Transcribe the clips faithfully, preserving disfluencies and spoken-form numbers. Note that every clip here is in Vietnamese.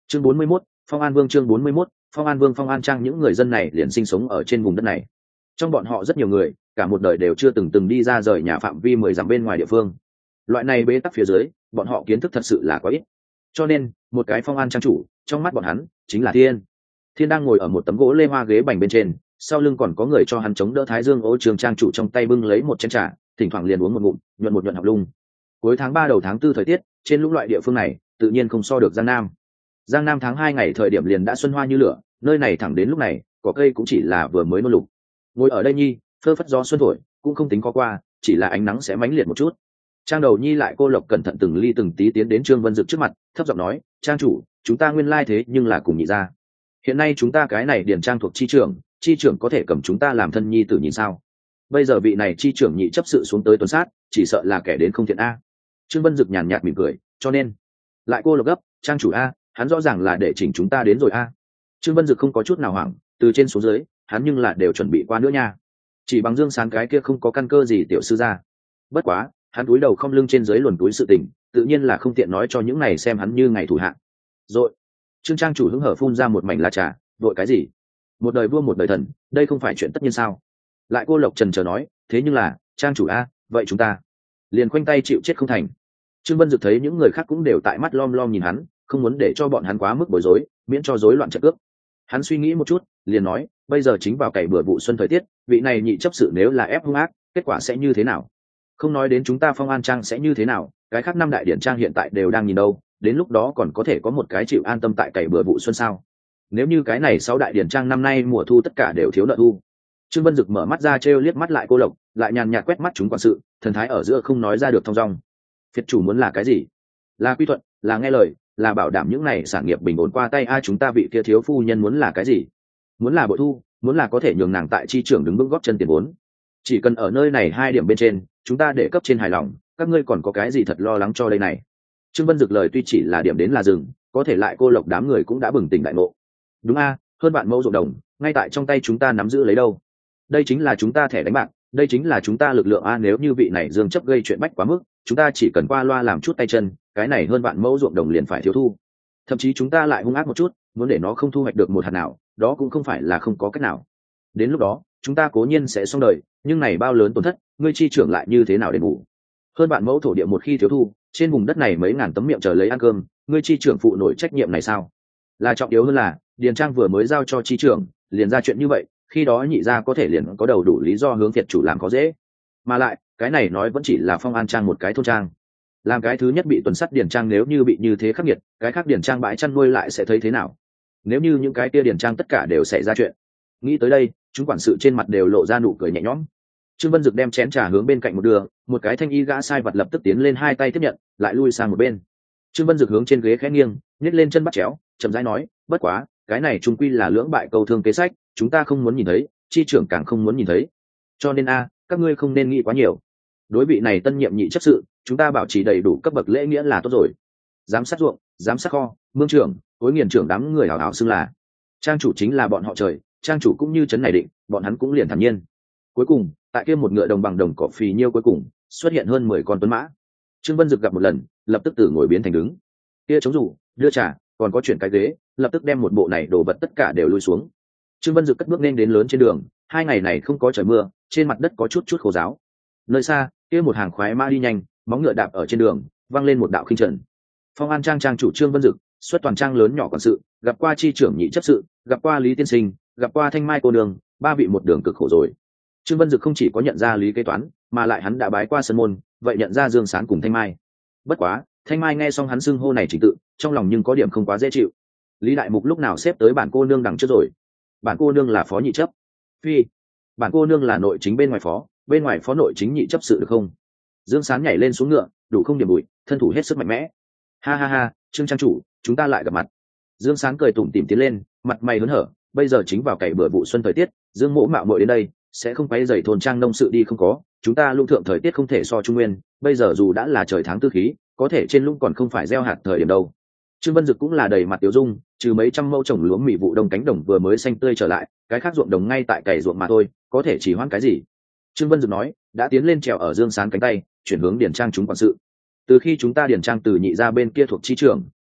chương bốn mươi mốt, Phong An Vương. Chương bốn mươi mốt, Phong An Vương. Phong An Trang. Những người dân này liền sinh sống ở trên vùng đất này. Trong bọn họ rất nhiều người cả một đời đều chưa từng từng đi ra rời nhà phạm vi mười dặm bên ngoài địa phương. Loại này bế tắc phía dưới, bọn họ kiến thức thật sự là quá ít. Cho nên một cái Phong An Trang chủ trong mắt bọn hắn chính là thiên. Thiên đang ngồi ở một tấm gỗ lê hoa ghế bành bên trên, sau lưng còn có người cho hắn chống đỡ thái dương. Ô Trường Trang chủ trong tay bưng lấy một chén trà, thỉnh thoảng liền uống một ngụm, nhuận một nhuận học lung. Cuối tháng ba đầu tháng tư thời tiết trên lũng loại địa phương này tự nhiên không so được Giang Nam. Giang Nam tháng hai ngày thời điểm liền đã xuân hoa như lửa, nơi này thẳng đến lúc này cỏ cây cũng chỉ là vừa mới nô lục. Ngồi ở đây nhi phơ phất gió xuân thổi cũng không tính có qua, chỉ là ánh nắng sẽ mãnh liệt một chút. Trang đầu nhi lại cô lộc cẩn thận từng ly từng tí tiến đến Trương Vân Dực trước mặt, thấp giọng nói: Trang chủ, chúng ta nguyên lai thế nhưng là cùng nhị gia. Hiện nay chúng ta cái này điền trang thuộc chi trưởng, chi trưởng có thể cầm chúng ta làm thân nhi tử nhìn sao? Bây giờ vị này chi trưởng nhị chấp sự xuống tới tuần sát, chỉ sợ là kẻ đến không thiện a. Trương Vân Dực nhàn nhạt mỉm cười, cho nên lại cô lộc gấp: Trang chủ a, hắn rõ ràng là để chỉnh chúng ta đến rồi a. Trương Vân Dực không có chút nào hoảng, từ trên xuống dưới hắn nhưng là đều chuẩn bị qua nữa nha. Chỉ bằng Dương Sán cái kia không có căn cơ gì tiểu sư gia. Bất quá hắn túi đầu không lưng trên dưới luồn túi sự tình, tự nhiên là không tiện nói cho những này xem hắn như ngày thủ hạng. Rồi Trương Trang chủ hứng hở phun ra một mảnh lá trà: vội cái gì? Một đời vua một đời thần, đây không phải chuyện tất nhiên sao? Lại cô lộc trần chờ nói: thế nhưng là Trang chủ a, vậy chúng ta liền khoanh tay chịu chết không thành? Trương Vân Dực thấy những người khác cũng đều tại mắt lom lom nhìn hắn, không muốn để cho bọn hắn quá mức bối rối, miễn cho rối loạn trận cước. Hắn suy nghĩ một chút liền nói: bây giờ chính vào cày bừa vụ xuân thời tiết, vị này nhị chấp sự nếu là ép hung ác, kết quả sẽ như thế nào? Không nói đến chúng ta Phong An Trang sẽ như thế nào, cái khác năm đại điển trang hiện tại đều đang nhìn đâu, đến lúc đó còn có thể có một cái chịu an tâm tại cày bừa vụ xuân sao? Nếu như cái này sáu đại điển trang năm nay mùa thu tất cả đều thiếu nợ thu. Trương Vân Dực mở mắt ra trêu liếc mắt lại cô lộc, lại nhàn nhạt quét mắt chúng quản sự, thần thái ở giữa không nói ra được thong dong. Phiệt chủ muốn là cái gì? Là quy thuận, là nghe lời, là bảo đảm những này sản nghiệp bình ổn qua tay ai? Chúng ta vị kia thiếu phu nhân muốn là cái gì? Muốn là bội thu, muốn là có thể nhường nàng tại chi trưởng đứng vững góp chân tiền vốn. Chỉ cần ở nơi này hai điểm bên trên, chúng ta để cấp trên hài lòng, các ngươi còn có cái gì thật lo lắng cho đây này? Trương Vân Dực lời tuy chỉ là điểm đến là dừng, có thể lại cô lộc đám người cũng đã bừng tỉnh đại ngộ. Đúng a, hơn bạn mẫu ruộng đồng, ngay tại trong tay chúng ta nắm giữ lấy đâu. Đây chính là chúng ta thẻ đánh bạc, đây chính là chúng ta lực lượng a. Nếu như vị này dương chấp gây chuyện bách quá mức, chúng ta chỉ cần qua loa làm chút tay chân, cái này hơn bạn mẫu ruộng đồng liền phải thiếu thu. Thậm chí chúng ta lại hung ác một chút, muốn để nó không thu hoạch được một hạt nào, đó cũng không phải là không có cách nào. Đến lúc đó chúng ta cố nhiên sẽ xong đời, nhưng này bao lớn tổn thất, ngươi chi trưởng lại như thế nào đền bù? Hơn bạn mẫu thổ địa một khi thiếu thu, trên vùng đất này mấy ngàn tấm miệng chờ lấy ăn cơm, ngươi chi trưởng phụ nổi trách nhiệm này sao? Là trọng yếu hơn là điền trang vừa mới giao cho chi trưởng liền ra chuyện như vậy, khi đó nhị gia có thể liền có đầu đủ lý do hướng Việt chủ làm có dễ. Mà lại cái này nói vẫn chỉ là Phong An Trang một cái thôn trang, làm cái thứ nhất bị tuần sắt điền trang, nếu như bị như thế khắc nghiệt, cái khác điền trang bãi chăn nuôi lại sẽ thấy thế nào? Nếu như những cái kia điền trang tất cả đều xảy ra chuyện, nghĩ tới đây chúng quản sự trên mặt đều lộ ra nụ cười nhẹ nhõm. Trương Vân Dực đem chén trà hướng bên cạnh một đường, một cái thanh y gã sai vật lập tức tiến lên hai tay tiếp nhận, lại lui sang một bên. Trương Vân Dực hướng trên ghế khẽ nghiêng, nhét lên chân bắt chéo, chậm rãi nói: bất quá cái này trung quy là lưỡng bại câu thương kế sách, chúng ta không muốn nhìn thấy, chi trưởng càng không muốn nhìn thấy, cho nên a, các ngươi không nên nghĩ quá nhiều. Đối vị này tân nhiệm nhị chấp sự, chúng ta bảo trì đầy đủ cấp bậc lễ nghĩa là tốt rồi. Giám sát ruộng, giám sát kho, mương trưởng, hối nghiền trưởng đám người hào hào xưng là trang chủ chính là bọn họ trời, trang chủ cũng như trấn này định, bọn hắn cũng liền thản nhiên. Cuối cùng tại kia một ngựa đồng bằng đồng cỏ phì nhiêu cuối cùng xuất hiện hơn mười con tuấn mã. Trương Vân Dực gặp một lần, lập tức từ ngồi biến thành đứng. Kia chống rủ, đưa trà, còn có chuyển cái ghế, lập tức đem một bộ này đồ vật tất cả đều lui xuống. Trương Vân Dực cất bước nên đến lớn trên đường, hai ngày này không có trời mưa, trên mặt đất có chút chút khô ráo. Nơi xa kia một hàng khoái mã đi nhanh, móng ngựa đạp ở trên đường văng lên một đạo khinh trần. Phong An Trang trang chủ Trương Vân Dực xuất toàn trang lớn nhỏ quản sự, gặp qua chi trưởng nhị chấp sự, gặp qua Lý tiên sinh, gặp qua Thanh Mai cô đường, ba vị một đường cực khổ rồi. Trương Vân Dực không chỉ có nhận ra Lý kế toán, mà lại hắn đã bái qua sân môn, vậy nhận ra Dương Sán cùng Thanh Mai. Bất quá Thanh Mai nghe xong hắn xưng hô này trình tự, trong lòng nhưng có điểm không quá dễ chịu. Lý đại mục lúc nào xếp tới bản cô nương đằng trước rồi? Bản cô nương là phó nhị chấp. Phi, bản cô nương là nội chính bên ngoài phó, bên ngoài phó nội chính nhị chấp sự được không? Dương Sán nhảy lên xuống ngựa, đủ không điểm bụi, thân thủ hết sức mạnh mẽ. Ha ha ha, Trương trang chủ, chúng ta lại gặp mặt. Dương Sán cười tủm tỉm tiến lên, mặt mày hớn hở, bây giờ chính vào cày bừa vụ xuân thời tiết, Dương mỗ mạo muội đến đây, sẽ không quấy rầy thôn trang nông sự đi không có, chúng ta lũng thượng thời tiết không thể so trung nguyên, bây giờ dù đã là trời tháng tư khí, có thể trên lũng còn không phải gieo hạt thời điểm đâu. Trương Vân Dực cũng là đầy mặt tiêu dung, trừ mấy trăm mẫu trồng lúa mì vụ đông cánh đồng vừa mới xanh tươi trở lại, cái khác ruộng đồng ngay tại cày ruộng mà thôi, có thể chỉ hoãn cái gì? Trương Vân Dực nói, đã tiến lên trèo ở Dương Sán cánh tay, chuyển hướng điển trang chúng quản sự. Từ khi chúng ta điển trang từ nhị ra bên kia thuộc chi trưởng,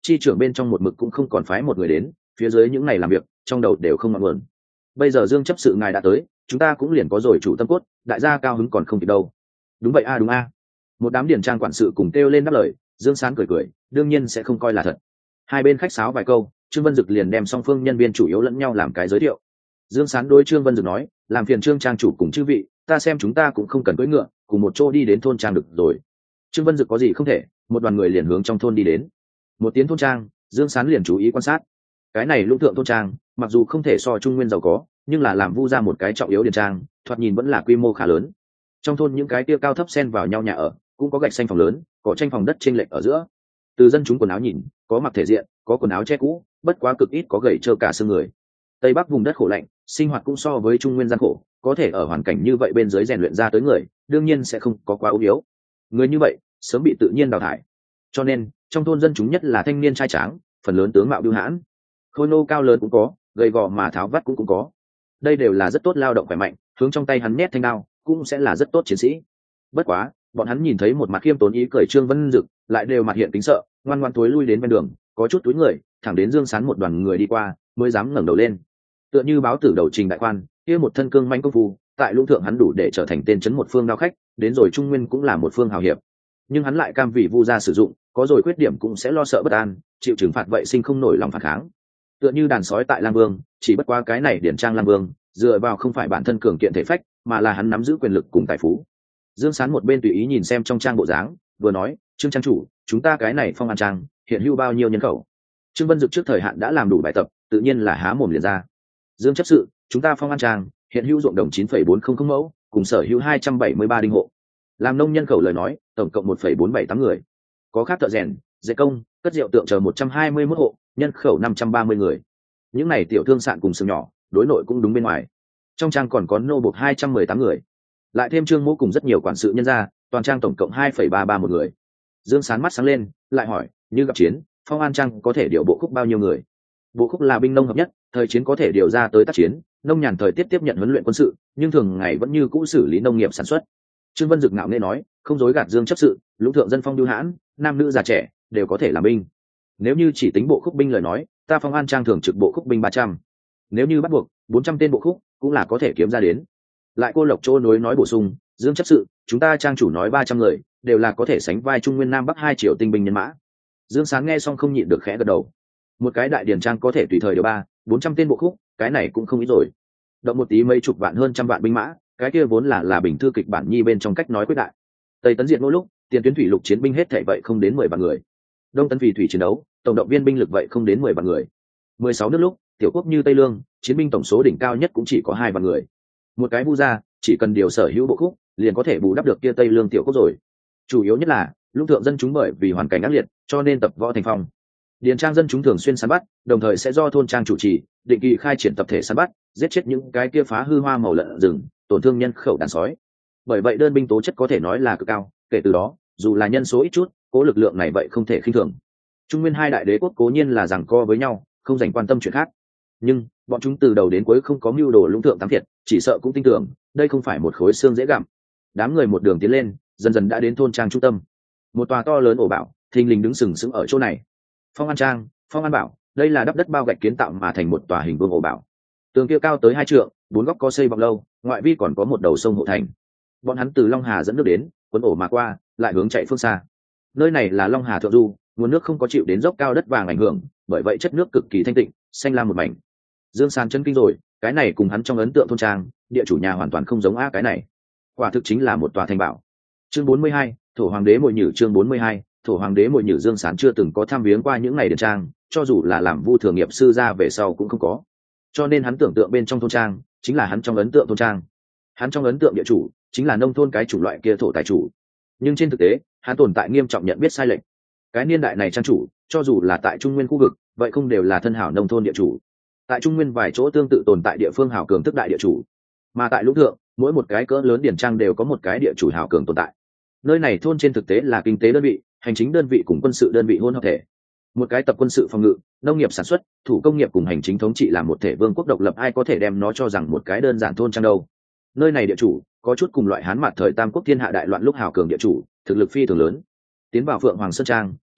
chi trưởng bên trong một mực cũng không còn phái một người đến, phía dưới những ngày làm việc trong đầu đều không ngọn nguồn. Bây giờ Dương chấp sự ngài đã tới, chúng ta cũng liền có rồi chủ tâm cốt, đại gia cao hứng còn không kịp đâu. Đúng vậy a, đúng a. Một đám điển trang quản sự cùng kêu lên đáp lời. Dương Sán cười cười, đương nhiên sẽ không coi là thật. Hai bên khách sáo vài câu, Trương Vân Dực liền đem song phương nhân viên chủ yếu lẫn nhau làm cái giới thiệu. Dương Sán đối Trương Vân Dực nói, làm phiền Trương trang chủ cùng chư vị, ta xem chúng ta cũng không cần cưỡi ngựa, cùng một chỗ đi đến thôn trang được rồi. Trương Vân Dực có gì không thể, một đoàn người liền hướng trong thôn đi đến. Một tiếng thôn trang, Dương Sán liền chú ý quan sát. Cái này lũng thượng thôn trang, mặc dù không thể so Trung Nguyên giàu có, nhưng là làm vu ra một cái trọng yếu điền trang, thoạt nhìn vẫn là quy mô khá lớn. Trong thôn những cái kia cao thấp xen vào nhau nhà ở, cũng có gạch xanh phòng lớn, có tranh phòng đất chênh lệch ở giữa. Từ dân chúng quần áo nhìn, có mặc thể diện, có quần áo che cũ, bất quá cực ít có gầy trơ cả xương người. Tây Bắc vùng đất khổ lạnh, sinh hoạt cũng so với Trung Nguyên gian khổ, có thể ở hoàn cảnh như vậy bên dưới rèn luyện ra tới người, đương nhiên sẽ không có quá ưu yếu. Người như vậy, sớm bị tự nhiên đào thải. Cho nên, trong thôn dân chúng nhất là thanh niên trai tráng, phần lớn tướng mạo bưu hãn, khôi nô cao lớn cũng có, gầy gò mà tháo vắt cũng cũng có. Đây đều là rất tốt lao động khỏe mạnh, hướng trong tay hắn nhét thanh đao, cũng sẽ là rất tốt chiến sĩ. Bất quá, bọn hắn nhìn thấy một mặt khiêm tốn ý cười Trương Vân Dực, lại đều mặt hiện kính sợ, ngoan ngoãn thối lui đến bên đường, có chút túi người, thẳng đến Dương Sán một đoàn người đi qua, mới dám ngẩng đầu lên. Tựa như báo tử đầu trình đại quan, kia một thân cương manh công phu, tại lũng thượng hắn đủ để trở thành tên trấn một phương đao khách, đến rồi Trung Nguyên cũng là một phương hào hiệp. Nhưng hắn lại cam vì vu gia sử dụng, có rồi khuyết điểm cũng sẽ lo sợ bất an, chịu trừng phạt vậy sinh không nổi lòng phản kháng. Tựa như đàn sói tại Lang Vương, chỉ bất qua cái này điển trang Lang Vương, dựa vào không phải bản thân cường kiện thể phách, mà là hắn nắm giữ quyền lực cùng tài phú. Dương Sán một bên tùy ý nhìn xem trong trang bộ dáng, vừa nói, Trương trang chủ, chúng ta cái này Phong An trang, hiện hữu bao nhiêu nhân khẩu? Trương Vân Dực trước thời hạn đã làm đủ bài tập, tự nhiên là há mồm liền ra. Dương chấp sự, chúng ta Phong An trang, hiện hữu ruộng đồng chín phẩy bốn không không mẫu, cùng sở hữu hai trăm bảy mươi ba đinh hộ. Làm nông nhân khẩu lời nói, tổng cộng một phẩy bốn bảy tám người. Có khác thợ rèn, dệt công, cất rượu tượng chờ một trăm hai mươi mốt hộ, nhân khẩu năm trăm ba mươi người. Những này tiểu thương sạn cùng xưởng nhỏ, đối nội cũng đúng bên ngoài. Trong trang còn có nô buộc hai trăm mười tám người. Lại thêm Trương Mỗ cùng rất nhiều quản sự nhân gia, toàn trang tổng cộng hai phẩy ba ba một người. Dương Sán mắt sáng lên, lại hỏi, như gặp chiến, Phong An trang có thể điều bộ khúc bao nhiêu người? Bộ khúc là binh nông hợp nhất, thời chiến có thể điều ra tới tác chiến, nông nhàn thời tiết tiếp nhận huấn luyện quân sự, nhưng thường ngày vẫn như cũ xử lý nông nghiệp sản xuất. Trương Vân Dực ngạo nghễ nói, không dối gạt Dương chấp sự, lũng thượng dân phong bưu hãn, nam nữ già trẻ đều có thể làm binh. Nếu như chỉ tính bộ khúc binh lời nói, ta Phong An trang thường trực bộ khúc binh ba trăm. Nếu như bắt buộc, bốn trăm tên bộ khúc cũng là có thể kiếm ra đến. Lại cô Lộc Chỗ nối nói bổ sung, Dương chấp sự, chúng ta trang chủ nói ba trăm người, đều là có thể sánh vai Trung Nguyên Nam Bắc hai triệu tinh binh nhân mã. Dương Sán nghe xong không nhịn được khẽ gật đầu. Một cái đại điển trang có thể tùy thời điều ba, bốn trăm tên bộ khúc, cái này cũng không ít rồi. Động một tí mấy chục vạn hơn trăm vạn binh mã, cái kia vốn là là bình thư kịch bản nhi bên trong cách nói quyết đại. Tây tấn diệt mỗi lúc, tiền tuyến thủy lục chiến binh hết thảy vậy không đến mười vạn người. Đông tấn vì thủy chiến đấu, tổng động viên binh lực vậy không đến mười vạn người. Mười sáu nước lúc, tiểu quốc như Tây Lương, chiến binh tổng số đỉnh cao nhất cũng chỉ có hai vạn người. Một cái vu gia, chỉ cần điều sở hữu bộ khúc, liền có thể bù đắp được kia Tây Lương tiểu quốc rồi. Chủ yếu nhất là, lũng thượng dân chúng bởi vì hoàn cảnh ác liệt, cho nên tập võ thành phong. Điền trang dân chúng thường xuyên săn bắt, đồng thời sẽ do thôn trang chủ trì, định kỳ khai triển tập thể săn bắt, giết chết những cái kia phá hư hoa màu lợn rừng, tổn thương nhân khẩu đàn sói. Bởi vậy đơn binh tố chất có thể nói là cực cao, kể từ đó, dù là nhân số ít chút, cố lực lượng này vậy không thể khinh thường. Trung Nguyên hai đại đế quốc cố nhiên là giằng co với nhau, không dành quan tâm chuyện khác. Nhưng, bọn chúng từ đầu đến cuối không có mưu đồ lũng thượng thắng thiệt, chỉ sợ cũng tin tưởng, đây không phải một khối xương dễ gặm. Đám người một đường tiến lên, dần dần đã đến thôn trang trung tâm. Một tòa to lớn ổ bảo, thình lình đứng sừng sững ở chỗ này. Phong An trang, Phong An bảo, đây là đắp đất bao gạch kiến tạo mà thành một tòa hình vương ổ bảo. Tường kia cao tới hai trượng, bốn góc có xây bọc lâu, ngoại vi còn có một đầu sông hộ thành. Bọn hắn từ Long Hà dẫn nước đến, cuốn ổ mà qua, lại hướng chạy phương xa. Nơi này là Long Hà thượng du, nguồn nước không có chịu đến dốc cao đất vàng ảnh hưởng, bởi vậy chất nước cực kỳ thanh tịnh, xanh lam một mảnh. Dương Sán chân kinh rồi, cái này cùng hắn trong ấn tượng thôn trang, địa chủ nhà hoàn toàn không giống a cái này. Quả thực chính là một tòa thành bảo. Chương bốn mươi hai, thổ hoàng đế mồi nhử chương bốn mươi hai, thổ hoàng đế mồi nhử Dương Sán chưa từng có tham viếng qua những ngày điển trang, cho dù là làm vu thường nghiệp sư ra về sau cũng không có. Cho nên hắn tưởng tượng bên trong thôn trang, chính là hắn trong ấn tượng thôn trang. Hắn trong ấn tượng địa chủ, chính là nông thôn cái chủ loại kia thổ tài chủ. Nhưng trên thực tế, hắn tồn tại nghiêm trọng nhận biết sai lệch. Cái niên đại này trang chủ, cho dù là tại Trung Nguyên khu vực, vậy không đều là thân hảo nông thôn địa chủ. Tại Trung Nguyên vài chỗ tương tự tồn tại địa phương hảo cường tức đại địa chủ, mà tại lũng thượng, mỗi một cái cỡ lớn điển trang đều có một cái địa chủ hảo cường tồn tại. Nơi này thôn trên thực tế là kinh tế đơn vị, hành chính đơn vị cùng quân sự đơn vị hôn hợp thể. Một cái tập quân sự phòng ngự, nông nghiệp sản xuất, thủ công nghiệp cùng hành chính thống trị làm một thể vương quốc độc lập, ai có thể đem nó cho rằng một cái đơn giản thôn trang đâu. Nơi này địa chủ có chút cùng loại Hán mạt thời Tam Quốc thiên hạ đại loạn lúc hào cường địa chủ, thực lực phi thường lớn. Tiến vào Phượng Hoàng Sơn Trang,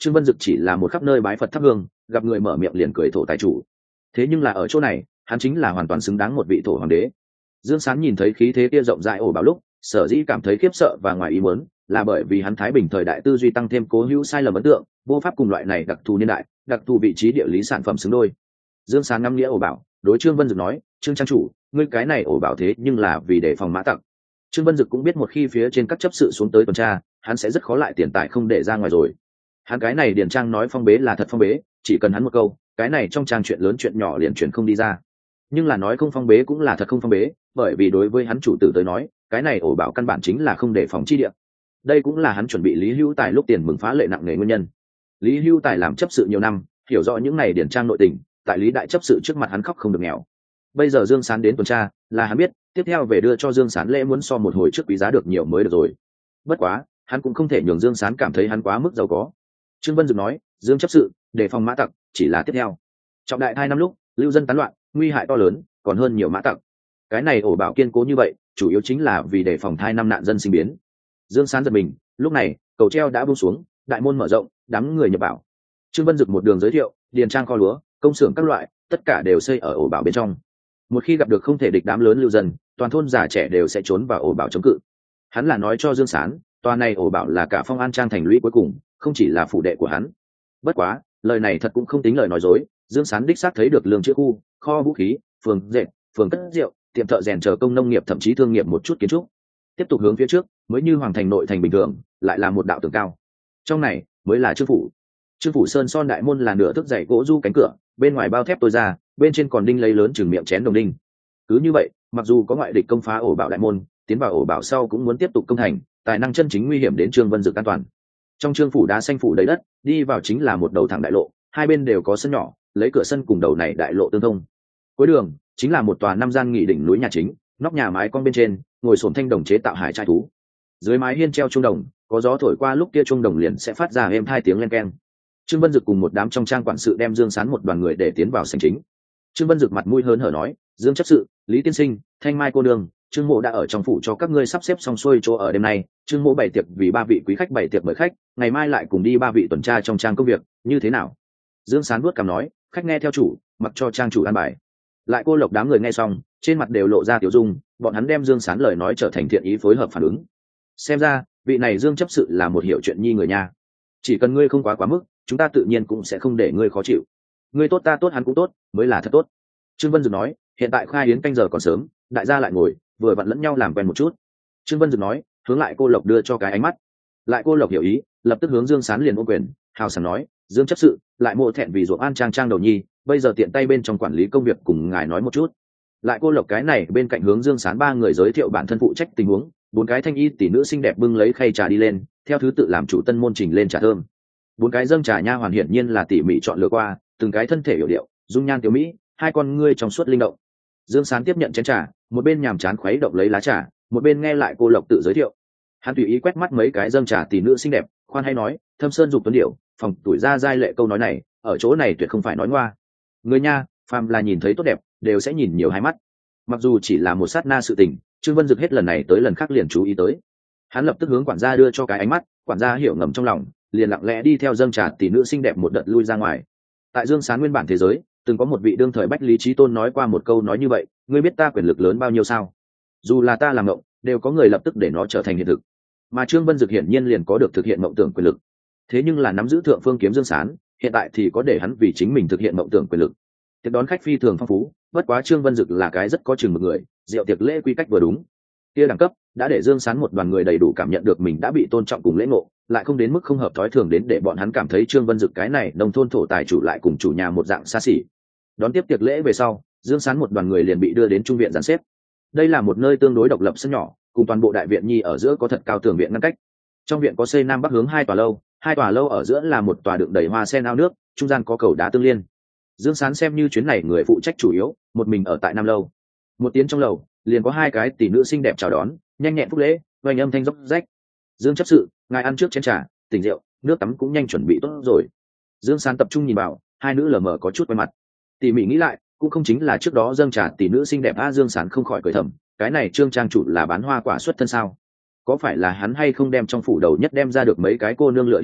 Trương Vân Dực chỉ là một khắp nơi bái Phật thắp hương, gặp người mở miệng liền cười thổ tài chủ. Thế nhưng là ở chỗ này, hắn chính là hoàn toàn xứng đáng một vị thổ hoàng đế. Dương Sán nhìn thấy khí thế kia rộng rãi ổ bảo lúc, sở dĩ cảm thấy khiếp sợ và ngoài ý muốn, là bởi vì hắn thái bình thời đại tư duy tăng thêm cố hữu sai lầm ấn tượng, vô pháp cùng loại này đặc thù niên đại, đặc thù vị trí địa lý sản phẩm xứng đôi. Dương Sán ngắm nghĩa ổ bảo, đối Trương Vân Dực nói, Trương trang chủ, ngươi cái này ổ bảo thế nhưng là vì đề phòng mã tặc. Trương Vân Dực cũng biết một khi phía trên các chấp sự xuống tới tuần tra, hắn sẽ rất khó lại tiền tài không để ra ngoài rồi. Hắn cái này điền trang nói phong bế là thật phong bế, chỉ cần hắn một câu, cái này trong trang chuyện lớn chuyện nhỏ liền chuyển không đi ra. Nhưng là nói không phong bế cũng là thật không phong bế, bởi vì đối với hắn chủ tử tới nói, cái này ổ bảo căn bản chính là không để phòng chi địa. Đây cũng là hắn chuẩn bị Lý Hữu Tài lúc tiền mừng phá lệ nặng nề nguyên nhân. Lý Hữu Tài làm chấp sự nhiều năm, hiểu rõ những này điển trang nội tình, tại Lý đại chấp sự trước mặt hắn khóc không được nghèo. Bây giờ Dương Sán đến tuần tra, là hắn biết, tiếp theo về đưa cho Dương Sán lễ muốn so một hồi trước quý giá được nhiều mới được rồi. Bất quá, hắn cũng không thể nhường Dương Sán cảm thấy hắn quá mức giàu có. Trương Vân Dực nói, Dương chấp sự, đề phòng mã tặc, chỉ là tiếp theo. Trọng đại hai năm lúc, lưu dân tán loạn, nguy hại to lớn, còn hơn nhiều mã tặc. Cái này ổ bảo kiên cố như vậy, chủ yếu chính là vì đề phòng thai năm nạn dân sinh biến. Dương Sán giật mình, lúc này, cầu treo đã buông xuống, đại môn mở rộng, đám người nhập bảo. Trương Vân Dực một đường giới thiệu, điền trang kho lúa, công xưởng các loại, tất cả đều xây ở ổ bảo bên trong. Một khi gặp được không thể địch đám lớn lưu dân, toàn thôn già trẻ đều sẽ trốn vào ổ bảo chống cự. Hắn là nói cho Dương Sán, tòa này ổ bảo là cả Phong An Trang thành lũy cuối cùng, không chỉ là phủ đệ của hắn. Bất quá, lời này thật cũng không tính lời nói dối, Dương Sán đích xác thấy được lương chữa khu, kho vũ khí, phường dệt, phường cất rượu, tiệm thợ rèn chờ công nông nghiệp thậm chí thương nghiệp một chút kiến trúc. Tiếp tục hướng phía trước, mới như hoàng thành nội thành bình thường, lại là một đạo tường cao. Trong này mới là Trương phủ. Trương phủ sơn son đại môn là nửa thước dày gỗ du cánh cửa, bên ngoài bao thép tôi ra, bên trên còn đinh lấy lớn chừng miệng chén đồng đinh. Cứ như vậy, mặc dù có ngoại địch công phá ổ bảo đại môn, tiến vào ổ bảo sau cũng muốn tiếp tục công thành, tài năng chân chính nguy hiểm đến Trương Vân Dực an toàn. Trong Trương phủ đá xanh phủ đầy đất, đi vào chính là một đầu thẳng đại lộ, hai bên đều có sân nhỏ, lấy cửa sân cùng đầu này đại lộ tương thông. Cuối đường chính là một tòa năm gian nghị đỉnh núi nhà chính, nóc nhà mái con bên trên ngồi sồn thanh đồng chế tạo hải trai thú. Dưới mái hiên treo chuông đồng, có gió thổi qua lúc kia chuông đồng liền sẽ phát ra êm hai tiếng len keng. Trương Vân Dực cùng một đám trong trang quản sự đem Dương Sán một đoàn người để tiến vào sảnh chính. Trương Vân Dực mặt mũi hớn hở nói, Dương chấp sự, Lý tiên sinh, Thanh Mai cô nương, Trương mộ đã ở trong phủ cho các ngươi sắp xếp xong xuôi chỗ ở đêm nay. Trương mộ bày tiệc vì ba vị quý khách bày tiệc mời khách, ngày mai lại cùng đi ba vị tuần tra trong trang công việc, như thế nào? Dương Sán vuốt cằm nói, khách nghe theo chủ, mặc cho trang chủ an bài. Lại cô Lộc đám người nghe xong, trên mặt đều lộ ra tiểu dung, bọn hắn đem Dương Sán lời nói trở thành thiện ý phối hợp phản ứng. Xem ra, vị này Dương chấp sự là một hiểu chuyện nhi người nha. Chỉ cần ngươi không quá quá mức, chúng ta tự nhiên cũng sẽ không để ngươi khó chịu. Ngươi tốt ta tốt hắn cũng tốt, mới là thật tốt. Trương Vân Dực nói, hiện tại khai yến canh giờ còn sớm, đại gia lại ngồi, vừa vặn lẫn nhau làm quen một chút. Trương Vân Dực nói, hướng lại cô Lộc đưa cho cái ánh mắt. Lại cô Lộc hiểu ý, lập tức hướng Dương Sán liền ôm quyền, hào sảng nói, Dương chấp sự, lại mộ thẹn vì ruộng an trang trang đầu nhi, bây giờ tiện tay bên trong quản lý công việc cùng ngài nói một chút. Lại cô Lộc cái này bên cạnh hướng Dương Sán ba người giới thiệu bản thân phụ trách tình huống, bốn cái thanh y tỷ nữ xinh đẹp bưng lấy khay trà đi lên, theo thứ tự làm chủ tân môn trình lên trà thơm. Bốn cái dâng trà nha hoàn hiển nhiên là tỉ mỉ chọn lựa qua, từng cái thân thể hiểu điệu, dung nhan tiểu mỹ, hai con ngươi trong suốt linh động. Dương Sán tiếp nhận chén trà, một bên nhàm chán khuấy động lấy lá trà, một bên nghe lại cô Lộc tự giới thiệu. Hắn tùy ý quét mắt mấy cái dâng trà tỷ nữ xinh đẹp, khoan hay nói, thâm sơn dục tuấn điệu, phòng tuổi ra giai lệ câu nói này, ở chỗ này tuyệt không phải nói ngoa. Người nha, phàm là nhìn thấy tốt đẹp, đều sẽ nhìn nhiều hai mắt. Mặc dù chỉ là một sát na sự tình, Trương Vân Dực hết lần này tới lần khác liền chú ý tới. Hắn lập tức hướng quản gia đưa cho cái ánh mắt, quản gia hiểu ngầm trong lòng, liền lặng lẽ đi theo dâng trà tỷ nữ xinh đẹp một đợt lui ra ngoài. Tại Dương Sán nguyên bản thế giới, từng có một vị đương thời Bách Lý Chí Tôn nói qua một câu nói như vậy, ngươi biết ta quyền lực lớn bao nhiêu sao? Dù là ta làm mộng, đều có người lập tức để nó trở thành hiện thực. Mà Trương Vân Dực hiển nhiên liền có được thực hiện mộng tưởng quyền lực. Thế nhưng là nắm giữ thượng phương kiếm Dương Sán, hiện tại thì có để hắn vì chính mình thực hiện mộng tưởng quyền lực. Tiệc đón khách phi thường phong phú, bất quá Trương Vân Dực là cái rất có chừng một người, rượu tiệc lễ quy cách vừa đúng. Kia đẳng cấp đã để Dương Sán một đoàn người đầy đủ cảm nhận được mình đã bị tôn trọng cùng lễ ngộ, lại không đến mức không hợp thói thường đến để bọn hắn cảm thấy Trương Vân Dực cái này nông thôn thổ tài chủ lại cùng chủ nhà một dạng xa xỉ. Đón tiếp tiệc lễ về sau, Dương Sán một đoàn người liền bị đưa đến trung viện dàn xếp. Đây là một nơi tương đối độc lập sân nhỏ, cùng toàn bộ đại viện nhi ở giữa có thật cao tường viện ngăn cách. Trong viện có xây nam bắc hướng hai tòa lâu, hai tòa lâu ở giữa là một tòa đựng đầy hoa sen ao nước, trung gian có cầu đá tương liên. Dương Sán xem như chuyến này người phụ trách chủ yếu, một mình ở tại nam lâu. Một tiếng trong lầu, liền có hai cái tỷ nữ xinh đẹp chào đón, nhanh nhẹn phúc lễ, vang âm thanh dốc rách. Dương chấp sự, ngài ăn trước chén trà, tỉnh rượu, nước tắm cũng nhanh chuẩn bị tốt rồi. Dương Sán tập trung nhìn vào, hai nữ lờ mờ có chút quen mặt. Tỉ mỉ nghĩ lại, cũng không chính là trước đó dâng trà tỷ nữ xinh đẹp a. Dương Sán không khỏi cười thầm, cái này Trương trang chủ là bán hoa quả xuất thân sao? Có phải là hắn hay không đem trong phủ đầu nhất đem ra được mấy cái cô nương lựa đi ra,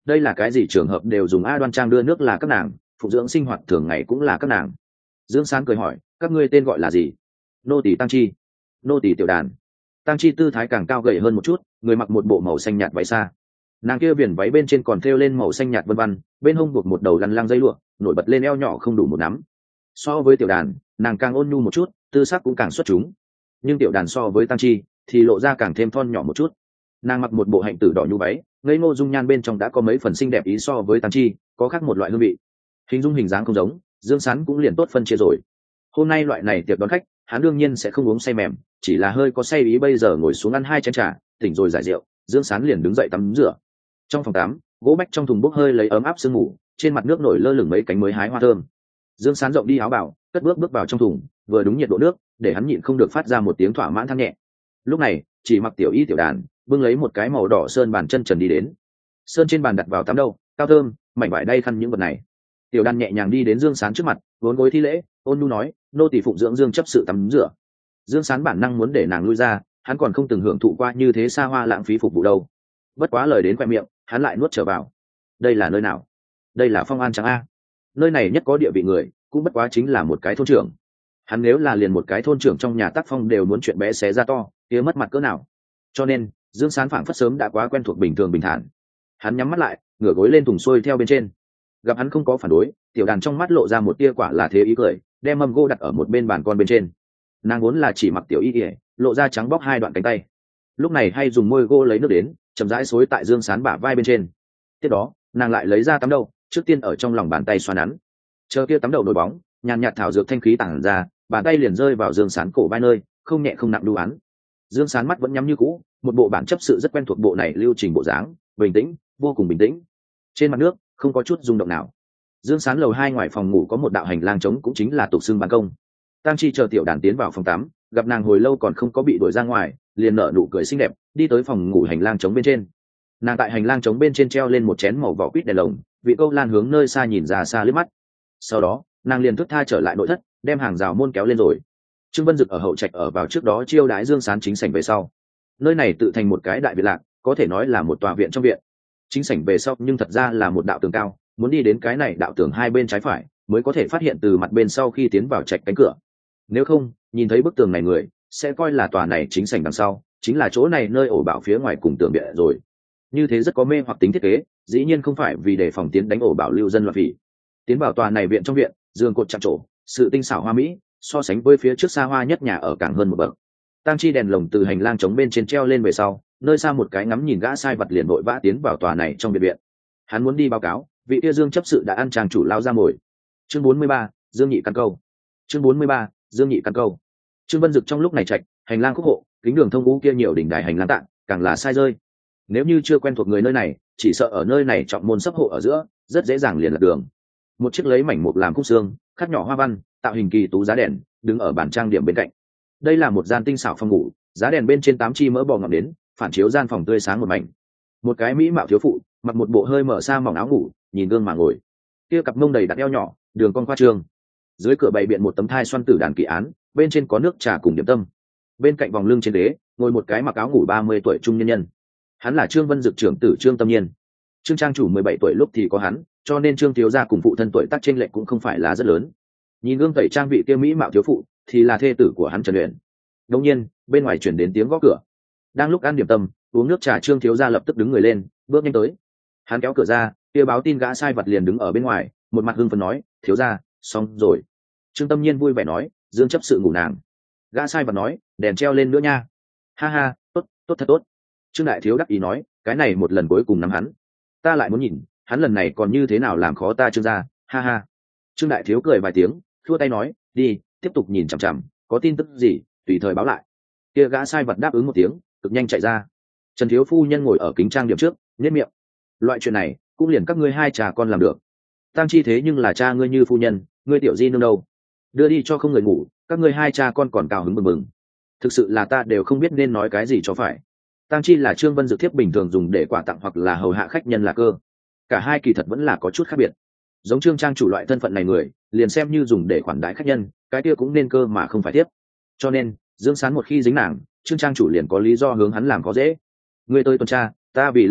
đây là cái gì trường hợp đều dùng a đoan trang đưa nước là các nàng, phụng dưỡng sinh hoạt thường ngày cũng là các nàng. Dương Sán cười hỏi, các ngươi tên gọi là gì? Nô tỳ Tăng Chi. Nô tỳ Tiểu Đàn. Tăng Chi tư thái càng cao gầy hơn một chút, người mặc một bộ màu xanh nhạt váy xa, nàng kia viền váy bên trên còn thêu lên màu xanh nhạt vân vân, bên hông buộc một đầu lăn lăng dây lụa, nổi bật lên eo nhỏ không đủ một nắm. So với Tiểu Đàn, nàng càng ôn nhu một chút, tư sắc cũng càng xuất chúng. Nhưng Tiểu Đàn so với Tăng Chi thì lộ ra càng thêm thon nhỏ một chút. Nàng mặc một bộ hạnh tử đỏ nhu váy, ngây ngô dung nhan bên trong đã có mấy phần xinh đẹp ý so với Tăng Chi, có khác một loại hương vị. Hình dung hình dáng không giống, Dương Sán cũng liền tốt phân chia rồi. Hôm nay loại này tiệc đón khách, hắn đương nhiên sẽ không uống say mềm, chỉ là hơi có say ý. Bây giờ ngồi xuống ăn hai chén trà, tỉnh rồi giải rượu, Dương Sán liền đứng dậy tắm rửa. Trong phòng tắm, gỗ bách trong thùng bốc hơi lấy ấm áp sương ngủ, trên mặt nước nổi lơ lửng mấy cánh mới hái hoa thơm. Dương Sán rộng đi áo bảo, cất bước bước vào trong thùng, vừa đúng nhiệt độ nước, để hắn nhịn không được phát ra một tiếng thỏa mãn than nhẹ. Lúc này, chỉ mặc tiểu y Tiểu Đàn bưng lấy một cái màu đỏ sơn bàn chân trần đi đến. Sơn trên bàn đặt vào tắm đâu, cao thơm, mảnh vải đay khăn những vật này. Tiểu Đàn nhẹ nhàng đi đến Dương Sán trước mặt, vốn gối thi lễ, ôn nhu nói, nô tỳ phụng dưỡng Dương chấp sự tắm rửa. Dương Sán bản năng muốn để nàng lui ra, hắn còn không từng hưởng thụ qua như thế xa hoa lãng phí phục vụ đâu. Bất quá lời đến khoe miệng, hắn lại nuốt trở vào. Đây là nơi nào? Đây là Phong An Trắng a. Nơi này nhất có địa vị người, cũng bất quá chính là một cái thôn trưởng. Hắn nếu là liền một cái thôn trưởng trong nhà tác phong đều muốn chuyện bé xé ra to, kia mất mặt cỡ nào. Cho nên, Dương Sán phảng phất sớm đã quá quen thuộc bình thường bình thản. Hắn nhắm mắt lại, ngửa gối lên thùng xuôi theo bên trên. Gặp hắn không có phản đối, Tiểu Đàn trong mắt lộ ra một tia quả là thế ý cười, đem mâm gỗ đặt ở một bên bàn con bên trên. Nàng vốn là chỉ mặc tiểu y ỉa, lộ ra trắng bóc hai đoạn cánh tay, lúc này hay dùng môi gỗ lấy nước đến chậm rãi xối tại Dương Sán bả vai bên trên. Tiếp đó nàng lại lấy ra tắm đầu, trước tiên ở trong lòng bàn tay xoa nắn, chờ kia tắm đầu nổi bóng, nhàn nhạt thảo dược thanh khí tản ra, bàn tay liền rơi vào Dương Sán cổ vai nơi, không nhẹ không nặng đu án. Dương Sán mắt vẫn nhắm như cũ, một bộ bản chấp sự rất quen thuộc bộ này lưu trình bộ dáng, bình tĩnh, vô cùng bình tĩnh. Trên mặt nước không có chút rung động nào. Dương Sán lầu hai ngoài phòng ngủ có một đạo hành lang trống, cũng chính là tục xưng ban công. Tăng Chi chờ Tiểu Đàn tiến vào phòng tắm, gặp nàng hồi lâu còn không có bị đuổi ra ngoài, liền nở nụ cười xinh đẹp, đi tới phòng ngủ hành lang trống bên trên. Nàng tại hành lang trống bên trên treo lên một chén màu vỏ quýt đèn lồng, vị câu lan hướng nơi xa nhìn ra xa liếc mắt. Sau đó nàng liền thức tha trở lại nội thất, đem hàng rào môn kéo lên rồi. Trương Vân Dực ở hậu trạch ở vào trước đó chiêu đái Dương Sán chính sảnh về sau. Nơi này tự thành một cái đại viện lạc, có thể nói là một tòa viện trong viện. Chính sảnh về sau nhưng thật ra là một đạo tường cao, muốn đi đến cái này đạo tường hai bên trái phải mới có thể phát hiện từ mặt bên sau khi tiến vào trạch cánh cửa. Nếu không, nhìn thấy bức tường này người sẽ coi là tòa này chính sảnh đằng sau chính là chỗ này nơi ổ bảo phía ngoài cùng tường viện rồi. Như thế rất có mê hoặc tính thiết kế, dĩ nhiên không phải vì đề phòng tiến đánh ổ bảo lưu dân loạn phỉ. Tiến vào tòa này viện trong viện, giường cột chạm trổ, sự tinh xảo hoa mỹ, so sánh với phía trước xa hoa nhất nhà ở càng hơn một bậc. Tăng Chi đèn lồng từ hành lang trống bên trên treo lên về sau, nơi xa một cái ngắm nhìn gã sai vật liền vội vã tiến vào tòa này trong biệt viện. Hắn muốn đi báo cáo, vị kia Dương chấp sự đã ăn chàng chủ lao ra mồi. Chương bốn mươi ba, Dương nhị căn câu. Chương bốn mươi ba, Dương nhị căn câu. Trương Vân Dực trong lúc này chạy, hành lang khúc hộ, kính đường thông vũ kia nhiều đỉnh đài hành lang tạng, càng là sai rơi. Nếu như chưa quen thuộc người nơi này, chỉ sợ ở nơi này trọng môn sắp hộ ở giữa, rất dễ dàng liền lạc đường. Một chiếc lấy mảnh mục làm khung xương, khắc nhỏ hoa văn, tạo hình kỳ tú giá đèn, đứng ở bàn trang điểm bên cạnh. Đây là một gian tinh xảo phòng ngủ, giá đèn bên trên tám chi mỡ bò ngọn đến, phản chiếu gian phòng tươi sáng một mảnh. Một cái mỹ mạo thiếu phụ, mặc một bộ hơi mở xa mỏng áo ngủ, nhìn gương mà ngồi. Kia cặp mông đầy đặt eo nhỏ, đường cong khoa trương. Dưới cửa bày biện một tấm thai xoăn tử đàn kỳ án, bên trên có nước trà cùng điểm tâm. Bên cạnh vòng lưng trên ghế, ngồi một cái mặc áo ngủ ba mươi tuổi trung nhân nhân. Hắn là Trương Vân Dực trưởng tử Trương Tâm Nhiên. Trương trang chủ mười bảy tuổi lúc thì có hắn, cho nên Trương thiếu gia cùng phụ thân tuổi tác chênh lệch cũng không phải là rất lớn. Nhìn gương tẩy trang vị kia mỹ mạo thiếu phụ, thì là thê tử của hắn Trần Uyển. Đột nhiên, bên ngoài truyền đến tiếng gõ cửa. Đang lúc ăn điểm tâm, uống nước trà Trương thiếu gia lập tức đứng người lên, bước nhanh tới. Hắn kéo cửa ra, kia báo tin gã sai vật liền đứng ở bên ngoài, một mặt hưng phấn nói, thiếu gia, xong rồi. Trương Tâm Nhiên vui vẻ nói, Dương chấp sự ngủ nàng. Gã sai vật nói, đèn treo lên nữa nha. Ha ha, tốt, tốt thật tốt. Trương đại thiếu đắc ý nói, cái này một lần cuối cùng nắm hắn, ta lại muốn nhìn hắn lần này còn như thế nào làm khó ta Trương gia. Ha ha. Trương đại thiếu cười vài tiếng, thua tay nói, đi, tiếp tục nhìn chằm chằm, có tin tức gì tùy thời báo lại. Kia gã sai vật đáp ứng một tiếng, cực nhanh chạy ra. Trần thiếu phu nhân ngồi ở kính trang điểm trước, nhếch miệng. Loại chuyện này cũng liền các ngươi hai cha con làm được. Tăng Chi thế nhưng là cha ngươi như phu nhân, ngươi tiểu di nương đâu, đưa đi cho không người ngủ, các ngươi hai cha con còn cao hứng mừng mừng. Thực sự là ta đều không biết nên nói cái gì cho phải. Tăng Chi là Trương Vân Dực thiếp bình thường dùng để quà tặng hoặc là hầu hạ khách nhân là cơ, cả hai kỳ thật vẫn là có chút khác biệt. Giống Trương trang chủ loại thân phận này người, liền xem như dùng để khoản đãi khách nhân, cái kia cũng nên cơ mà không phải tiếp. Cho nên Dương Sán một khi dính nàng, Trương trang chủ liền có lý do hướng hắn làm có dễ. Ngươi tới tuần tra, ta vì lễ ngộ,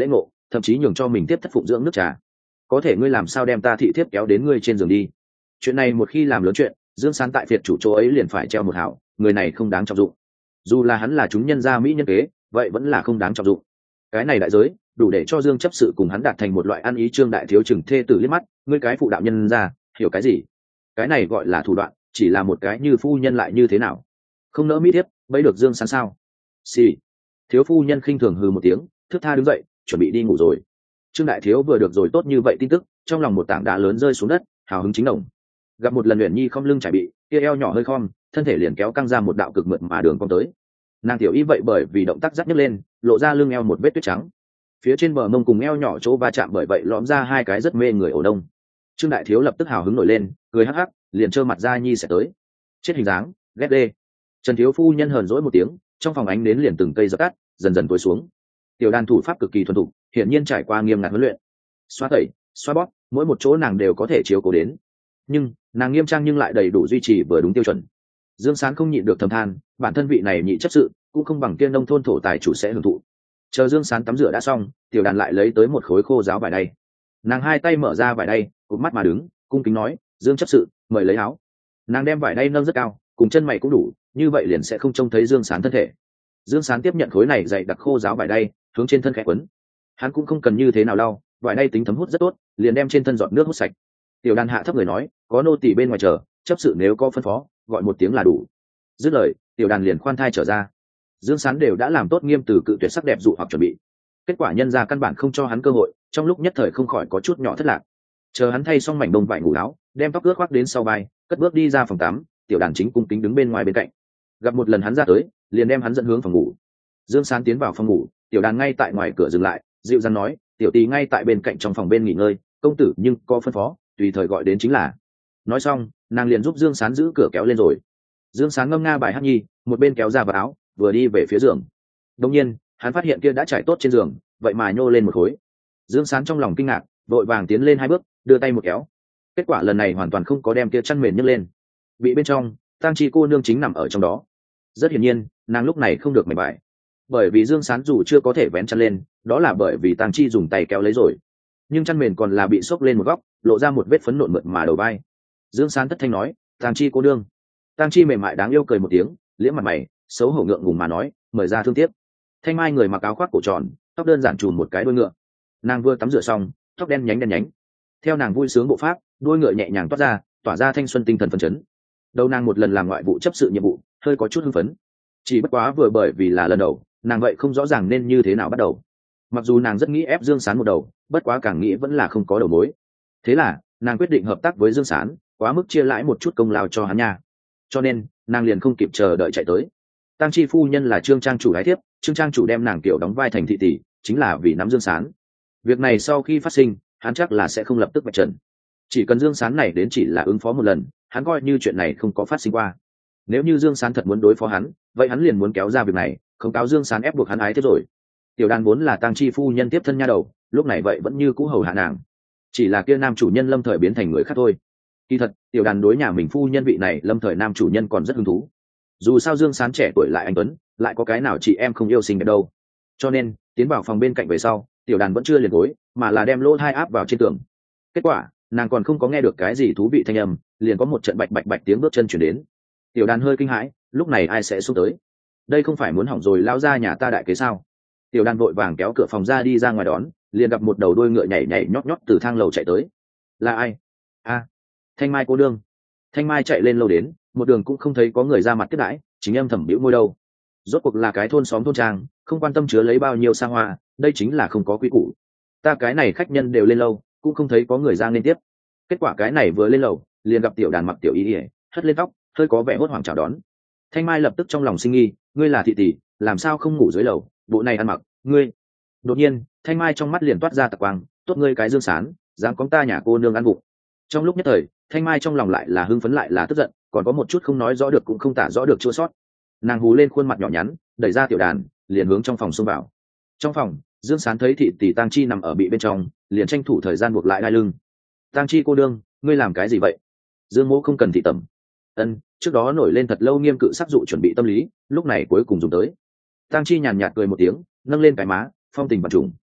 thậm chí nhường cho mình tiếp thất phụng dưỡng nước trà. Có thể ngươi làm sao đem ta thị thiếp kéo đến ngươi trên giường đi? Chuyện này một khi làm lớn chuyện, Dương Sán tại Việt chủ chỗ ấy liền phải treo một hảo, người này không đáng trọng dụng. Dù là hắn là chúng nhân gia mỹ nhân kế, vậy vẫn là không đáng trọng dụng. Cái này đại giới đủ để cho Dương chấp sự cùng hắn đạt thành một loại ăn ý. Trương đại thiếu chừng thê tử liếc mắt, ngươi cái phụ đạo nhân gia hiểu cái gì? Cái này gọi là thủ đoạn, chỉ là một cái như phu nhân lại như thế nào? Không nỡ mỹ thiếp, bấy được Dương Sán sao? Xì. Thiếu phu nhân khinh thường hừ một tiếng, thước tha đứng dậy, chuẩn bị đi ngủ rồi. Trương đại thiếu vừa được rồi tốt như vậy tin tức, trong lòng một tảng đá lớn rơi xuống đất, hào hứng chính đồng. Gặp một lần Uyển Nhi không lưng trải bị, kia eo nhỏ hơi khom, thân thể liền kéo căng ra một đạo cực mượt mà đường cong tới. Nàng tiểu y vậy bởi vì động tác dắt nhấc lên, lộ ra lưng eo một vết tuyết trắng. Phía trên bờ mông cùng eo nhỏ chỗ va chạm bởi vậy lõm ra hai cái rất mê người ổ đông. Trương đại thiếu lập tức hào hứng nổi lên, cười hắc hắc, liền trơ mặt ra Nhi sẽ tới. Chết hình dáng, ghét đê. Trần thiếu phu nhân hờn dỗi một tiếng, trong phòng ánh đến liền từng cây dập tắt, dần dần tối xuống. Tiểu đàn thủ pháp cực kỳ thuần thục, hiển nhiên trải qua nghiêm ngặt huấn luyện. Xoa tẩy, xoa bóp, mỗi một chỗ nàng đều có thể chiếu cố đến. Nhưng nàng nghiêm trang nhưng lại đầy đủ duy trì vừa đúng tiêu chuẩn. Dương Sán không nhịn được thầm than, bản thân vị này nhị chấp sự cũng không bằng kia nông thôn thổ tài chủ sẽ hưởng thụ. Chờ Dương Sán tắm rửa đã xong, tiểu đàn lại lấy tới một khối khô giáo vải đay. Nàng hai tay mở ra vải đay, cụp mắt mà đứng, cung kính nói, Dương chấp sự mời lấy áo. Nàng đem vải đay nâng rất cao, cùng chân mày cũng đủ, như vậy liền sẽ không trông thấy Dương Sán thân thể. Dương Sán tiếp nhận khối này dày đặc khô giáo vải đay, hướng trên thân khẽ quấn. Hắn cũng không cần như thế nào lau, vải đay tính thấm hút rất tốt, liền đem trên thân giọt nước hút sạch. Tiểu đàn hạ thấp người nói, có nô tỳ bên ngoài chờ, chấp sự nếu có phân phó, gọi một tiếng là đủ. Dứt lời, tiểu đàn liền khoan thai trở ra. Dương Sán đều đã làm tốt nghiêm từ cự tuyệt sắc đẹp dụ hoặc chuẩn bị. Kết quả nhân ra căn bản không cho hắn cơ hội, trong lúc nhất thời không khỏi có chút nhỏ thất lạc. Chờ hắn thay xong mảnh đông vải ngủ áo, đem tóc ướt khoác đến sau vai, cất bước đi ra phòng tắm, tiểu đàn chính cung kính đứng bên ngoài bên cạnh. Gặp một lần hắn ra tới, liền đem hắn dẫn hướng phòng ngủ. Dương Sán tiến vào phòng ngủ, tiểu đàn ngay tại ngoài cửa dừng lại, dịu dàng nói, tiểu tỳ ngay tại bên cạnh trong phòng bên nghỉ ngơi, công tử nhưng có phân phó, tùy thời gọi đến chính là. Nói xong, nàng liền giúp Dương Sán giữ cửa kéo lên rồi. Dương Sán ngâm nga bài hát nhi, một bên kéo ra vào áo, vừa đi về phía giường. Đột nhiên, hắn phát hiện kia đã trải tốt trên giường, vậy mà nhô lên một khối. Dương Sán trong lòng kinh ngạc, vội vàng tiến lên hai bước, đưa tay một kéo. Kết quả lần này hoàn toàn không có đem kia chăn mền nhấc lên. Bị bên trong, Tang Chi cô nương chính nằm ở trong đó. Rất hiển nhiên, nàng lúc này không được mệt mỏi. Bởi vì Dương Sán dù chưa có thể vén chăn lên, đó là bởi vì Tang Chi dùng tay kéo lấy rồi. Nhưng chăn mền còn là bị xốc lên một góc, lộ ra một vết phấn nộn mượt mà đầu vai. Dương Sán thất thanh nói, Tang Chi cô nương. Tang Chi mềm mại đáng yêu cười một tiếng, liễm mặt mày, xấu hổ ngượng ngùng mà nói, mời ra thương tiếc. Thanh Mai người mặc áo khoác cổ tròn, tóc đơn giản trùm một cái đuôi ngựa. Nàng vừa tắm rửa xong, tóc đen nhánh đen nhánh. Theo nàng vui sướng bộ pháp, đuôi ngựa nhẹ nhàng toát ra, tỏa ra thanh xuân tinh thần phấn chấn. Đầu nàng một lần làm ngoại vụ chấp sự nhiệm vụ, hơi có chút hưng phấn. Chỉ bất quá vừa bởi vì là lần đầu, nàng vậy không rõ ràng nên như thế nào bắt đầu. Mặc dù nàng rất nghĩ ép Dương Sán một đầu, bất quá càng nghĩ vẫn là không có đầu mối. Thế là nàng quyết định hợp tác với Dương Sán, quá mức chia lãi một chút công lao cho hắn nha. Cho nên nàng liền không kịp chờ đợi chạy tới. Tang Chi phu nhân là Trương trang chủ gái thiếp, Trương trang chủ đem nàng tiểu đóng vai thành thị tỷ, chính là vì nắm Dương Sán. Việc này sau khi phát sinh, hắn chắc là sẽ không lập tức vạch trần. Chỉ cần Dương Sán này đến chỉ là ứng phó một lần, hắn coi như chuyện này không có phát sinh qua. Nếu như Dương Sán thật muốn đối phó hắn, vậy hắn liền muốn kéo ra việc này, không cáo Dương Sán ép buộc hắn ái thế rồi. Tiểu đàn vốn là Tang Chi phu nhân tiếp thân nha đầu, lúc này vậy vẫn như cũ hầu hạ nàng. Chỉ là kia nam chủ nhân lâm thời biến thành người khác thôi. Kỳ thật, tiểu đàn đối nhà mình phu nhân vị này lâm thời nam chủ nhân còn rất hứng thú. Dù sao Dương Sán trẻ tuổi lại anh tuấn, lại có cái nào chị em không yêu xinh đẹp đâu. Cho nên tiến vào phòng bên cạnh về sau, tiểu đàn vẫn chưa liền gối, mà là đem lỗ hai áp vào trên tường. Kết quả nàng còn không có nghe được cái gì thú vị thanh âm, liền có một trận bạch bạch bạch tiếng bước chân chuyển đến. Tiểu đàn hơi kinh hãi, lúc này ai sẽ xuống tới? Đây không phải muốn hỏng rồi lao ra nhà ta đại kế sao? Tiểu đàn vội vàng kéo cửa phòng ra đi ra ngoài đón, liền gặp một đầu đuôi ngựa nhảy nhảy nhót nhót từ thang lầu chạy tới. Là ai? A, Thanh Mai cô đương. Thanh Mai chạy lên lâu đến, một đường cũng không thấy có người ra mặt tiếp đãi, chính em thầm bĩu môi đâu. Rốt cuộc là cái thôn xóm thôn trang, không quan tâm chứa lấy bao nhiêu xa hoa, đây chính là không có quy củ. Ta cái này khách nhân đều lên lâu, cũng không thấy có người ra lên tiếp. Kết quả cái này vừa lên lầu, liền gặp tiểu đàn mặc tiểu y ỉa, hất lên tóc, hơi có vẻ hốt hoảng chào đón. Thanh Mai lập tức trong lòng sinh nghi, ngươi là thị tỷ, làm sao không ngủ dưới lầu, bộ này ăn mặc, ngươi. Đột nhiên, Thanh Mai trong mắt liền toát ra tạc quang, tốt ngươi cái Dương Sán, dám có ta nhà cô nương ăn bụng. Trong lúc nhất thời, Thanh Mai trong lòng lại là hưng phấn lại là tức giận, còn có một chút không nói rõ được cũng không tả rõ được chua sót. Nàng hú lên khuôn mặt nhỏ nhắn, đẩy ra tiểu đàn, liền hướng trong phòng xông vào. Trong phòng, Dương Sán thấy thị tỷ Tang Chi nằm ở bị bên trong, liền tranh thủ thời gian buộc lại đai lưng. Tang Chi cô đương, ngươi làm cái gì vậy? Dương Mỗ không cần thị tẩm. Ân, trước đó nổi lên thật lâu nghiêm cự sắc dụ chuẩn bị tâm lý, lúc này cuối cùng dùng tới. Tang Chi nhàn nhạt cười một tiếng, nâng lên cái má, phong tình vật trùng.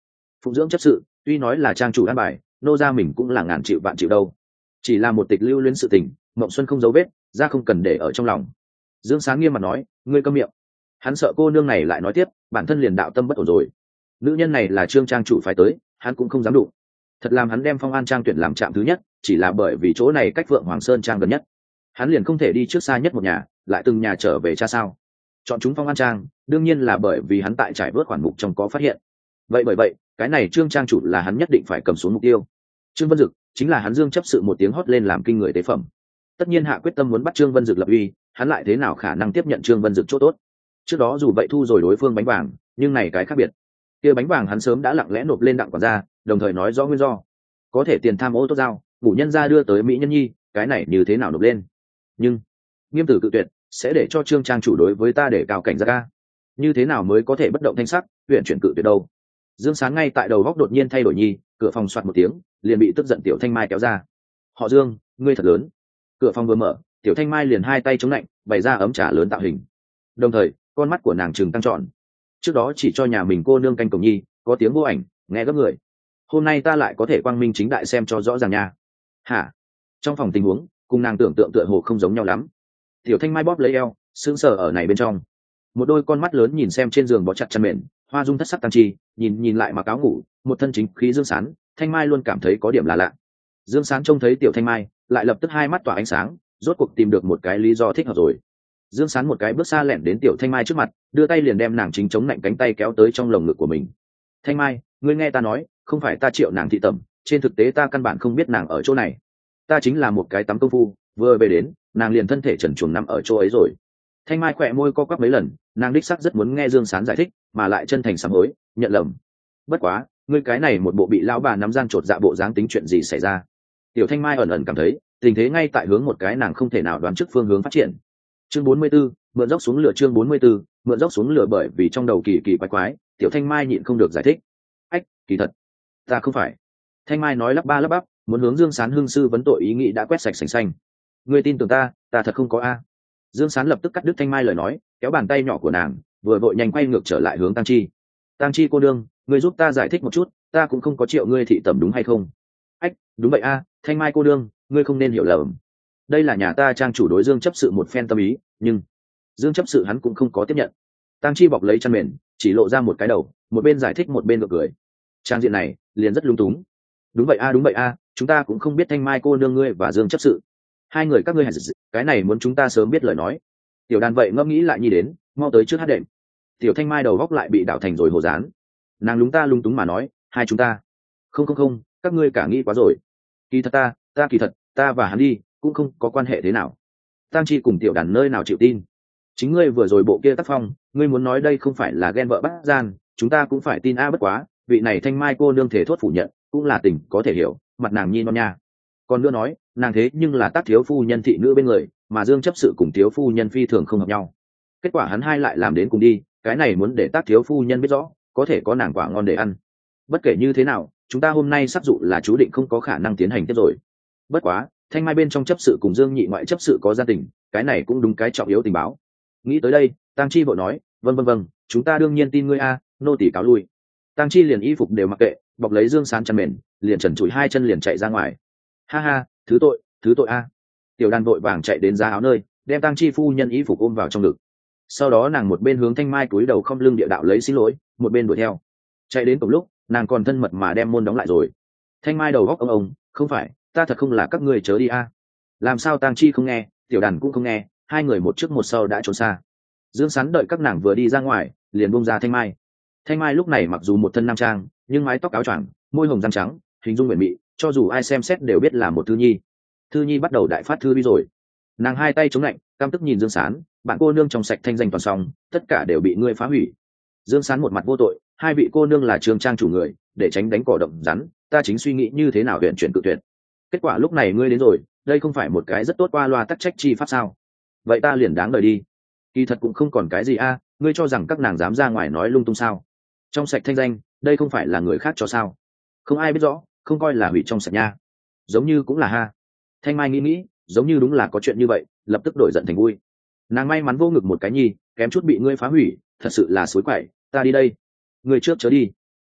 phụng dưỡng chấp sự tuy nói là trang chủ an bài, nô gia mình cũng là ngàn chịu vạn chịu đâu. Chỉ là một tịch lưu luyến sự tình, mộng xuân không dấu vết, ra không cần để ở trong lòng. Dương Sáng nghiêm mặt nói, ngươi câm miệng. Hắn sợ cô nương này lại nói tiếp, bản thân liền đạo tâm bất ổn rồi. Nữ nhân này là trương trang chủ phái tới, hắn cũng không dám đụng. Thật làm hắn đem Phong An Trang tuyển làm trạm thứ nhất, chỉ là bởi vì chỗ này cách Phượng Hoàng Sơn Trang gần nhất, hắn liền không thể đi trước xa nhất một nhà, lại từng nhà trở về cha sao? Chọn chúng Phong An Trang, đương nhiên là bởi vì hắn tại trải vớt khoản mục trong có phát hiện. Vậy bởi vậy, cái này trương trang chủ là hắn nhất định phải cầm xuống mục tiêu. Trương Vân Dực chính là hắn Dương chấp sự một tiếng hót lên làm kinh người tế phẩm. Tất nhiên hạ quyết tâm muốn bắt Trương Vân Dực lập uy, hắn lại thế nào khả năng tiếp nhận Trương Vân Dực chỗ tốt? Trước đó dù vậy thu rồi đối phương bánh vàng, nhưng này cái khác biệt. Kia bánh vàng hắn sớm đã lặng lẽ nộp lên đặng quản gia, đồng thời nói rõ nguyên do. Có thể tiền tham ô tốt giao, ngũ nhân gia đưa tới mỹ nhân nhi, cái này như thế nào nộp lên? Nhưng nghiêm tử cự tuyệt, sẽ để cho Trương trang chủ đối với ta để cao cảnh giác ca. Như thế nào mới có thể bất động thanh sắc, huyện chuyển cự tuyệt đâu? Dương Sáng ngay tại đầu góc đột nhiên thay đổi nhi, cửa phòng soạt một tiếng, liền bị tức giận tiểu Thanh Mai kéo ra. Họ Dương, ngươi thật lớn. Cửa phòng vừa mở, tiểu Thanh Mai liền hai tay chống lạnh, bày ra ấm trà lớn tạo hình. Đồng thời, con mắt của nàng trừng tăng trọn. Trước đó chỉ cho nhà mình cô nương canh cổng nhi, có tiếng vô ảnh, nghe gấp người. Hôm nay ta lại có thể quang minh chính đại xem cho rõ ràng nha. Hả? Trong phòng tình huống, cùng nàng tưởng tượng tựa hồ không giống nhau lắm. Tiểu Thanh Mai bóp lấy eo, sững sờ ở này bên trong. Một đôi con mắt lớn nhìn xem trên giường bó chặt chăn mền, hoa dung thất sắc tăng chi, nhìn nhìn lại mặc áo ngủ, một thân chính khí Dương Sán, Thanh Mai luôn cảm thấy có điểm là lạ. Dương Sán trông thấy tiểu Thanh Mai, lại lập tức hai mắt tỏa ánh sáng, rốt cuộc tìm được một cái lý do thích hợp rồi. Dương Sán một cái bước xa lẻn đến tiểu Thanh Mai trước mặt, đưa tay liền đem nàng chính chống nạnh cánh tay kéo tới trong lồng ngực của mình. Thanh Mai, ngươi nghe ta nói, không phải ta triệu nàng thị tẩm, trên thực tế ta căn bản không biết nàng ở chỗ này. Ta chính là một cái tắm công phu, vừa về đến, nàng liền thân thể trần truồng nằm ở chỗ ấy rồi. Thanh Mai khỏe môi co quắp mấy lần, nàng đích sắc rất muốn nghe Dương Sán giải thích, mà lại chân thành sám hối, nhận lầm. Bất quá, ngươi cái này một bộ bị lão bà nắm gian trột dạ bộ dáng tính chuyện gì xảy ra? Tiểu Thanh Mai ẩn ẩn cảm thấy, tình thế ngay tại hướng một cái nàng không thể nào đoán trước phương hướng phát triển. Chương bốn mươi 44, mượn dốc xuống lửa chương bốn mươi 44, mượn dốc xuống lửa bởi vì trong đầu kỳ kỳ quái quái, Tiểu Thanh Mai nhịn không được giải thích. Ách, kỳ thật, ta không phải. Thanh Mai nói lắp ba lắp bắp, muốn hướng Dương Sán hương sư vấn tội ý nghĩ đã quét sạch sành xanh. Ngươi tin tưởng ta, ta thật không có a. Dương Sán lập tức cắt đứt Thanh Mai lời nói, kéo bàn tay nhỏ của nàng, vừa vội nhanh quay ngược trở lại hướng Tăng Chi. Tăng Chi cô đương, ngươi giúp ta giải thích một chút, ta cũng không có triệu ngươi thị tẩm đúng hay không? Ách, đúng vậy a, Thanh Mai cô đương, ngươi không nên hiểu lầm. Đây là nhà ta trang chủ đối Dương chấp sự một phen tâm ý, nhưng Dương chấp sự hắn cũng không có tiếp nhận. Tăng Chi bọc lấy chăn mền, chỉ lộ ra một cái đầu, một bên giải thích một bên gượng cười. Trang diện này liền rất lung túng. Đúng vậy a, đúng vậy a, chúng ta cũng không biết Thanh Mai cô nương ngươi và Dương chấp sự. Hai người các ngươi hẳn cái này muốn chúng ta sớm biết lời nói. Tiểu Đàn vậy ngẫm nghĩ lại nhi đến, mau tới trước hát đệm. Tiểu Thanh Mai đầu góc lại bị đảo thành rồi hồ dán. Nàng lúng ta lung túng mà nói, hai chúng ta. Không không không, các ngươi cả nghĩ quá rồi. Kỳ thật ta, ta kỳ thật, ta và hắn đi, cũng không có quan hệ thế nào. Tăng Chi cùng Tiểu Đàn nơi nào chịu tin. Chính ngươi vừa rồi bộ kia tác phong, ngươi muốn nói đây không phải là ghen vợ bắt gian, chúng ta cũng phải tin a bất quá, vị này Thanh Mai cô nương thể thốt phủ nhận, cũng là tình có thể hiểu, mặt nàng nhi non nha. Còn nữa nói, nàng thế nhưng là tác thiếu phu nhân thị nữ bên người, mà Dương chấp sự cùng thiếu phu nhân phi thường không hợp nhau. Kết quả hắn hai lại làm đến cùng đi, cái này muốn để tác thiếu phu nhân biết rõ, có thể có nàng quả ngon để ăn. Bất kể như thế nào, chúng ta hôm nay sắp dụ là chú định không có khả năng tiến hành tiếp rồi. Bất quá, Thanh Mai bên trong chấp sự cùng Dương nhị ngoại chấp sự có gia tình, cái này cũng đúng cái trọng yếu tình báo. Nghĩ tới đây, Tăng Chi vội nói, vâng vâng vâng, chúng ta đương nhiên tin ngươi a, nô tỳ cáo lui. Tăng Chi liền y phục đều mặc kệ, bọc lấy Dương Sán chăn mền, liền trần trụi hai chân liền chạy ra ngoài. Ha ha, thứ tội, thứ tội a. Tiểu Đàn vội vàng chạy đến giá áo nơi, đem Tăng Chi phu nhân y phục ôm vào trong ngực. Sau đó nàng một bên hướng Thanh Mai cúi đầu không lưng địa đạo lấy xin lỗi, một bên đuổi theo. Chạy đến cùng lúc, nàng còn thân mật mà đem môn đóng lại rồi. Thanh Mai đầu góc ông ông, không phải, ta thật không là các ngươi chớ đi a. Làm sao Tăng Chi không nghe, Tiểu Đàn cũng không nghe, hai người một trước một sau đã trốn xa. Dương Sán đợi các nàng vừa đi ra ngoài, liền buông ra Thanh Mai. Thanh Mai lúc này mặc dù một thân nam trang, nhưng mái tóc áo choàng, môi hồng răng trắng, hình dung mềm mị, cho dù ai xem xét đều biết là một thư nhi. Thư nhi bắt đầu đại phát thư đi rồi. Nàng hai tay chống lạnh, căm tức nhìn Dương Sán, bạn cô nương trong sạch thanh danh toàn xong, tất cả đều bị ngươi phá hủy. Dương Sán một mặt vô tội, hai vị cô nương là trường trang chủ người, để tránh đánh cỏ động rắn, ta chính suy nghĩ như thế nào huyện chuyển cự tuyệt. Kết quả lúc này ngươi đến rồi, đây không phải một cái rất tốt qua loa tắc trách chi pháp sao? Vậy ta liền đáng lời đi. Kỳ thật cũng không còn cái gì a, ngươi cho rằng các nàng dám ra ngoài nói lung tung sao? Trong sạch thanh danh, đây không phải là người khác cho sao? Không ai biết rõ, không coi là hủy trong sạch nha. Giống như cũng là ha. Thanh Mai nghĩ nghĩ, giống như đúng là có chuyện như vậy, lập tức đổi giận thành vui. Nàng may mắn vô ngực một cái nhi, kém chút bị ngươi phá hủy, thật sự là suối quậy, ta đi đây. Ngươi trước chớ đi.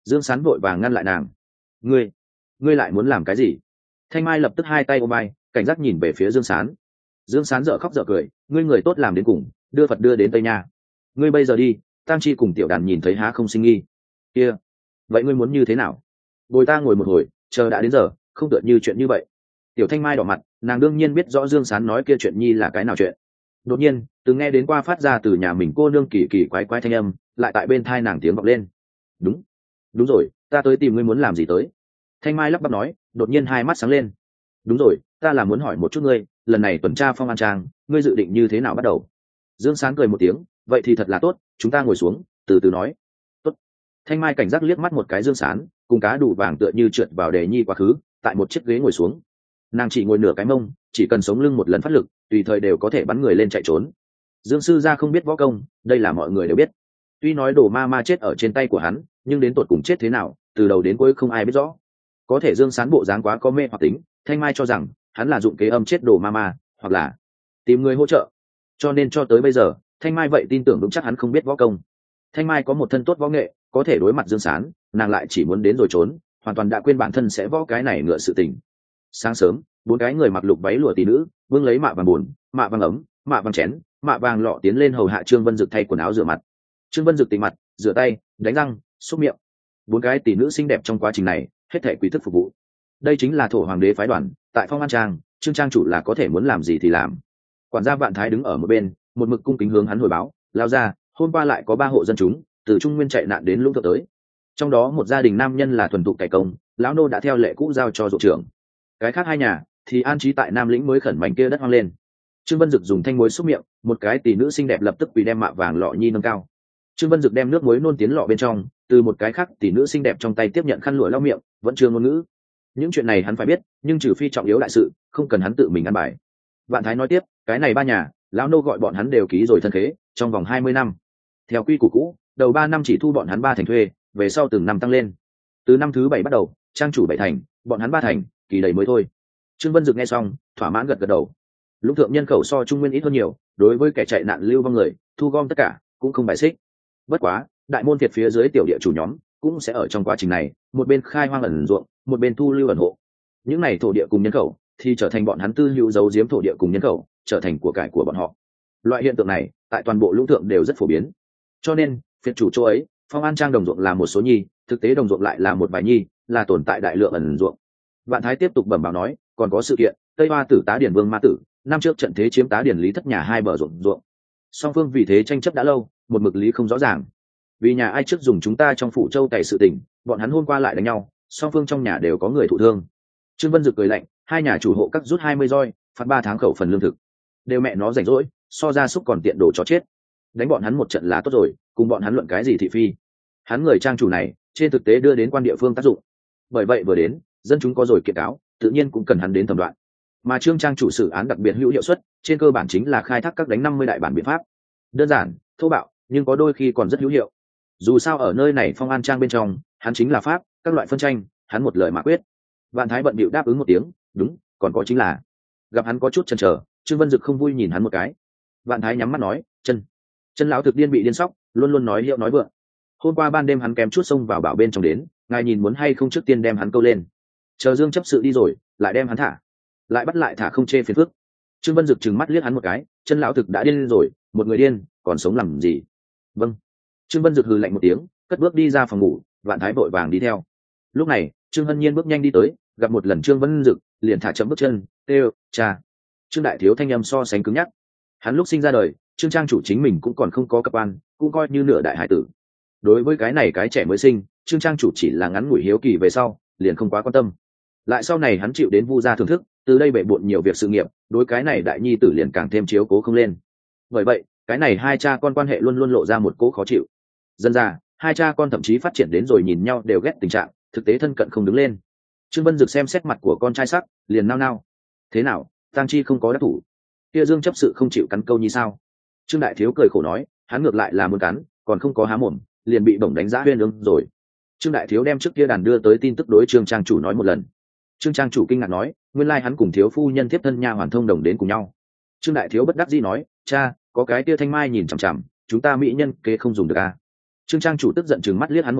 Dương Sán vội vàng ngăn lại nàng. Ngươi, ngươi lại muốn làm cái gì? Thanh Mai lập tức hai tay ôm vai, cảnh giác nhìn về phía Dương Sán. Dương Sán dở khóc dở cười, ngươi người tốt làm đến cùng, đưa Phật đưa đến Tây Nha. Ngươi bây giờ đi, Tam Chi cùng Tiểu Đàn nhìn thấy há không sinh nghi. Kia, vậy ngươi muốn như thế nào? Bồi ta ngồi một hồi, chờ đã đến giờ, không tựa như chuyện như vậy. Tiểu Thanh Mai đỏ mặt, nàng đương nhiên biết rõ Dương Sán nói kia chuyện nhi là cái nào chuyện. Đột nhiên, từ nghe đến qua phát ra từ nhà mình cô nương kỳ kỳ quái quái thanh âm, lại tại bên thai nàng tiếng vọng lên. Đúng, đúng rồi, ta tới tìm ngươi muốn làm gì tới? Thanh Mai lắp bắp nói, đột nhiên hai mắt sáng lên. Đúng rồi, ta là muốn hỏi một chút ngươi, lần này tuần tra Phong An Trang, ngươi dự định như thế nào bắt đầu? Dương Sán cười một tiếng, vậy thì thật là tốt, chúng ta ngồi xuống, từ từ nói. Tốt. Thanh Mai cảnh giác liếc mắt một cái Dương Sán, cùng cá đủ vàng tựa như trượt vào đề nhi quá khứ, tại một chiếc ghế ngồi xuống. Nàng chỉ ngồi nửa cái mông, chỉ cần sống lưng một lần phát lực, tùy thời đều có thể bắn người lên chạy trốn. Dương sư gia không biết võ công, đây là mọi người đều biết. Tuy nói đồ ma ma chết ở trên tay của hắn, nhưng đến tột cùng chết thế nào, từ đầu đến cuối không ai biết rõ. Có thể Dương Sán bộ dáng quá có mê hoặc tính, Thanh Mai cho rằng hắn là dụng kế âm chết đồ ma ma, hoặc là tìm người hỗ trợ. Cho nên cho tới bây giờ, Thanh Mai vậy tin tưởng đúng chắc hắn không biết võ công. Thanh Mai có một thân tốt võ nghệ, có thể đối mặt Dương Sán, nàng lại chỉ muốn đến rồi trốn, hoàn toàn đã quên bản thân sẽ võ cái này ngựa sự tình. Sáng sớm, bốn cái người mặc lục váy lụa tỷ nữ, vương lấy mạ vàng buồn, mạ vàng ấm, mạ vàng chén, mạ vàng lọ tiến lên hầu hạ Trương Vân Dực thay quần áo rửa mặt. Trương Vân Dực tỉ mặt, rửa tay, đánh răng, xúc miệng. Bốn cái tỷ nữ xinh đẹp trong quá trình này, hết thảy quý thức phục vụ. Đây chính là thổ hoàng đế phái đoàn, tại Phong An Trang, Trương trang chủ là có thể muốn làm gì thì làm. Quản gia Vạn Thái đứng ở một bên, một mực cung kính hướng hắn hồi báo, lao ra, hôm qua lại có ba hộ dân chúng từ Trung Nguyên chạy nạn đến Lũng Thượng tới. Trong đó một gia đình nam nhân là thuần thục cày công, lão nô đã theo lệ cũ giao cho ruộng trưởng. Cái khác hai nhà thì an trí tại Nam Lĩnh mới khẩn mảnh kia đất hoang lên. Trương Vân Dực dùng thanh muối xúc miệng, một cái tỷ nữ xinh đẹp lập tức quỳ đem mạ vàng lọ nhi nâng cao. Trương Vân Dực đem nước muối nôn tiến lọ bên trong, từ một cái khác tỷ nữ xinh đẹp trong tay tiếp nhận khăn lụa lau miệng, vẫn chưa ngôn ngữ. Những chuyện này hắn phải biết, nhưng trừ phi trọng yếu đại sự, không cần hắn tự mình ăn bài. Vạn Thái nói tiếp, cái này ba nhà, lão nô gọi bọn hắn đều ký rồi thân khế, trong vòng hai mươi năm. Theo quy củ cũ, đầu ba năm chỉ thu bọn hắn ba thành thuê, về sau từng năm tăng lên. Từ năm thứ bảy bắt đầu, trang chủ bảy thành, bọn hắn ba thành, kỳ đầy mới thôi. Trương Vân Dực nghe xong, thỏa mãn gật gật đầu. Lũng Thượng nhân khẩu so Trung Nguyên ít hơn nhiều, đối với kẻ chạy nạn lưu vong người, thu gom tất cả, cũng không bài xích. Bất quá, đại môn Việt phía dưới tiểu địa chủ nhóm cũng sẽ ở trong quá trình này, một bên khai hoang ẩn ruộng, một bên thu lưu ẩn hộ. Những này thổ địa cùng nhân khẩu thì trở thành bọn hắn tư hữu giấu giếm thổ địa cùng nhân khẩu, trở thành của cải của bọn họ. Loại hiện tượng này, tại toàn bộ Lũng Thượng đều rất phổ biến. Cho nên, phiệt chủ chỗ ấy, Phong An Trang đồng ruộng là một số nhi, thực tế đồng ruộng lại là một vài nhi, là tồn tại đại lượng ẩn ruộng. Vạn Thái tiếp tục bẩm báo nói, còn có sự kiện, Tây Hoa tử tá điển vương ma tử, năm trước trận thế chiếm tá điển lý thất nhà hai bờ ruộng ruộng. Song phương vì thế tranh chấp đã lâu, một mực lý không rõ ràng. Vì nhà ai trước dùng chúng ta trong phủ châu cày sự tình, bọn hắn hôm qua lại đánh nhau, song phương trong nhà đều có người thụ thương. Trương Vân Dực cười lạnh, hai nhà chủ hộ cắt rút hai mươi roi, phạt ba tháng khẩu phần lương thực. Đều mẹ nó rảnh rỗi, so ra súc còn tiện đồ chó chết. Đánh bọn hắn một trận là tốt rồi, cùng bọn hắn luận cái gì thị phi. Hắn người trang chủ này, trên thực tế đưa đến quan địa phương tác dụng. Bởi vậy vừa đến, dân chúng có rồi kiện cáo, tự nhiên cũng cần hắn đến thẩm đoạn. Mà Trương trang chủ xử án đặc biệt hữu hiệu suất, trên cơ bản chính là khai thác các đánh năm mươi đại bản biện pháp. Đơn giản, thô bạo, nhưng có đôi khi còn rất hữu hiệu. Dù sao ở nơi này Phong An Trang bên trong, hắn chính là pháp, các loại phân tranh, hắn một lời mà quyết. Vạn Thái bận bịu đáp ứng một tiếng, đúng, còn có chính là. Gặp hắn có chút chần chờ, Trương Vân Dực không vui nhìn hắn một cái. Vạn Thái nhắm mắt nói, chân, chân lão thực điên bị điên sóc, luôn luôn nói hiệu nói vượng. Hôm qua ban đêm hắn kém chút xông vào bảo bên trong đến, ngài nhìn muốn hay không trước tiên đem hắn câu lên, chờ Dương chấp sự đi rồi, lại đem hắn thả, lại bắt lại thả không chê phiền phức. Trương Vân Dực trừng mắt liếc hắn một cái, chân lão thực đã điên rồi, một người điên, còn sống làm gì? Vâng. Trương Vân Dực hừ lạnh một tiếng, cất bước đi ra phòng ngủ, Vạn Thái vội vàng đi theo. Lúc này, Trương Hân Nhiên bước nhanh đi tới, gặp một lần Trương Vân Dực, liền thả chậm bước chân, kêu, cha. Trương đại thiếu thanh âm so sánh cứng nhắc. Hắn lúc sinh ra đời, Trương trang chủ chính mình cũng còn không có cập an, cũng coi như nửa đại hải tử. Đối với cái này cái trẻ mới sinh, Trương trang chủ chỉ là ngắn ngủi hiếu kỳ về sau, liền không quá quan tâm. Lại sau này hắn chịu đến Vu gia thưởng thức, từ đây bệ bội nhiều việc sự nghiệp, đối cái này đại nhi tử liền càng thêm chiếu cố không lên. Bởi vậy, cái này hai cha con quan hệ luôn luôn lộ ra một cố khó chịu. Dần ra, hai cha con thậm chí phát triển đến rồi nhìn nhau đều ghét tình trạng, thực tế thân cận không đứng lên. Trương Vân Dực xem xét mặt của con trai sắc, liền nao nao. Thế nào, Tang Chi không có đắc thủ? Kia Dương chấp sự không chịu cắn câu như sao? Trương đại thiếu cười khổ nói, hắn ngược lại là muốn cắn, còn không có há mồm, liền bị bổng đánh giá huyên ương rồi. Trương đại thiếu đem trước kia đàn đưa tới tin tức đối Trương trang chủ nói một lần. Trương trang chủ kinh ngạc nói, nguyên lai hắn cùng thiếu phu nhân tiếp thân nha hoàn thông đồng đến cùng nhau. Trương đại thiếu bất đắc dĩ nói, cha, có cái kia Thanh Mai nhìn chằm chằm, chúng ta mỹ nhân kế không dùng được à? Trương trang chủ tức giận chừng mắt liếc hắn một cái,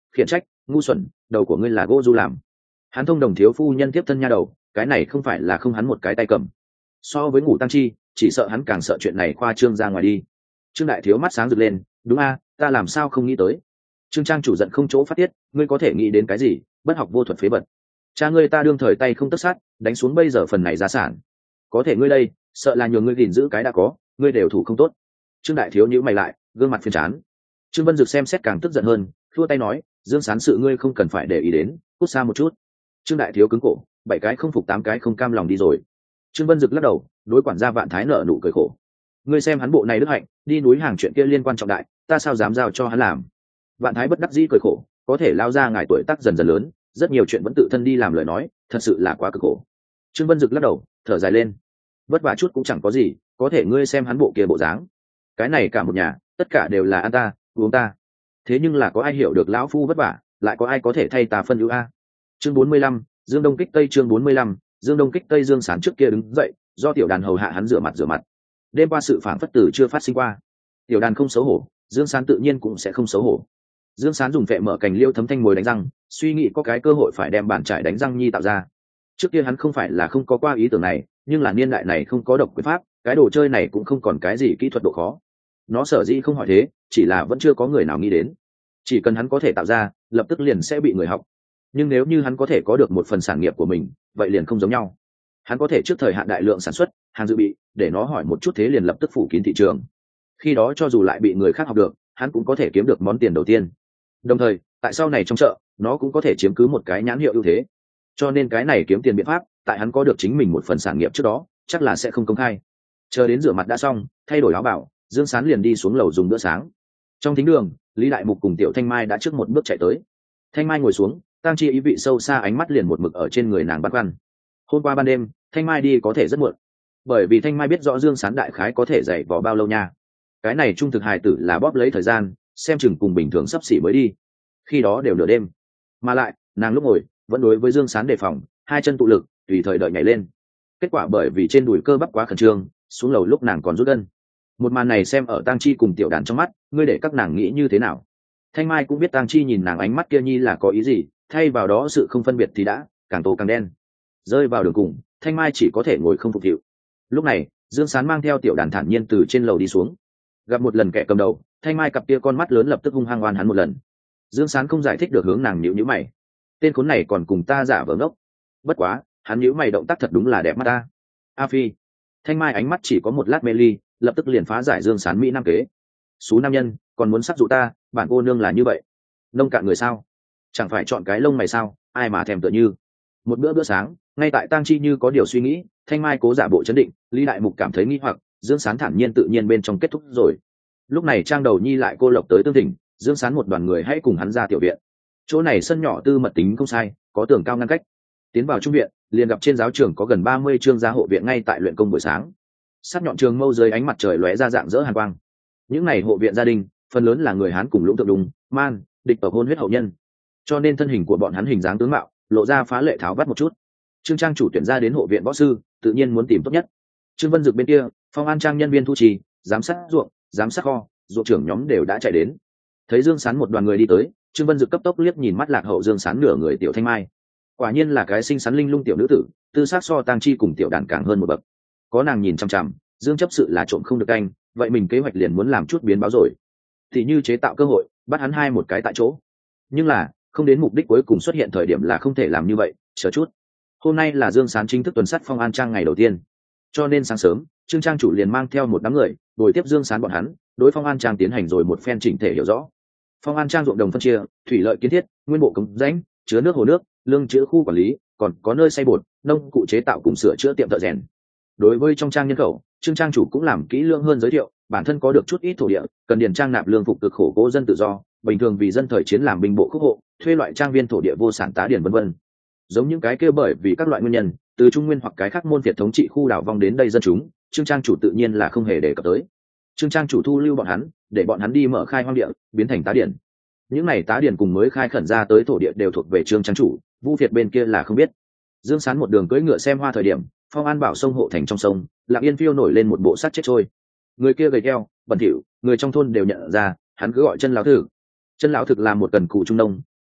khiển trách ngu xuẩn, đầu của ngươi là gỗ du làm. Hắn thông đồng thiếu phu nhân tiếp thân nha đầu, cái này không phải là không hắn một cái tay cầm. So với ngủ tăng chi, chỉ sợ hắn càng sợ chuyện này khoa trương ra ngoài đi. Trương đại thiếu mắt sáng rực lên, đúng a, ta làm sao không nghĩ tới. Trương trang chủ giận không chỗ phát tiết, ngươi có thể nghĩ đến cái gì, bất học vô thuật phế bật. Cha ngươi ta đương thời tay không tất sát, đánh xuống bây giờ phần này gia sản. Có thể ngươi đây, sợ là nhường ngươi gìn giữ cái đã có, ngươi đều thủ không tốt. Trương đại thiếu nhíu mày lại, gương mặt phiền chán. Trương Vân Dực xem xét càng tức giận hơn, thua tay nói, Dương Sán sự ngươi không cần phải để ý đến, cút xa một chút. Trương đại thiếu cứng cổ, bảy cái không phục tám cái không cam lòng đi rồi. Trương Vân Dực lắc đầu, đối quản gia Vạn Thái nở nụ cười khổ. Ngươi xem hắn bộ này đức hạnh, đi núi hàng chuyện kia liên quan trọng đại, ta sao dám giao cho hắn làm. Vạn Thái bất đắc dĩ cười khổ, có thể lao ra ngài tuổi tác dần dần lớn, rất nhiều chuyện vẫn tự thân đi làm lời nói, thật sự là quá cực khổ. Trương Vân Dực lắc đầu, thở dài lên, vất vả chút cũng chẳng có gì, có thể ngươi xem hắn bộ kia bộ dáng, cái này cả một nhà, tất cả đều là ăn ta, uống ta. Thế nhưng là có ai hiểu được lão phu vất vả, lại có ai có thể thay ta phân ưu a. Chương bốn mươi lăm, Dương Đông kích Tây. Chương bốn mươi lăm, Dương Đông kích Tây. Dương Sán trước kia đứng dậy, do tiểu đàn hầu hạ hắn rửa mặt rửa mặt. Đêm qua sự phản phất tử chưa phát sinh qua, tiểu đàn không xấu hổ, Dương Sán tự nhiên cũng sẽ không xấu hổ. Dương Sán dùng vệ mở cành liêu thấm thanh mồi đánh răng, suy nghĩ có cái cơ hội phải đem bản trải đánh răng nhi tạo ra. Trước kia hắn không phải là không có qua ý tưởng này, nhưng là niên đại này không có độc quyền pháp, cái đồ chơi này cũng không còn cái gì kỹ thuật độ khó. Nó sở dĩ không hỏi thế, chỉ là vẫn chưa có người nào nghĩ đến. Chỉ cần hắn có thể tạo ra, lập tức liền sẽ bị người học. Nhưng nếu như hắn có thể có được một phần sản nghiệp của mình, vậy liền không giống nhau. Hắn có thể trước thời hạn đại lượng sản xuất hàng dự bị, để nó hỏi một chút thế liền lập tức phủ kín thị trường. Khi đó cho dù lại bị người khác học được, hắn cũng có thể kiếm được món tiền đầu tiên. Đồng thời, tại sau này trong chợ, nó cũng có thể chiếm cứ một cái nhãn hiệu ưu thế. Cho nên cái này kiếm tiền biện pháp, tại hắn có được chính mình một phần sản nghiệp trước đó, chắc là sẽ không công khai. Chờ đến rửa mặt đã xong, thay đổi áo bảo, Dương Sán liền đi xuống lầu dùng bữa sáng. Trong thính đường, Lý Đại Mục cùng Tiểu Thanh Mai đã trước một bước chạy tới. Thanh Mai ngồi xuống, Tang Chi ý vị sâu xa ánh mắt liền một mực ở trên người nàng băn khoăn. Hôm qua ban đêm, Thanh Mai đi có thể rất muộn, bởi vì Thanh Mai biết rõ Dương Sán đại khái có thể dạy vò bao lâu nha. Cái này trung thực hài tử là bóp lấy thời gian, xem chừng cùng bình thường sắp xỉ mới đi. Khi đó đều nửa đêm, mà lại nàng lúc ngồi vẫn đối với Dương Sán đề phòng, hai chân tụ lực, tùy thời đợi nhảy lên. Kết quả bởi vì trên đùi cơ bắp quá khẩn trương, xuống lầu lúc nàng còn rút gân. Một màn này xem ở Tang Chi cùng Tiểu Đàn trong mắt, ngươi để các nàng nghĩ như thế nào? Thanh Mai cũng biết Tang Chi nhìn nàng ánh mắt kia nhi là có ý gì, thay vào đó sự không phân biệt thì đã càng tô càng đen. Rơi vào đường cùng, Thanh Mai chỉ có thể ngồi không phục thịu. Lúc này, Dương Sán mang theo Tiểu Đàn thản nhiên từ trên lầu đi xuống. Gặp một lần kẻ cầm đầu, Thanh Mai cặp kia con mắt lớn lập tức hung hăng oan hắn một lần. Dương Sán không giải thích được hướng nàng nhíu nhíu mày. Tên khốn này còn cùng ta giả vờ ngốc. Bất quá, hắn nhíu mày động tác thật đúng là đẹp mắt ta. A Phi. Thanh Mai ánh mắt chỉ có một lát mê ly, lập tức liền phá giải Dương Sán mỹ nam kế. Xú nam nhân, còn muốn sắc dụ ta, bản cô nương là như vậy. Nông cạn người sao? Chẳng phải chọn cái lông mày sao, ai mà thèm tựa như. Một bữa bữa sáng, ngay tại Tang Chi như có điều suy nghĩ, Thanh Mai cố giả bộ chấn định, Lý Đại Mục cảm thấy nghi hoặc, Dương Sán thản nhiên tự nhiên bên trong kết thúc rồi. Lúc này Trang Đầu Nhi lại cô lộc tới tương thỉnh, Dương Sán một đoàn người hãy cùng hắn ra tiểu viện. Chỗ này sân nhỏ tư mật tính không sai, có tường cao ngăn cách. Tiến vào trung viện, liền gặp trên giáo trường có gần ba mươi trương gia hộ viện ngay tại luyện công buổi sáng. Sát nhọn trường mâu dưới ánh mặt trời lóe ra dạng dỡ hàn quang. Những này hộ viện gia đình, phần lớn là người Hán cùng Lũng Thượng Đùng, Man, địch ở hôn huyết hậu nhân. Cho nên thân hình của bọn hắn hình dáng tướng mạo, lộ ra phá lệ tháo vắt một chút. Trương Trang chủ tuyển ra đến hộ viện võ sư, tự nhiên muốn tìm tốt nhất. Trương Vân Dực bên kia, Phong An Trang nhân viên thu trì, giám sát ruộng, giám sát kho, ruộng trưởng nhóm đều đã chạy đến. Thấy Dương Sán một đoàn người đi tới, Trương Vân Dực cấp tốc liếc nhìn mắt lạc hậu Dương Sán nửa người Tiểu Thanh Mai. Quả nhiên là cái xinh xắn linh lung tiểu nữ tử, tư sắc so Tang Chi cùng Tiểu Đàn càng hơn một bậc. Có nàng nhìn chằm chằm, Dương chấp sự là trộm không được canh, vậy mình kế hoạch liền muốn làm chút biến báo rồi. Thì như chế tạo cơ hội, bắt hắn hai một cái tại chỗ. Nhưng là, không đến mục đích cuối cùng xuất hiện thời điểm là không thể làm như vậy, chờ chút. Hôm nay là Dương Sán chính thức tuần sát Phong An Trang ngày đầu tiên, cho nên sáng sớm, Trương Trang chủ liền mang theo một đám người, đuổi tiếp Dương Sán bọn hắn, đối Phong An Trang tiến hành rồi một phen chỉnh thể hiểu rõ. Phong An Trang ruộng đồng phân chia, thủy lợi kiến thiết, nguyên bộ cống rãnh, chứa nước hồ nước, lương chứa khu quản lý, còn có nơi xây bột, nông cụ chế tạo cùng sửa chữa tiệm thợ rèn. Đối với trong trang nhân khẩu, Trương Trang chủ cũng làm kỹ lưỡng hơn giới thiệu, bản thân có được chút ít thổ địa, cần điền trang nạp lương phục cực khổ cố dân tự do, bình thường vì dân thời chiến làm binh bộ khúc hộ, thuê loại trang viên thổ địa vô sản tá điền vân vân. Giống những cái kia bởi vì các loại nguyên nhân, từ trung nguyên hoặc cái khác môn phiệt thống trị khu đảo vong đến đây dân chúng, Trương Trang chủ tự nhiên là không hề đề cập tới. Trương Trang chủ thu lưu bọn hắn, để bọn hắn đi mở khai hoang địa, biến thành tá điền. Những này tá điền cùng mới khai khẩn ra tới thổ địa đều thuộc về Trương Trang chủ, Vu Việt bên kia là không biết. Dương Sán một đường cưỡi ngựa xem hoa thời điểm, Phong An bảo sông hộ thành trong sông, Lặng Yên phiêu nổi lên một bộ sát chết trôi. Người kia gầy keo, bẩn thỉu, người trong thôn đều nhận ra, hắn cứ gọi Chân lão thực. Chân lão thực là một cần cù trung nông,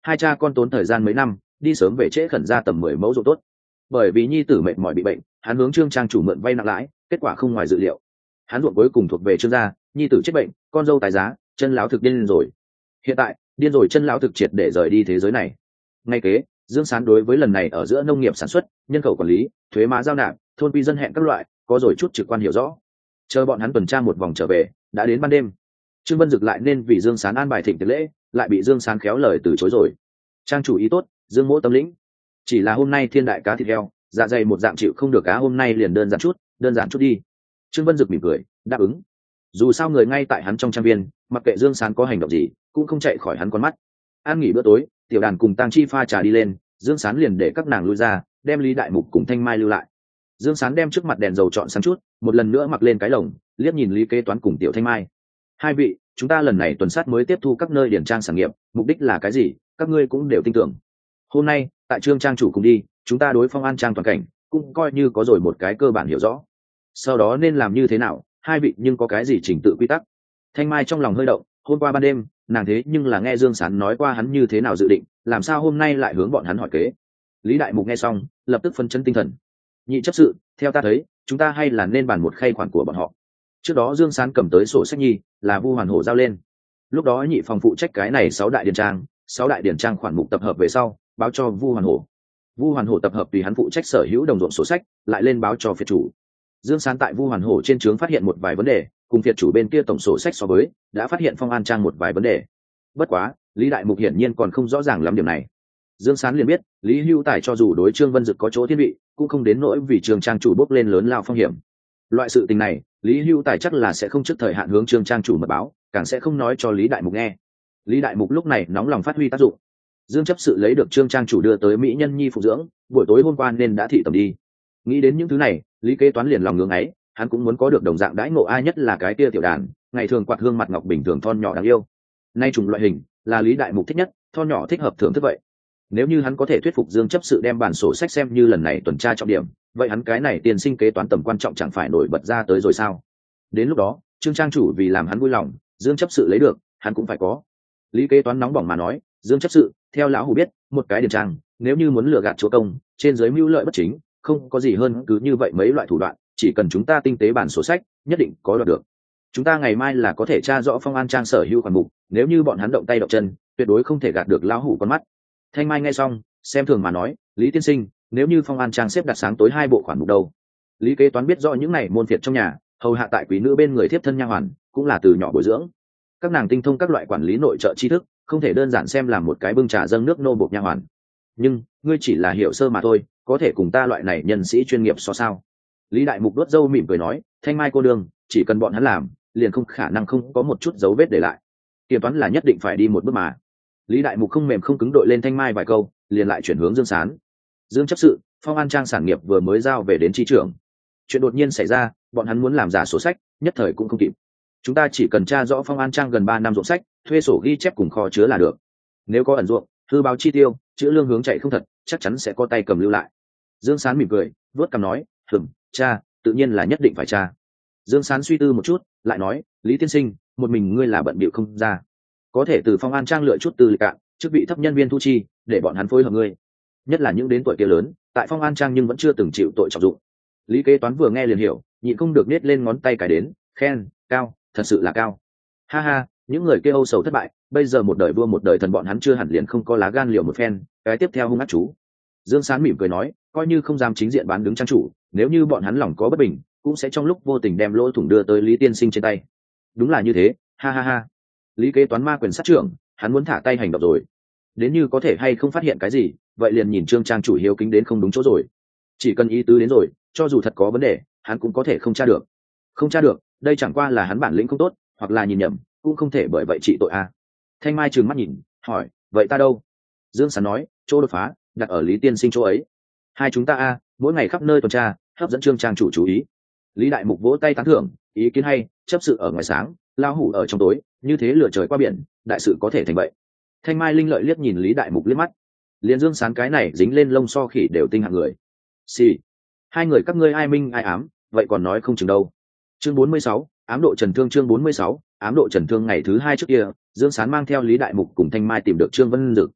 hai cha con tốn thời gian mấy năm đi sớm về trễ khẩn ra tầm mười mẫu ruộng tốt. Bởi vì nhi tử mệt mỏi bị bệnh, hắn hướng trương trang chủ mượn vay nặng lãi, kết quả không ngoài dự liệu. Hắn ruộng cuối cùng thuộc về trương gia, nhi tử chết bệnh, con dâu tài giá, chân lão thực điên rồi. Hiện tại điên rồi chân lão thực triệt để rời đi thế giới này. Ngay kế, Dương Sán đối với lần này ở giữa nông nghiệp sản xuất, nhân khẩu quản lý, thuế má giao nạp, thôn quy dân hẹn các loại, có rồi chút trực quan hiểu rõ. Chờ bọn hắn tuần tra một vòng trở về, đã đến ban đêm. Trương Vân Dực lại nên vì Dương Sán an bài thịnh tiệc lễ, lại bị Dương Sán khéo lời từ chối rồi. Trang chủ ý tốt, Dương Mỗ tâm lĩnh. Chỉ là hôm nay thiên đại cá thịt heo, dạ dày một dạng chịu không được cá, hôm nay liền đơn giản chút, đơn giản chút đi. Trương Vân Dực mỉm cười, đáp ứng. Dù sao người ngay tại hắn trong trang viên, mặc kệ Dương Sán có hành động gì, cũng không chạy khỏi hắn con mắt. Ăn nghỉ bữa tối, tiểu đàn cùng Tang Chi pha trà đi lên, Dương Sán liền để các nàng lui ra, đem Lý Đại Mục cùng Thanh Mai lưu lại. Dương Sán đem trước mặt đèn dầu chọn sáng chút, một lần nữa mặc lên cái lồng, liếc nhìn Lý Kế Toán cùng Tiểu Thanh Mai. Hai vị, chúng ta lần này tuần sát mới tiếp thu các nơi điển trang sản nghiệp, mục đích là cái gì, các ngươi cũng đều tin tưởng. Hôm nay, tại Trương trang chủ cùng đi, chúng ta đối Phong An trang toàn cảnh, cũng coi như có rồi một cái cơ bản hiểu rõ. Sau đó nên làm như thế nào, hai vị nhưng có cái gì chỉnh tự quy tắc. Thanh Mai trong lòng hơi động, hôm qua ban đêm, nàng thế nhưng là nghe Dương Sán nói qua hắn như thế nào dự định, làm sao hôm nay lại hướng bọn hắn hỏi kế. Lý Đại Mục nghe xong, lập tức phân chấn tinh thần. Nhị chấp sự, theo ta thấy, chúng ta hay là nên bàn một khay khoản của bọn họ. Trước đó Dương Sán cầm tới sổ sách nhi, là Vu Hoàn Hổ giao lên. Lúc đó nhị phòng phụ trách cái này sáu đại điển trang, sáu đại điển trang khoản mục tập hợp về sau, báo cho Vu Hoàn Hổ. Vu Hoàn Hổ tập hợp tùy hắn phụ trách sở hữu đồng ruộng sổ sách, lại lên báo cho phiệt chủ. Dương Sán tại Vu Hoàn Hổ trên trướng phát hiện một vài vấn đề, cùng phiệt chủ bên kia tổng sổ sách so với, đã phát hiện Phong An trang một vài vấn đề. Bất quá, Lý Đại Mục hiển nhiên còn không rõ ràng lắm điểm này. Dương Sán liền biết, Lý Hưu Tài cho dù đối Trương Vân Dực có chỗ thiên vị, cũng không đến nỗi vì Trương trang chủ bốc lên lớn lao phong hiểm. Loại sự tình này, Lý Hưu Tài chắc là sẽ không trước thời hạn hướng Trương trang chủ mật báo, càng sẽ không nói cho Lý Đại Mục nghe. Lý Đại Mục lúc này nóng lòng phát huy tác dụng. Dương chấp sự lấy được Trương trang chủ đưa tới mỹ nhân nhi phụ dưỡng, buổi tối hôm qua nên đã thị tầm đi. Nghĩ đến những thứ này, Lý Kế Toán liền lòng ngưỡng ấy, hắn cũng muốn có được đồng dạng đãi ngộ, ai nhất là cái kia tiểu đàn, ngày thường quạt hương mặt ngọc bình thường thon nhỏ đáng yêu. Nay trùng loại hình là Lý Đại Mục thích nhất, thon nhỏ thích hợp thưởng thức vậy. Nếu như hắn có thể thuyết phục Dương chấp sự đem bản sổ sách xem như lần này tuần tra trọng điểm, vậy hắn cái này tiền sinh kế toán tầm quan trọng chẳng phải nổi bật ra tới rồi sao? Đến lúc đó, Trương trang chủ vì làm hắn vui lòng, Dương chấp sự lấy được, hắn cũng phải có. Lý Kế Toán nóng bỏng mà nói, Dương chấp sự, theo lão hủ biết, một cái điển trang, nếu như muốn lừa gạt chúa công, trên dưới mưu lợi bất chính, không có gì hơn cứ như vậy mấy loại thủ đoạn, chỉ cần chúng ta tinh tế bản sổ sách, nhất định có đoạt được. Chúng ta ngày mai là có thể tra rõ Phong An trang sở hữu khoản mục, nếu như bọn hắn động tay động chân, tuyệt đối không thể gạt được lão hủ con mắt. Thanh Mai nghe xong, xem thường mà nói, Lý tiên sinh, nếu như Phong An trang xếp đặt sáng tối hai bộ khoản mục đâu? Lý Kế Toán biết rõ những này môn phiệt trong nhà, hầu hạ tại quý nữ bên người thiếp thân nha hoàn, cũng là từ nhỏ bồi dưỡng. Các nàng tinh thông các loại quản lý nội trợ tri thức, không thể đơn giản xem làm một cái bưng trà dâng nước nô bộc nha hoàn. Nhưng ngươi chỉ là hiểu sơ mà thôi, có thể cùng ta loại này nhân sĩ chuyên nghiệp so sao? Lý Đại Mục đốt râu mỉm cười nói, Thanh Mai cô đương, chỉ cần bọn hắn làm, liền không khả năng không có một chút dấu vết để lại. Kiểm toán là nhất định phải đi một bước mà. Lý Đại Mục không mềm không cứng đội lên Thanh Mai vài câu, liền lại chuyển hướng Dương Sán. Dương chấp sự, Phong An trang sản nghiệp vừa mới giao về đến tri trưởng, chuyện đột nhiên xảy ra, bọn hắn muốn làm giả sổ sách, nhất thời cũng không kịp. Chúng ta chỉ cần tra rõ Phong An trang gần ba năm ruộng sách, thuê sổ ghi chép cùng kho chứa là được. Nếu có ẩn ruộng, hư báo chi tiêu, chữ lương hướng chạy không thật, chắc chắn sẽ có tay cầm lưu lại. Dương Sán mỉm cười, vớt cằm nói, hừm, cha, tự nhiên là nhất định phải cha. Dương Sán suy tư một chút, lại nói, Lý tiên sinh, một mình ngươi là bận bịu không ra, có thể từ Phong An trang lựa chút từ lịch cạn, chức vị thấp nhân viên thu chi, để bọn hắn phối hợp ngươi. Nhất là những đến tuổi kia lớn, tại Phong An trang nhưng vẫn chưa từng chịu tội trọng dụng. Lý Kế Toán vừa nghe liền hiểu, nhịn không được nết lên ngón tay cái đến, khen, cao, thật sự là cao. Ha ha, những người kia âu sầu thất bại, bây giờ một đời vua một đời thần, bọn hắn chưa hẳn liền không có lá gan liều một phen. Cái tiếp theo hung ác chú. Dương Sán mỉm cười nói, coi như không dám chính diện bán đứng trang chủ, nếu như bọn hắn lòng có bất bình, cũng sẽ trong lúc vô tình đem lỗ thủng đưa tới Lý tiên sinh trên tay. Đúng là như thế, ha ha ha. Lý Kế Toán ma quyền sát trưởng, hắn muốn thả tay hành động rồi. Đến như có thể hay không phát hiện cái gì, vậy liền nhìn Trương trang chủ hiếu kính đến không đúng chỗ rồi. Chỉ cần ý tứ đến rồi, cho dù thật có vấn đề, hắn cũng có thể không tra được. Không tra được, đây chẳng qua là hắn bản lĩnh không tốt, hoặc là nhìn nhầm, cũng không thể bởi vậy trị tội a. Thanh Mai trừng mắt nhìn, hỏi, vậy ta đâu? Dương Sán nói, chỗ đột phá đặt ở Lý tiên sinh chỗ ấy. Hai chúng ta a, mỗi ngày khắp nơi tuần tra, hấp dẫn Trương trang chủ chú ý. Lý Đại Mục vỗ tay tán thưởng, ý kiến hay, chấp sự ở ngoài sáng, lao hủ ở trong tối, như thế lửa trời qua biển, đại sự có thể thành vậy. Thanh Mai linh lợi liếc nhìn Lý Đại Mục liếc mắt, liền Dương Sán cái này dính lên lông so khỉ đều tinh hạng người. Xì, hai người các ngươi ai minh ai ám, vậy còn nói không chừng đâu. Chương bốn mươi sáu, ám độ trần thương. Chương bốn mươi sáu, ám độ trần thương. Ngày thứ hai trước kia, Dương Sán mang theo Lý Đại Mục cùng Thanh Mai tìm được Trương Vân Dực.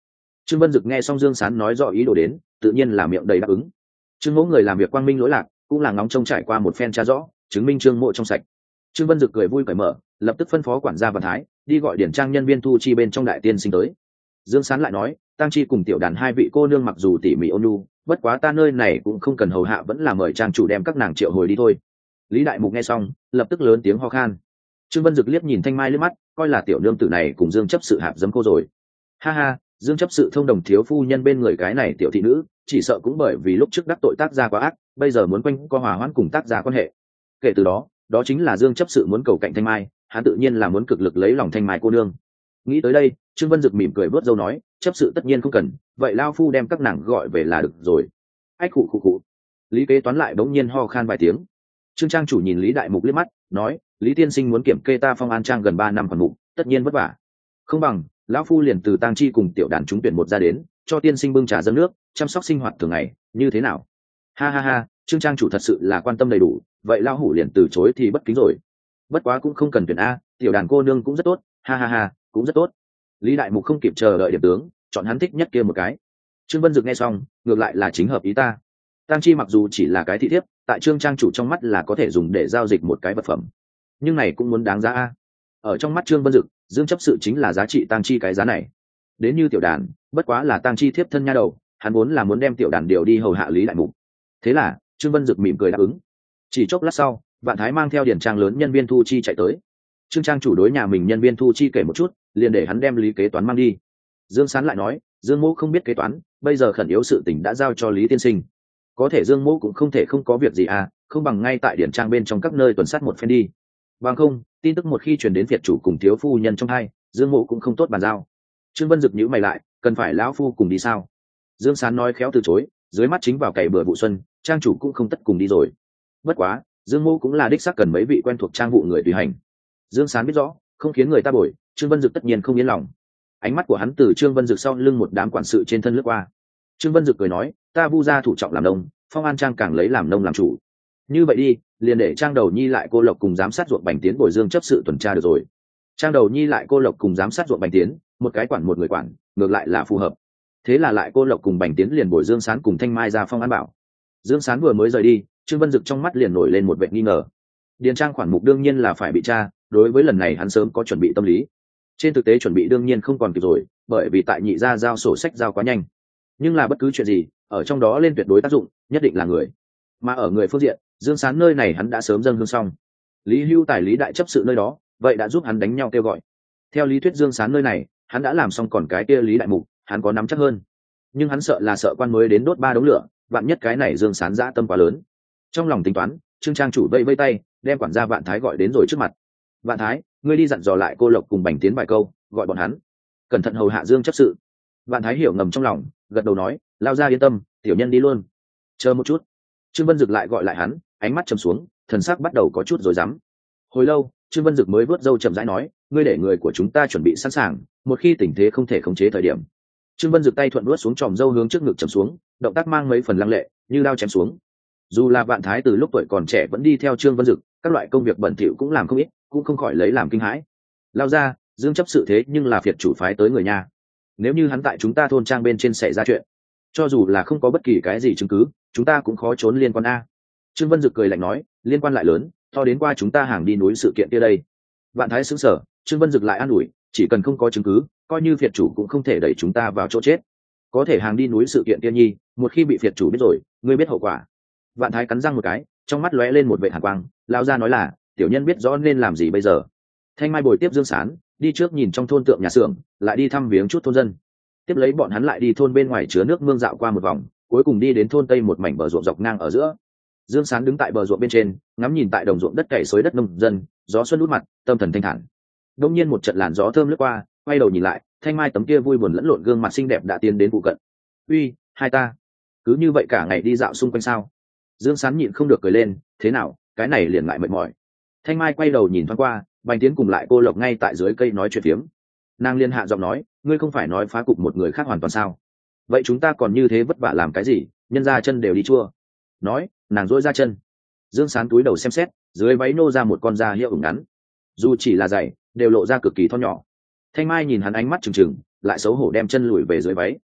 Trương Vân Dực nghe xong Dương Sán nói rõ ý đồ đến, tự nhiên là miệng đầy đáp ứng. Trương Mỗ người làm việc quang minh lỗi lạc, cũng là ngóng trông trải qua một phen tra rõ, chứng minh Trương Mỗ trong sạch. Trương Vân Dực cười vui cởi mở, lập tức phân phó quản gia Vạn Thái đi gọi điển trang nhân viên thu chi bên trong đại tiên sinh tới. Dương Sán lại nói, Tăng Chi cùng Tiểu Đàn hai vị cô nương mặc dù tỉ mỉ ôn nhu, bất quá ta nơi này cũng không cần hầu hạ, vẫn là mời trang chủ đem các nàng triệu hồi đi thôi. Lý Đại Mục nghe xong, lập tức lớn tiếng ho khan. Trương Vân Dực liếc nhìn Thanh Mai liếc mắt, coi là tiểu nương tử này cùng Dương chấp sự hạp dấm cô rồi. Ha ha, Dương chấp sự thông đồng thiếu phu nhân bên người cái này tiểu thị nữ, chỉ sợ cũng bởi vì lúc trước đắc tội tác gia quá ác, bây giờ muốn quanh co hòa hoãn cùng tác gia quan hệ. Kể từ đó, đó chính là Dương chấp sự muốn cầu cạnh Thanh Mai, hắn tự nhiên là muốn cực lực lấy lòng Thanh Mai cô nương. Nghĩ tới đây, Trương Vân Dực mỉm cười vớt râu nói, chấp sự tất nhiên không cần, vậy lao phu đem các nàng gọi về là được rồi. Ách khụ khụ khụ. Lý kế toán lại bỗng nhiên ho khan vài tiếng. Trương trang chủ nhìn Lý Đại Mục liếc mắt, nói, Lý tiên sinh muốn kiểm kê ta Phong An trang gần ba năm khoản mục, tất nhiên vất vả. Không bằng, lão phu liền từ Tang Chi cùng Tiểu Đàn chúng tuyển một ra đến, cho tiên sinh bưng trà dâng nước, chăm sóc sinh hoạt thường ngày, như thế nào? Ha ha ha, Trương trang chủ thật sự là quan tâm đầy đủ, vậy lão hủ liền từ chối thì bất kính rồi. Bất quá cũng không cần tuyển a, Tiểu Đàn cô nương cũng rất tốt, ha ha ha, cũng rất tốt. Lý Đại Mục không kịp chờ đợi điểm tướng, chọn hắn thích nhất kia một cái. Trương Vân Dực nghe xong, ngược lại là chính hợp ý ta. Tang Chi mặc dù chỉ là cái thị thiếp, tại Trương trang chủ trong mắt là có thể dùng để giao dịch một cái vật phẩm, nhưng này cũng muốn đáng giá a. Ở trong mắt Trương Vân Dực, Dương chấp sự chính là giá trị Tang Chi cái giá này. Đến như Tiểu Đàn, bất quá là Tang Chi thiếp thân nha đầu, hắn vốn là muốn đem Tiểu Đàn điều đi hầu hạ Lý Đại Mục. Thế là, Trương Vân Dực mỉm cười đáp ứng. Chỉ chốc lát sau, Vạn Thái mang theo điển trang lớn nhân viên thu chi chạy tới. Trương trang chủ đối nhà mình nhân viên thu chi kể một chút, liền để hắn đem Lý kế toán mang đi. Dương Sán lại nói, Dương Mỗ không biết kế toán, bây giờ khẩn yếu sự tình đã giao cho Lý tiên sinh. Có thể Dương Mỗ cũng không thể không có việc gì à, không bằng ngay tại điển trang bên trong các nơi tuần sát một phen đi. Bằng không, tin tức một khi truyền đến Việt chủ cùng thiếu phu nhân trong hai, Dương Mỗ cũng không tốt bàn giao. Trương Vân Dực nhíu mày lại, cần phải lão phu cùng đi sao? Dương Sán nói khéo từ chối, dưới mắt chính vào cày bừa vụ xuân, trang chủ cũng không tất cùng đi rồi. Bất quá, Dương Mỗ cũng là đích xác cần mấy vị quen thuộc trang vụ người tùy hành. Dương Sán biết rõ, không khiến người ta bồi, Trương Vân Dực tất nhiên không yên lòng. Ánh mắt của hắn từ Trương Vân Dực sau lưng một đám quản sự trên thân lướt qua. Trương Vân Dực cười nói, ta Vu gia thủ trọng làm nông, Phong An trang càng lấy làm nông làm chủ. Như vậy đi, liền để trang đầu nhi lại cô lộc cùng giám sát ruộng bành tiến bồi Dương chấp sự tuần tra được rồi. Trang đầu nhi lại cô lộc cùng giám sát ruộng bành tiến, một cái quản một người quản, ngược lại là phù hợp. Thế là lại cô lộc cùng bành tiến liền bồi Dương Sán cùng Thanh Mai ra Phong An bảo. Dương Sán vừa mới rời đi, Trương Vân Dực trong mắt liền nổi lên một vẻ nghi ngờ. Điền trang khoản mục đương nhiên là phải bị tra, đối với lần này hắn sớm có chuẩn bị tâm lý. Trên thực tế chuẩn bị đương nhiên không còn kịp rồi, bởi vì tại nhị gia giao sổ sách giao quá nhanh. Nhưng là bất cứ chuyện gì, ở trong đó lên tuyệt đối tác dụng, nhất định là người. Mà ở người phương diện, Dương Sán nơi này hắn đã sớm dâng hương xong. Lý Hưu tài Lý đại chấp sự nơi đó, vậy đã giúp hắn đánh nhau kêu gọi. Theo lý thuyết Dương Sán nơi này, hắn đã làm xong, còn cái kia Lý đại mục, hắn có nắm chắc hơn. Nhưng hắn sợ là sợ quan mới đến đốt ba đống lửa, vạn nhất cái này Dương Sán dã tâm quá lớn. Trong lòng tính toán, Trương trang chủ vây vây tay, đem quản gia Vạn Thái gọi đến rồi trước mặt. Vạn Thái, ngươi đi dặn dò lại cô lộc cùng bành tiến vài câu, gọi bọn hắn cẩn thận hầu hạ Dương chấp sự. Vạn Thái hiểu ngầm trong lòng, gật đầu nói, lao ra yên tâm, tiểu nhân đi luôn. Chờ một chút. Trương Vân Dực lại gọi lại hắn, ánh mắt trầm xuống, thần sắc bắt đầu có chút rối rắm. Hồi lâu, Trương Vân Dực mới vớt râu chậm rãi nói, ngươi để người của chúng ta chuẩn bị sẵn sàng, một khi tình thế không thể khống chế thời điểm. Trương Vân Dực tay thuận vớt xuống tròm râu hướng trước ngực trầm xuống, động tác mang mấy phần lăng lệ, như đao chém xuống. Dù là Vạn Thái từ lúc tuổi còn trẻ vẫn đi theo Trương Vân Dực, các loại công việc bẩn thỉu cũng làm không ít, cũng không khỏi lấy làm kinh hãi. Lao ra, Dương chấp sự thế nhưng là phiệt chủ phái tới người nhà. Nếu như hắn tại chúng ta thôn trang bên trên xảy ra chuyện, cho dù là không có bất kỳ cái gì chứng cứ, chúng ta cũng khó trốn liên quan a. Trương Vân Dực cười lạnh nói, liên quan lại lớn, to đến qua chúng ta hàng đi núi sự kiện kia đây. Vạn Thái sững sờ, Trương Vân Dực lại an ủi, chỉ cần không có chứng cứ, coi như phiệt chủ cũng không thể đẩy chúng ta vào chỗ chết. Có thể hàng đi núi sự kiện kia nhi, một khi bị phiệt chủ biết rồi, ngươi biết hậu quả. Vạn Thái cắn răng một cái, trong mắt lóe lên một vệ hàn quang, lao ra nói là, tiểu nhân biết rõ nên làm gì bây giờ. Thanh Mai bồi tiếp Dương Sán, đi trước nhìn trong thôn tượng nhà xưởng, lại đi thăm viếng chút thôn dân. Tiếp lấy bọn hắn lại đi thôn bên ngoài chứa nước mương dạo qua một vòng, cuối cùng đi đến thôn tây một mảnh bờ ruộng dọc ngang ở giữa. Dương Sán đứng tại bờ ruộng bên trên, ngắm nhìn tại đồng ruộng đất cày xới đất nông dân, gió xuân lút mặt, tâm thần thanh thản. Đột nhiên một trận làn gió thơm lướt qua, quay đầu nhìn lại, Thanh Mai tấm kia vui buồn lẫn lộn gương mặt xinh đẹp đã tiến đến phụ cận. Uy, hai ta, cứ như vậy cả ngày đi dạo xung quanh sao? Dương Sán nhịn không được cười lên, thế nào, cái này liền lại mệt mỏi. Thanh Mai quay đầu nhìn thoáng qua, Bành Tiến cùng lại cô lộc ngay tại dưới cây nói chuyện phiếm. Nàng liên hạ giọng nói, ngươi không phải nói phá cục một người khác hoàn toàn sao? Vậy chúng ta còn như thế vất vả làm cái gì, nhân ra chân đều đi chua. Nói, nàng dỗi ra chân. Dương Sán túi đầu xem xét, dưới váy nô ra một con da hiệu ửng ngắn. Dù chỉ là giày, đều lộ ra cực kỳ thon nhỏ. Thanh Mai nhìn hắn ánh mắt trừng trừng, lại xấu hổ đem chân lùi về dưới váy,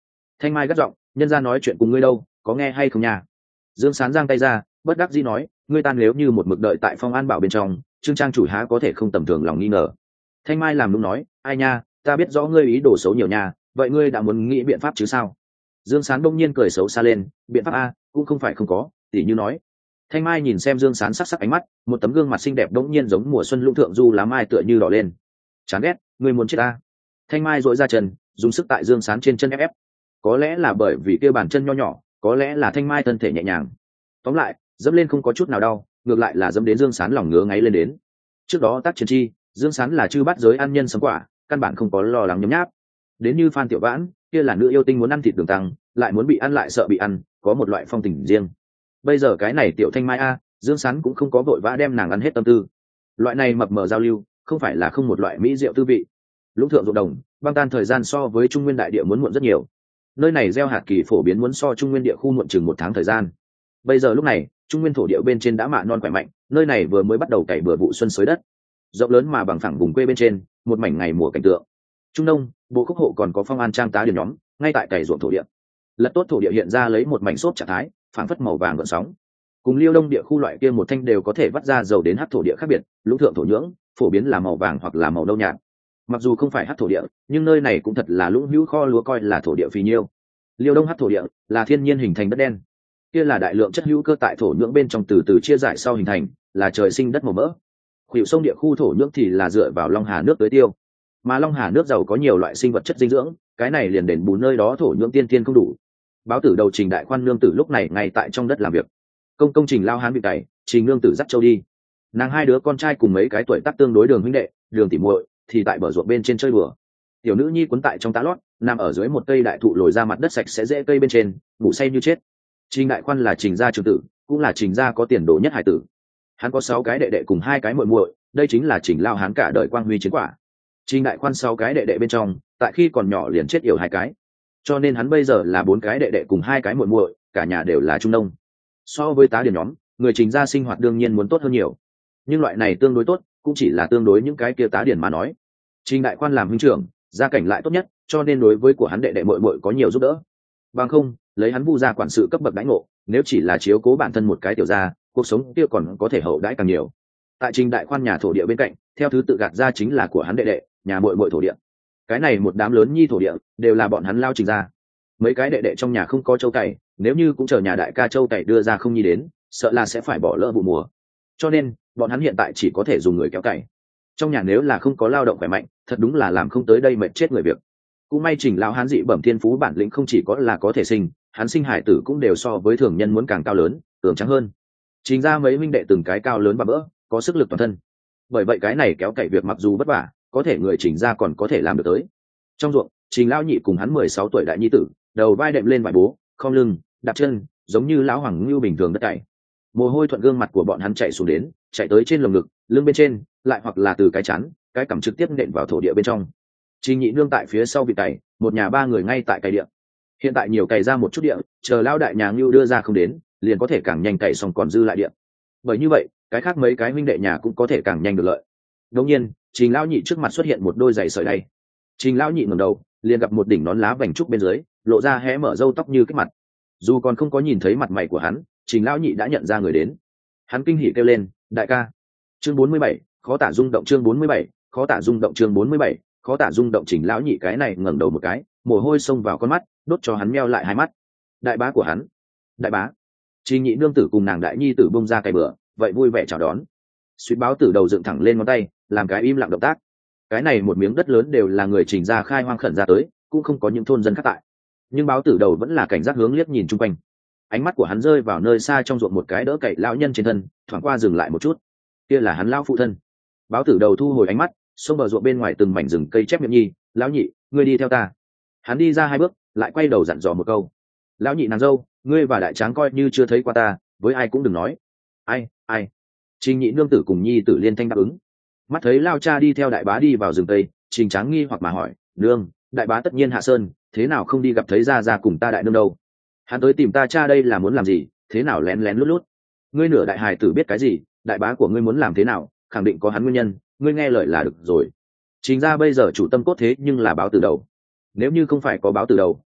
Thanh Mai gắt giọng, nhân ra nói chuyện cùng ngươi đâu, có nghe hay không nha? Dương Sán giang tay ra, bất đắc dĩ nói, ngươi tan nếu như một mực đợi tại Phong An Bảo bên trong, Trương trang chủ há có thể không tầm thường lòng nghi ngờ. Thanh Mai làm đúng nói, ai nha, ta biết rõ ngươi ý đồ xấu nhiều nha, vậy ngươi đã muốn nghĩ biện pháp chứ sao? Dương Sán đông nhiên cười xấu xa lên, biện pháp a, cũng không phải không có, tỉ như nói. Thanh Mai nhìn xem Dương Sán sắc sắc ánh mắt, một tấm gương mặt xinh đẹp đống nhiên giống mùa xuân lũng thượng du lá mai tựa như đỏ lên. Chán ghét, ngươi muốn chết ta. Thanh Mai dội ra chân, dùng sức tại Dương Sán trên chân ép ép. Có lẽ là bởi vì kia bàn chân nho nhỏ, có lẽ là Thanh Mai thân thể nhẹ nhàng. Tóm lại, dẫm lên không có chút nào đau, ngược lại là dẫm đến Dương Sán lòng ngứa ngáy lên đến. Trước đó tác chiến chi, Dương Sán là chư bắt giới ăn nhân sống quả, căn bản không có lo lắng nhấm nháp. Đến như Phan Tiểu Vãn, kia là nữ yêu tinh muốn ăn thịt đường tăng, lại muốn bị ăn lại sợ bị ăn, có một loại phong tình riêng. Bây giờ cái này Tiểu Thanh Mai a, Dương Sán cũng không có vội vã đem nàng ăn hết tâm tư. Loại này mập mờ giao lưu, không phải là không một loại mỹ diệu tư vị. Lũng thượng ruộng đồng, băng tan thời gian so với Trung Nguyên đại địa muốn muộn rất nhiều. Nơi này gieo hạt kỳ phổ biến muốn so Trung Nguyên địa khu muộn chừng một tháng thời gian. Bây giờ lúc này, Trung Nguyên thổ địa bên trên đã mạ non khỏe mạnh, nơi này vừa mới bắt đầu cày bừa vụ xuân xới đất. Rộng lớn mà bằng phẳng vùng quê bên trên, một mảnh ngày mùa cảnh tượng. Trung Đông, Bộ Khúc hộ còn có Phong An trang tá điền nhóm, ngay tại cày ruộng thổ địa. Lật tốt thổ địa hiện ra lấy một mảnh xốp trạng thái, phảng phất màu vàng gợn sóng. Cùng Liêu Đông địa khu loại kia một thanh đều có thể vắt ra dầu đến hắc thổ địa khác biệt, lũ thượng thổ nhưỡng, phổ biến là màu vàng hoặc là màu nâu nhạt. Mặc dù không phải hắc thổ địa, nhưng nơi này cũng thật là lũng hữu kho lúa coi là thổ địa phì nhiêu. Liêu Đông hắc thổ địa là thiên nhiên hình thành đất đen, kia là đại lượng chất hữu cơ tại thổ nhưỡng bên trong từ từ chia giải sau hình thành, là trời sinh đất màu mỡ. Khuỷu sông địa khu thổ nhưỡng thì là dựa vào Long Hà nước tưới tiêu, mà Long Hà nước giàu có nhiều loại sinh vật chất dinh dưỡng, cái này liền đền bù nơi đó thổ nhưỡng tiên tiên không đủ. Báo tử đầu Trình Đại Khoan nương tử lúc này ngay tại trong đất làm việc. Công công Trình lao hán bị cày, Trình nương tử dắt châu đi. Nàng hai đứa con trai cùng mấy cái tuổi tác tương đối Đường huynh đệ, Đường tỉ muội thì tại bờ ruộng bên trên chơi bừa. Tiểu nữ nhi cuốn tại trong tá lót, nằm ở dưới một cây đại thụ lồi ra mặt đất sạch sẽ dễ cây bên trên, ngủ say như chết. Trình Đại Khoan là Trình gia trưởng tử, cũng là Trình gia có tiền đồ nhất hải tử. Hắn có sáu cái đệ đệ cùng hai cái muội muội, đây chính là Trình lao hán cả đời quang huy chiến quả. Trình Đại Khoan sáu cái đệ đệ bên trong, tại khi còn nhỏ liền chết yểu hai cái, cho nên hắn bây giờ là bốn cái đệ đệ cùng hai cái muội muội, cả nhà đều là trung nông. So với tá điền nhóm, người Trình gia sinh hoạt đương nhiên muốn tốt hơn nhiều, nhưng loại này tương đối tốt, cũng chỉ là tương đối những cái kia tá điền mà nói. Trình Đại Khoan làm huynh trưởng, gia cảnh lại tốt nhất, cho nên đối với của hắn đệ đệ muội muội có nhiều giúp đỡ. Bằng không, lấy hắn Vu gia quản sự cấp bậc đãi ngộ, nếu chỉ là chiếu cố bản thân một cái tiểu gia, cuộc sống kia còn có thể hậu đãi càng nhiều. Tại Trình Đại Khoan nhà thổ địa bên cạnh, theo thứ tự gạt ra chính là của hắn đệ đệ, nhà muội muội thổ địa. Cái này một đám lớn nhi thổ địa, đều là bọn hắn lao Trình gia. Mấy cái đệ đệ trong nhà không có châu cày, nếu như cũng chờ nhà đại ca châu cày đưa ra không nhi đến, sợ là sẽ phải bỏ lỡ vụ mùa. Cho nên, bọn hắn hiện tại chỉ có thể dùng người kéo cày. Trong nhà nếu là không có lao động khỏe mạnh, thật đúng là làm không tới đây mệt chết người việc. Cũng may Trình lão hán dị bẩm thiên phú bản lĩnh không chỉ có là có thể sinh, hắn sinh hải tử cũng đều so với thường nhân muốn càng cao lớn, cường trắng hơn. Trình ra mấy minh đệ từng cái cao lớn và bỡ, có sức lực toàn thân. Bởi vậy cái này kéo cày việc mặc dù vất vả, có thể người Trình ra còn có thể làm được tới. Trong ruộng, Trình lão nhị cùng hắn mười sáu tuổi đại nhi tử, đầu vai đệm lên vải bố, khom lưng, đạp chân, giống như lão hoàng ngưu bình thường đất cày. Mồ hôi thuận gương mặt của bọn hắn chạy xuống đến, chạy tới trên lồng ngực, lưng bên trên, lại hoặc là từ cái chắn, cái cằm trực tiếp nện vào thổ địa bên trong. Trình nhị nương tại phía sau bị cày, một nhà ba người ngay tại cày địa. Hiện tại nhiều cày ra một chút địa, chờ lão đại nhà ngưu đưa ra không đến, liền có thể càng nhanh cày xong còn dư lại địa. Bởi như vậy, cái khác mấy cái huynh đệ nhà cũng có thể càng nhanh được lợi. Đương nhiên, Trình lão nhị trước mặt xuất hiện một đôi giày sợi đay. Trình lão nhị ngẩng đầu, liền gặp một đỉnh nón lá vành trúc bên dưới, lộ ra hé mở râu tóc như cái mặt. Dù còn không có nhìn thấy mặt mày của hắn, Trình lão nhị đã nhận ra người đến. Hắn kinh hỉ kêu lên, đại ca. Chương bốn mươi bảy, khó tả rung động chương bốn mươi bảy, khó tả rung động chương bốn mươi bảy, khó tả rung động. Trình lão nhị cái này ngẩng đầu một cái, mồ hôi xông vào con mắt, đốt cho hắn meo lại hai mắt. Đại bá của hắn. Đại bá. Trình nhị nương tử cùng nàng đại nhi tử bông ra cày bừa, vậy vui vẻ chào đón. Suýt báo tử đầu dựng thẳng lên ngón tay, làm cái im lặng động tác. Cái này một miếng đất lớn đều là người Trình gia khai hoang khẩn ra tới, cũng không có những thôn dân khác tại. Nhưng báo tử đầu vẫn là cảnh giác hướng liếc nhìn chung quanh. Ánh mắt của hắn rơi vào nơi xa trong ruộng một cái đỡ cày lão nhân trên thân, thoáng qua dừng lại một chút. Kia là hắn lão phụ thân. Báo tử đầu thu hồi ánh mắt, xông bờ ruộng bên ngoài từng mảnh rừng cây chép miệng nhi, lão nhị, ngươi đi theo ta. Hắn đi ra hai bước, lại quay đầu dặn dò một câu. Lão nhị nàng dâu, ngươi và đại tráng coi như chưa thấy qua ta, với ai cũng đừng nói. Ai, ai. Trình nhị nương tử cùng nhi tử liên thanh đáp ứng. Mắt thấy lao cha đi theo đại bá đi vào rừng tây, Trình tráng nghi hoặc mà hỏi, nương, đại bá tất nhiên hạ sơn, thế nào không đi gặp thấy ra ra cùng ta đại nương đâu? Hắn tới tìm ta cha đây là muốn làm gì, thế nào lén lén lút lút? Ngươi nửa đại hài tử biết cái gì, đại bá của ngươi muốn làm thế nào, khẳng định có hắn nguyên nhân, ngươi nghe lời là được rồi. Trình ra bây giờ chủ tâm cốt thế nhưng là báo từ đầu. Nếu như không phải có báo từ đầu,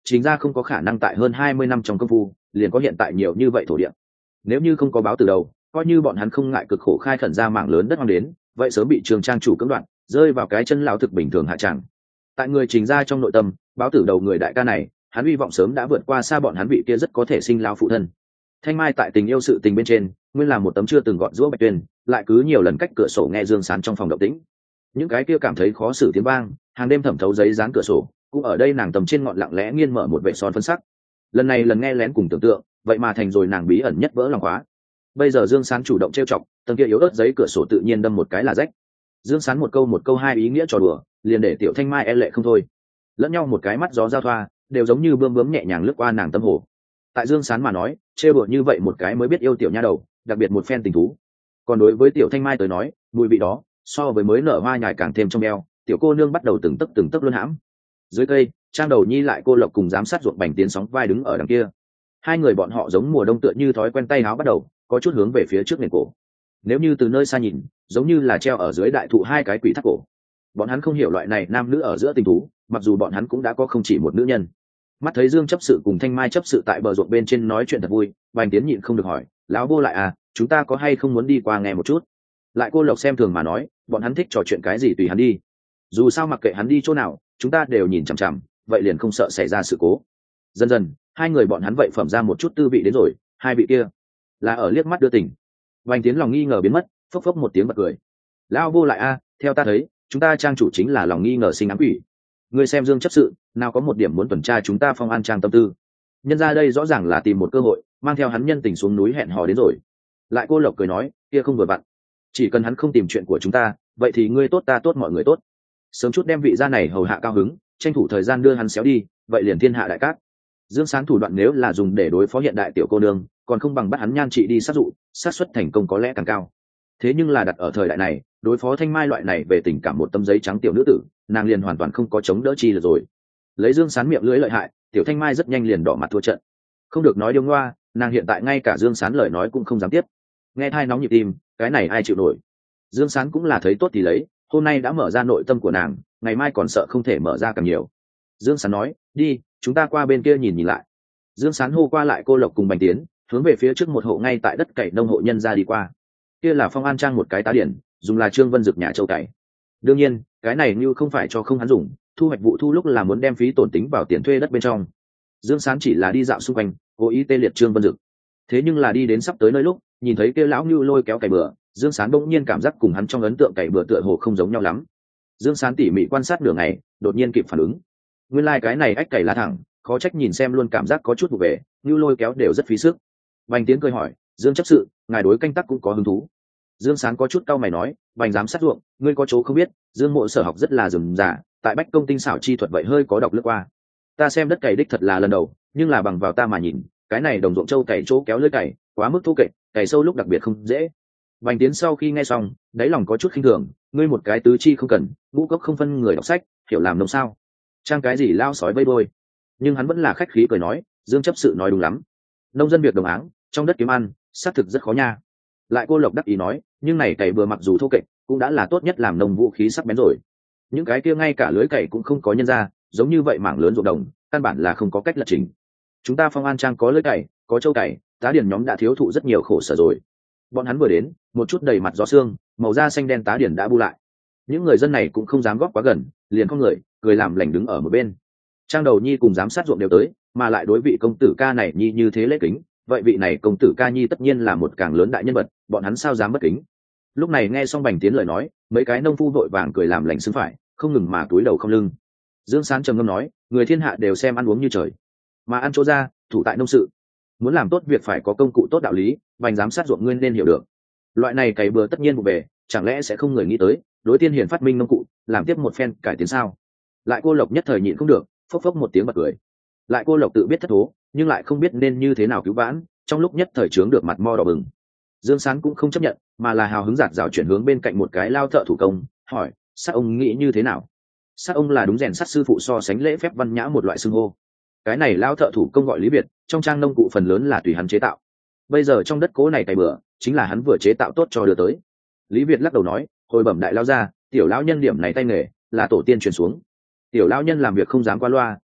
chính ra không có khả năng tại hơn hai mươi năm trong công phu liền có hiện tại nhiều như vậy thổ địa. Nếu như không có báo từ đầu, coi như bọn hắn không ngại cực khổ khai khẩn ra mảng lớn đất hoang đến, vậy sớm bị trường trang chủ cưỡng đoạt, rơi vào cái chân lão thực bình thường hạ tràng. Tại người chính ra trong nội tâm, báo tử đầu người đại ca này, hắn hy vọng sớm đã vượt qua xa bọn hắn vị kia rất có thể sinh lao phụ thân. Thanh Mai tại tình yêu sự tình bên trên, nguyên là một tấm chưa từng gọn rũa bạch tuyên, lại cứ nhiều lần cách cửa sổ nghe Dương Sán trong phòng động tĩnh. Những cái kia cảm thấy khó xử tiếng vang, hàng đêm thẩm thấu giấy dán cửa sổ, cũng ở đây nàng tầm trên ngọn lặng lẽ nghiên mở một vệ son phân sắc. Lần này lần nghe lén cùng tưởng tượng, vậy mà thành rồi nàng bí ẩn nhất vỡ lòng khóa. Bây giờ Dương Sán chủ động trêu chọc, tầng kia yếu ớt giấy cửa sổ tự nhiên đâm một cái là rách. Dương Sán một câu một câu hai ý nghĩa trò đùa, liền để tiểu Thanh Mai e lệ không thôi. Lẫn nhau một cái mắt gió giao thoa, đều giống như bướm bướm nhẹ nhàng lướt qua nàng tâm hồ. Tại Dương Sán mà nói, trêu đùa như vậy một cái mới biết yêu tiểu nha đầu, đặc biệt một phen tình thú. Còn đối với tiểu Thanh Mai tới nói, mùi vị đó, so với mới nở hoa nhài càng thêm trong eo, tiểu cô nương bắt đầu từng tấc từng tấc luôn hãm. Dưới cây, Trang Đầu Nhi lại cô Lộc cùng giám sát ruột Bành Tiến sóng vai đứng ở đằng kia. Hai người bọn họ giống mùa đông tựa như thói quen tay áo bắt đầu, có chút hướng về phía trước nền cổ. Nếu như từ nơi xa nhìn, giống như là treo ở dưới đại thụ hai cái quỷ thắt cổ. Bọn hắn không hiểu loại này nam nữ ở giữa tình thú, mặc dù bọn hắn cũng đã có không chỉ một nữ nhân. Mắt thấy Dương chấp sự cùng Thanh Mai chấp sự tại bờ ruộng bên trên nói chuyện thật vui, Bành Tiến nhịn không được hỏi, lão vô lại à, chúng ta có hay không muốn đi qua nghe một chút? Lại cô Lộc xem thường mà nói, bọn hắn thích trò chuyện cái gì tùy hắn đi. Dù sao mặc kệ hắn đi chỗ nào, chúng ta đều nhìn chằm chằm, vậy liền không sợ xảy ra sự cố. Dần dần, hai người bọn hắn vậy phẩm ra một chút tư vị đến rồi, hai vị kia là ở liếc mắt đưa tình. Bành Tiến lòng nghi ngờ biến mất, phốc phốc một tiếng bật cười. Lão vô lại a, theo ta thấy, chúng ta trang chủ chính là lòng nghi ngờ sinh ám quỷ. Ngươi xem Dương chấp sự, nào có một điểm muốn tuần tra chúng ta Phong An trang tâm tư. Nhân ra đây rõ ràng là tìm một cơ hội, mang theo hắn nhân tình xuống núi hẹn hò đến rồi. Lại cô Lộc cười nói, kia không vừa vặn. Chỉ cần hắn không tìm chuyện của chúng ta, vậy thì ngươi tốt ta tốt mọi người tốt. Sớm chút đem vị gia này hầu hạ cao hứng, tranh thủ thời gian đưa hắn xéo đi, vậy liền thiên hạ đại cát. Dương Sán thủ đoạn nếu là dùng để đối phó hiện đại tiểu cô nương, còn không bằng bắt hắn nhan trị đi sát dụ, sát suất thành công có lẽ càng cao. Thế nhưng là đặt ở thời đại này, đối phó Thanh Mai loại này về tình cảm một tấm giấy trắng tiểu nữ tử, nàng liền hoàn toàn không có chống đỡ chi được rồi. Lấy Dương Sán miệng lưỡi lợi hại, tiểu Thanh Mai rất nhanh liền đỏ mặt thua trận. Không được nói điêu ngoa, nàng hiện tại ngay cả Dương Sán lời nói cũng không dám tiếp. Nghe thai nóng nhịp tim, cái này ai chịu nổi. Dương Sán cũng là thấy tốt thì lấy, hôm nay đã mở ra nội tâm của nàng, ngày mai còn sợ không thể mở ra càng nhiều. Dương Sán nói, đi, chúng ta qua bên kia nhìn nhìn lại. Dương Sán hô qua lại cô Lộc cùng Bành Tiến, hướng về phía trước một hộ ngay tại đất cày nông hộ nhân ra đi qua. Kia là Phong An trang một cái tá điển, dùng là Trương Vân Dực nhà châu cày. Đương nhiên, cái này như không phải cho không hắn dùng, thu hoạch vụ thu lúc là muốn đem phí tổn tính vào tiền thuê đất bên trong. Dương Sán chỉ là đi dạo xung quanh, cố ý tê liệt Trương Vân Dực. Thế nhưng là đi đến sắp tới nơi lúc, nhìn thấy kia lão Nưu lôi kéo cày bừa, Dương Sán bỗng nhiên cảm giác cùng hắn trong ấn tượng cày bừa tựa hồ không giống nhau lắm. Dương Sán tỉ mỉ quan sát nửa ngày, đột nhiên kịp phản ứng. Nguyên lai like cái này ách cày lá thẳng, khó trách nhìn xem luôn cảm giác có chút vụ về, Nưu lôi kéo đều rất phí sức. Bành Tiến cười hỏi, Dương chấp sự, ngài đối canh tác cũng có hứng thú. Dương Sán có chút cau mày nói, Bành giám sát ruộng, ngươi có chỗ không biết, Dương mộ sở học rất là rườm rà, tại bách công tinh xảo chi thuật vậy hơi có đọc lướt qua. Ta xem đất cày đích thật là lần đầu, nhưng là bằng vào ta mà nhìn, cái này đồng ruộng châu cày chỗ kéo lưỡi cày, quá mức thô kệch, cày sâu lúc đặc biệt không dễ. Bành Tiến sau khi nghe xong, đáy lòng có chút khinh thường, ngươi một cái tứ chi không cần, ngũ cốc không phân người đọc sách, hiểu làm nông sao? Trang cái gì lao sói vây đôi. Nhưng hắn vẫn là khách khí cười nói, Dương chấp sự nói đúng lắm. Nông dân việc đồng áng, trong đất kiếm ăn, xác thực rất khó nha. Lại cô Lộc đắc ý nói, nhưng này cày bừa mặc dù thô kệch, cũng đã là tốt nhất làm nông vũ khí sắc bén rồi. Những cái kia ngay cả lưới cày cũng không có nhân ra, giống như vậy mảng lớn ruộng đồng, căn bản là không có cách lật trình. Chúng ta Phong An trang có lưới cày, có châu cày, tá điển nhóm đã thiếu thụ rất nhiều khổ sở rồi. Bọn hắn vừa đến, một chút đầy mặt gió xương, màu da xanh đen tá điển đã bu lại. Những người dân này cũng không dám góp quá gần, liền không người, cười làm lành đứng ở một bên. Trang Đầu Nhi cùng giám sát ruộng đều tới, mà lại đối vị công tử ca này nhi như thế lễ kính, vậy vị này công tử ca nhi tất nhiên là một càng lớn đại nhân vật, bọn hắn sao dám bất kính. Lúc này nghe xong Bành Tiến lời nói, mấy cái nông phu vội vàng cười làm lành xứng phải, không ngừng mà túi đầu không lưng. Dương Sán trầm ngâm nói, người thiên hạ đều xem ăn uống như trời, mà ăn chỗ ra, thủ tại nông sự. Muốn làm tốt việc phải có công cụ tốt đạo lý, Bành giám sát ruộng ngươi nên hiểu được. Loại này cày bừa tất nhiên vụ về, chẳng lẽ sẽ không người nghĩ tới, đối tiên hiển phát minh nông cụ, làm tiếp một phen cải tiến sao? Lại cô Lộc nhất thời nhịn không được, phốc phốc một tiếng bật cười. Lại cô Lộc tự biết thất thố, nhưng lại không biết nên như thế nào cứu vãn, trong lúc nhất thời trướng được mặt mo đỏ bừng. Dương Sán cũng không chấp nhận, mà là hào hứng giạt rào chuyển hướng bên cạnh một cái lao thợ thủ công, hỏi, sát ông nghĩ như thế nào? Sát ông là đúng rèn sắt sư phụ so sánh lễ phép văn nhã một loại xưng hô. Cái này lao thợ thủ công gọi Lý Việt, trong trang nông cụ phần lớn là tùy hắn chế tạo. Bây giờ trong đất cố này cày bừa, chính là hắn vừa chế tạo tốt cho đưa tới. Lý Việt lắc đầu nói, hồi bẩm đại lao ra, tiểu lão nhân điểm này tay nghề là tổ tiên truyền xuống. Tiểu lão nhân làm việc không dám qua loa,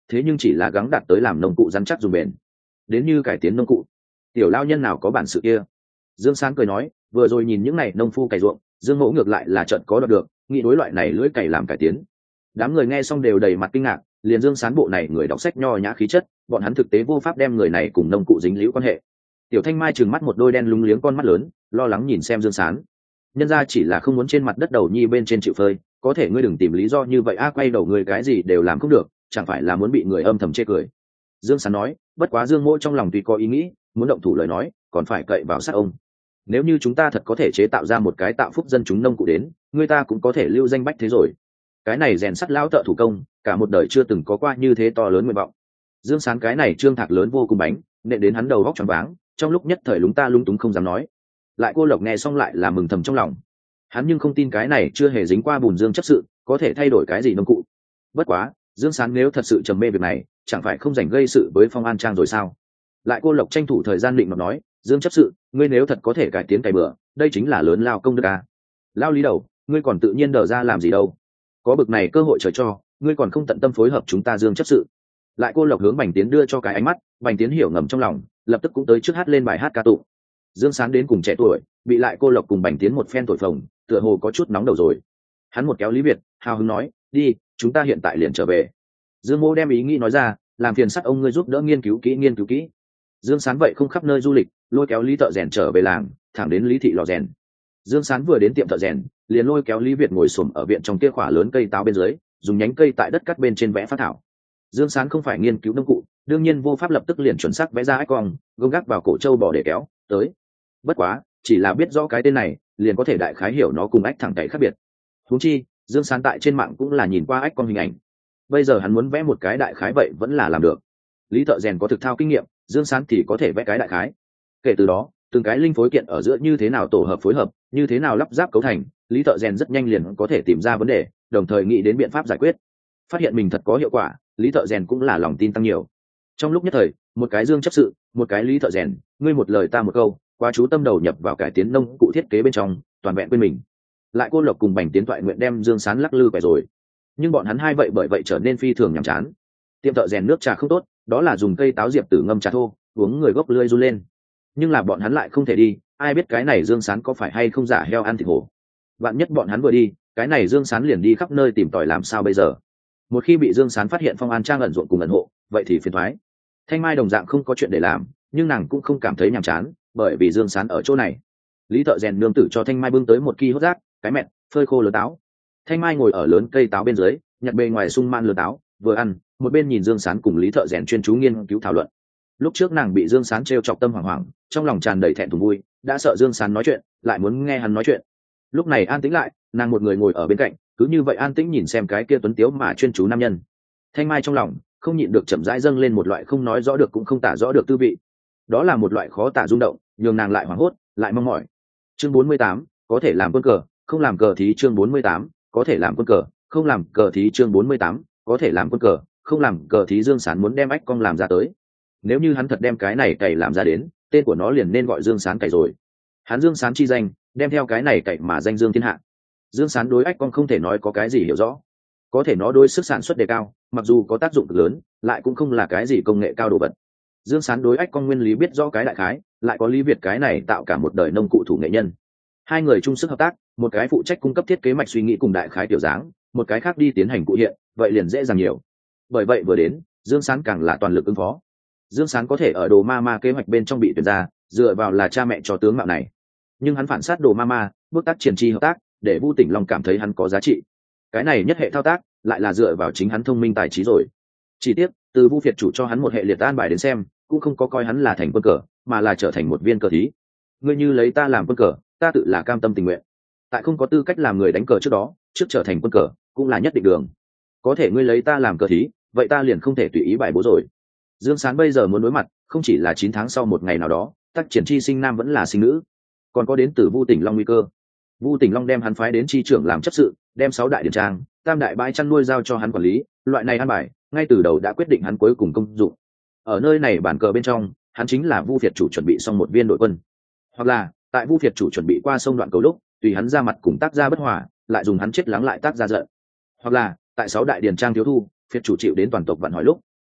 thế nhưng chỉ là gắng đạt tới làm nông cụ rắn chắc dùng bền, đến như cải tiến nông cụ, tiểu lao nhân nào có bản sự kia. Dương Sán cười nói, vừa rồi nhìn những này nông phu cày ruộng, Dương Mỗ ngược lại là trận có đoạt được, nghĩ đối loại này lưỡi cày làm cải tiến. Đám người nghe xong đều đầy mặt kinh ngạc, liền Dương Sán bộ này người đọc sách nho nhã khí chất, bọn hắn thực tế vô pháp đem người này cùng nông cụ dính líu quan hệ. Tiểu Thanh Mai trừng mắt một đôi đen lúng liếng con mắt lớn, lo lắng nhìn xem Dương Sán. Nhân ra chỉ là không muốn trên mặt đất đầu nhi bên trên chịu phơi, có thể ngươi đừng tìm lý do như vậy a, quay đầu người cái gì đều làm không được, chẳng phải là muốn bị người âm thầm chê cười. Dương Sán nói, bất quá Dương Mỗ trong lòng tuy có ý nghĩ, muốn động thủ lời nói, còn phải cậy vào sát ông. Nếu như chúng ta thật có thể chế tạo ra một cái tạo phúc dân chúng nông cụ đến, người ta cũng có thể lưu danh bách thế rồi. Cái này rèn sắt lão thợ thủ công, cả một đời chưa từng có qua như thế to lớn nguyện vọng. Dương Sán cái này trương thạc lớn vô cùng bánh, nện đến hắn đầu góc choáng váng, trong lúc nhất thời lúng ta lung túng không dám nói. Lại Cô Lộc nghe xong lại là mừng thầm trong lòng. Hắn nhưng không tin cái này chưa hề dính qua bùn Dương chấp sự có thể thay đổi cái gì nông cụ. Bất quá, Dương Sán nếu thật sự trầm mê việc này, chẳng phải không rảnh gây sự với Phong An Trang rồi sao? Lại Cô Lộc tranh thủ thời gian định mà nói, Dương chấp sự, ngươi nếu thật có thể cải tiến cày bừa, đây chính là lớn lao công đức à. Lao lý đầu, ngươi còn tự nhiên đờ ra làm gì đâu? Có bực này cơ hội trời cho, ngươi còn không tận tâm phối hợp chúng ta Dương chấp sự. Lại Cô Lộc hướng Bành Tiến đưa cho cái ánh mắt, Bành Tiến hiểu ngầm trong lòng, lập tức cũng tới trước hát lên bài hát ca tụng. Dương Sán đến cùng trẻ tuổi, bị Lại Cô Lộc cùng Bành Tiến một phen thổi phồng, tựa hồ có chút nóng đầu rồi. Hắn một kéo Lý Việt, hào hứng nói, đi, chúng ta hiện tại liền trở về. Dương Mỗ đem ý nghĩ nói ra, làm phiền sắt ông ngươi giúp đỡ nghiên cứu kỹ nghiên cứu kỹ. Dương Sán vậy không khắp nơi du lịch, lôi kéo Lý thợ rèn trở về làng, thẳng đến Lý thị lò rèn. Dương Sán vừa đến tiệm thợ rèn, liền lôi kéo Lý Việt ngồi xổm ở viện trong kia khỏa lớn cây táo bên dưới, dùng nhánh cây tại đất cắt bên trên vẽ phác thảo. Dương Sán không phải nghiên cứu nông cụ, đương nhiên vô pháp lập tức liền chuẩn xác vẽ ra ách cong, gông gác vào cổ trâu bò để kéo tới. Bất quá, chỉ là biết rõ cái tên này, liền có thể đại khái hiểu nó cùng ách thẳng cày khác biệt. Huống chi, Dương Sán tại trên mạng cũng là nhìn qua ách cong hình ảnh. Bây giờ hắn muốn vẽ một cái đại khái vậy vẫn là làm được. Lý thợ rèn có thực thao kinh nghiệm, Dương Sán thì có thể vẽ cái đại khái. Kể từ đó, từng cái linh phối kiện ở giữa như thế nào tổ hợp phối hợp, như thế nào lắp ráp cấu thành, Lý thợ rèn rất nhanh liền có thể tìm ra vấn đề, đồng thời nghĩ đến biện pháp giải quyết. Phát hiện mình thật có hiệu quả, Lý thợ rèn cũng là lòng tin tăng nhiều. Trong lúc nhất thời, một cái Dương chấp sự, một cái Lý thợ rèn, ngươi một lời ta một câu, quá chú tâm đầu nhập vào cải tiến nông cụ thiết kế bên trong, toàn vẹn quên mình. Lại Cô Lộc cùng Bành Tiến thoại nguyện đem Dương Sán lắc lư quẻ rồi. Nhưng bọn hắn hai vậy bởi vậy trở nên phi thường nhàm chán. Tiệm thợ rèn nước trà không tốt, đó là dùng cây táo diệp tử ngâm trà thô, uống người gốc lươi run lên. Nhưng là bọn hắn lại không thể đi, ai biết cái này Dương Sán có phải hay không giả heo ăn thịt hổ. Vạn nhất bọn hắn vừa đi, cái này Dương Sán liền đi khắp nơi tìm tòi làm sao bây giờ. Một khi bị Dương Sán phát hiện Phong An Trang ẩn ruộng cùng ẩn hộ, vậy thì phiền toái. Thanh Mai đồng dạng không có chuyện để làm, nhưng nàng cũng không cảm thấy nhàm chán, bởi vì Dương Sán ở chỗ này. Lý thợ rèn nương tử cho Thanh Mai bưng tới một ki hốt rác, cái mẹt, phơi khô lớn táo. Thanh Mai ngồi ở lớn cây táo bên dưới, nhặt bề ngoài sung man lớn táo, vừa ăn, một bên nhìn Dương Sán cùng Lý thợ rèn chuyên chú nghiên cứu thảo luận. Lúc trước nàng bị Dương Sán trêu chọc tâm hoảng hoảng, trong lòng tràn đầy thẹn thùng vui, đã sợ Dương Sán nói chuyện, lại muốn nghe hắn nói chuyện. Lúc này an tĩnh lại, nàng một người ngồi ở bên cạnh, cứ như vậy an tĩnh nhìn xem cái kia tuấn tiếu mà chuyên chú nam nhân. Thanh Mai trong lòng không nhịn được chậm rãi dâng lên một loại không nói rõ được cũng không tả rõ được tư vị. Đó là một loại khó tả rung động, nhường nàng lại hoảng hốt, lại mong mỏi. Chương bốn mươi tám, có thể làm quân cờ, không làm cờ thí. Chương bốn mươi tám, có thể làm quân cờ, không làm cờ thí. Chương bốn mươi tám, có thể làm quân cờ, không làm cờ thí. Dương Sán muốn đem ách cong làm ra tới. Nếu như hắn thật đem cái này cày làm ra đến, tên của nó liền nên gọi Dương Sán cày rồi. Hắn Dương Sán chi danh, đem theo cái này cày mà danh dương thiên hạ. Dương Sán đối ách cong không thể nói có cái gì hiểu rõ, có thể nó đối sức sản xuất đề cao, mặc dù có tác dụng cực lớn, lại cũng không là cái gì công nghệ cao đồ vật. Dương Sán đối ách cong nguyên lý biết rõ cái đại khái, lại có Lý Việt cái này tạo cả một đời nông cụ thủ nghệ nhân. Hai người chung sức hợp tác, một cái phụ trách cung cấp thiết kế mạch suy nghĩ cùng đại khái tiểu dáng, một cái khác đi tiến hành cụ hiện, vậy liền dễ dàng nhiều. Bởi vậy vừa đến, Dương Sán càng là toàn lực ứng phó. Dương Sán có thể ở Đồ Ma Ma kế hoạch bên trong bị tuyển ra, dựa vào là cha mẹ cho tướng mạo này. Nhưng hắn phản sát Đồ Ma Ma, bước tác triển chi hợp tác, để Vu Tỉnh Long cảm thấy hắn có giá trị. Cái này nhất hệ thao tác, lại là dựa vào chính hắn thông minh tài trí rồi. Chỉ tiếc, từ Vu Việt chủ cho hắn một hệ liệt an bài đến xem, cũng không có coi hắn là thành quân cờ, mà là trở thành một viên cờ thí. Ngươi như lấy ta làm quân cờ, ta tự là cam tâm tình nguyện. Tại không có tư cách làm người đánh cờ trước đó, trước trở thành quân cờ, cũng là nhất định đường. Có thể ngươi lấy ta làm cờ thí, vậy ta liền không thể tùy ý bài bố rồi. Dương Sán bây giờ muốn đối mặt, không chỉ là chín tháng sau một ngày nào đó, tác triển chi sinh nam vẫn là sinh nữ, còn có đến từ Vu Tỉnh Long nguy cơ. Vu Tỉnh Long đem hắn phái đến chi trưởng làm chấp sự, đem sáu đại điển trang, tam đại bãi chăn nuôi giao cho hắn quản lý, loại này an bài, ngay từ đầu đã quyết định hắn cuối cùng công dụng. Ở nơi này bản cờ bên trong, hắn chính là Vu Việt chủ chuẩn bị xong một viên đội quân, hoặc là tại Vu Việt chủ chuẩn bị qua sông đoạn cầu lúc, tùy hắn ra mặt cùng tác gia bất hòa, lại dùng hắn chết lắng lại tác gia giận, hoặc là tại sáu đại điển trang thiếu thu, Việt chủ chịu đến toàn tộc vận hỏi lúc,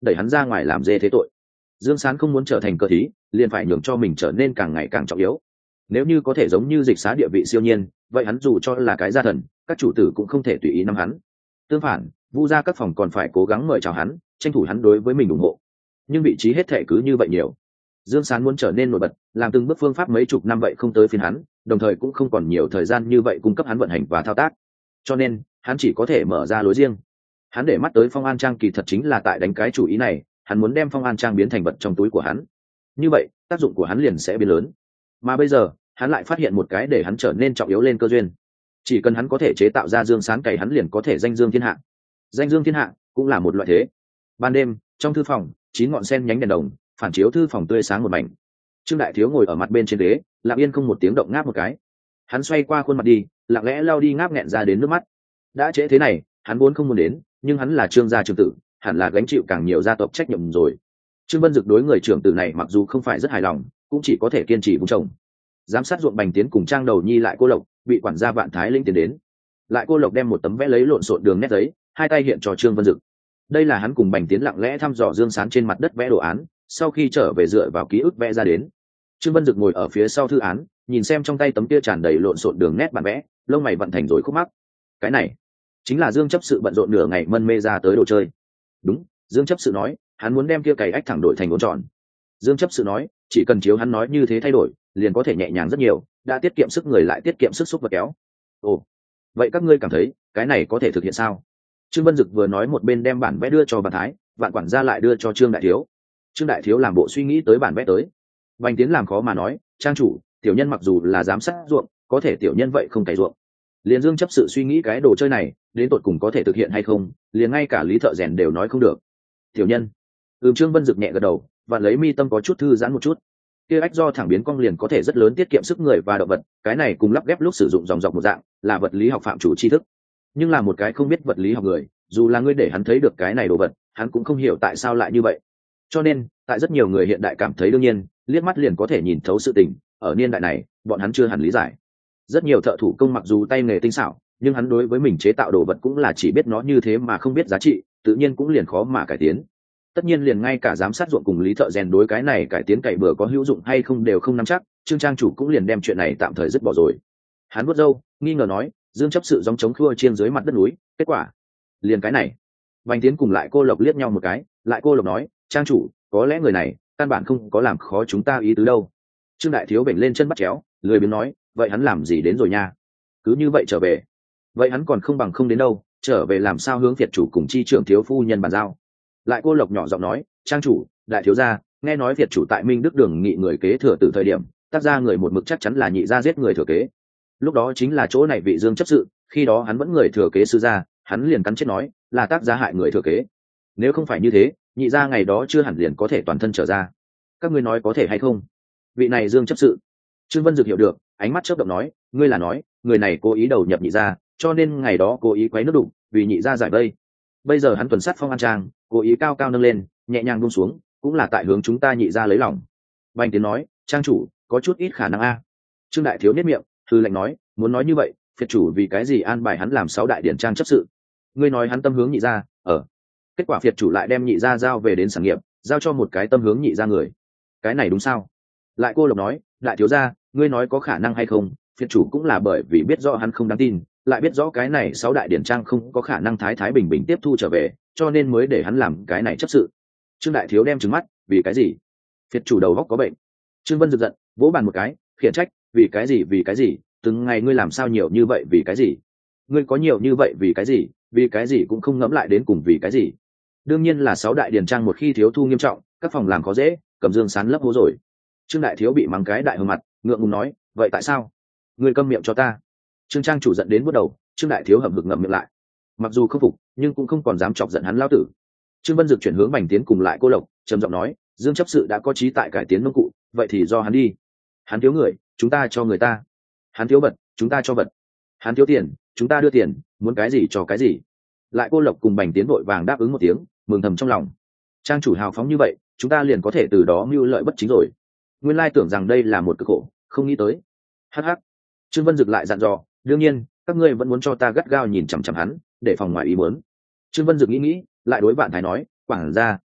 đẩy hắn ra ngoài làm dê thế tội. Dương Sán không muốn trở thành cờ thí, liền phải nhường cho mình trở nên càng ngày càng trọng yếu. Nếu như có thể giống như Dịch Xá địa vị siêu nhiên, vậy hắn dù cho là cái gia thần, các chủ tử cũng không thể tùy ý nắm hắn. Tương phản, Vu gia các phòng còn phải cố gắng mời chào hắn, tranh thủ hắn đối với mình ủng hộ. Nhưng vị trí hết thệ cứ như vậy nhiều. Dương Sán muốn trở nên nổi bật, làm từng bước phương pháp mấy chục năm vậy không tới phiên hắn, đồng thời cũng không còn nhiều thời gian như vậy cung cấp hắn vận hành và thao tác. Cho nên, hắn chỉ có thể mở ra lối riêng. Hắn để mắt tới Phong An Trang kỳ thật chính là tại đánh cái chủ ý này, hắn muốn đem Phong An Trang biến thành vật trong túi của hắn. Như vậy, tác dụng của hắn liền sẽ biến lớn. Mà bây giờ, hắn lại phát hiện một cái để hắn trở nên trọng yếu lên cơ duyên. Chỉ cần hắn có thể chế tạo ra Dương Sán cày, hắn liền có thể danh dương thiên hạ. Danh dương thiên hạ cũng là một loại thế. Ban đêm, trong thư phòng, chín ngọn sen nhánh đèn đồng phản chiếu thư phòng tươi sáng một mảnh. Trương Đại Thiếu ngồi ở mặt bên trên ghế, lặng yên không một tiếng động ngáp một cái. Hắn xoay qua khuôn mặt đi, lặng lẽ lau đi ngáp nghẹn ra đến nước mắt. Đã trễ thế này, hắn vốn không muốn đến, nhưng hắn là Trương gia trưởng tử, hẳn là gánh chịu càng nhiều gia tộc trách nhiệm rồi. Trương Vân Dực đối người trưởng tử này mặc dù không phải rất hài lòng, cũng chỉ có thể kiên trì vun trồng. Giám sát ruộng Bành Tiến cùng Trang Đầu Nhi Lại Cô Lộc bị quản gia Vạn Thái Linh tiến đến. Lại Cô Lộc đem một tấm vẽ lấy lộn xộn đường nét giấy, hai tay hiện cho Trương Vân Dực. Đây là hắn cùng Bành Tiến lặng lẽ thăm dò Dương Sán trên mặt đất vẽ đồ án, sau khi trở về dựa vào ký ức vẽ ra đến. Trương Vân Dực ngồi ở phía sau thư án, nhìn xem trong tay tấm kia tràn đầy lộn xộn đường nét bản vẽ, lông mày vận thành rồi khúc mắc. Cái này chính là Dương chấp sự bận rộn nửa ngày mân mê ra tới đồ chơi. Đúng, Dương chấp sự nói, hắn muốn đem kia cày ách thẳng đổi thành ốn tròn. Dương chấp sự nói, chỉ cần chiếu hắn nói như thế thay đổi, liền có thể nhẹ nhàng rất nhiều, đã tiết kiệm sức người lại tiết kiệm sức xúc và kéo. Ồ, vậy các ngươi cảm thấy cái này có thể thực hiện sao? Trương Vân Dực vừa nói một bên đem bản vẽ đưa cho Vạn Thái, Vạn quản gia lại đưa cho Trương Đại Thiếu. Trương Đại Thiếu làm bộ suy nghĩ tới bản vẽ tới. Bành Tiến làm khó mà nói, trang chủ, tiểu nhân mặc dù là giám sát ruộng, có thể tiểu nhân vậy không cày ruộng. Liền Dương chấp sự suy nghĩ cái đồ chơi này, đến tột cùng có thể thực hiện hay không, liền ngay cả Lý Thợ Rèn đều nói không được. Tiểu nhân. Ừm, Trương Vân Dực nhẹ gật đầu, và lấy mi tâm có chút thư giãn một chút. Kia ách do thẳng biến cong liền có thể rất lớn tiết kiệm sức người và động vật, cái này cùng lắp ghép lúc sử dụng dòng dọc một dạng, là vật lý học phạm chủ tri thức. Nhưng là một cái không biết vật lý học người, dù là ngươi để hắn thấy được cái này đồ vật, hắn cũng không hiểu tại sao lại như vậy. Cho nên, tại rất nhiều người hiện đại cảm thấy đương nhiên, liếc mắt liền có thể nhìn thấu sự tình, ở niên đại này, bọn hắn chưa hẳn lý giải. Rất nhiều thợ thủ công mặc dù tay nghề tinh xảo, nhưng hắn đối với mình chế tạo đồ vật cũng là chỉ biết nó như thế mà không biết giá trị, tự nhiên cũng liền khó mà cải tiến. Tất nhiên liền ngay cả giám sát ruộng cùng Lý Thợ Rèn đối cái này cải tiến cày bừa có hữu dụng hay không đều không nắm chắc, Trương trang chủ cũng liền đem chuyện này tạm thời dứt bỏ rồi. Hắn vuốt râu, nghi ngờ nói, Dương chấp sự giống chống khua chiên dưới mặt đất núi, kết quả liền cái này. Bành Tiến cùng Lại Cô Lộc liếc nhau một cái, Lại Cô Lộc nói, trang chủ, có lẽ người này căn bản không có làm khó chúng ta ý tứ đâu. Trương Đại Thiếu bệnh lên chân bắt chéo, lười biếng nói, vậy hắn làm gì đến rồi nha? Cứ như vậy trở về, vậy hắn còn không bằng không đến đâu, trở về làm sao hướng Việt chủ cùng chi trưởng thiếu phu nhân bàn giao. Lại Cô Lộc nhỏ giọng nói, trang chủ, đại thiếu gia, nghe nói Việt chủ tại Minh Đức Đường nghị người kế thừa từ thời điểm, tác ra người một mực chắc chắn là nhị gia giết người thừa kế. Lúc đó chính là chỗ này vị Dương chấp sự, khi đó hắn vẫn người thừa kế sư gia, hắn liền cắn chết nói, là tác gia hại người thừa kế. Nếu không phải như thế, nhị gia ngày đó chưa hẳn liền có thể toàn thân trở ra. Các ngươi nói có thể hay không? Vị này Dương chấp sự. Trương Vân Dực hiểu được, ánh mắt chớp động nói, ngươi là nói, người này cố ý đầu nhập nhị gia, cho nên ngày đó cố ý quấy nước đục, vì nhị gia giải vây. Bây giờ hắn tuần sát Phong An Trang, cố ý cao cao nâng lên, nhẹ nhàng buông xuống, cũng là tại hướng chúng ta nhị gia lấy lòng. Bành Tiến nói, trang chủ, có chút ít khả năng a. Trương Đại Thiếu niết miệng, hư lệnh nói, muốn nói như vậy, Việt chủ vì cái gì an bài hắn làm sáu đại điển trang chấp sự? Ngươi nói hắn tâm hướng nhị gia, ở kết quả Việt chủ lại đem nhị gia giao về đến sản nghiệp, giao cho một cái tâm hướng nhị gia người. Cái này đúng sao? Lại Cô Lộc nói, đại thiếu gia, ngươi nói có khả năng hay không? Việt chủ cũng là bởi vì biết rõ hắn không đáng tin, lại biết rõ cái này sáu đại điển trang không có khả năng thái thái bình bình tiếp thu trở về, cho nên mới để hắn làm cái này chấp sự. Trương Đại Thiếu đem trừng mắt, vì cái gì? Việt chủ đầu óc có bệnh. Trương Vân Dực giận, vỗ bàn một cái, khiển trách, vì cái gì vì cái gì, từng ngày ngươi làm sao nhiều như vậy vì cái gì? Ngươi có nhiều như vậy vì cái gì, vì cái gì cũng không ngẫm lại đến cùng vì cái gì? Đương nhiên là sáu đại điển trang một khi thiếu thu nghiêm trọng, các phòng làm khó dễ, cầm Dương Sán lấp hố rồi. Trương Đại Thiếu bị mắng cái đại hờ mặt, ngượng ngùng nói, vậy tại sao? Ngươi câm miệng cho ta. Trương trang chủ giận đến bước đầu, Trương Đại Thiếu hậm hực ngậm miệng lại. Mặc dù không phục, nhưng cũng không còn dám chọc giận hắn lao tử. Trương Vân Dực chuyển hướng Bành Tiến cùng Lại Cô Lộc, trầm giọng nói, Dương chấp sự đã có trí tại cải tiến nông cụ, vậy thì do hắn đi. Hắn thiếu người, chúng ta cho người ta. Hắn thiếu vật, chúng ta cho vật. Hắn thiếu tiền, chúng ta đưa tiền, muốn cái gì cho cái gì. Lại Cô Lộc cùng Bành Tiến vội vàng đáp ứng một tiếng, mừng thầm trong lòng. Trang chủ hào phóng như vậy, chúng ta liền có thể từ đó mưu lợi bất chính rồi. Nguyên lai tưởng rằng đây là một cực khổ, không nghĩ tới. Hắc hắc. Trương Vân Dực lại dặn dò, đương nhiên, các ngươi vẫn muốn cho ta gắt gao nhìn chằm chằm hắn, để phòng ngoài ý muốn. Trương Vân Dực nghĩ nghĩ, lại đối Vạn Thái nói, quản gia,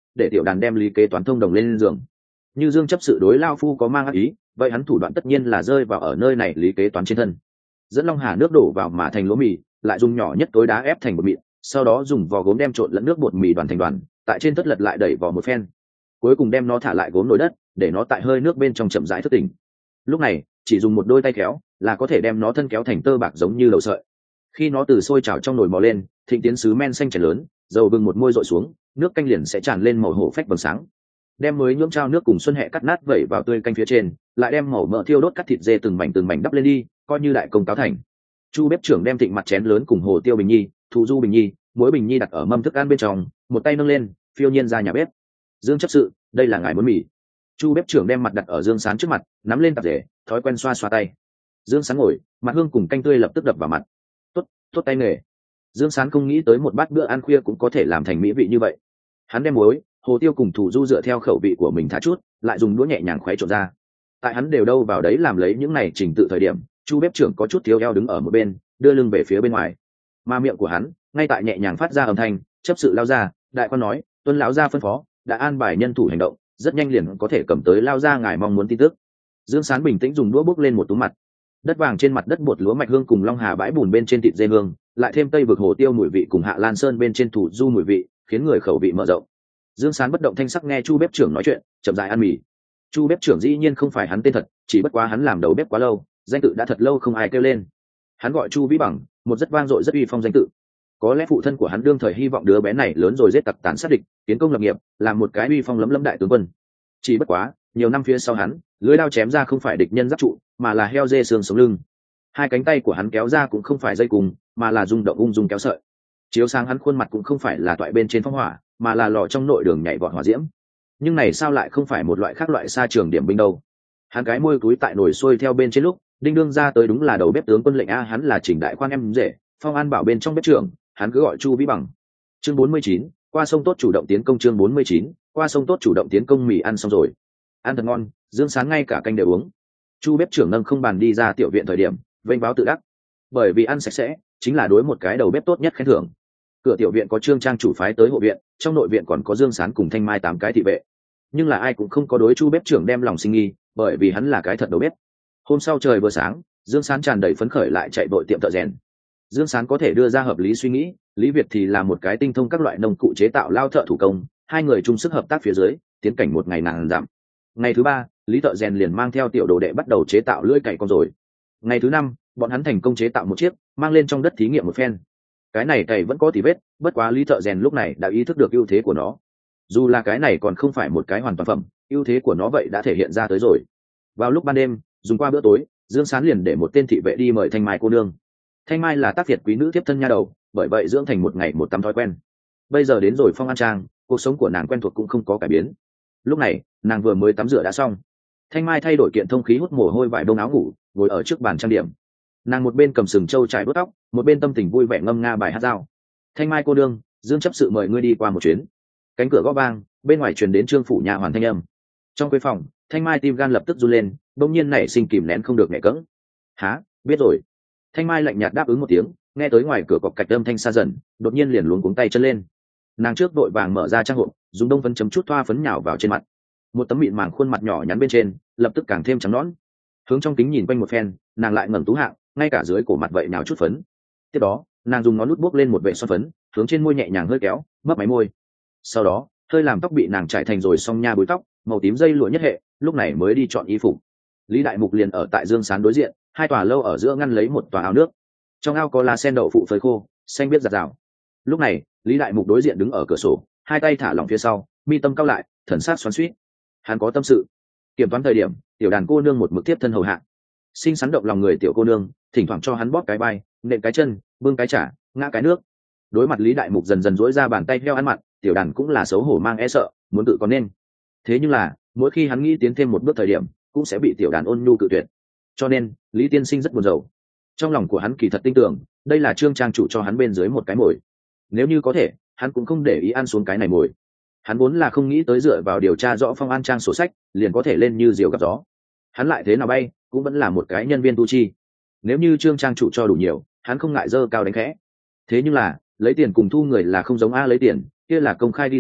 để tiểu đàn đem lý kế toán thông đồng lên giường. Như Dương chấp sự đối lao phu có mang ác ý, vậy hắn thủ đoạn tất nhiên là rơi vào ở nơi này lý kế toán trên thân. Dẫn long hà nước đổ vào mà thành lúa mì, lại dùng nhỏ nhất tối đá ép thành bột mịn, sau đó dùng vò gốm đem trộn lẫn nước bột mì đoàn thành đoàn, tại trên tất lật lại đẩy vò một phen, cuối cùng đem nó thả lại gốm nồi đất, để nó tại hơi nước bên trong chậm rãi thức tỉnh. Lúc này chỉ dùng một đôi tay kéo là có thể đem nó thân kéo thành tơ bạc giống như đầu sợi. Khi nó từ sôi trào trong nồi mò lên, thịnh tiến sứ men xanh chảy lớn, dầu bừng một môi dội xuống, nước canh liền sẽ tràn lên màu hổ phách bừng sáng. Đem mới nhuộm trao nước cùng xuân hẹ cắt nát vẩy vào tươi canh phía trên, lại đem màu mỡ thiêu đốt cắt thịt dê từng mảnh từng mảnh đắp lên đi, coi như đại công cáo thành. Chu bếp trưởng đem thịnh mặt chén lớn cùng hồ tiêu bình nhi, thù du bình nhi, muối bình nhi đặt ở mâm thức ăn bên trong, một tay nâng lên, phiêu nhiên ra nhà bếp. Dương chấp sự, đây là ngài muốn mì. Chu bếp trưởng đem mặt đặt ở Dương Sán trước mặt, nắm lên tạp rể, thói quen xoa xoa tay. Dương Sán ngồi, mặt hương cùng canh tươi lập tức đập vào mặt. Tốt, tốt tay nghề. Dương Sán không nghĩ tới một bát bữa ăn khuya cũng có thể làm thành mỹ vị như vậy. Hắn đem muối, hồ tiêu cùng thủ du dựa theo khẩu vị của mình thả chút, lại dùng đũa nhẹ nhàng khuấy trộn ra. Tại hắn đều đâu vào đấy làm lấy những này trình tự thời điểm, Chu bếp trưởng có chút thiếu eo đứng ở một bên, đưa lưng về phía bên ngoài. Mà miệng của hắn ngay tại nhẹ nhàng phát ra âm thanh, chấp sự lao ra, đại quan nói, tuân lão gia phân phó, đã an bài nhân thủ hành động, rất nhanh liền có thể cầm tới lao ra ngài mong muốn tin tức. Dương Sán bình tĩnh dùng đũa bốc lên một túm mặt. Đất vàng trên mặt đất bột lúa mạch hương cùng long hà bãi bùn bên trên thịt dê hương, lại thêm tây vực hồ tiêu mùi vị cùng hạ lan sơn bên trên thủ du mùi vị, khiến người khẩu vị mở rộng. Dương Sán bất động thanh sắc nghe Chu bếp trưởng nói chuyện, chậm rãi ăn mì. Chu bếp trưởng dĩ nhiên không phải hắn tên thật, chỉ bất quá hắn làm đầu bếp quá lâu, danh tự đã thật lâu không ai kêu lên. Hắn gọi Chu Vĩ Bằng, một rất vang dội rất uy phong danh tự. Có lẽ phụ thân của hắn đương thời hy vọng đứa bé này lớn rồi giết tặc tàn sát địch, tiến công lập nghiệp, làm một cái uy phong lấm lấm đại tướng quân. Chỉ bất quá, nhiều năm phía sau hắn, lưỡi đao chém ra không phải địch nhân giáp trụ, mà là heo dê xương sống lưng. Hai cánh tay của hắn kéo ra cũng không phải dây cùng, mà là rung động ung dung kéo sợi. Chiếu sáng hắn khuôn mặt cũng không phải là toại bên trên phong hỏa, mà là lò trong nội đường nhảy vọt hỏa diễm. Nhưng này sao lại không phải một loại khác loại xa trường điểm binh đâu? Hắn cái môi túi tại nổi xuôi theo bên trên lúc, đinh đương ra tới đúng là đầu bếp tướng quân lệnh a, hắn là Chỉnh đại khoan em rể, Phong An bảo bên trong bếp trưởng, hắn cứ gọi Chu Vĩ Bằng. Chương bốn mươi chín, qua sông tốt chủ động tiến công. Chương bốn mươi chín, qua sông tốt chủ động tiến công. Mì ăn xong rồi, ăn thật ngon, Dương Sán ngay cả canh đều uống. Chu bếp trưởng nâng không bàn đi ra tiểu viện thời điểm, vênh báo tự đắc, bởi vì ăn sạch sẽ chính là đối một cái đầu bếp tốt nhất khen thưởng. Cửa tiểu viện có Trương trang chủ phái tới hộ viện, trong nội viện còn có Dương Sán cùng Thanh Mai tám cái thị vệ, nhưng là ai cũng không có đối Chu bếp trưởng đem lòng sinh nghi, bởi vì hắn là cái thật đầu bếp. Hôm sau trời vừa sáng, Dương Sán tràn đầy phấn khởi lại chạy vội tiệm thợ rèn. Dương Sán có thể đưa ra hợp lý suy nghĩ, Lý Việt thì là một cái tinh thông các loại nông cụ chế tạo lao thợ thủ công, hai người chung sức hợp tác phía dưới, tiến cảnh một ngày nàng giảm. Ngày thứ ba, Lý thợ rèn liền mang theo tiểu đồ đệ bắt đầu chế tạo lưỡi cày con rồi. Ngày thứ năm, bọn hắn thành công chế tạo một chiếc, mang lên trong đất thí nghiệm một phen. Cái này cày vẫn có tỉ vết, bất quá Lý thợ rèn lúc này đã ý thức được ưu thế của nó. Dù là cái này còn không phải một cái hoàn toàn phẩm, ưu thế của nó vậy đã thể hiện ra tới rồi. Vào lúc ban đêm, dùng qua bữa tối, Dương Sán liền để một tên thị vệ đi mời Thanh Mai cô nương. Thanh Mai là tác Việt quý nữ tiếp thân nha đầu, bởi vậy dưỡng thành một ngày một tắm thói quen. Bây giờ đến rồi Phong An Trang, cuộc sống của nàng quen thuộc cũng không có cải biến. Lúc này, nàng vừa mới tắm rửa đã xong. Thanh Mai thay đổi kiện thông khí hút mồ hôi vải đông áo ngủ, ngồi ở trước bàn trang điểm. Nàng một bên cầm sừng trâu trải đuốt tóc, một bên tâm tình vui vẻ ngâm nga bài hát dao. Thanh Mai cô nương, Dương chấp sự mời ngươi đi qua một chuyến. Cánh cửa gõ vang, bên ngoài truyền đến Trương phủ nhà hoàn thanh âm. Trong khuê phòng, Thanh Mai tim gan lập tức run lên, bỗng nhiên nảy sinh kìm nén không được nhẹ cẫng. Há, biết rồi. Thanh Mai lạnh nhạt đáp ứng một tiếng, nghe tới ngoài cửa cọc cạch âm thanh xa dần, đột nhiên liền luống cuống tay chân lên. Nàng trước đội vàng mở ra trang hộp, dùng đông phấn chấm chút thoa phấn nhào vào trên mặt. Một tấm mịn màng khuôn mặt nhỏ nhắn bên trên, lập tức càng thêm trắng nõn. Hướng trong kính nhìn quanh một phen, nàng lại ngẩng tú hạng, ngay cả dưới cổ mặt vậy nào chút phấn. Tiếp đó, nàng dùng ngón nút buốc lên một vệ son phấn, hướng trên môi nhẹ nhàng hơi kéo, mấp máy môi. Sau đó, hơi làm tóc bị nàng trải thành rồi xong nha búi tóc, màu tím dây lụa nhất hệ, lúc này mới đi chọn y phục. Lý Đại Mục liền ở tại Dương Sán đối diện, hai tòa lâu ở giữa ngăn lấy một tòa ao nước. Trong ao có lá sen đậu phụ phơi khô, xanh biếc rạt rào. Lúc này, Lý Đại Mục đối diện đứng ở cửa sổ, hai tay thả lỏng phía sau, mi tâm cao lại, thần sắc xoắn xuýt. Hắn có tâm sự. Kiểm toán thời điểm, tiểu đàn cô nương một mực tiếp thân hầu hạ, xinh xắn động lòng người tiểu cô nương, thỉnh thoảng cho hắn bóp cái vai, nện cái chân, bưng cái chả, ngã cái nước. Đối mặt Lý Đại Mục dần dần duỗi ra bàn tay heo ăn mặn, tiểu đàn cũng là xấu hổ mang e sợ, muốn tự có nên. Thế nhưng là, mỗi khi hắn nghĩ tiến thêm một bước thời điểm, cũng sẽ bị tiểu đàn ôn nhu cự tuyệt. Cho nên, Lý tiên sinh rất buồn rầu. Trong lòng của hắn kỳ thật tin tưởng, đây là Trương trang chủ cho hắn bên dưới một cái mồi. Nếu như có thể, hắn cũng không để ý ăn xuống cái này mồi. Hắn vốn là không nghĩ tới dựa vào điều tra rõ Phong An Trang sổ sách, liền có thể lên như diều gặp gió. Hắn lại thế nào bay, cũng vẫn là một cái nhân viên tu chi. Nếu như Trương trang chủ cho đủ nhiều, hắn không ngại dơ cao đánh khẽ. Thế nhưng là, lấy tiền cùng thu người là không giống a, lấy tiền, kia là công khai đi giá,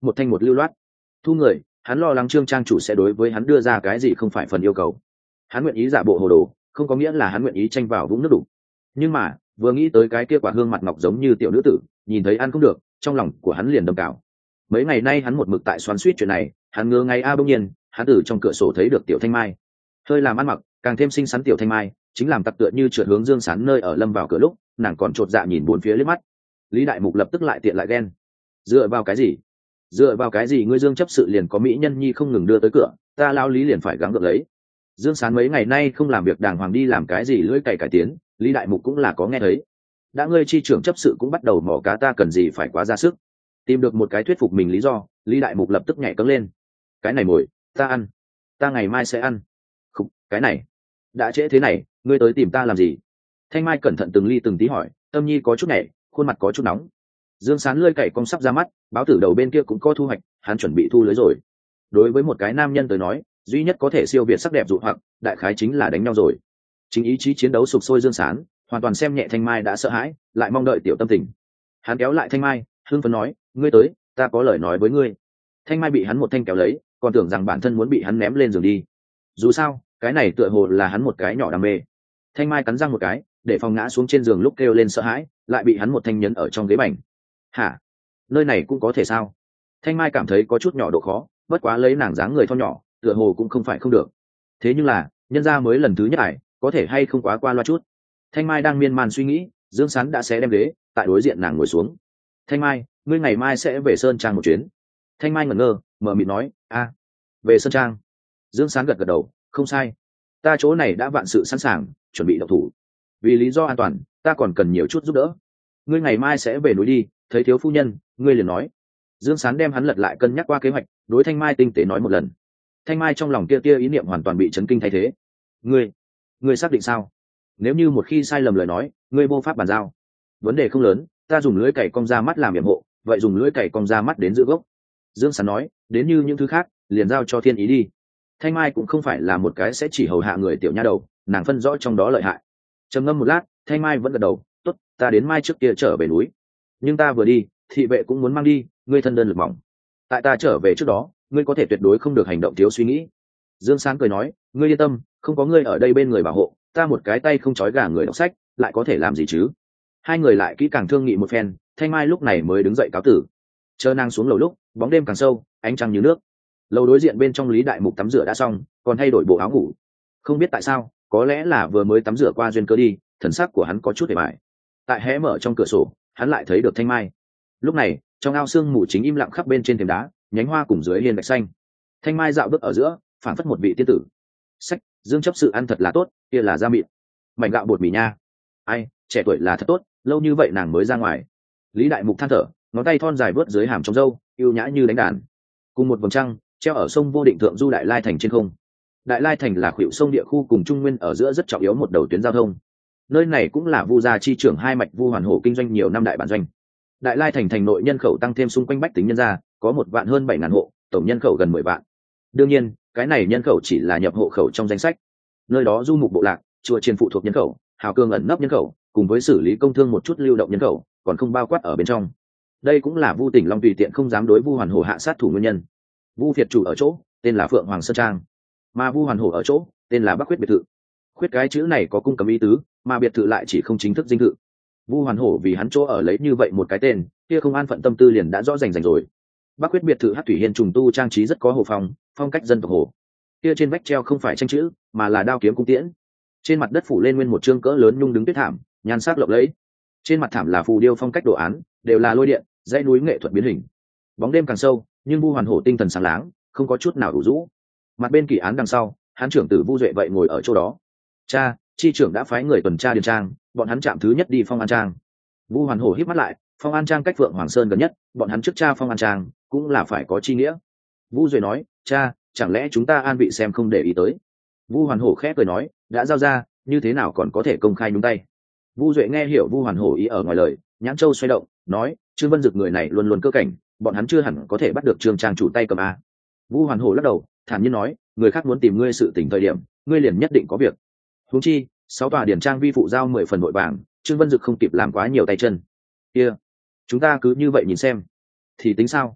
một thanh một lưu loát. Thu người, hắn lo lắng Trương trang chủ sẽ đối với hắn đưa ra cái gì không phải phần yêu cầu. Hắn nguyện ý giả bộ hồ đồ, không có nghĩa là hắn nguyện ý tranh vào vũng nước đủ. Nhưng mà vừa nghĩ tới cái kia quả hương mặt ngọc giống như tiểu nữ tử, nhìn thấy ăn không được, trong lòng của hắn liền đầm cào. Mấy ngày nay hắn một mực tại xoắn xuýt chuyện này, hắn ngơ ngay a bỗng nhiên, hắn từ trong cửa sổ thấy được tiểu Thanh Mai. Hơi làm ăn mặc, càng thêm xinh xắn tiểu Thanh Mai, chính làm tặc tựa như trượt hướng Dương Sán nơi ở lâm vào cửa lúc, nàng còn chột dạ nhìn bốn phía liếc mắt. Lý Đại Mục lập tức lại tiện lại ghen. Dựa vào cái gì? Dựa vào cái gì ngươi Dương chấp sự liền có mỹ nhân nhi không ngừng đưa tới cửa, ta lao Lý liền phải gắng gượng lấy. Dương Sán mấy ngày nay không làm việc đàng hoàng đi làm cái gì lưỡi cày cải tiến, Lý Đại Mục cũng là có nghe thấy. Đã ngươi chi trưởng chấp sự cũng bắt đầu mỏ cá ta cần gì phải quá ra sức. Tìm được một cái thuyết phục mình lý do, Lý Đại Mục lập tức nhảy cẫng lên. Cái này mồi, ta ăn, ta ngày mai sẽ ăn. Không, cái này, đã trễ thế này, ngươi tới tìm ta làm gì? Thanh Mai cẩn thận từng ly từng tí hỏi, tâm nhi có chút nhảy, khuôn mặt có chút nóng. Dương Sán lơi cày cong sắp ra mắt, báo tử đầu bên kia cũng có thu hoạch, hắn chuẩn bị thu lưới rồi. Đối với một cái nam nhân tới nói, duy nhất có thể siêu việt sắc đẹp dụ hoặc, đại khái chính là đánh nhau rồi. Chính ý chí chiến đấu sục sôi Dương Sán, hoàn toàn xem nhẹ Thanh Mai đã sợ hãi, lại mong đợi tiểu tâm tình. Hắn kéo lại Thanh Mai, hưng phấn nói, ngươi tới, ta có lời nói với ngươi. Thanh Mai bị hắn một thanh kéo lấy, còn tưởng rằng bản thân muốn bị hắn ném lên giường đi. Dù sao, cái này tựa hồ là hắn một cái nhỏ đam mê. Thanh Mai cắn răng một cái, để phòng ngã xuống trên giường lúc kêu lên sợ hãi, lại bị hắn một thanh nhấn ở trong ghế bành. Hả? Nơi này cũng có thể sao? Thanh Mai cảm thấy có chút nhỏ độ khó, bất quá lấy nàng dáng người thon nhỏ, tựa hồ cũng không phải không được. Thế nhưng là, nhân ra mới lần thứ nhất ải, có thể hay không quá qua loa chút. Thanh Mai đang miên man suy nghĩ, Dương Sán đã xé đem ghế, tại đối diện nàng ngồi xuống. Thanh Mai, ngươi ngày mai sẽ về Sơn Trang một chuyến. Thanh Mai ngẩn ngơ, mờ mịt nói, a, về Sơn Trang. Dương Sán gật gật đầu, không sai. Ta chỗ này đã vạn sự sẵn sàng, chuẩn bị động thủ. Vì lý do an toàn, ta còn cần nhiều chút giúp đỡ. Ngươi ngày mai sẽ về núi đi, thấy thiếu phu nhân, ngươi liền nói. Dương Sán đem hắn lật lại cân nhắc qua kế hoạch, đối Thanh Mai tinh tế nói một lần. Thanh Mai trong lòng kia kia ý niệm hoàn toàn bị chấn kinh thay thế. Ngươi, ngươi xác định sao? Nếu như một khi sai lầm lời nói, ngươi vô pháp bàn giao. Vấn đề không lớn, ta dùng lưỡi cày cong ra mắt làm yểm hộ, vậy dùng lưỡi cày cong ra mắt đến giữ gốc. Dương Sán nói, đến như những thứ khác, liền giao cho thiên ý đi. Thanh Mai cũng không phải là một cái sẽ chỉ hầu hạ người tiểu nha đầu, nàng phân rõ trong đó lợi hại. Trầm ngâm một lát, Thanh Mai vẫn gật đầu, tốt, ta đến mai trước kia trở về núi. Nhưng ta vừa đi, thị vệ cũng muốn mang đi, ngươi thân đơn lực mỏng. Tại ta trở về trước đó, ngươi có thể tuyệt đối không được hành động thiếu suy nghĩ. Dương Sán cười nói, ngươi yên tâm, không có ngươi ở đây bên người bảo hộ, ta một cái tay không trói gà người đọc sách, lại có thể làm gì chứ? Hai người lại kỹ càng thương nghị một phen, Thanh Mai lúc này mới đứng dậy cáo tử. Chờ nàng xuống lầu lúc, bóng đêm càng sâu, ánh trăng như nước. Lầu đối diện bên trong Lý Đại Mục tắm rửa đã xong, còn thay đổi bộ áo ngủ. Không biết tại sao, có lẽ là vừa mới tắm rửa qua duyên cớ đi, thần sắc của hắn có chút hề bại. Tại hé mở trong cửa sổ, hắn lại thấy được Thanh Mai. Lúc này, trong ao sương mù chính im lặng khắp bên trên thềm đá, nhánh hoa cùng dưới hiên gạch xanh. Thanh Mai dạo bước ở giữa, phản phất một vị tiên tử. Sách, Dương chấp sự ăn thật là tốt, kia là da mịn. Mảnh gạo bột mì nha. Ai, trẻ tuổi là thật tốt, lâu như vậy nàng mới ra ngoài. Lý Đại Mục than thở, ngón tay thon dài vớt dưới hàm trong râu, yêu nhã như đánh đàn. Cùng một vầng trăng treo ở sông Vô Định thượng du Đại Lai thành trên không. Đại Lai thành là khuỷu sông địa khu cùng Trung Nguyên ở giữa rất trọng yếu một đầu tuyến giao thông. Nơi này cũng là Vu gia chi trưởng hai mạch Vu Hoàn Hổ kinh doanh nhiều năm đại bản doanh. Đại Lai thành thành nội nhân khẩu tăng thêm xung quanh bách tính nhân gia, có một vạn hơn bảy ngàn hộ, tổng nhân khẩu gần mười vạn. Đương nhiên, cái này nhân khẩu chỉ là nhập hộ khẩu trong danh sách. Nơi đó du mục bộ lạc, chùa chiền phụ thuộc nhân khẩu, hào cương ẩn nấp nhân khẩu, cùng với xử lý công thương một chút lưu động nhân khẩu, còn không bao quát ở bên trong. Đây cũng là Vu Tỉnh Long tùy tiện không dám đối Vu Hoàn Hổ hạ sát thủ nguyên nhân. Vu Việt chủ ở chỗ, tên là Phượng Hoàng Sơn Trang, mà Vu Hoàn Hổ ở chỗ, tên là Bắc Khuyết biệt thự. Khuyết cái chữ này có cung cấm ý tứ, mà biệt thự lại chỉ không chính thức dinh thự. Vu Hoàn Hổ vì hắn chỗ ở lấy như vậy một cái tên, kia không an phận tâm tư liền đã rõ rành rành rồi. Bắc Khuyết biệt thự Hắc Thủy Hiên trùng tu trang trí rất có hồ phong, phong cách dân tộc Hồ. Kia trên vách treo không phải tranh chữ, mà là đao kiếm cung tiễn. Trên mặt đất phủ lên nguyên một trương cỡ lớn nhung đứng tuyết thảm, nhan sắc lộng lẫy. Trên mặt thảm là phù điêu phong cách đồ án, đều là lôi điện, dãy núi nghệ thuật biến hình. Bóng đêm càng sâu, nhưng Vu Hoàn Hổ tinh thần sáng láng, không có chút nào đủ rũ. Mặt bên kỳ án đằng sau, hán trưởng tử Vu Duệ vậy ngồi ở chỗ đó. Cha, chi trưởng đã phái người tuần tra điền trang, bọn hắn chạm thứ nhất đi Phong An Trang. Vu Hoàn Hổ híp mắt lại, Phong An Trang cách Phượng Hoàng Sơn gần nhất, bọn hắn trước cha Phong An Trang, cũng là phải có chi nghĩa. Vu Duệ nói, cha, chẳng lẽ chúng ta an vị xem không để ý tới? Vu Hoàn Hổ khẽ cười nói, đã giao ra, như thế nào còn có thể công khai nhúng tay? Vu Duệ nghe hiểu Vu Hoàn Hổ ý ở ngoài lời, nhãn châu xoay động, nói, Trương Vân Dực người này luôn luôn cơ cảnh, bọn hắn chưa hẳn có thể bắt được Trương Trang chủ tay cầm a. Vu Hoàn Hổ lắc đầu, thản nhiên nói, người khác muốn tìm ngươi sự tình thời điểm, ngươi liền nhất định có việc. Huống chi, sáu tòa điển trang vi phụ giao mười phần nội vàng, Trương Vân Dực không kịp làm quá nhiều tay chân. Kia, chúng ta cứ như vậy nhìn xem, thì tính sao?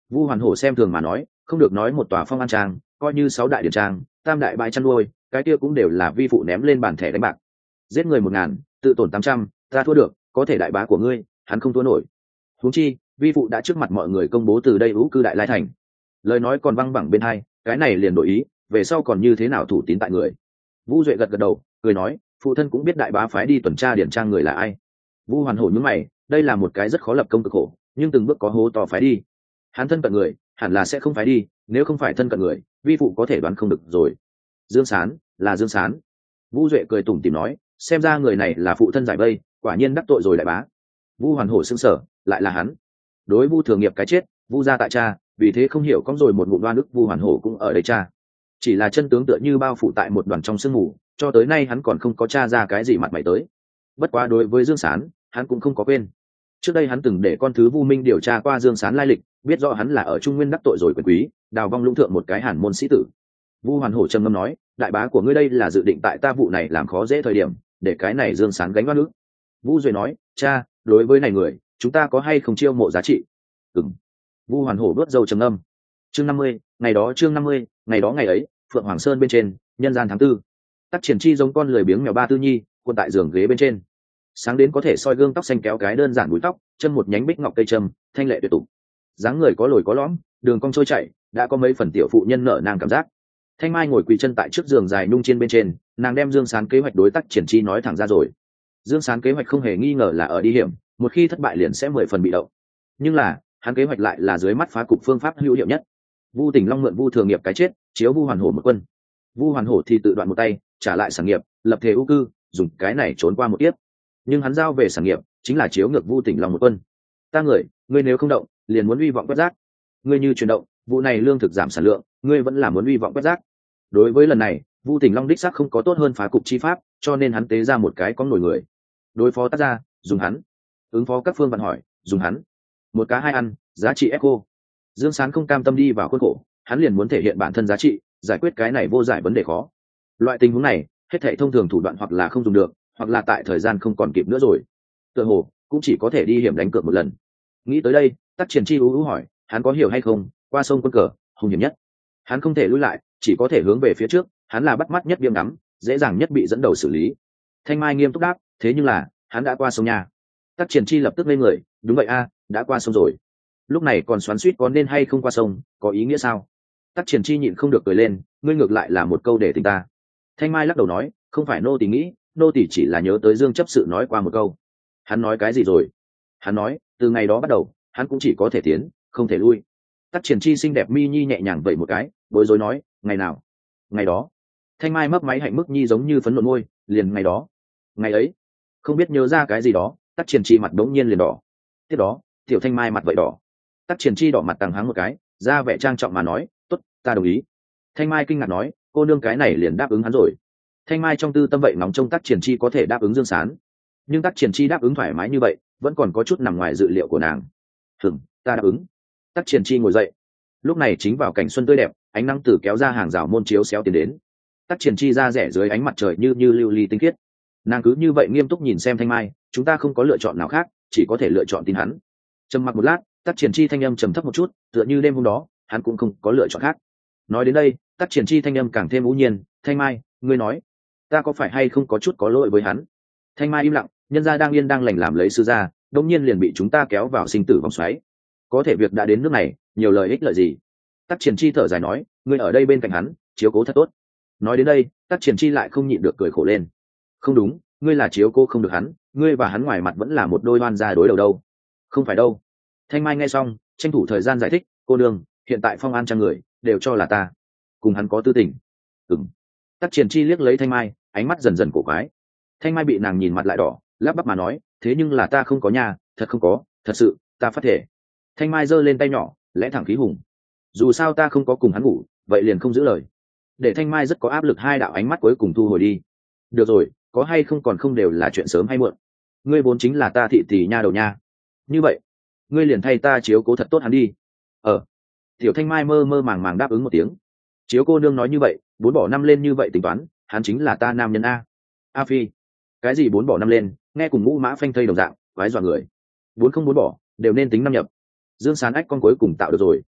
Vu Hoàn Hổ xem thường mà nói, không được nói một tòa phong an trang, coi như sáu đại điển trang, tam đại bãi chăn nuôi, cái kia cũng đều là vi phụ ném lên bàn thẻ đánh bạc. Giết người một ngàn, tự tổn tám trăm, ta thua được, có thể đại bá của ngươi, hắn không thua nổi. Huống chi, vi phụ đã trước mặt mọi người công bố từ đây ưu cư đại lai thành. Lời nói còn văng vẳng bên hai, cái này liền đổi ý, về sau còn như thế nào thủ tín tại người. Vu Duệ gật gật đầu, cười nói, phụ thân cũng biết đại bá phái đi tuần tra điển trang người là ai. Vu Hoàn Hổ nhướng mày, đây là một cái rất khó lập công cực khổ, nhưng từng bước có hố to phái đi. Hắn thân cận người, hẳn là sẽ không phái đi, nếu không phải thân cận người, vi phụ có thể đoán không được rồi. Dương Sán, là Dương Sán. Vu Duệ cười tủm tỉm nói, xem ra người này là phụ thân giải vây, quả nhiên đắc tội rồi đại bá. Vu Hoàn Hổ sững sờ, lại là hắn. Đối Vu Thừa Nghiệp cái chết, Vu gia tại cha, vì thế không hiểu cong rồi một ngụm đoan ức. Vu Hoàn Hổ cũng ở đây cha, chỉ là chân tướng tựa như bao phủ tại một đoàn trong sương mù, cho tới nay hắn còn không có tra ra cái gì mặt mày tới. Bất quá đối với Dương Sán, hắn cũng không có quên. Trước đây hắn từng để con thứ Vu Minh điều tra qua Dương Sán lai lịch, biết rõ hắn là ở Trung Nguyên đắc tội rồi quyền quý, đào vong lũng thượng một cái hàn môn sĩ tử. Vu Hoàn Hổ trầm ngâm nói, đại bá của ngươi đây là dự định tại ta vụ này làm khó dễ thời điểm, để cái này Dương Sán gánh oan ức. Vu Duệ nói, cha, đối với này người, chúng ta có hay không chiêu mộ giá trị? Ừm. Vu Hoàn Hổ đốt dầu trầm ngâm. Chương năm mươi, ngày đó chương năm mươi, ngày đó ngày ấy, Phượng Hoàng Sơn bên trên, nhân gian tháng tư. Tắc Triển Chi giống con lười biếng mèo ba tư nhi, quân tại giường ghế bên trên. Sáng đến có thể soi gương tóc xanh kéo cái đơn giản búi tóc, chân một nhánh bích ngọc cây trâm, thanh lệ tuyệt tục. Dáng người có lồi có lõm, đường cong trôi chảy, đã có mấy phần tiểu phụ nhân nở nàng cảm giác. Thanh Mai ngồi quỳ chân tại trước giường dài nung trên bên trên, nàng đem Dương Sán kế hoạch đối Tắc Triển Chi nói thẳng ra rồi. Dương Sán kế hoạch không hề nghi ngờ là ở đi hiểm, một khi thất bại liền sẽ mười phần bị động. Nhưng là, hắn kế hoạch lại là dưới mắt phá cục phương pháp hữu hiệu nhất. Vu Tỉnh Long mượn Vu Thừa Nghiệp cái chết, chiếu Vu Hoàn Hổ một quân. Vu Hoàn Hổ thì tự đoạn một tay, trả lại sản nghiệp, lập thể ưu cư, dùng cái này trốn qua một tiếp. Nhưng hắn giao về sản nghiệp, chính là chiếu ngược Vu Tỉnh Long một quân. Ta người, ngươi nếu không động, liền muốn uy vọng quét rác. Ngươi như chuyển động, vụ này lương thực giảm sản lượng, ngươi vẫn là muốn uy vọng quét rác. Đối với lần này, Vu Tỉnh Long đích xác không có tốt hơn phá cục chi pháp, cho nên hắn tế ra một cái có nổi người. Đối phó tác gia, dùng hắn. Ứng phó các phương vận hỏi, dùng hắn. Một cá hai ăn, giá trị echo. Dương Sán không cam tâm đi vào khuôn khổ, hắn liền muốn thể hiện bản thân giá trị, giải quyết cái này vô giải vấn đề khó. Loại tình huống này, hết thảy thông thường thủ đoạn hoặc là không dùng được, hoặc là tại thời gian không còn kịp nữa rồi. Tựa hồ cũng chỉ có thể đi hiểm đánh cược một lần. Nghĩ tới đây, Tắc Triển Chi ú ú hỏi, hắn có hiểu hay không, qua sông quân cờ, hung hiểm nhất. Hắn không thể lùi lại, chỉ có thể hướng về phía trước, hắn là bắt mắt nhất viêm ngắm, dễ dàng nhất bị dẫn đầu xử lý. Thanh Mai nghiêm túc đáp, thế nhưng là, hắn đã qua sông nhà. Tắc Triển Chi lập tức lên người, đúng vậy a, đã qua sông rồi. Lúc này còn xoắn xuýt có nên hay không qua sông, có ý nghĩa sao? Tắc Triển Chi nhịn không được cười lên, ngươi ngược lại là một câu để tình ta. Thanh Mai lắc đầu nói, không phải nô tỳ nghĩ, nô tỳ chỉ là nhớ tới Dương chấp sự nói qua một câu. Hắn nói cái gì rồi? Hắn nói, từ ngày đó bắt đầu, hắn cũng chỉ có thể tiến, không thể lui. Tắc Triển Chi xinh đẹp mi nhi nhẹ nhàng vậy một cái, bối rối nói, ngày nào? Ngày đó. Thanh Mai mấp máy hạnh mức nhi giống như phấn nộn môi, liền ngày đó. Ngày ấy. Không biết nhớ ra cái gì đó, Tắc Triển Chi mặt đống nhiên liền đỏ. Tiếp đó, tiểu Thanh Mai mặt vậy đỏ. Tắc Triển Chi đỏ mặt tàng hắng một cái, ra vẻ trang trọng mà nói, tốt, ta đồng ý. Thanh Mai kinh ngạc nói, cô nương cái này liền đáp ứng hắn rồi. Thanh Mai trong tư tâm vậy nóng trông Tắc Triển Chi có thể đáp ứng Dương Sán, nhưng Tắc Triển Chi đáp ứng thoải mái như vậy, vẫn còn có chút nằm ngoài dự liệu của nàng. Hừm, ta đáp ứng. Tắc Triển Chi ngồi dậy. Lúc này chính vào cảnh xuân tươi đẹp, ánh nắng từ kéo ra hàng rào môn chiếu xéo tiến đến. Tắc Triển Chi ra rẻ dưới ánh mặt trời như như lưu ly tinh khiết. Nàng cứ như vậy nghiêm túc nhìn xem Thanh Mai, chúng ta không có lựa chọn nào khác, chỉ có thể lựa chọn tin hắn. Trầm mặc một lát, Tắc Triển Chi thanh âm trầm thấp một chút, tựa như đêm hôm đó, hắn cũng không có lựa chọn khác. Nói đến đây, Tắc Triển Chi thanh âm càng thêm u nhiên, Thanh Mai, ngươi nói, ta có phải hay không có chút có lỗi với hắn? Thanh Mai im lặng, nhân gia đang yên đang lành làm lấy sư gia, đống nhiên liền bị chúng ta kéo vào sinh tử vòng xoáy. Có thể việc đã đến nước này, nhiều lời ích lợi gì? Tắc Triển Chi thở dài nói, ngươi ở đây bên cạnh hắn, chiếu cố thật tốt. Nói đến đây, Tắc Triển Chi lại không nhịn được cười khổ lên. Không đúng, ngươi là chiếu cố không được hắn, ngươi và hắn ngoài mặt vẫn là một đôi oan gia đối đầu đâu. Không phải đâu. Thanh Mai nghe xong, tranh thủ thời gian giải thích, cô đương, hiện tại Phong An trang người đều cho là ta cùng hắn có tư tình. Ừm. Tắc Triển Chi liếc lấy Thanh Mai, ánh mắt dần dần cổ quái. Thanh Mai bị nàng nhìn mặt lại đỏ, lắp bắp mà nói, thế nhưng là ta không có nhà, thật không có, thật sự, ta phát thể. Thanh Mai giơ lên tay nhỏ, lẽ thẳng khí hùng. Dù sao ta không có cùng hắn ngủ, vậy liền không giữ lời. Để Thanh Mai rất có áp lực, hai đạo ánh mắt cuối cùng thu hồi đi. Được rồi, có hay không còn không đều là chuyện sớm hay muộn. Ngươi vốn chính là ta thị tỷ nha đầu nha. Như vậy, ngươi liền thay ta chiếu cố thật tốt hắn đi. Ờ. Tiểu Thanh Mai mơ mơ màng màng đáp ứng một tiếng. Chiếu cô nương nói như vậy, bốn bỏ năm lên như vậy tính toán, hắn chính là ta nam nhân a. A Phi. Cái gì bốn bỏ năm lên, nghe cùng ngũ mã phanh thây đồng dạng, quái dọa người. Bốn không bốn bỏ, đều nên tính năm nhập. Dương Sán ách con cuối cùng tạo được rồi,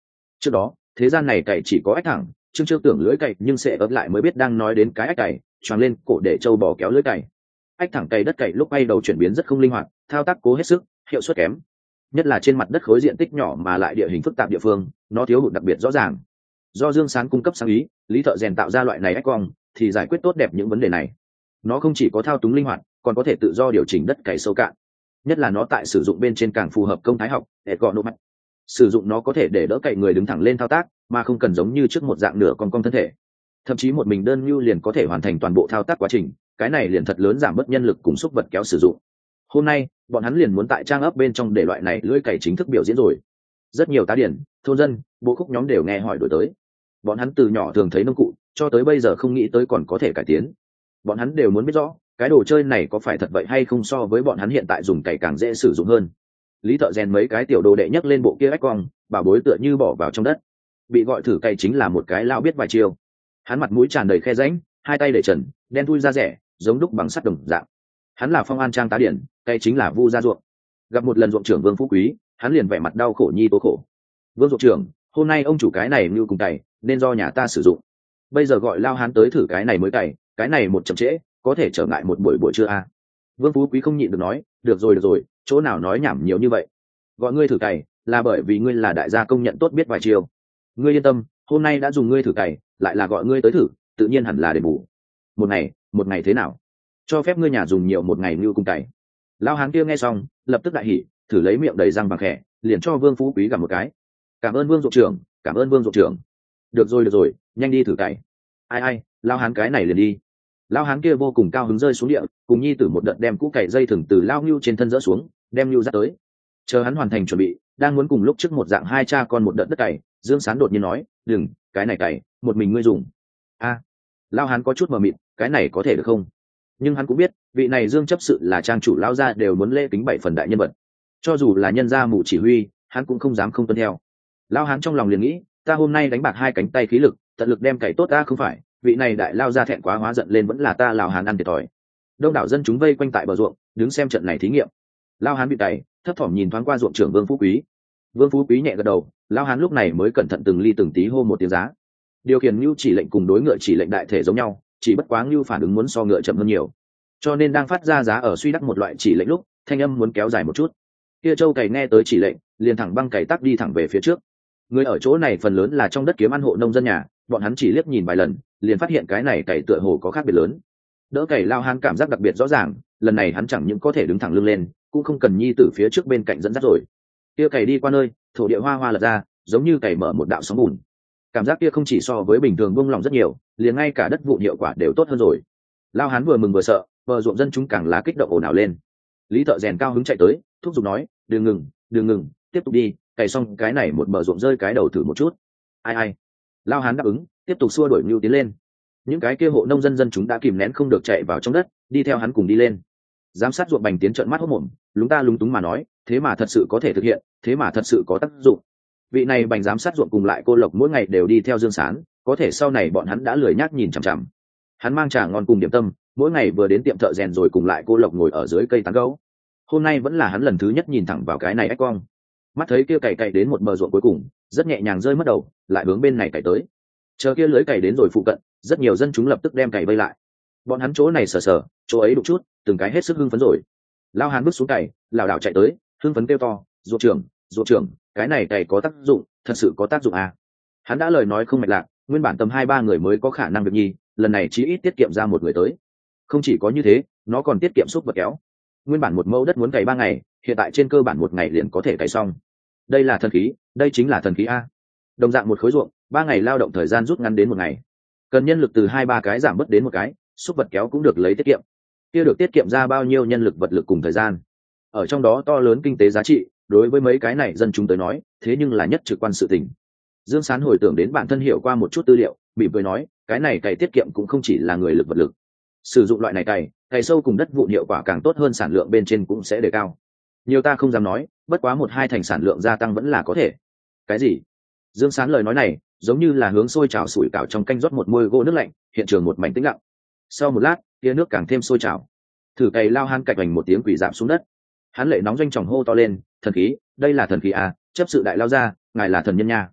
Trước đó thế gian này cày chỉ có ách thẳng, chương chưa tưởng lưỡi cày nhưng sẽ ớt lại mới biết đang nói đến cái ách cày, choàng lên cổ để trâu bò kéo lưỡi cày. Ách thẳng cày đất cày lúc bay đầu chuyển biến rất không linh hoạt, thao tác cố hết sức, hiệu suất kém, nhất là trên mặt đất khối diện tích nhỏ mà lại địa hình phức tạp địa phương, nó thiếu hụt đặc biệt rõ ràng. Do Dương Sán cung cấp sáng ý, Lý Thợ Rèn tạo ra loại này ách quang thì giải quyết tốt đẹp những vấn đề này. Nó không chỉ có thao túng linh hoạt, còn có thể tự do điều chỉnh đất cày sâu cạn, nhất là nó tại sử dụng bên trên càng phù hợp công thái học để gọn độ mặt. Sử dụng nó có thể để đỡ cày người đứng thẳng lên thao tác, mà không cần giống như trước một dạng nửa con cong thân thể. Thậm chí một mình đơn nhu liền có thể hoàn thành toàn bộ thao tác quá trình, cái này liền thật lớn giảm bớt nhân lực cùng xúc vật kéo sử dụng. Hôm nay bọn hắn liền muốn tại trang ấp bên trong để loại này lưỡi cày chính thức biểu diễn rồi. Rất nhiều tá điển, thôn dân, bộ khúc nhóm đều nghe hỏi đổi tới. Bọn hắn từ nhỏ thường thấy nông cụ, cho tới bây giờ không nghĩ tới còn có thể cải tiến. Bọn hắn đều muốn biết rõ cái đồ chơi này có phải thật vậy hay không, so với bọn hắn hiện tại dùng cày càng dễ sử dụng hơn. Lý Thợ Rèn mấy cái tiểu đồ đệ nhấc lên bộ kia ách quang, bảo bối tựa như bỏ vào trong đất. Bị gọi thử cày chính là một cái lao biết vài chiêu. Hắn mặt mũi tràn đầy khe rãnh, hai tay để trần, đen thui da rẻ, giống đúc bằng sắt đồng dạng. Hắn là Phong An Trang tá điển, cày chính là Vu gia ruộng. Gặp một lần ruộng trưởng Vương Phú Quý, hắn liền vẻ mặt đau khổ nhi tố khổ. Vương ruộng trưởng, hôm nay ông chủ cái này như cùng cày, nên do nhà ta sử dụng. Bây giờ gọi lao hán tới thử cái này mới cày, cái này một chậm trễ, có thể trở ngại một buổi buổi trưa à. Vương Phú Quý không nhịn được nói, được rồi được rồi, chỗ nào nói nhảm nhiều như vậy. Gọi ngươi thử cày là bởi vì ngươi là đại gia công nhận tốt biết vài chiều. Ngươi yên tâm, hôm nay đã dùng ngươi thử cày, lại là gọi ngươi tới thử, tự nhiên hẳn là để bù. Một ngày, một ngày thế nào? Cho phép ngươi nhà dùng nhiều một ngày như cung cày. Lao hán kia nghe xong, lập tức đại hỉ, thử lấy miệng đầy răng vàng khẽ, liền cho Vương Phú Quý gặp một cái. Cảm ơn Vương ruộng trưởng, cảm ơn Vương ruộng trưởng. Được rồi được rồi, nhanh đi thử cày. Ai ai, lao hán cái này liền đi. Lao hán kia vô cùng cao hứng rơi xuống địa, cùng nhi tử một đợt đem cũ cày dây thừng từ lao ngưu trên thân dỡ xuống, đem ngưu ra tới. Chờ hắn hoàn thành chuẩn bị, đang muốn cùng lúc trước một dạng hai cha con một đợt đất cày, Dương Sán đột nhiên nói, đừng, cái này cày một mình ngươi dùng. A, à, lao hán có chút mờ mịt, cái này có thể được không? Nhưng hắn cũng biết, vị này Dương chấp sự là trang chủ lao gia đều muốn lễ kính bảy phần đại nhân vật, cho dù là nhân gia mù chỉ huy, hắn cũng không dám không tuân theo. Lao hán trong lòng liền nghĩ, ta hôm nay đánh bạc hai cánh tay khí lực, tận lực đem cày tốt ta không phải, vị này đại lao ra thẹn quá hóa giận lên vẫn là ta Lào hán ăn thiệt thòi. Đông đảo dân chúng vây quanh tại bờ ruộng, đứng xem trận này thí nghiệm. Lao hán bị cày, thấp thỏm nhìn thoáng qua ruộng trưởng Vương Phú Quý. Vương Phú Quý nhẹ gật đầu, Lao hán lúc này mới cẩn thận từng ly từng tí hô một tiếng giá. Điều khiển ngưu chỉ lệnh cùng đối ngựa chỉ lệnh đại thể giống nhau, chỉ bất quá ngưu phản ứng muốn so ngựa chậm hơn nhiều, cho nên đang phát ra giá ở suy đắc một loại chỉ lệnh lúc, thanh âm muốn kéo dài một chút. Kia châu cày nghe tới chỉ lệnh, liền thẳng băng cày tắc đi thẳng về phía trước. Người ở chỗ này phần lớn là trong đất kiếm ăn hộ nông dân nhà, bọn hắn chỉ liếc nhìn vài lần, liền phát hiện cái này cày tựa hồ có khác biệt lớn. Đỡ cày Lao hán cảm giác đặc biệt rõ ràng, lần này hắn chẳng những có thể đứng thẳng lưng lên, cũng không cần nhi tử phía trước bên cạnh dẫn dắt rồi. Kia cày đi qua nơi, thổ địa hoa hoa lật ra, giống như cày mở một đạo sóng bùn. Cảm giác kia không chỉ so với bình thường buông lòng rất nhiều, liền ngay cả đất vụn hiệu quả đều tốt hơn rồi. Lao hán vừa mừng vừa sợ, vừa ruộng dân chúng càng lá kích động ồn ào lên. Lý Thợ Rèn cao hứng chạy tới, thúc giục nói, đừng ngừng, đừng ngừng, tiếp tục đi, cày xong cái này một bờ ruộng rơi cái đầu thử một chút. Ai ai. Lao hán đáp ứng, tiếp tục xua đuổi Nưu tiến lên. Những cái kia hộ nông dân dân chúng đã kìm nén không được chạy vào trong đất, đi theo hắn cùng đi lên. Giám sát ruộng bành tiến trợn mắt hốt mồm, lúng ta lúng túng mà nói, thế mà thật sự có thể thực hiện, thế mà thật sự có tác dụng. Vị này bành giám sát ruộng cùng lại cô Lộc mỗi ngày đều đi theo Dương Sán, có thể sau này bọn hắn đã lười nhác nhìn chằm chằm. Hắn mang trà ngon cùng điểm tâm, mỗi ngày vừa đến tiệm thợ rèn rồi cùng lại cô Lộc ngồi ở dưới cây tán gấu. Hôm nay vẫn là hắn lần thứ nhất nhìn thẳng vào cái này ách quang. Mắt thấy kia cày cày đến một bờ ruộng cuối cùng, rất nhẹ nhàng rơi mất đầu, lại hướng bên này cày tới. Chờ kia lưới cày đến rồi phụ cận, rất nhiều dân chúng lập tức đem cày vây lại. Bọn hắn chỗ này sờ sờ, chỗ ấy đụng chút, từng cái hết sức hưng phấn rồi. Lao hán bước xuống cày, lảo đảo chạy tới, hưng phấn kêu to, ruộng trưởng, ruộng trưởng, cái này cày có tác dụng, thật sự có tác dụng à? Hắn đã lời nói không mạch lạc, nguyên bản tầm hai ba người mới có khả năng được nhi, lần này chí ít tiết kiệm ra một người tới. Không chỉ có như thế, nó còn tiết kiệm xúc vật kéo. Nguyên bản một mẫu đất muốn cày ba ngày, hiện tại trên cơ bản một ngày liền có thể cày xong. Đây là thần khí, đây chính là thần khí a. Đồng dạng một khối ruộng, ba ngày lao động thời gian rút ngắn đến một ngày, cần nhân lực từ hai ba cái giảm bớt đến một cái, xúc vật kéo cũng được lấy tiết kiệm. Kia được tiết kiệm ra bao nhiêu nhân lực vật lực cùng thời gian, ở trong đó to lớn kinh tế giá trị, đối với mấy cái này dân chúng tới nói, thế nhưng là nhất trực quan sự tình. Dương Sán hồi tưởng đến bản thân hiểu qua một chút tư liệu, bị cười nói, cái này cày tiết kiệm cũng không chỉ là người lực vật lực. Sử dụng loại này cày, cày sâu cùng đất vụn hiệu quả càng tốt hơn, sản lượng bên trên cũng sẽ đề cao. Nhiều ta không dám nói, bất quá một hai thành sản lượng gia tăng vẫn là có thể. Cái gì? Dương Sán lời nói này, giống như là hướng sôi trào sủi cảo trong canh rót một môi gỗ nước lạnh, hiện trường một mảnh tĩnh lặng. Sau một lát, tia nước càng thêm sôi trào. Thử cày Lao hán cạch vành một tiếng quỷ giảm xuống đất. Hắn lệ nóng doanh tròng hô to lên, thần khí, đây là thần khí à, chấp sự đại lao ra, ngài là thần nhân nha.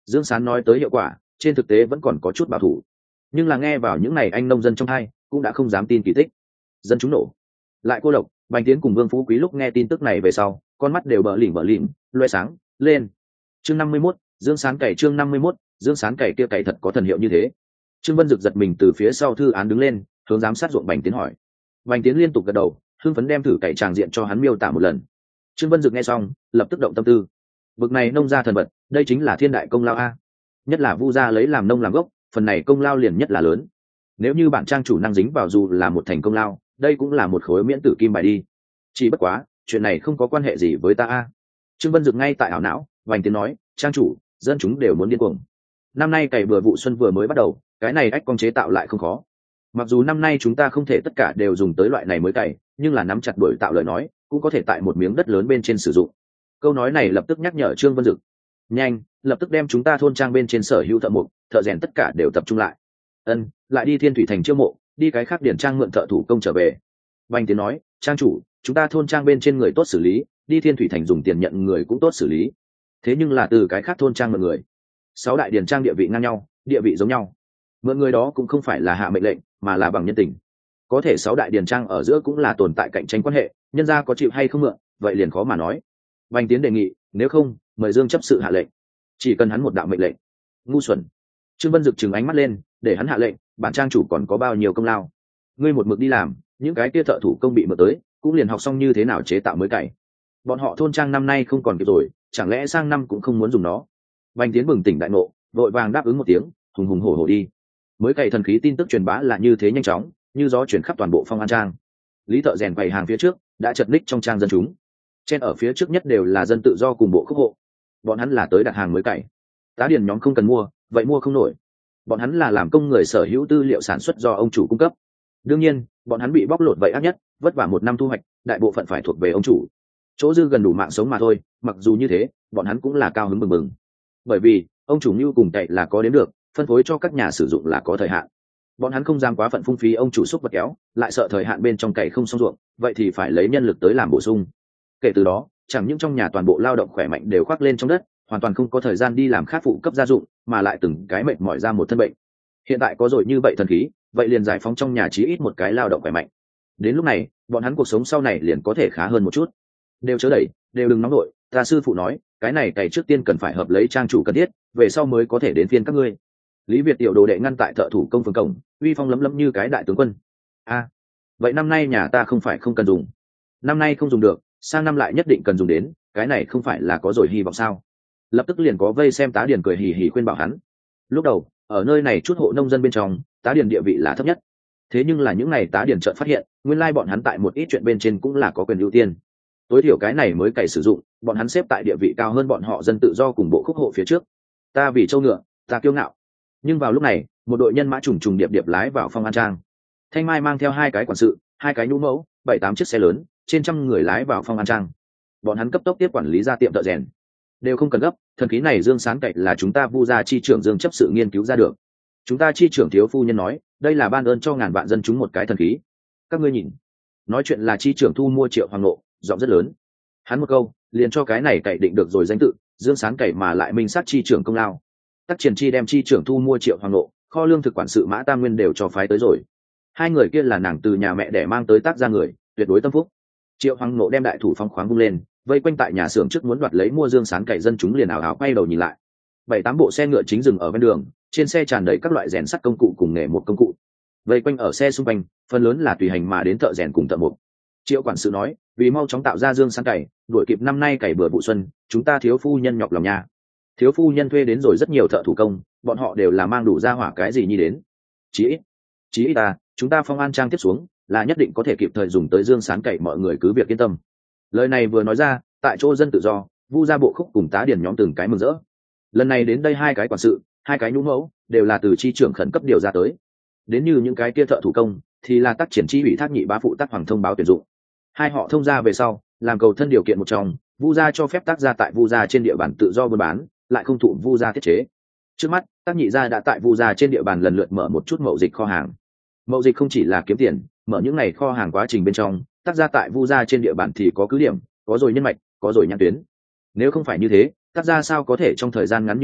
Dương Sán nói tới hiệu quả trên thực tế vẫn còn có chút bảo thủ, nhưng là nghe vào những này anh nông dân trong hai cũng đã không dám tin kỳ tích. Dân chúng nổ lại cô độc. Bành Tiến cùng Vương Phú Quý lúc nghe tin tức này về sau con mắt đều bờ lỉnh bờ lỉnh loe sáng lên. Chương năm mươi mốt, Dương Sán cày. Chương năm mươi mốt, Dương Sán cày kia cày thật có thần hiệu như thế. Trương Vân Dực giật mình từ phía sau thư án đứng lên, hướng giám sát ruộng Bành Tiến hỏi. Bành Tiến liên tục gật đầu, hưng phấn đem thử cày tràng diện cho hắn miêu tả một lần. Trương Vân Dực nghe xong lập tức động tâm tư. Bực này nông gia thần vật, đây chính là thiên đại công lao a. Nhất là Vu gia lấy làm nông làm gốc, phần này công lao liền nhất là lớn. Nếu như bạn trang chủ năng dính vào dù là một thành công lao, đây cũng là một khối miễn tử kim bài đi. Chỉ bất quá chuyện này không có quan hệ gì với ta a. Trương Vân Dực ngay tại ảo não. Bành Tiến nói, trang chủ, dân chúng đều muốn điên cuồng. Năm nay cày bừa vụ xuân vừa mới bắt đầu, cái này ách công chế tạo lại không khó. Mặc dù năm nay chúng ta không thể tất cả đều dùng tới loại này mới cày, nhưng là nắm chặt đuổi tạo lời nói cũng có thể tại một miếng đất lớn bên trên sử dụng. Câu nói này lập tức nhắc nhở Trương Vân Dực. Nhanh, lập tức đem chúng ta thôn trang bên trên sở hữu thợ mộc, thợ rèn tất cả đều tập trung lại. Ân, lại đi Thiên Thủy thành chiêu mộ, đi cái khác điển trang mượn thợ thủ công trở về. Bành Tiến nói, trang chủ, chúng ta thôn trang bên trên người tốt xử lý, đi Thiên Thủy thành dùng tiền nhận người cũng tốt xử lý. Thế nhưng là từ cái khác thôn trang mượn người, sáu đại điển trang địa vị ngang nhau, địa vị giống nhau. Mượn người đó cũng không phải là hạ mệnh lệnh, mà là bằng nhân tình. Có thể sáu đại điển trang ở giữa cũng là tồn tại cạnh tranh quan hệ, nhân gia có chịu hay không mượn, vậy liền khó mà nói. Bành Tiến đề nghị, nếu không, mời Dương chấp sự hạ lệnh, chỉ cần hắn một đạo mệnh lệnh. Ngu xuẩn. Trương Vân Dực trừng ánh mắt lên, để hắn hạ lệnh, bản trang chủ còn có bao nhiêu công lao, ngươi một mực đi làm, những cái kia thợ thủ công bị mượn tới cũng liền học xong như thế nào chế tạo mới cày. Bọn họ thôn trang năm nay không còn kịp rồi, chẳng lẽ sang năm cũng không muốn dùng nó? Bành Tiến bừng tỉnh đại ngộ, vội vàng đáp ứng một tiếng, hùng hùng hổ hổ đi. Mới cày thần khí tin tức truyền bá là như thế nhanh chóng, như gió chuyển khắp toàn bộ Phong An trang. Lý thợ rèn quầy hàng phía trước đã chật ních trong trang dân chúng, trên ở phía trước nhất đều là dân tự do cùng bộ khúc hộ. Bọn hắn là tới đặt hàng mới cày, tá điền nhóm không cần mua, vậy mua không nổi. Bọn hắn là làm công người sở hữu tư liệu sản xuất do ông chủ cung cấp. Đương nhiên bọn hắn bị bóc lột vậy ác nhất, vất vả một năm thu hoạch, đại bộ phận phải thuộc về ông chủ, chỗ dư gần đủ mạng sống mà thôi. Mặc dù như thế, bọn hắn cũng là cao hứng mừng mừng, bởi vì ông chủ như cùng cậy là có đến được, phân phối cho các nhà sử dụng là có thời hạn. Bọn hắn không dám quá phận phung phí ông chủ xúc vật kéo, lại sợ thời hạn bên trong cày không xong ruộng, vậy thì phải lấy nhân lực tới làm bổ sung. Kể từ đó, chẳng những trong nhà toàn bộ lao động khỏe mạnh đều khoác lên trong đất, hoàn toàn không có thời gian đi làm khác phụ cấp gia dụng, mà lại từng cái mệt mỏi ra một thân bệnh. Hiện tại có rồi như vậy thần khí, vậy liền giải phóng trong nhà chí ít một cái lao động khỏe mạnh. Đến lúc này bọn hắn cuộc sống sau này liền có thể khá hơn một chút. Đều chớ đẩy, đều đừng nóng nổi, ta sư phụ nói cái này cày trước tiên cần phải hợp lấy trang chủ cần thiết, về sau mới có thể đến phiên các ngươi. Lý Việt tiểu đồ đệ ngăn tại thợ thủ công phường cổng, uy phong lấm lấm như cái đại tướng quân. A, vậy năm nay nhà ta không phải không cần dùng, năm nay không dùng được, sang năm lại nhất định cần dùng đến, cái này không phải là có rồi hy vọng sao? Lập tức liền có vây xem tá điền cười hì hì khuyên bảo hắn. Lúc đầu ở nơi này chút hộ nông dân bên trong, tá điền địa vị là thấp nhất. Thế nhưng là những ngày tá điền chợt phát hiện, nguyên lai bọn hắn tại một ít chuyện bên trên cũng là có quyền ưu tiên. Tối thiểu cái này mới cày sử dụng, bọn hắn xếp tại địa vị cao hơn bọn họ dân tự do cùng bộ khúc hộ phía trước. Ta vì châu ngựa, ta kiêu ngạo. Nhưng vào lúc này, một đội nhân mã trùng trùng điệp điệp lái vào Phong An trang. Thanh Mai mang theo hai cái quản sự, hai cái nhũ mẫu, bảy tám chiếc xe lớn, trên trăm người lái vào Phong An trang. Bọn hắn cấp tốc tiếp quản lý ra tiệm thợ rèn. Đều không cần gấp, thần khí này Dương Sán cậy là chúng ta Vu gia chi trưởng Dương chấp sự nghiên cứu ra được. Chúng ta chi trưởng thiếu phu nhân nói, đây là ban ơn cho ngàn vạn dân chúng một cái thần khí. Các ngươi nhìn. Nói chuyện là chi trưởng thu mua Triệu Hoàng Nộ, giọng rất lớn. Hắn một câu, liền cho cái này cậy định được rồi danh tự, Dương Sán cậy mà lại minh sát chi trưởng công lao. Tắc Triển Chi đem chi trưởng thu mua Triệu Hoàng Nộ, kho lương thực quản sự Mã Tam Nguyên đều cho phái tới rồi. Hai người kia là nàng từ nhà mẹ để mang tới tác ra người, tuyệt đối tâm phúc. Triệu Hoàng Nộ đem đại thủ phong khoáng vung lên, vây quanh tại nhà xưởng trước muốn đoạt lấy mua Dương Sán cậy, dân chúng liền ảo ảo quay đầu nhìn lại. Bảy tám bộ xe ngựa chính dừng ở ven đường, trên xe tràn đầy các loại rèn sắt công cụ cùng nghề một công cụ. Vây quanh ở xe xung quanh, phần lớn là tùy hành mà đến thợ rèn cùng thợ mộc. Triệu quản sự nói, vì mau chóng tạo ra Dương Sán cày, đuổi kịp năm nay cày bừa vụ xuân, chúng ta thiếu phu nhân nhọc lòng nha. Thiếu phu nhân thuê đến rồi rất nhiều thợ thủ công, bọn họ đều là mang đủ ra hỏa cái gì nhi đến. Chí ít, chí ít ta, chúng ta Phong An trang tiếp xuống, là nhất định có thể kịp thời dùng tới Dương Sán cày, mọi người cứ việc yên tâm. Lời này vừa nói ra, tại chỗ dân tự do, Vu gia bộ khúc cùng tá điền nhóm từng cái mừng rỡ. Lần này đến đây hai cái quản sự, hai cái nhũ mẫu, đều là từ chi trưởng khẩn cấp điều ra tới. Đến như những cái kia thợ thủ công, thì là Tắc Triển Chi ủy thác nhị bá phụ Tắc Hoàng thông báo tuyển dụng. Hai họ thông ra về sau, làm cầu thân điều kiện một trong, Vu gia cho phép Tắc gia tại Vu gia trên địa bàn tự do buôn bán, lại không thụ Vu gia thiết chế. Trước mắt, Tắc nhị gia đã tại Vu gia trên địa bàn lần lượt mở một chút mậu dịch kho hàng. Mậu dịch không chỉ là kiếm tiền, mở những này kho hàng quá trình bên trong, Tắc gia tại Vu gia trên địa bàn thì có cứ điểm, có rồi nhân mạch, có rồi nhãn tuyến. Nếu không phải như thế, Tắc gia sao có thể trong thời gian ngắn như vậy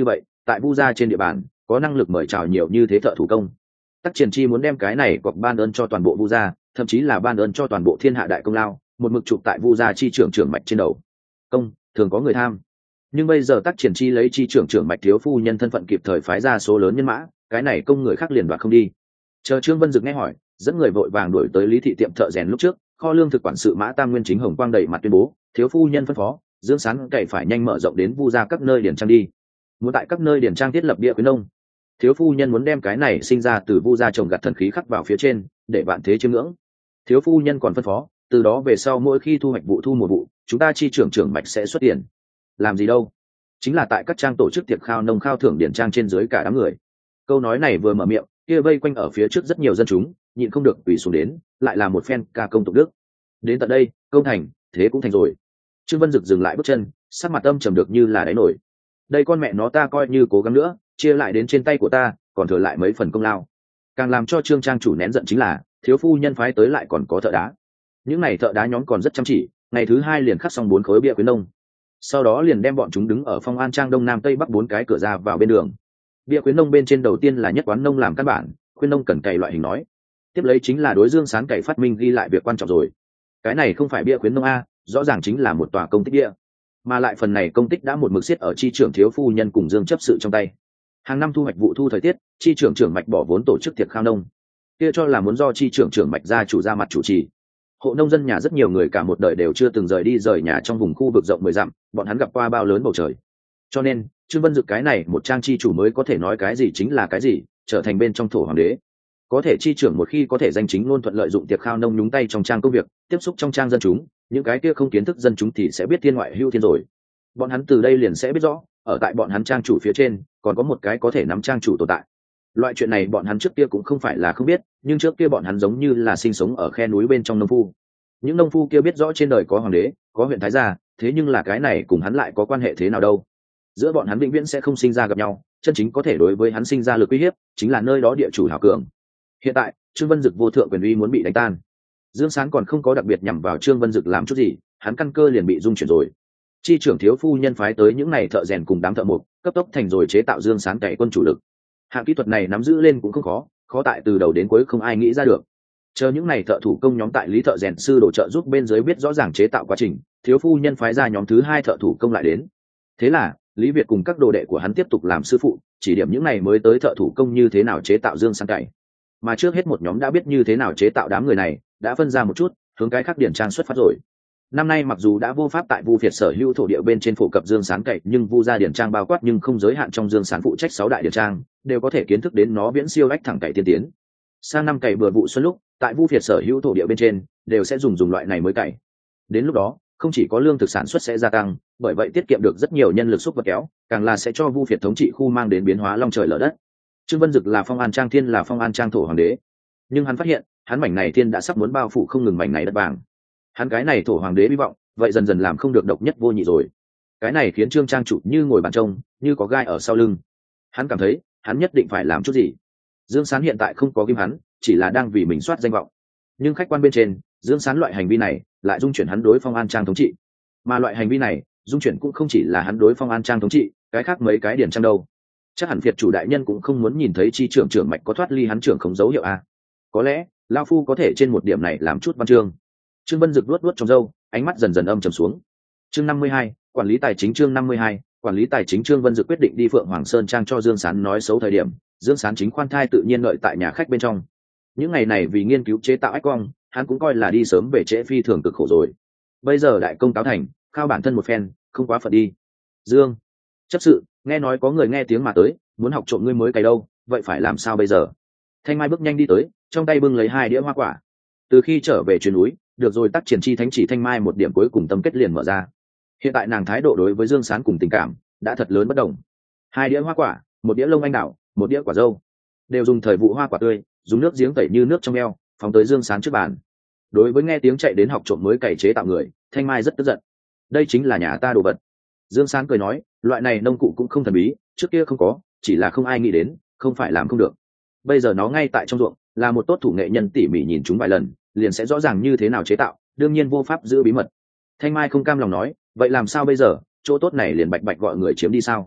tại vu gia trên địa bàn có năng lực mời chào nhiều như thế thợ thủ công. Tắc Triển Chi muốn đem cái này cọc ban ơn cho toàn bộ vu gia, thậm chí là ban ơn cho toàn bộ thiên hạ đại công lao, một mực chụp tại vu gia chi trưởng trưởng mạch trên đầu. Công thường có người tham, nhưng bây giờ Tắc Triển Chi lấy chi trưởng trưởng mạch thiếu phu nhân thân phận kịp thời phái ra số lớn nhân mã, cái này công người khác liền đoạt không đi. Chờ Trương Vân Dực nghe hỏi, dẫn người vội vàng đuổi tới Lý thị tiệm thợ rèn lúc trước, kho lương thực quản sự Mã Tam Nguyên chính hồng quang đầy mặt tuyên bố, thiếu phu nhân phân phó, Dương Sán cậy phải nhanh mở rộng đến vu gia các nơi điển trang đi. Muốn tại các nơi điển trang thiết lập địa quyến nông. Thiếu phu nhân muốn đem cái này sinh ra từ vu gia trồng gặt thần khí khắc vào phía trên, để vạn thế chiêm ngưỡng. Thiếu phu nhân còn phân phó, từ đó về sau mỗi khi thu hoạch vụ thu mùa vụ, chúng ta chi trưởng trưởng mạch sẽ xuất tiền. Làm gì đâu? Chính là tại các trang tổ chức tiệc khao nông khao thưởng điển trang trên dưới cả đám người. Câu nói này vừa mở miệng, kia vây quanh ở phía trước rất nhiều dân chúng, nhịn không được quỳ xuống đến, lại là một phen ca công tục đức. Đến tận đây, công thành, thế cũng thành rồi. Trương Vân Dực dừng lại bước chân, sắc mặt âm trầm được như là đáy nổi. Đây con mẹ nó ta coi như cố gắng nữa, chia lại đến trên tay của ta, còn thừa lại mấy phần công lao. Càng làm cho Trương trang chủ nén giận chính là, thiếu phu nhân phái tới lại còn có thợ đá. Những này thợ đá nhóm còn rất chăm chỉ, ngày thứ hai liền khắc xong bốn khối bia quyến nông. Sau đó liền đem bọn chúng đứng ở Phong An Trang đông nam tây bắc bốn cái cửa ra vào bên đường. Bia quyến nông bên trên đầu tiên là nhất quán nông làm căn bản, khuyên nông cần cày loại hình nói. Tiếp lấy chính là đối Dương Sán cày phát minh ghi lại việc quan trọng rồi. Cái này không phải bia quyến nông a, rõ ràng chính là một tòa công tích bia, mà lại phần này công tích đã một mực xiết ở chi trưởng thiếu phu nhân cùng Dương chấp sự trong tay. Hàng năm thu hoạch vụ thu thời tiết, chi trưởng trưởng mạch bỏ vốn tổ chức tiệc khao nông, kia cho là muốn do chi trưởng trưởng mạch gia chủ ra mặt chủ trì. Hộ nông dân nhà rất nhiều người cả một đời đều chưa từng rời đi rời nhà trong vùng khu vực rộng mười dặm, bọn hắn gặp qua bao lớn bầu trời. Cho nên Trương Vân Dực cái này một trang chi chủ mới có thể nói cái gì chính là cái gì, trở thành bên trong thổ hoàng đế. Có thể chi trưởng một khi có thể danh chính ngôn thuận lợi dụng tiệc khao nông nhúng tay trong trang công việc, tiếp xúc trong trang dân chúng, những cái kia không kiến thức dân chúng thì sẽ biết thiên ngoại hưu thiên rồi. Bọn hắn từ đây liền sẽ biết rõ, ở tại bọn hắn trang chủ phía trên còn có một cái có thể nắm trang chủ tồn tại. Loại chuyện này bọn hắn trước kia cũng không phải là không biết, nhưng trước kia bọn hắn giống như là sinh sống ở khe núi bên trong nông phu. Những nông phu kia biết rõ trên đời có hoàng đế, có huyện thái gia, thế nhưng là cái này cùng hắn lại có quan hệ thế nào đâu? Giữa bọn hắn vĩnh viễn sẽ không sinh ra gặp nhau, chân chính có thể đối với hắn sinh ra lực uy hiếp chính là nơi đó địa chủ hảo cường. Hiện tại Trương Vân Dực vô thượng quyền uy muốn bị đánh tan, Dương Sán còn không có đặc biệt nhằm vào Trương Vân Dực làm chút gì, hắn căn cơ liền bị dung chuyển rồi. Chi trưởng thiếu phu nhân phái tới những này thợ rèn cùng đám thợ mộc, cấp tốc thành rồi chế tạo Dương Sán cày quân chủ lực. Hạng kỹ thuật này nắm giữ lên cũng không khó, khó tại từ đầu đến cuối không ai nghĩ ra được. Chờ những này thợ thủ công nhóm tại Lý thợ rèn sư đổ trợ giúp bên dưới biết rõ ràng chế tạo quá trình, thiếu phu nhân phái ra nhóm thứ hai thợ thủ công lại đến. Thế là Lý Việt cùng các đồ đệ của hắn tiếp tục làm sư phụ, chỉ điểm những này mới tới thợ thủ công như thế nào chế tạo Dương Sán cày. Mà trước hết một nhóm đã biết như thế nào chế tạo đám người này, đã phân ra một chút, hướng cái khác điển trang xuất phát rồi. Năm nay mặc dù đã vô pháp tại Vu Việt sở hữu thổ địa bên trên phổ cập Dương Sán cày, nhưng Vu gia điển trang bao quát nhưng không giới hạn trong Dương Sán phụ trách sáu đại điển trang, đều có thể kiến thức đến nó viễn siêu ách thẳng cày tiên tiến. Sang năm cày bừa vụ xuân lúc, tại Vu Việt sở hữu thổ địa bên trên, đều sẽ dùng dùng loại này mới cày. Đến lúc đó, không chỉ có lương thực sản xuất sẽ gia tăng, bởi vậy tiết kiệm được rất nhiều nhân lực xúc vật kéo, càng là sẽ cho Vu Việt thống trị khu mang đến biến hóa long trời lở đất. Trương Vân Dực là Phong An Trang thiên là Phong An Trang thổ hoàng đế, nhưng hắn phát hiện, hắn mảnh này thiên đã sắp muốn bao phủ không ngừng mảnh này đất vàng. Hắn cái này thổ hoàng đế hy vọng, vậy dần dần làm không được độc nhất vô nhị rồi. Cái này khiến Trương trang chủ như ngồi bàn trông, như có gai ở sau lưng. Hắn cảm thấy, hắn nhất định phải làm chút gì. Dương Sán hiện tại không có ghim hắn, chỉ là đang vì mình soát danh vọng. Nhưng khách quan bên trên, Dương Sán loại hành vi này lại dung chuyển hắn đối Phong An Trang thống trị. Mà loại hành vi này, dung chuyển cũng không chỉ là hắn đối Phong An Trang thống trị, cái khác mấy cái điển trang đâu. Chắc hẳn Việt chủ đại nhân cũng không muốn nhìn thấy chi trưởng trưởng mạch có thoát ly hắn trưởng không dấu hiệu a. Có lẽ lao phu có thể trên một điểm này làm chút văn chương. Trương Vân Dực luốt luốt trong râu, ánh mắt dần dần âm trầm xuống. Chương năm mươi hai, quản lý tài chính. Chương năm mươi hai, quản lý tài chính. Trương Vân Dực quyết định đi Phượng Hoàng Sơn Trang cho Dương Sán nói xấu thời điểm, Dương Sán chính khoan thai tự nhiên đợi tại nhà khách bên trong. Những ngày này vì nghiên cứu chế tạo ách quang, hắn cũng coi là đi sớm về trễ phi thường cực khổ rồi. Bây giờ đại công cáo thành, khao bản thân một phen, không quá phật đi. Dương chấp sự, nghe nói có người nghe tiếng mà tới, muốn học trộm ngươi mới cày đâu, vậy phải làm sao bây giờ? Thanh Mai bước nhanh đi tới, trong tay bưng lấy hai đĩa hoa quả. Từ khi trở về chuyến núi, được rồi Tắc Triển Chi thánh chỉ Thanh Mai một điểm cuối cùng tâm kết liền mở ra. Hiện tại nàng thái độ đối với Dương Sán cùng tình cảm đã thật lớn bất đồng. Hai đĩa hoa quả, một đĩa lông anh đào, một đĩa quả dâu, đều dùng thời vụ hoa quả tươi, dùng nước giếng tẩy như nước trong eo, phóng tới Dương Sán trước bàn. Đối với nghe tiếng chạy đến học trộm mới cày chế tạo người, Thanh Mai rất tức giận. Đây chính là nhà ta đồ vật. Dương Sán cười nói, loại này nông cụ cũng không thần bí, trước kia không có, chỉ là không ai nghĩ đến, không phải làm không được. Bây giờ nó ngay tại trong ruộng, là một tốt thủ nghệ nhân tỉ mỉ nhìn chúng vài lần, liền sẽ rõ ràng như thế nào chế tạo, đương nhiên vô pháp giữ bí mật. Thanh Mai không cam lòng nói, vậy làm sao bây giờ, chỗ tốt này liền bạch bạch gọi người chiếm đi sao?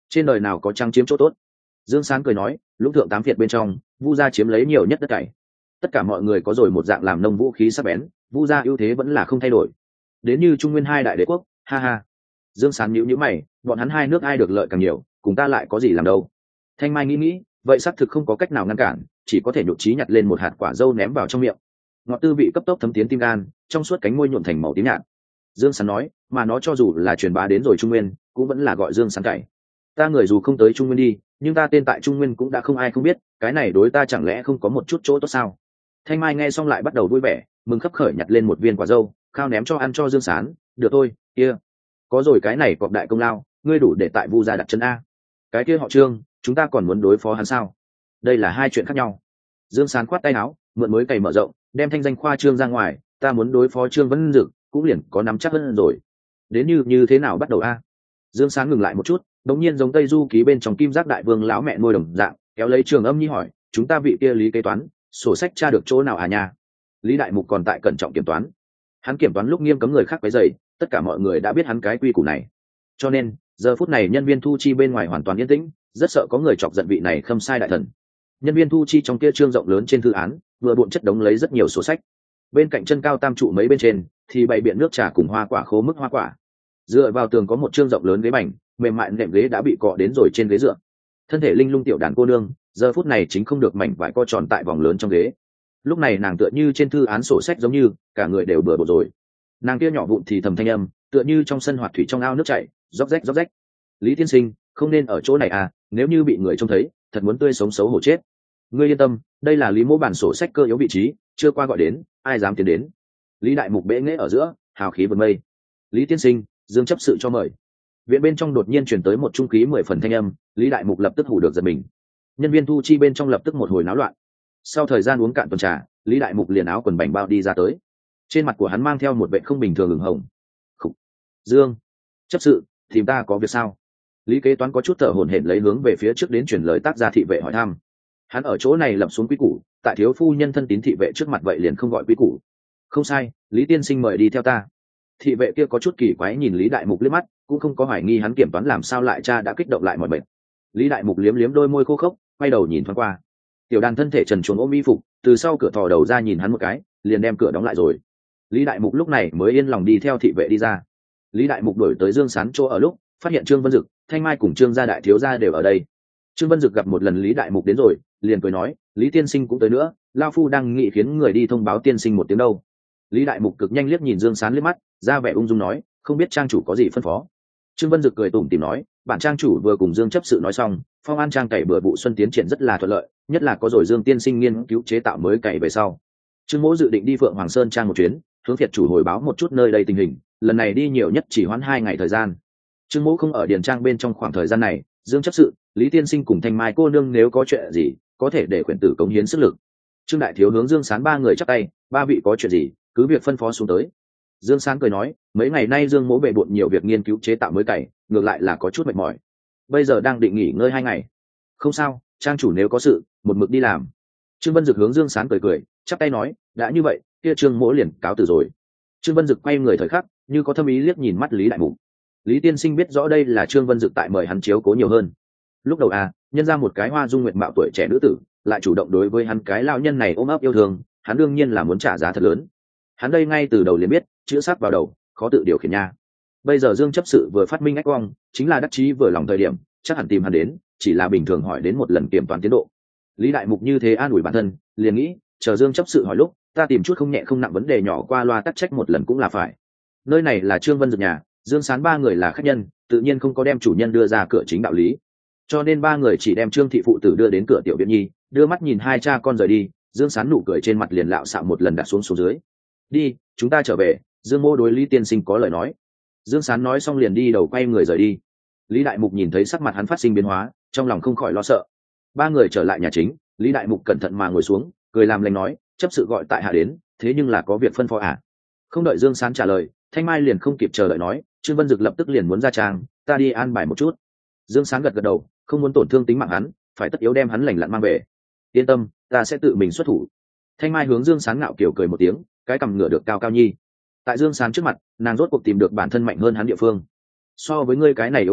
trên đời nào có trăng chiếm chỗ tốt. Dương Sán cười nói, lũng thượng tám việt bên trong, Vu gia chiếm lấy nhiều nhất đất cày. Tất cả mọi người có rồi một dạng làm nông vũ khí sắc bén, Vu gia ưu thế vẫn là không thay đổi. Đến như Trung Nguyên hai đại đế quốc, ha ha. Dương Sán nhíu nhíu mày, bọn hắn hai nước ai được lợi càng nhiều, cùng ta lại có gì làm đâu. Thanh Mai nghĩ nghĩ, vậy xác thực không có cách nào ngăn cản, chỉ có thể nhụt chí nhặt lên một hạt quả dâu ném vào trong miệng. Ngọt tư vị cấp tốc thấm tiến tim gan, trong suốt cánh môi nhuộm thành màu tím nhạt. Dương Sán nói, mà nó cho dù là truyền bá đến rồi Trung Nguyên, cũng vẫn là gọi Dương Sán cày. Ta người dù không tới Trung Nguyên đi, nhưng ta tên tại Trung Nguyên cũng đã không ai không biết, cái này đối ta chẳng lẽ không có một chút chỗ tốt sao? Thanh Mai nghe xong lại bắt đầu vui vẻ, mừng khấp khởi nhặt lên một viên quả dâu, khao ném cho ăn cho Dương Sán. Được thôi, kia, có rồi cái này cọp đại công lao, ngươi đủ để tại Vu gia đặt chân a. Cái kia họ Trương, chúng ta còn muốn đối phó hắn sao? Đây là hai chuyện khác nhau. Dương Sán khoát tay áo, mượn mới cày mở rộng, đem thanh danh khoa Trương ra ngoài, ta muốn đối phó Trương Vân Dực, cũng liền có nắm chắc hơn rồi. Đến như như thế nào bắt đầu a? Dương Sán ngừng lại một chút, đống nhiên giống Tây Du ký bên trong Kim Giác đại vương lão mẹ nuôi đồng dạng, kéo lấy Trường Âm Nhi hỏi, chúng ta vị kia lý kế toán, sổ sách tra được chỗ nào à nha? Lý đại mục còn tại cẩn trọng kiểm toán. Hắn kiểm toán lúc nghiêm cấm người khác quấy rầy, tất cả mọi người đã biết hắn cái quy củ này. Cho nên, giờ phút này nhân viên thu chi bên ngoài hoàn toàn yên tĩnh, rất sợ có người chọc giận vị này khâm sai đại thần. Nhân viên thu chi trong kia trương rộng lớn trên thư án, vừa bộn chất đống lấy rất nhiều sổ sách. Bên cạnh chân cao tam trụ mấy bên trên thì bày biện nước trà cùng hoa quả khô mức hoa quả. Dựa vào tường có một trương rộng lớn ghế bành, mềm mại nệm ghế đã bị cọ đến rồi trên ghế dựa. Thân thể linh lung tiểu đàn cô nương, giờ phút này chính không được mảnh vải co tròn tại vòng lớn trong ghế. Lúc này nàng tựa như trên thư án sổ sách giống như, cả người đều bừa bộn rồi. Nàng kia nhỏ vụn thì thầm thanh âm, tựa như trong sân hoạt thủy trong ao nước chảy, róc rách róc rách. Lý tiên sinh, không nên ở chỗ này à, nếu như bị người trông thấy, thật muốn tươi sống xấu hổ chết. Ngươi yên tâm, đây là Lý Mỗ bản sổ sách cơ yếu vị trí, chưa qua gọi đến, ai dám tiến đến. Lý đại mục bẽ nghễ ở giữa, hào khí vượt mây. Lý tiên sinh, Dương chấp sự cho mời. Viện bên trong đột nhiên truyền tới một trung khí mười phần thanh âm, Lý đại mục lập tức hủ được giật mình. Nhân viên thu chi bên trong lập tức một hồi náo loạn. Sau thời gian uống cạn tuần trà, Lý đại mục liền áo quần bành bao đi ra tới. Trên mặt của hắn mang theo một vẻ không bình thường ửng hồng. Khủ. Dương chấp sự, tìm ta có việc sao? Lý kế toán có chút thở hổn hển lấy hướng về phía trước đến truyền lời tác gia thị vệ hỏi thăm. Hắn ở chỗ này lập xuống quý củ, tại thiếu phu nhân thân tín thị vệ trước mặt vậy liền không gọi quý củ. Không sai, Lý tiên sinh mời đi theo ta. Thị vệ kia có chút kỳ quái nhìn Lý đại mục liếc mắt, cũng không có hoài nghi hắn kiểm toán làm sao lại cha đã kích động lại mọi bệnh. Lý đại mục liếm liếm đôi môi khô khốc, quay đầu nhìn thoáng qua. Tiểu đàn thân thể trần truồng ôm y phục, từ sau cửa thò đầu ra nhìn hắn một cái, liền đem cửa đóng lại rồi. Lý đại mục lúc này mới yên lòng đi theo thị vệ đi ra. Lý đại mục đổi tới Dương Sán chỗ ở lúc, phát hiện Trương Vân Dực, Thanh Mai cùng Trương gia đại thiếu gia đều ở đây. Trương Vân Dực gặp một lần Lý đại mục đến rồi, liền cười nói, Lý tiên sinh cũng tới nữa, lao phu đang nghị khiến người đi thông báo tiên sinh một tiếng đâu. Lý đại mục cực nhanh liếc nhìn Dương Sán liếc mắt, ra vẻ ung dung nói, không biết trang chủ có gì phân phó. Trương Vân Dực cười tủm tỉm nói, bản trang chủ vừa cùng Dương chấp sự nói xong, Phong An trang cày bừa vụ xuân tiến triển rất là thuận lợi, nhất là có rồi Dương tiên sinh nghiên cứu chế tạo mới cày về sau. Trương Mỗ dự định đi Phượng Hoàng Sơn trang một chuyến, hướng Việt chủ hồi báo một chút nơi đây tình hình, lần này đi nhiều nhất chỉ hoãn hai ngày thời gian. Trương Mỗ không ở điền trang bên trong khoảng thời gian này, Dương chấp sự, Lý tiên sinh cùng Thanh Mai cô nương nếu có chuyện gì, có thể để quyển tử cống hiến sức lực. Trương đại thiếu hướng Dương Sán ba người chắp tay, ba vị có chuyện gì, cứ việc phân phó xuống tới. Dương Sán cười nói, mấy ngày nay Dương Mỗ bệ bộn nhiều việc nghiên cứu chế tạo mới cày, ngược lại là có chút mệt mỏi. Bây giờ đang định nghỉ ngơi hai ngày. Không sao, trang chủ nếu có sự, một mực đi làm. Trương Vân Dực hướng Dương Sán cười cười, chắp tay nói, đã như vậy, kia Trương Mỗ liền cáo từ rồi. Trương Vân Dực quay người thời khắc, như có thâm ý liếc nhìn mắt Lý đại mục. Lý tiên sinh biết rõ đây là Trương Vân Dực tại mời hắn chiếu cố nhiều hơn. Lúc đầu à, nhân ra một cái hoa dung nguyện mạo tuổi trẻ nữ tử, lại chủ động đối với hắn cái lao nhân này ôm ấp yêu thương, hắn đương nhiên là muốn trả giá thật lớn. Hắn đây ngay từ đầu liền biết, chữa sát vào đầu, khó tự điều khiển nha. Bây giờ Dương chấp sự vừa phát minh ách quang, chính là đắc chí vừa lòng thời điểm, chắc hẳn tìm hắn đến, chỉ là bình thường hỏi đến một lần kiểm toán tiến độ. Lý đại mục như thế an ủi bản thân, liền nghĩ, chờ Dương chấp sự hỏi lúc, ta tìm chút không nhẹ không nặng vấn đề nhỏ qua loa tắc trách một lần cũng là phải. Nơi này là Trương Vân Dực nhà, Dương Sán ba người là khách nhân, tự nhiên không có đem chủ nhân đưa ra cửa chính đạo lý. Cho nên ba người chỉ đem Trương thị phụ tử đưa đến cửa tiểu viện nhi, đưa mắt nhìn hai cha con rời đi, Dương Sán nụ cười trên mặt liền lạo xạo một lần đặt xuống xuống dưới. Đi, chúng ta trở về, Dương Mô đối Lý tiên sinh có lời nói. Dương Sán nói xong liền đi đầu quay người rời đi. Lý đại mục nhìn thấy sắc mặt hắn phát sinh biến hóa, trong lòng không khỏi lo sợ. Ba người trở lại nhà chính, Lý đại mục cẩn thận mà ngồi xuống, cười làm lành nói, chấp sự gọi tại hạ đến, thế nhưng là có việc phân phó à? Không đợi Dương Sán trả lời, Thanh Mai liền không kịp chờ đợi nói, Trương Vân Dực lập tức liền muốn ra trang, ta đi an bài một chút. Dương Sán gật gật đầu, không muốn tổn thương tính mạng hắn, phải tất yếu đem hắn lành lặn mang về. Yên tâm, ta sẽ tự mình xuất thủ. Thanh Mai hướng Dương Sán ngạo kiểu cười một tiếng, cái cằm ngửa được cao cao nhi. Tại Dương Sán trước mặt, nàng rốt cuộc tìm được bản thân mạnh hơn hắn địa phương. So với ngươi cái này yếu gà,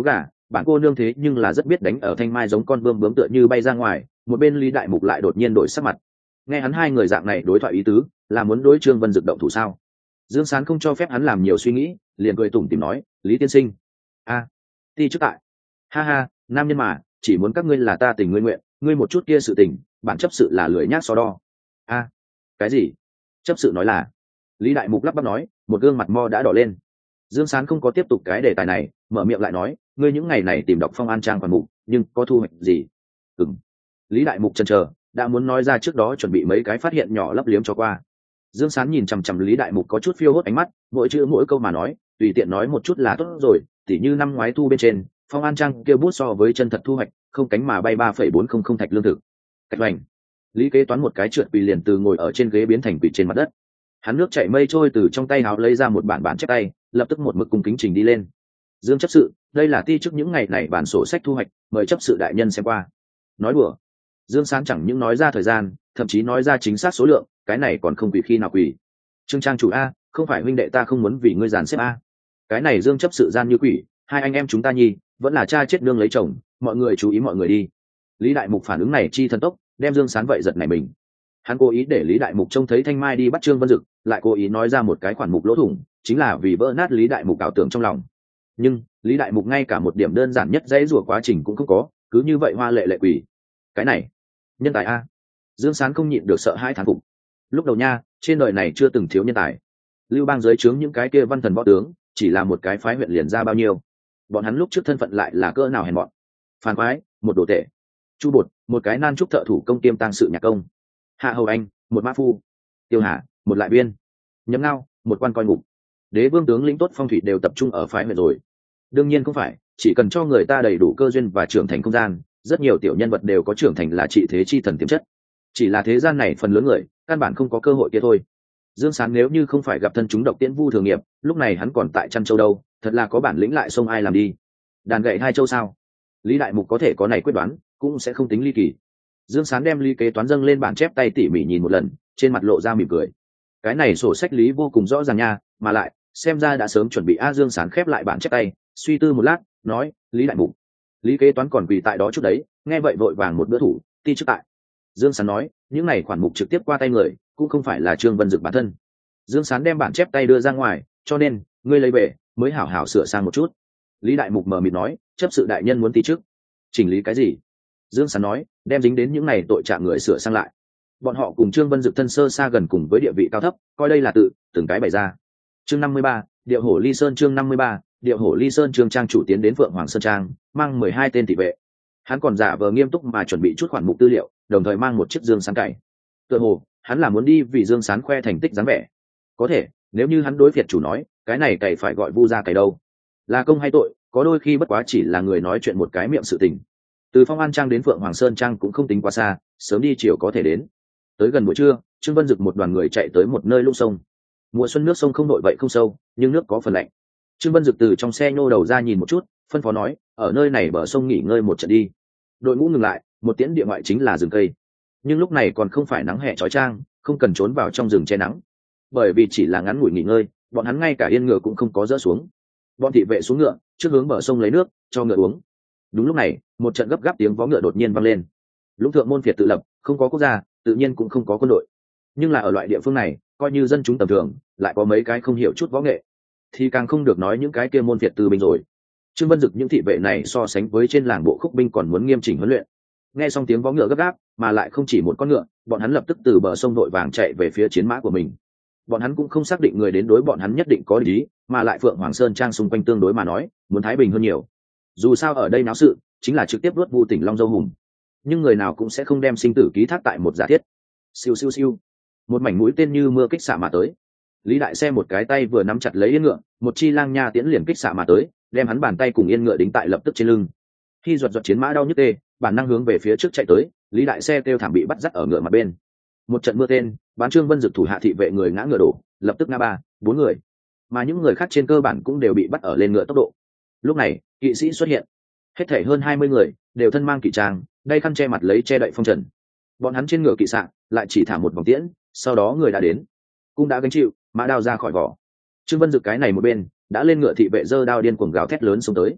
bản cô nương thế nhưng là rất biết đánh ở thanh mai giống con bươm bướm tựa như bay ra ngoài. Một bên Lý Đại Mục lại đột nhiên đổi sắc mặt. Nghe hắn hai người dạng này đối thoại ý tứ là muốn đối Trương Vân Dực động thủ sao? Dương Sán không cho phép hắn làm nhiều suy nghĩ, liền cười tủm tỉm nói, Lý tiên sinh, a ti trước tại, ha ha, nam nhân mà chỉ muốn các ngươi là ta tình ngươi nguyện, ngươi một chút kia sự tình bản chấp sự là lười nhác so đo. A cái gì? Chấp sự nói là? Lý Đại Mục lắp bắp nói, một gương mặt mo đã đỏ lên. Dương Sán không có tiếp tục cái đề tài này, mở miệng lại nói, ngươi những ngày này tìm đọc Phong An Trang khoản mục nhưng có thu hoạch gì? Ừm. Lý Đại Mục chần chờ, đã muốn nói ra trước đó chuẩn bị mấy cái phát hiện nhỏ lấp liếm cho qua. Dương Sán nhìn chằm chằm Lý Đại Mục có chút phiêu hốt ánh mắt, mỗi chữ mỗi câu mà nói, tùy tiện nói một chút là tốt rồi, tỉ như năm ngoái thu bên trên, Phong An Trang kêu bút so với chân thật thu hoạch, không cánh mà bay ba phẩy bốn không không thạch lương thực. Cách hoành. Lý kế toán một cái trượt quỳ liền từ ngồi ở trên ghế biến thành quỳ trên mặt đất. Hắn nước chảy mây trôi từ trong tay áo lấy ra một bản bản chép tay, lập tức một mực cung kính trình đi lên. Dương chấp sự, đây là ti trước những ngày này bản sổ sách thu hoạch, mời chấp sự đại nhân xem qua. Nói đùa. Dương Sán chẳng những nói ra thời gian, thậm chí nói ra chính xác số lượng, cái này còn không quỳ khi nào quỳ. Trương Trang chủ a, không phải huynh đệ ta không muốn vì ngươi dàn xếp a. Cái này Dương chấp sự gian như quỷ, hai anh em chúng ta nhi, vẫn là cha chết nương lấy chồng, mọi người chú ý mọi người đi. Lý Đại Mục phản ứng này chi thần tốc, đem Dương Sán vậy giật nảy mình. Hắn cố ý để Lý Đại Mục trông thấy Thanh Mai đi bắt Trương Vân Dực, lại cố ý nói ra một cái khoản mục lỗ thủng, chính là vì vỡ nát Lý Đại Mục ảo tưởng trong lòng. Nhưng Lý Đại Mục ngay cả một điểm đơn giản nhất dãy rủa quá trình cũng không có, cứ như vậy hoa lệ lệ quỷ. Cái này, nhân tài a. Dương Sán không nhịn được sợ hãi thán phục. Lúc đầu nha, trên đời này chưa từng thiếu nhân tài. Lưu Bang dưới trướng những cái kia văn thần võ tướng, chỉ là một cái phái huyện liền ra bao nhiêu. Bọn hắn lúc trước thân phận lại là cỡ nào hèn mọn. Phan Quái, một đồ tể. Chu Bột, một cái nan trúc thợ thủ công kiêm tang sự nhạc công. Hạ Hầu Anh, một mã phu. Tiêu Hà, một lại biên. Nhấm Ngao, một quan coi ngục. Đế vương tướng lĩnh tốt phong thủy đều tập trung ở phái huyện rồi. Đương nhiên không phải, chỉ cần cho người ta đầy đủ cơ duyên và trưởng thành không gian, rất nhiều tiểu nhân vật đều có trưởng thành là trị thế chi thần tiềm chất. Chỉ là thế gian này phần lớn người căn bản không có cơ hội kia thôi. Dương Sán nếu như không phải gặp thân chúng độc tiễn vu thường nghiệp, lúc này hắn còn tại Trăn Châu đâu, thật là có bản lĩnh lại xông ai làm đi. Đàn gậy hai châu sao? Lý Đại Mục có thể có này quyết đoán, cũng sẽ không tính ly kỳ. Dương Sán đem Lý kế toán dâng lên bản chép tay tỉ mỉ nhìn một lần, trên mặt lộ ra mỉm cười. Cái này sổ sách lý vô cùng rõ ràng nha, mà lại xem ra đã sớm chuẩn bị. A Dương Sán khép lại bản chép tay, suy tư một lát, nói, Lý Đại Mục. Lý kế toán còn quỳ tại đó chút đấy, nghe vậy vội vàng một bữa thủ, ti trước tại. Dương Sán nói, những này khoản mục trực tiếp qua tay người, cũng không phải là Trương Vân Dực bản thân. Dương Sán đem bản chép tay đưa ra ngoài, cho nên ngươi lấy về mới hảo hảo sửa sang một chút. Lý Đại Mục mờ mịt nói, chấp sự đại nhân muốn ti trước, chỉnh lý cái gì? Dương Sán nói, đem dính đến những này tội trạng người sửa sang lại. Bọn họ cùng Trương Vân Dực thân sơ xa gần cùng với địa vị cao thấp, coi đây là tự từng cái bày ra. Chương năm mươi ba, Điệu Hổ Ly Sơn. Chương năm mươi ba, Điệu Hổ Ly Sơn. Trương Trang chủ tiến đến Phượng Hoàng Sơn Trang, mang mười hai tên thị vệ. Hắn còn giả vờ nghiêm túc mà chuẩn bị chút khoản mục tư liệu, đồng thời mang một chiếc Dương Sán cày. Tựa hồ hắn là muốn đi vì Dương Sán khoe thành tích dáng vẻ. Có thể, nếu như hắn đối Việt chủ nói, cái này cày phải gọi vu ra cày đâu, là công hay tội, có đôi khi bất quá chỉ là người nói chuyện một cái miệng sự tình. Từ Phong An Trang đến Phượng Hoàng Sơn Trang cũng không tính quá xa, sớm đi chiều có thể đến. Tới gần buổi trưa, Trương Vân Dực một đoàn người chạy tới một nơi lũng sông. Mùa xuân nước sông không nội vậy không sâu, nhưng nước có phần lạnh. Trương Vân Dực từ trong xe nhô đầu ra nhìn một chút, phân phó nói, ở nơi này bờ sông nghỉ ngơi một trận đi. Đội ngũ ngừng lại, một tiễn địa ngoại chính là rừng cây. Nhưng lúc này còn không phải nắng hè chói chang, không cần trốn vào trong rừng che nắng. Bởi vì chỉ là ngắn ngủi nghỉ ngơi, bọn hắn ngay cả yên ngựa cũng không có dỡ xuống. Bọn thị vệ xuống ngựa, trước hướng bờ sông lấy nước cho ngựa uống. Đúng lúc này, một trận gấp gáp tiếng vó ngựa đột nhiên vang lên. Lũng Thượng môn phiệt tự lập, không có quốc gia, tự nhiên cũng không có quân đội. Nhưng là ở loại địa phương này, coi như dân chúng tầm thường, lại có mấy cái không hiểu chút võ nghệ, thì càng không được nói những cái kia môn phiệt từ binh rồi. Trương Vân Dực những thị vệ này so sánh với trên làng bộ khúc binh còn muốn nghiêm chỉnh huấn luyện. Nghe xong tiếng vó ngựa gấp gáp, mà lại không chỉ một con ngựa, bọn hắn lập tức từ bờ sông đội vàng chạy về phía chiến mã của mình. Bọn hắn cũng không xác định người đến đối bọn hắn nhất định có lý, mà lại Phượng Hoàng Sơn Trang xung quanh tương đối mà nói, muốn thái bình hơn nhiều. Dù sao ở đây náo sự, chính là trực tiếp đuốt vu tỉnh Long Dâu hùng. Nhưng người nào cũng sẽ không đem sinh tử ký thác tại một giả thiết. Siêu siêu siêu, một mảnh mũi tên như mưa kích xạ mà tới. Lý Đại Xe một cái tay vừa nắm chặt lấy yên ngựa, một chi lang nha tiễn liền kích xạ mà tới, đem hắn bàn tay cùng yên ngựa đính tại lập tức trên lưng. Khi ruột ruột chiến mã đau nhức tê, bản năng hướng về phía trước chạy tới, Lý Đại Xe kêu thảm bị bắt dắt ở ngựa mặt bên. Một trận mưa tên, bán Trương Vân Dực thủ hạ thị vệ người ngã ngựa đổ, lập tức ngã ba, bốn người. Mà những người khác trên cơ bản cũng đều bị bắt ở lên ngựa tốc độ. Lúc này, kỵ sĩ xuất hiện. Hết thảy hơn hai mươi người, đều thân mang kỵ trang, đây khăn che mặt lấy che đậy phong trần. Bọn hắn trên ngựa kỵ sạng, lại chỉ thả một vòng tiễn, sau đó người đã đến. Cũng đã gánh chịu, mã đao ra khỏi vỏ. Trương Vân Dực cái này một bên, đã lên ngựa thị vệ giơ đao điên cuồng gào thét lớn xuống tới.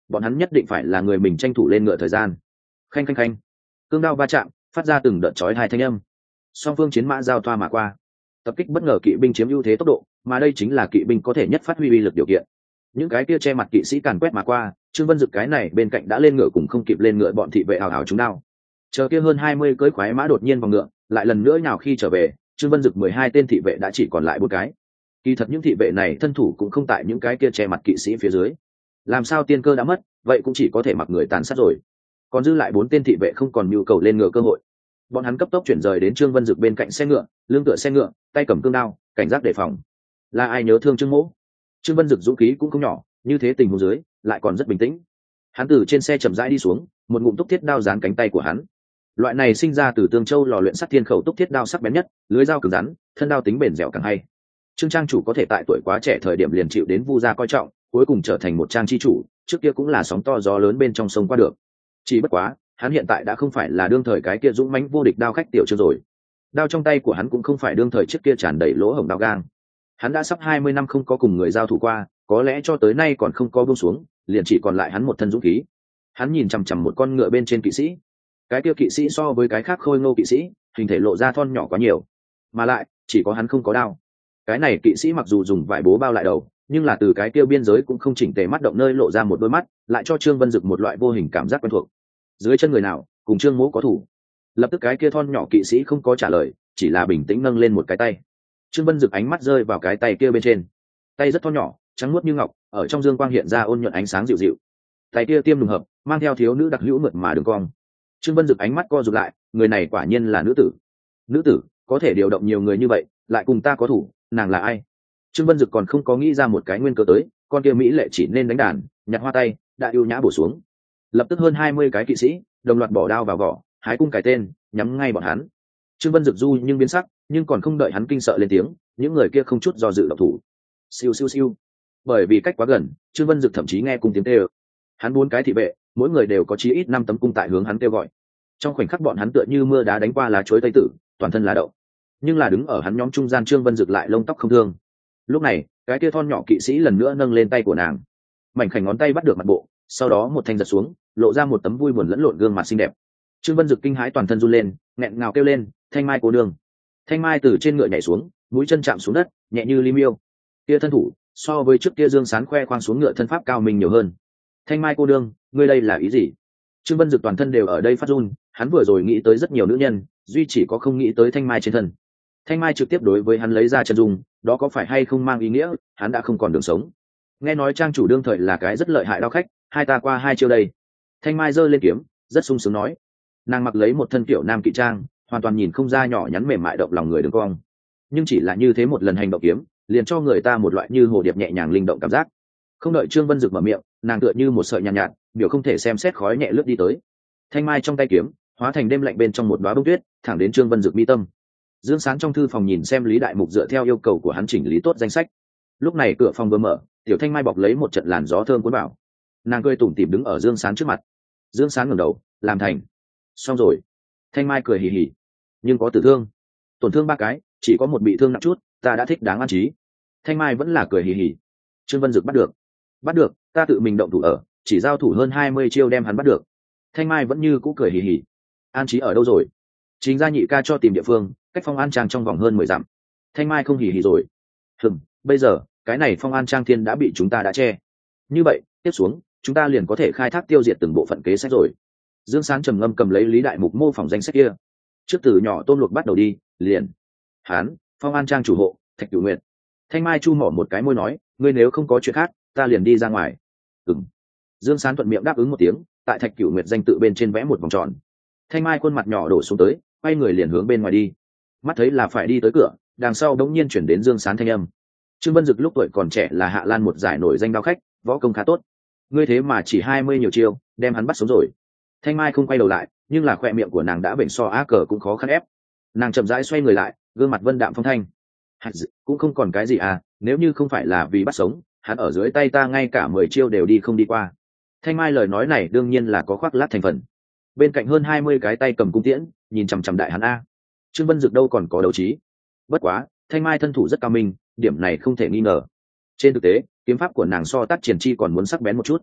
bọn hắn nhất định phải là người mình tranh thủ lên ngựa thời gian. Khanh khanh khanh, cương đao va chạm phát ra từng đợt chói hai thanh âm, song phương chiến mã giao thoa mà qua. Tập kích bất ngờ kỵ binh chiếm ưu thế tốc độ, mà đây chính là kỵ binh có thể nhất phát huy uy lực điều kiện. Những cái kia che mặt kỵ sĩ càn quét mà qua, Trương Vân Dực cái này bên cạnh đã lên ngựa cùng không kịp lên ngựa bọn thị vệ hào hào trúng đao. Chờ kia hơn hai mươi cưỡi khoái mã đột nhiên vào ngựa, lại lần nữa nào khi trở về, Trương Vân Dực mười hai tên thị vệ đã chỉ còn lại bốn cái. Kỳ thật những thị vệ này thân thủ cũng không tại những cái kia che mặt kỵ sĩ phía dưới. Làm sao tiên cơ đã mất, vậy cũng chỉ có thể mặc người tàn sát rồi. Còn dư lại bốn tên thị vệ không còn nhu cầu lên ngựa cơ hội. Bọn hắn cấp tốc chuyển rời đến Trương Vân Dực bên cạnh xe ngựa, lưng tựa xe ngựa, tay cầm cương đao, cảnh giác đề phòng. Là ai nhớ thương Trương Mỗ? Trương Vân Dực dũng khí cũng không nhỏ, như thế tình huống dưới, lại còn rất bình tĩnh. Hắn từ trên xe chậm rãi đi xuống, một ngụm túc thiết đao dán cánh tay của hắn. Loại này sinh ra từ Tương Châu lò luyện sắt thiên khẩu túc thiết đao sắc bén nhất, lưới dao cứng rắn, thân đao tính bền dẻo càng hay. Trương trang chủ có thể tại tuổi quá trẻ thời điểm liền chịu đến Vu gia coi trọng, cuối cùng trở thành một trang chi chủ, trước kia cũng là sóng to gió lớn bên trong sông qua được. Chỉ bất quá, hắn hiện tại đã không phải là đương thời cái kia dũng mãnh vô địch đao khách tiểu Trương rồi. Đao trong tay của hắn cũng không phải đương thời trước kia tràn đầy lỗ hổng đao gang. Hắn đã sắp hai mươi năm không có cùng người giao thủ qua, có lẽ cho tới nay còn không có buông xuống, liền chỉ còn lại hắn một thân dũng khí. Hắn nhìn chằm chằm một con ngựa bên trên kỵ sĩ. Cái kia kỵ sĩ so với cái khác khôi ngô kỵ sĩ, hình thể lộ ra thon nhỏ quá nhiều, mà lại chỉ có hắn không có đao. Cái này kỵ sĩ mặc dù dùng vải bố bao lại đầu, nhưng là từ cái kia biên giới cũng không chỉnh tề mắt động nơi lộ ra một đôi mắt, lại cho Trương Vân Dực một loại vô hình cảm giác quen thuộc. Dưới chân người nào, cùng Trương Mỗ có thủ. Lập tức cái kia thon nhỏ kỵ sĩ không có trả lời, chỉ là bình tĩnh nâng lên một cái tay. Trương Vân Dực ánh mắt rơi vào cái tay kia bên trên. Tay rất thon nhỏ, trắng muốt như ngọc, ở trong dương quang hiện ra ôn nhuận ánh sáng dịu dịu. Tay kia tiêm trùng hợp, mang theo thiếu nữ đặc hữu mượt mà đường cong. Trương Vân Dực ánh mắt co rụt lại, người này quả nhiên là nữ tử. Nữ tử có thể điều động nhiều người như vậy, lại cùng ta có thủ, nàng là ai? Trương Vân Dực còn không có nghĩ ra một cái nguyên cớ tới, con kia mỹ lệ chỉ nên đánh đàn, nhặt hoa tay, đã yêu nhã bổ xuống. Lập tức hơn hai mươi cái kỵ sĩ đồng loạt bỏ đao vào vỏ, hái cung cài tên, nhắm ngay bọn hắn. Trương Vân Dực du nhưng biến sắc, nhưng còn không đợi hắn kinh sợ lên tiếng, những người kia không chút do dự động thủ. Siêu siêu siêu. Bởi vì cách quá gần, Trương Vân Dực thậm chí nghe cung tiếng kêu. Hắn bốn cái thị vệ, mỗi người đều có chí ít năm tấm cung tại hướng hắn kêu gọi. Trong khoảnh khắc bọn hắn tựa như mưa đá đánh qua lá chuối tây tử, toàn thân lá đậu. Nhưng là đứng ở hắn nhóm trung gian Trương Vân Dực lại lông tóc không thương. Lúc này, cái kia thon nhỏ kỵ sĩ lần nữa nâng lên tay của nàng. Mảnh khảnh ngón tay bắt được mặt bộ, sau đó một thanh giật xuống, lộ ra một tấm vui buồn lẫn lộn gương mặt xinh đẹp. Trương Vân Dực kinh hãi toàn thân run lên, nghẹn ngào kêu lên, "Thanh Mai cô nương!" Thanh Mai từ trên ngựa nhảy xuống, mũi chân chạm xuống đất, nhẹ như li miêu. Kia thân thủ, so với trước kia Dương Sán khoe khoang xuống ngựa thân pháp cao minh nhiều hơn. "Thanh Mai cô nương, ngươi đây là ý gì?" Trương Vân Dực toàn thân đều ở đây phát run, hắn vừa rồi nghĩ tới rất nhiều nữ nhân, duy chỉ có không nghĩ tới Thanh Mai trên thân. Thanh Mai trực tiếp đối với hắn lấy ra chân dung, đó có phải hay không mang ý nghĩa hắn đã không còn đường sống? Nghe nói trang chủ đương thời là cái rất lợi hại đao khách, hai ta qua hai chiêu đây. Thanh Mai giơ lên kiếm, rất sung sướng nói. Nàng mặc lấy một thân kiểu nam kỵ trang, hoàn toàn nhìn không ra nhỏ nhắn mềm mại động lòng người đường cong. Nhưng chỉ là như thế một lần hành động kiếm, liền cho người ta một loại như hồ điệp nhẹ nhàng linh động cảm giác. Không đợi Trương Vân Dực mở miệng, nàng tựa như một sợi nhàn nhạt, nhạt, biểu không thể xem xét khói nhẹ lướt đi tới. Thanh Mai trong tay kiếm, hóa thành đêm lạnh bên trong một đóa bông tuyết, thẳng đến Trương Vân Dực mi tâm. Dương Sán trong thư phòng nhìn xem Lý Đại Mục dựa theo yêu cầu của hắn chỉnh lý tốt danh sách. Lúc này cửa phòng vừa mở, Tiểu Thanh Mai bọc lấy một trận làn gió thơm cuốn vào. Nàng cười tủm tỉm đứng ở Dương Sán trước mặt. Dương Sán ngẩng đầu, làm thành. Xong rồi. Thanh Mai cười hì hì. Nhưng có tử thương. Tổn thương ba cái, chỉ có một bị thương nặng chút, ta đã thích đáng an trí. Thanh Mai vẫn là cười hì hì. Trương Vân Dực bắt được. Bắt được, ta tự mình động thủ ở, chỉ giao thủ hơn hai mươi chiêu đem hắn bắt được. Thanh Mai vẫn như cũ cười hì hì. An trí ở đâu rồi? Chính gia nhị ca cho tìm địa phương, cách Phong An Trang trong vòng hơn mười dặm. Thanh Mai không hì hì rồi. Hừm, bây giờ, cái này Phong An Trang thiên đã bị chúng ta đã che. Như vậy, tiếp xuống, chúng ta liền có thể khai thác tiêu diệt từng bộ phận kế sách rồi. Dương Sán trầm ngâm cầm lấy Lý Đại Mục mô phỏng danh sách kia. Trước từ nhỏ tôm luộc bắt đầu đi, liền. Hán, Phong An Trang chủ hộ, Thạch Cửu Nguyệt. Thanh Mai chu mỏ một cái môi nói, ngươi nếu không có chuyện khác, ta liền đi ra ngoài. Ừm. Dương Sán thuận miệng đáp ứng một tiếng, tại Thạch Cửu Nguyệt danh tự bên trên vẽ một vòng tròn. Thanh Mai khuôn mặt nhỏ đổ xuống tới, quay người liền hướng bên ngoài đi. Mắt thấy là phải đi tới cửa, đằng sau đống nhiên chuyển đến Dương Sán thanh âm. Trương Vân Dực lúc tuổi còn trẻ là Hạ Lan một giải nổi danh đao khách, võ công khá tốt. Ngươi thế mà chỉ hai mươi nhiều chiêu, đem hắn bắt sống rồi. Thanh Mai không quay đầu lại, nhưng là khoe miệng của nàng đã bệnh so á cờ cũng khó khăn ép. Nàng chậm rãi xoay người lại, gương mặt vân đạm phong thanh. Cũng không còn cái gì à, nếu như không phải là vì bắt sống, hắn ở dưới tay ta ngay cả mười chiêu đều đi không đi qua. Thanh Mai lời nói này đương nhiên là có khoác lác thành phần. Bên cạnh hơn hai mươi cái tay cầm cung tiễn, nhìn chằm chằm đại hắn a. Trương Vân Dực đâu còn có đấu trí. Bất quá, Thanh Mai thân thủ rất cao minh, điểm này không thể nghi ngờ. Trên thực tế, kiếm pháp của nàng so Tác Triển Chi còn muốn sắc bén một chút.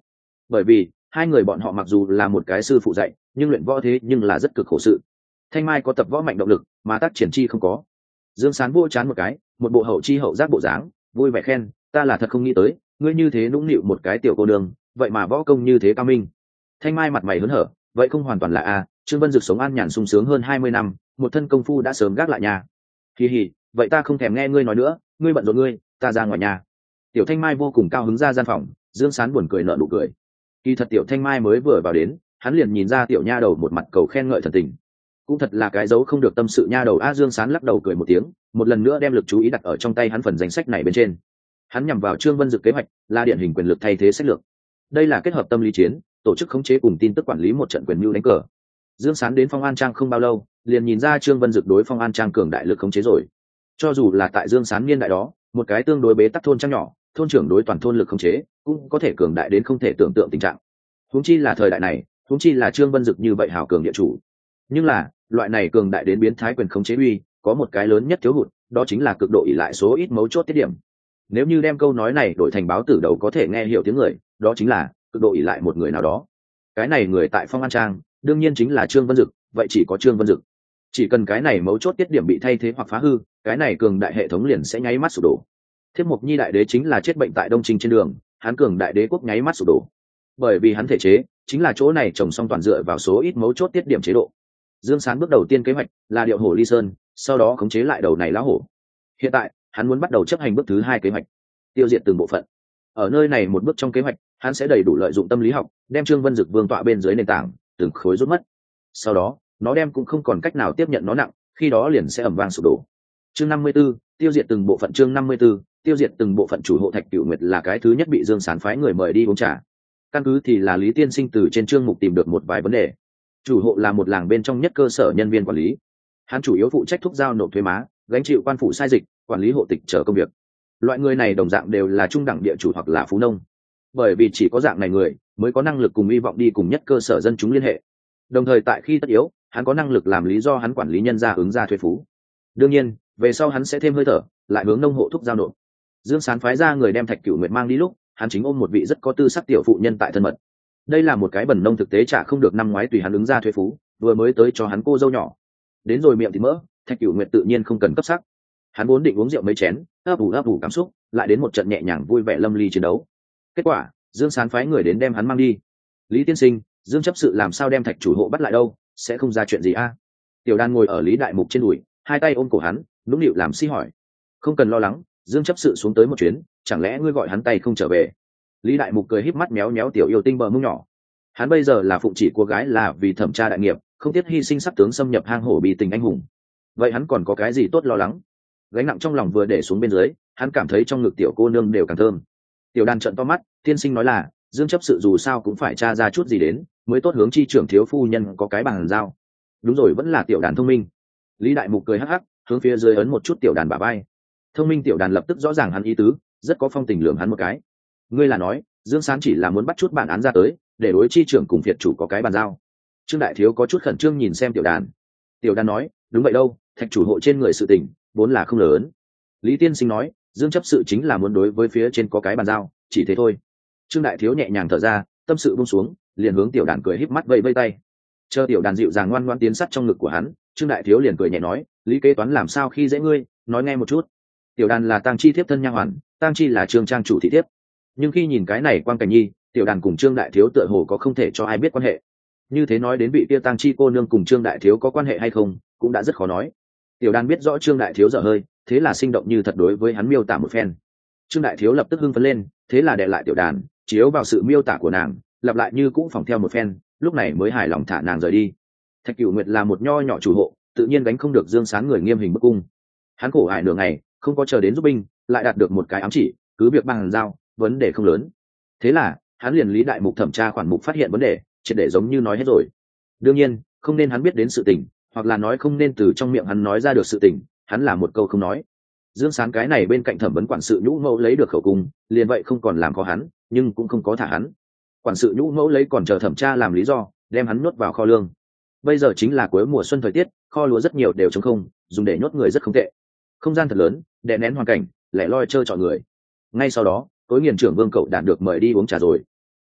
bởi vì hai người bọn họ mặc dù là một cái sư phụ dạy nhưng luyện võ thế nhưng là rất cực khổ sự. Thanh Mai có tập võ mạnh động lực mà tác triển chi không có. Dương Sán vô chán một cái, một bộ hậu chi hậu giác bộ dáng, vui vẻ khen, ta là thật không nghĩ tới ngươi như thế nũng nịu một cái tiểu cô đường, vậy mà võ công như thế cao minh. Thanh Mai mặt mày hớn hở, vậy không hoàn toàn là a, Trương Vân Dực sống an nhàn sung sướng hơn hai mươi năm, một thân công phu đã sớm gác lại nhà. Kỳ hỉ, vậy ta không thèm nghe ngươi nói nữa, ngươi bận rộn ngươi, ta ra ngoài nhà. Tiểu Thanh Mai vô cùng cao hứng ra gian phòng, Dương Sán buồn cười nở nụ cười. Kỳ thật Tiểu Thanh Mai mới vừa vào đến, hắn liền nhìn ra Tiểu nha đầu một mặt cầu khen ngợi thần tình. Cũng thật là cái dấu không được tâm sự nha đầu a. Dương Sán lắc đầu cười một tiếng, một lần nữa đem lực chú ý đặt ở trong tay hắn phần danh sách này bên trên. Hắn nhằm vào Trương Vân Dực kế hoạch, là điển hình quyền lực thay thế sách lược. Đây là kết hợp tâm lý chiến, tổ chức khống chế cùng tin tức quản lý một trận quyền mưu đánh cờ. Dương Sán đến Phong An Trang không bao lâu, liền nhìn ra Trương Vân Dực đối Phong An Trang cường đại lực khống chế rồi. Cho dù là tại Dương Sán niên đại đó, một cái tương đối bế tắc thôn trang nhỏ, thôn trưởng đối toàn thôn lực khống chế cũng có thể cường đại đến không thể tưởng tượng tình trạng. Huống chi là thời đại này, huống chi là Trương Vân Dực như vậy hảo cường địa chủ. Nhưng là, loại này cường đại đến biến thái quyền khống chế uy, có một cái lớn nhất thiếu hụt, đó chính là cực độ ỷ lại số ít mấu chốt tiết điểm. Nếu như đem câu nói này đổi thành báo tử đầu có thể nghe hiểu tiếng người, đó chính là cực độ ỷ lại một người nào đó. Cái này người tại Phong An Trang, đương nhiên chính là Trương Vân Dực, vậy chỉ có Trương Vân Dực. Chỉ cần cái này mấu chốt tiết điểm bị thay thế hoặc phá hư, cái này cường đại hệ thống liền sẽ nháy mắt sụp đổ. Thiết Mộc Nhi đại đế chính là chết bệnh tại Đông Trinh trên đường, hắn cường đại đế quốc nháy mắt sụp đổ. Bởi vì hắn thể chế chính là chỗ này trồng xong toàn dựa vào số ít mấu chốt tiết điểm chế độ. Dương Sán bước đầu tiên kế hoạch là điệu hổ ly sơn, sau đó khống chế lại đầu này lão hổ. Hiện tại, hắn muốn bắt đầu chấp hành bước thứ hai kế hoạch, tiêu diệt từng bộ phận. Ở nơi này một bước trong kế hoạch, hắn sẽ đầy đủ lợi dụng tâm lý học, đem Trương Vân Dực vương tọa bên dưới nền tảng, từng khối rút mất. Sau đó, nó đem cũng không còn cách nào tiếp nhận nó nặng, khi đó liền sẽ ầm vang sụp đổ. Chương năm mươi 54, tiêu diệt từng bộ phận. Chương năm mươi 54, tiêu diệt từng bộ phận. Chủ hộ Thạch Cửu Nguyệt là cái thứ nhất bị Dương Sán phái người mời đi uống trà. Căn cứ thì là Lý Tiên Sinh từ trên chương mục tìm được một vài vấn đề. Chủ hộ là một làng bên trong nhất cơ sở nhân viên quản lý, hắn chủ yếu phụ trách thúc giao nộp thuế má, gánh chịu quan phủ sai dịch, quản lý hộ tịch chờ công việc. Loại người này đồng dạng đều là trung đẳng địa chủ hoặc là phú nông, bởi vì chỉ có dạng này người mới có năng lực cùng hy vọng đi cùng nhất cơ sở dân chúng liên hệ. Đồng thời tại khi tất yếu, hắn có năng lực làm lý do hắn quản lý nhân gia ứng ra thuế phú. Đương nhiên, về sau hắn sẽ thêm hơi thở, lại hướng nông hộ thúc giao nộp. Dương Sán phái ra người đem Thạch Cửu Nguyệt mang đi lúc, hắn chính ôm một vị rất có tư sắc tiểu phụ nhân tại thân mật. Đây là một cái bẩn nông thực tế trả không được năm ngoái tùy hắn ứng ra thuế phú, vừa mới tới cho hắn cô dâu nhỏ. Đến rồi miệng thì mỡ, Thạch Cửu Nguyệt tự nhiên không cần cấp sắc. Hắn vốn định uống rượu mấy chén, ấp ủ ấp ủ cảm xúc, lại đến một trận nhẹ nhàng vui vẻ lâm ly chiến đấu. Kết quả, Dương Sán phái người đến đem hắn mang đi. Lý Tiên Sinh, Dương chấp sự làm sao đem Thạch chủ hộ bắt lại đâu, sẽ không ra chuyện gì a? Tiểu Đan ngồi ở Lý Đại Mục trên đùi, hai tay ôm cổ hắn, nũng nịu làm si hỏi. Không cần lo lắng, Dương chấp sự xuống tới một chuyến, chẳng lẽ ngươi gọi hắn tay không trở về? Lý Đại Mục cười híp mắt méo méo tiểu yêu tinh bờ mông nhỏ. Hắn bây giờ là phụng chỉ của gái là vì thẩm tra đại nghiệp, không tiếc hy sinh sắc tướng xâm nhập hang hổ bị tình anh hùng. Vậy hắn còn có cái gì tốt lo lắng? Gánh nặng trong lòng vừa để xuống bên dưới, hắn cảm thấy trong ngực tiểu cô nương đều càng thơm. Tiểu Đan trợn to mắt, tiên sinh nói là, Dương chấp sự dù sao cũng phải tra ra chút gì đến, mới tốt hướng chi trưởng thiếu phu nhân có cái bàn giao. Đúng rồi, vẫn là Tiểu Đàn thông minh. Lý Đại Mục cười hắc hắc, hướng phía dưới ấn một chút Tiểu Đàn bả vai. Thông minh Tiểu Đàn lập tức rõ ràng hắn ý tứ, rất có phong tình lườm hắn một cái. Ngươi là nói, Dương Sán chỉ là muốn bắt chút bản án ra tới, để đối chi trưởng cùng phiệt chủ có cái bàn giao. Trương Đại Thiếu có chút khẩn trương nhìn xem Tiểu Đàn. Tiểu Đàn nói, đúng vậy đâu, Thạch chủ hộ trên người sự tình vốn là không lớn. Lý Tiên Sinh nói, Dương chấp sự chính là muốn đối với phía trên có cái bàn giao, chỉ thế thôi. Trương Đại Thiếu nhẹ nhàng thở ra, tâm sự buông xuống, liền hướng Tiểu Đàn cười híp mắt vẫy vẫy tay. Chờ Tiểu Đàn dịu dàng ngoan ngoãn tiến sát trong ngực của hắn, Trương Đại Thiếu liền cười nhẹ nói, Lý kế toán làm sao khi dễ ngươi, nói nghe một chút. Tiểu Đàn là Tang Chi thiếp thân nha hoàn, Tang Chi là Trương trang chủ thị thiếp. Nhưng khi nhìn cái này Quang Cảnh Nhi, Tiểu Đàn cùng Trương Đại Thiếu tựa hồ có không thể cho ai biết quan hệ. Như thế nói đến vị kia Tang Chi cô nương cùng Trương Đại Thiếu có quan hệ hay không, cũng đã rất khó nói. Tiểu Đàn biết rõ Trương Đại Thiếu dở hơi, thế là sinh động như thật đối với hắn miêu tả một phen. Trương Đại Thiếu lập tức hưng phấn lên, thế là đè lại Tiểu Đàn, chiếu vào sự miêu tả của nàng, lặp lại như cũ phòng theo một phen, lúc này mới hài lòng thả nàng rời đi. Thạch Cửu Nguyệt là một nho nhỏ chủ hộ, tự nhiên đánh không được Dương Sán người nghiêm hình bức cung. Hắn khổ hại nửa ngày, không có chờ đến giúp binh, lại đạt được một cái ám chỉ, cứ việc bằng giao, vấn đề không lớn. Thế là, hắn liền Lý Đại Mục thẩm tra khoản mục phát hiện vấn đề, triệt để giống như nói hết rồi. Đương nhiên, không nên hắn biết đến sự tình, hoặc là nói không nên từ trong miệng hắn nói ra được sự tình, hắn là một câu không nói. Dương Sán cái này bên cạnh thẩm vấn quản sự Nhũ Mẫu lấy được khẩu cung, liền vậy không còn làm khó hắn, nhưng cũng không có thả hắn. Quản sự Nhũ Mẫu lấy còn chờ thẩm tra làm lý do, đem hắn nhốt vào kho lương. Bây giờ chính là cuối mùa xuân thời tiết, kho lúa rất nhiều đều trống không, dùng để nhốt người rất không tệ. Không gian thật lớn, đè nén hoàn cảnh, lẻ loi chơi trọi người. Ngay sau đó, tối nghiền trưởng Vương Cậu Đản được mời đi uống trà rồi.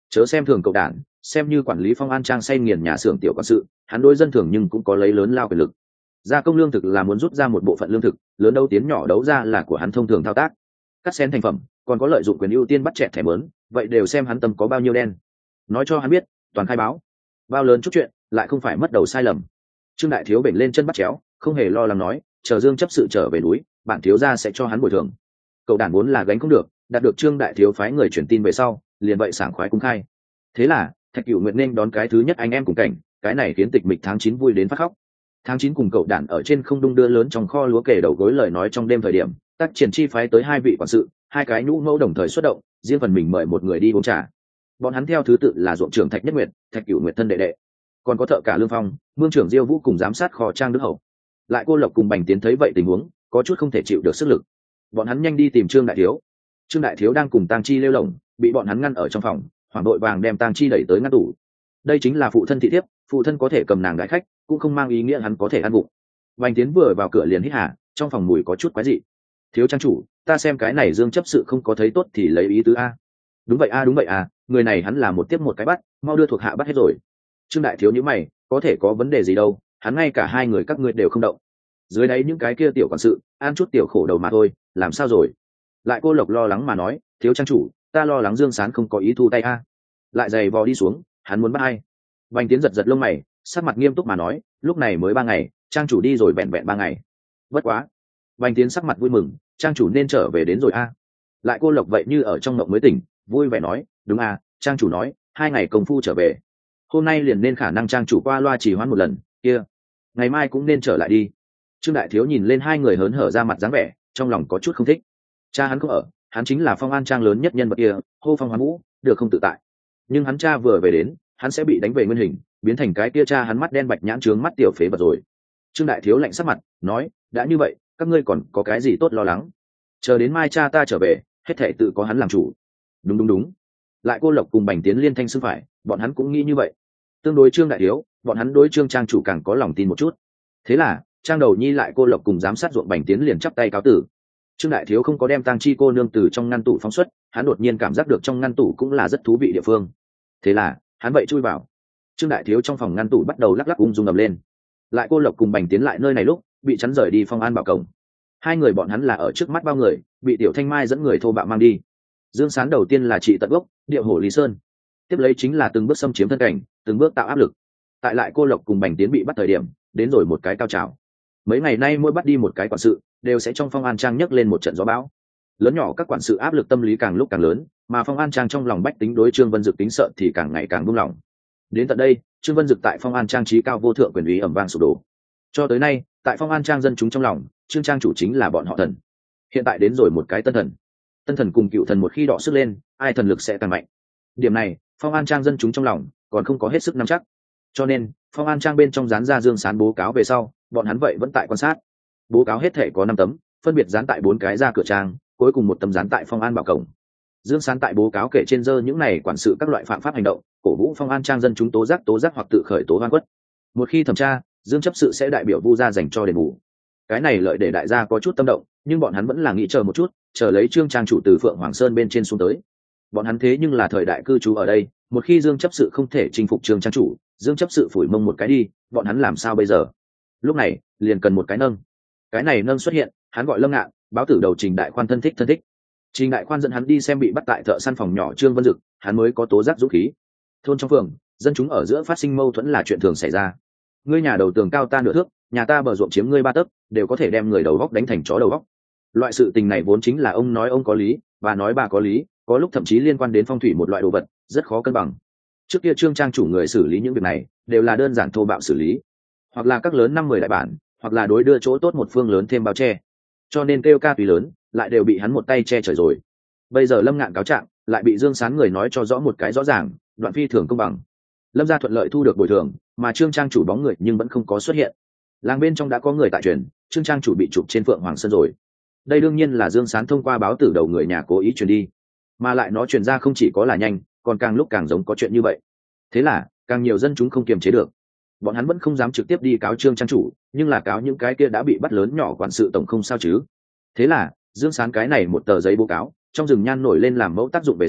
Chớ xem thường cậu đản, xem như quản lý Phong An Trang xây nghiền nhà xưởng tiểu quan sự, hắn đối dân thường nhưng cũng có lấy lớn lao quyền lực. Gia công lương thực là muốn rút ra một bộ phận lương thực, lớn đấu tiến nhỏ đấu ra là của hắn thông thường thao tác. Cắt xén thành phẩm, còn có lợi dụng quyền ưu tiên bắt chẹt thẻ mớn, vậy đều xem hắn tâm có bao nhiêu đen. Nói cho hắn biết, toàn khai báo. Bao lớn chút chuyện, lại không phải mất đầu sai lầm. Trương đại thiếu bểnh lên chân bắt chéo, không hề lo lắng nói, chờ Dương chấp sự trở về núi, bản thiếu gia sẽ cho hắn bồi thường. Cậu đản vốn là gánh không được, đạt được Trương đại thiếu phái người chuyển tin về sau, liền vậy sảng khoái cung khai. Thế là, Thạch Cửu Nguyệt nên đón cái thứ nhất anh em cùng cảnh, cái này khiến Tịch Mịch tháng chín vui đến phát khóc. Tháng chín cùng cậu đản ở trên không đung đưa lớn trong kho lúa kể đầu gối lời nói trong đêm thời điểm, tác triển chi phái tới hai vị quản sự, hai cái nhũ mẫu đồng thời xuất động, riêng phần mình mời một người đi uống trà. Bọn hắn theo thứ tự là ruộng trưởng Thạch Nhất Nguyệt, Thạch Cửu Nguyệt thân đệ đệ, còn có thợ cả Lương Phong, mương trưởng Diêu Vũ cùng giám sát kho Trang Đức Hậu. Lại cô Lộc cùng Bành Tiến thấy vậy tình huống, có chút không thể chịu được sức lực. Bọn hắn nhanh đi tìm Trương đại thiếu. Trương đại thiếu đang cùng Tang Chi lêu lổng, bị bọn hắn ngăn ở trong phòng, hoảng đội vàng đem Tang Chi đẩy tới ngăn tủ. Đây chính là phụ thân thị thiếp, phụ thân có thể cầm nàng đãi khách, cũng không mang ý nghĩa hắn có thể ăn bụng. Bành Tiến vừa vào cửa liền hít hà, trong phòng mùi có chút quái dị. Thiếu trang chủ, ta xem cái này Dương chấp sự không có thấy tốt thì lấy ý tứ a. Đúng vậy a, đúng vậy a, người này hắn là một tiếp một cái bắt, mau đưa thuộc hạ bắt hết rồi. Trương đại thiếu nhíu mày, có thể có vấn đề gì đâu, hắn ngay cả hai người các ngươi đều không động. Dưới đấy những cái kia tiểu quản sự, ăn chút tiểu khổ đầu mà thôi, làm sao rồi? Lại cô Lộc lo lắng mà nói, thiếu trang chủ, ta lo lắng Dương Sán không có ý thu tay a. Lại giày vò đi xuống, hắn muốn bắt ai? Bành Tiến giật giật lông mày, sắc mặt nghiêm túc mà nói, lúc này mới ba ngày, trang chủ đi rồi vẹn vẹn ba ngày. Bất quá. Bành Tiến sắc mặt vui mừng, trang chủ nên trở về đến rồi a. Lại cô Lộc vậy như ở trong mộng mới tỉnh, vui vẻ nói, đúng a, trang chủ nói, hai ngày công phu trở về. Hôm nay liền nên khả năng trang chủ qua loa chỉ hoãn một lần, kia, ngày mai cũng nên trở lại đi. Trương đại thiếu nhìn lên hai người hớn hở ra mặt dáng vẻ, trong lòng có chút không thích. Cha hắn không ở, hắn chính là Phong An Trang lớn nhất nhân vật kia, hô phong hoán vũ, được không tự tại. Nhưng hắn cha vừa về đến, hắn sẽ bị đánh về nguyên hình, biến thành cái kia cha hắn mắt đen bạch nhãn trướng mắt tiểu phế vật rồi. Trương đại thiếu lạnh sắc mặt, nói, đã như vậy, các ngươi còn có cái gì tốt lo lắng? Chờ đến mai cha ta trở về, hết thảy tự có hắn làm chủ. Đúng đúng đúng. Lại cô Lộc cùng Bành Tiến liên thanh xưng phải, bọn hắn cũng nghĩ như vậy. Tương đối Trương đại thiếu, bọn hắn đối Trương trang chủ càng có lòng tin một chút. Thế là, Trang đầu nhi lại cô Lộc cùng giám sát ruộng Bành Tiến liền chắp tay cáo tử. Trương đại thiếu không có đem Tang Chi cô nương từ trong ngăn tủ phóng xuất, hắn đột nhiên cảm giác được trong ngăn tủ cũng là rất thú vị địa phương. Thế là, hắn vậy chui vào. Trương đại thiếu trong phòng ngăn tủ bắt đầu lắc lắc ung dung ầm lên. Lại cô Lộc cùng Bành Tiến lại nơi này lúc, bị chắn rời đi Phong An bảo cổng. Hai người bọn hắn là ở trước mắt bao người, bị Tiểu Thanh Mai dẫn người thô bạo mang đi. Dương Sán đầu tiên là trị tận gốc, điệu hổ Lý Sơn. Tiếp lấy chính là từng bước xâm chiếm thân cảnh, từng bước tạo áp lực. Tại lại cô Lộc cùng Bành Tiến bị bắt thời điểm, đến rồi một cái cao trào. Mấy ngày nay mỗi bắt đi một cái quản sự, đều sẽ trong Phong An Trang nhấc lên một trận gió bão. Lớn nhỏ các quản sự áp lực tâm lý càng lúc càng lớn, mà Phong An Trang trong lòng bách tính đối Trương Vân Dực tính sợ thì càng ngày càng buông lỏng. Đến tận đây, Trương Vân Dực tại Phong An Trang trí cao vô thượng quyền uy ầm vang sụp đổ. Cho tới nay, tại Phong An Trang dân chúng trong lòng, Trương Trang chủ chính là bọn họ thần. Hiện tại đến rồi một cái tân thần. Tân thần cùng cựu thần một khi đọ sức lên, ai thần lực sẽ càng mạnh. Điểm này, Phong An Trang dân chúng trong lòng còn không có hết sức nắm chắc. Cho nên, Phong An Trang bên trong dán ra Dương Sán bố cáo về sau, bọn hắn vậy vẫn tại quan sát. Bố cáo hết thể có năm tấm, phân biệt dán tại bốn cái ra cửa trang, cuối cùng một tấm dán tại Phong An bảo cổng. Dương Sán tại bố cáo kể trên dơ những này quản sự các loại phạm pháp hành động, cổ vũ Phong An Trang dân chúng tố giác tố giác hoặc tự khởi tố oan khuất. Một khi thẩm tra, Dương chấp sự sẽ đại biểu Vu gia dành cho đền bù. Cái này lợi để đại gia có chút tâm động, nhưng bọn hắn vẫn là nghĩ chờ một chút, chờ lấy Trương trang chủ từ Phượng Hoàng Sơn bên trên xuống tới. Bọn hắn thế nhưng là thời đại cư trú ở đây, một khi Dương chấp sự không thể chinh phục Trương trang chủ, Dương chấp sự phủi mông một cái đi, bọn hắn làm sao bây giờ? Lúc này, liền cần một cái nâng. Cái này nâng xuất hiện, hắn gọi Lâm Ngạn, báo tử đầu Trình Đại Khoan thân thích thân thích. Trình Đại Khoan dẫn hắn đi xem bị bắt tại thợ săn phòng nhỏ Trương Vân Dực, hắn mới có tố giác dũng khí. Thôn trong phường, dân chúng ở giữa phát sinh mâu thuẫn là chuyện thường xảy ra. Ngươi nhà đầu tường cao ta nửa thước, nhà ta bờ ruộng chiếm ngươi ba tấc, đều có thể đem người đầu góc đánh thành chó đầu góc. Loại sự tình này vốn chính là ông nói ông có lý, bà nói bà có lý, có lúc thậm chí liên quan đến phong thủy một loại đồ vật, rất khó cân bằng. Trước kia Trương trang chủ người xử lý những việc này, đều là đơn giản thô bạo xử lý, hoặc là các lớn năm mười đại bản, hoặc là đối đưa chỗ tốt một phương lớn thêm bao che. Cho nên kêu ca tùy lớn, lại đều bị hắn một tay che trời rồi. Bây giờ Lâm Ngạn cáo trạng, lại bị Dương Sán người nói cho rõ một cái rõ ràng, đoạn phi thường công bằng. Lâm gia thuận lợi thu được bồi thường, mà Trương trang chủ bóng người nhưng vẫn không có xuất hiện. Làng bên trong đã có người tại truyền, Trương trang chủ bị chụp trên Phượng Hoàng Sơn rồi. Đây đương nhiên là Dương Sán thông qua báo tử đầu người nhà cố ý truyền đi, mà lại nó truyền ra không chỉ có là nhanh, còn càng lúc càng giống có chuyện như vậy. Thế là, càng nhiều dân chúng không kiềm chế được. Bọn hắn vẫn không dám trực tiếp đi cáo Trương trang chủ, nhưng là cáo những cái kia đã bị bắt lớn nhỏ quản sự tổng không sao chứ. Thế là, Dương Sán cái này một tờ giấy báo cáo, trong rừng nhan nổi lên làm mẫu tác dụng về sau,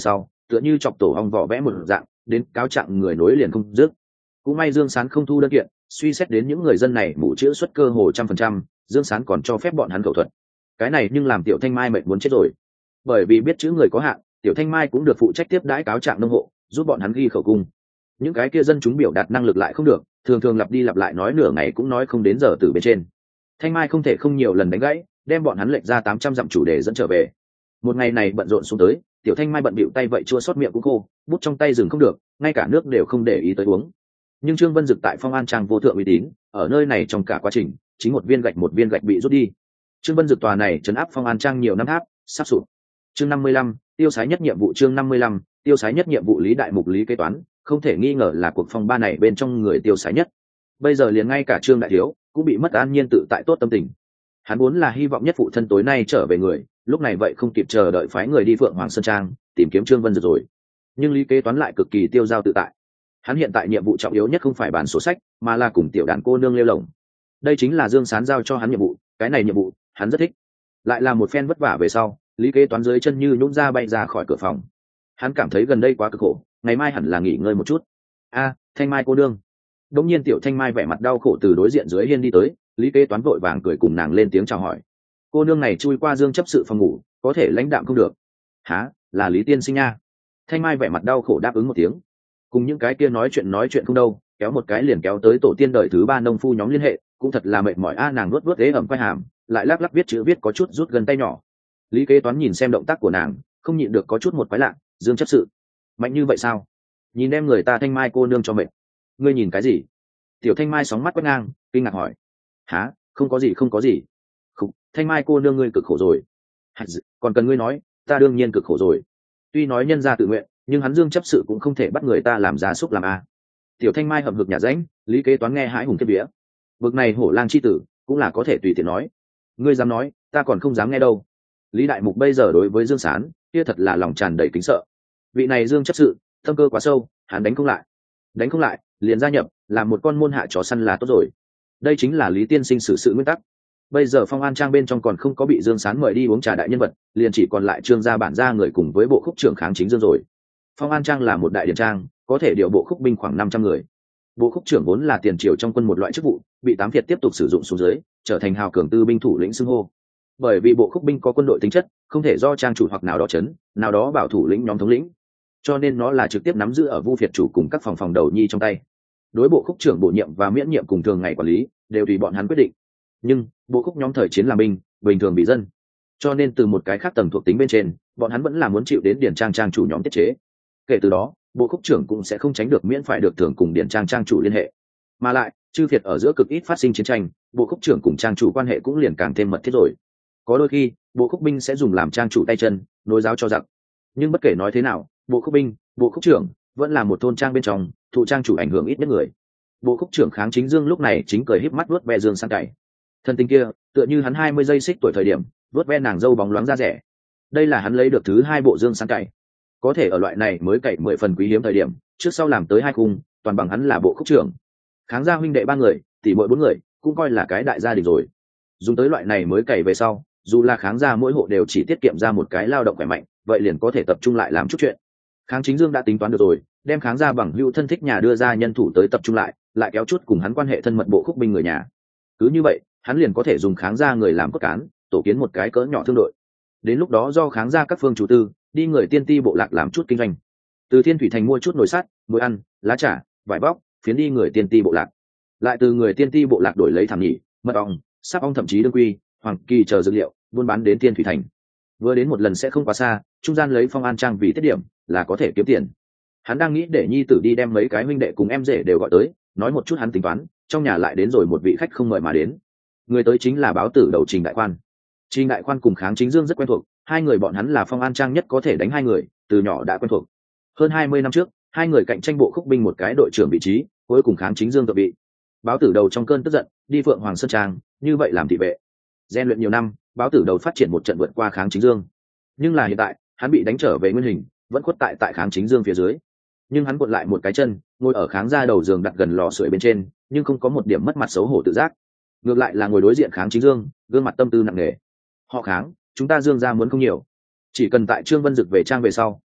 tựa như chọc tổ hong vỏ vẽ một dạng, đến cáo trạng người nối liền không dứt. Cũng may Dương Sán không thu đơn kiện, suy xét đến những người dân này mù chữ xuất cơ hồ trăm phần trăm, Dương Sán còn cho phép bọn hắn khẩu thuật. Cái này nhưng làm Tiểu Thanh Mai mệt muốn chết rồi. Bởi vì biết chữ người có hạn, Tiểu Thanh Mai cũng được phụ trách tiếp đãi cáo trạng nông hộ, giúp bọn hắn ghi khẩu cung. Những cái kia dân chúng biểu đạt năng lực lại không được, thường thường lặp đi lặp lại nói nửa ngày cũng nói không đến giờ từ bên trên. Thanh Mai không thể không nhiều lần đánh gãy, đem bọn hắn lệnh ra tám trăm dặm chủ đề dẫn trở về. Một ngày này bận rộn xuống tới, Tiểu Thanh Mai bận bịu tay vậy chua xót miệng cũng khô, bút trong tay dừng không được, ngay cả nước đều không để ý tới uống. Nhưng Trương Vân Dực tại Phong An Trang vô thượng uy tín, ở nơi này trong cả quá trình, chính một viên gạch một viên gạch bị rút đi. Trương Vân Dực tòa này trấn áp Phong An Trang nhiều năm tháp, sắp sụp. Chương năm mươi lăm, tiêu sái nhất nhiệm vụ chương năm mươi lăm, tiêu sái nhất nhiệm vụ Lý Đại Mục Lý kế toán, không thể nghi ngờ là cuộc phong ba này bên trong người tiêu sái nhất. Bây giờ liền ngay cả Trương đại thiếu cũng bị mất an nhiên tự tại tốt tâm tình. Hắn vốn là hy vọng nhất phụ thân tối nay trở về người, lúc này vậy không kịp chờ đợi phái người đi Phượng Hoàng Sơn Trang tìm kiếm Trương Vân Dực rồi. Nhưng Lý kế toán lại cực kỳ tiêu dao tự tại. Hắn hiện tại nhiệm vụ trọng yếu nhất không phải bản sổ sách, mà là cùng tiểu đàn cô nương lêu lồng. Đây chính là Dương Sán giao cho hắn nhiệm vụ, cái này nhiệm vụ hắn rất thích. Lại là một phen vất vả về sau, Lý kế toán dưới chân như nhũn ra bay ra khỏi cửa phòng. Hắn cảm thấy gần đây quá cực khổ, ngày mai hẳn là nghỉ ngơi một chút. A, Thanh Mai cô nương. Đống nhiên tiểu Thanh Mai vẻ mặt đau khổ từ đối diện dưới hiên đi tới, Lý kế toán vội vàng cười cùng nàng lên tiếng chào hỏi. Cô nương này chui qua Dương chấp sự phòng ngủ, có thể lãnh đạm không được. Hả, là Lý tiên sinh nha. Thanh Mai vẻ mặt đau khổ đáp ứng một tiếng. Cùng những cái kia nói chuyện nói chuyện không đâu, kéo một cái liền kéo tới tổ tiên đời thứ ba nông phu nhóm liên hệ, cũng thật là mệt mỏi a. Nàng nuốt nuốt ế ẩm quay hàm, lại lắc lắc viết chữ viết có chút rút gần tay nhỏ. Lý kế toán nhìn xem động tác của nàng, không nhịn được có chút một quái lạ. Dương chấp sự mạnh như vậy sao? Nhìn đem người ta Thanh Mai cô nương cho mệt. Ngươi nhìn cái gì? Tiểu Thanh Mai sóng mắt quét ngang, kinh ngạc hỏi. Hả, không có gì không có gì. Khục, Thanh Mai cô nương ngươi cực khổ rồi. Còn cần ngươi nói, ta đương nhiên cực khổ rồi. Tuy nói nhân ra tự nguyện, nhưng hắn Dương chấp sự cũng không thể bắt người ta làm gia súc làm a. Tiểu Thanh Mai hậm hực nhà rãnh, Lý kế toán nghe hãi hùng kiếp vía. Bực này hổ lang chi tử cũng là có thể tùy tiện nói. Ngươi dám nói, ta còn không dám nghe đâu. Lý Đại Mục bây giờ đối với Dương Sán kia thật là lòng tràn đầy kính sợ. Vị này Dương chấp sự tâm cơ quá sâu, hắn đánh không lại. Đánh không lại, liền gia nhập, làm một con môn hạ chó săn là tốt rồi. Đây chính là Lý tiên sinh xử sự nguyên tắc. Bây giờ Phong An Trang bên trong còn không có bị Dương Sán mời đi uống trà đại nhân vật, liền chỉ còn lại Trương gia bản gia người cùng với bộ khúc trưởng kháng chính Dương rồi. Phong An Trang là một đại điển trang, có thể điều bộ khúc binh khoảng năm trăm người. Bộ khúc trưởng vốn là tiền triều trong quân một loại chức vụ, bị Tám Việt tiếp tục sử dụng xuống dưới, trở thành hào cường tư binh thủ lĩnh xưng hô. Bởi vì bộ khúc binh có quân đội tính chất, không thể do trang chủ hoặc nào đó chấn, nào đó bảo thủ lĩnh nhóm thống lĩnh, cho nên nó là trực tiếp nắm giữ ở Vu Việt chủ cùng các phòng phòng đầu nhi trong tay. Đối bộ khúc trưởng bổ nhiệm và miễn nhiệm cùng thường ngày quản lý đều tùy bọn hắn quyết định. Nhưng bộ khúc nhóm thời chiến làm binh, bình thường bị dân, cho nên từ một cái khác tầng thuộc tính bên trên, bọn hắn vẫn là muốn chịu đến điển trang trang chủ nhóm tiết chế. Kể từ đó, bộ khúc trưởng cũng sẽ không tránh được miễn phải được thưởng cùng điển trang trang chủ liên hệ. Mà lại, chư Việt ở giữa cực ít phát sinh chiến tranh, bộ khúc trưởng cùng trang chủ quan hệ cũng liền càng thêm mật thiết rồi. Có đôi khi, bộ khúc binh sẽ dùng làm trang chủ tay chân, nối giáo cho giặc. Nhưng bất kể nói thế nào, bộ khúc binh, bộ khúc trưởng vẫn là một thôn trang bên trong, thụ trang chủ ảnh hưởng ít nhất người. Bộ khúc trưởng kháng chính Dương lúc này chính cười híp mắt vuốt ve Dương Sán cày. Thân tình kia, tựa như hắn hai mươi giây xích tuổi thời điểm, vuốt ve nàng dâu bóng loáng da rẻ. Đây là hắn lấy được thứ hai bộ Dương Sán cày. Có thể ở loại này mới cày mười phần quý hiếm thời điểm, trước sau làm tới hai khung, toàn bằng hắn là bộ khúc trưởng. Kháng gia huynh đệ ba người, tỷ muội bốn người, cũng coi là cái đại gia đình rồi. Dùng tới loại này mới cày về sau, dù là kháng gia mỗi hộ đều chỉ tiết kiệm ra một cái lao động khỏe mạnh, vậy liền có thể tập trung lại làm chút chuyện. Kháng chính Dương đã tính toán được rồi, đem kháng gia bằng hữu thân thích nhà đưa ra nhân thủ tới tập trung lại, lại kéo chút cùng hắn quan hệ thân mật bộ khúc binh người nhà. Cứ như vậy, hắn liền có thể dùng kháng gia người làm cốt cán, tổ kiến một cái cỡ nhỏ thương đội. Đến lúc đó do kháng gia các phương chủ tư, đi người tiên ti bộ lạc làm chút kinh doanh. Từ Thiên Thủy thành mua chút nồi sắt, muối ăn, lá trà, vải bóc, phiến đi người tiên ti bộ lạc. Lại từ người tiên ti bộ lạc đổi lấy thảm nhỉ, mật ong, sáp ong thậm chí đương quy, hoàng kỳ chờ dược liệu, buôn bán đến Thiên Thủy thành. Vừa đến một lần sẽ không quá xa, trung gian lấy Phong An Trang vì tiết điểm, là có thể kiếm tiền. Hắn đang nghĩ để nhi tử đi đem mấy cái huynh đệ cùng em rể đều gọi tới, nói một chút hắn tính toán, trong nhà lại đến rồi một vị khách không mời mà đến. Người tới chính là báo tử đầu Trình Đại Quan. Trình Đại Quan cùng Kháng Chính Dương rất quen thuộc, hai người bọn hắn là Phong An Trang nhất có thể đánh hai người, từ nhỏ đã quen thuộc. Hơn hai mươi năm trước, hai người cạnh tranh bộ khúc binh một cái đội trưởng vị trí, cuối cùng Kháng Chính Dương tự bị. Báo tử đầu trong cơn tức giận, đi Phượng Hoàng Sơn Trang, như vậy làm thị vệ. Rèn luyện nhiều năm, báo tử đầu phát triển một trận vượt qua Kháng Chính Dương. Nhưng là hiện tại, hắn bị đánh trở về nguyên hình, vẫn khuất tại tại Kháng Chính Dương phía dưới. Nhưng hắn cuộn lại một cái chân, ngồi ở Kháng gia đầu giường đặt gần lò sưởi bên trên, nhưng không có một điểm mất mặt xấu hổ tự giác. Ngược lại là ngồi đối diện Kháng Chính Dương, gương mặt tâm tư nặng nề. Họ Kháng, chúng ta Dương gia muốn không nhiều, chỉ cần tại Trương Vân Dực về trang về sau,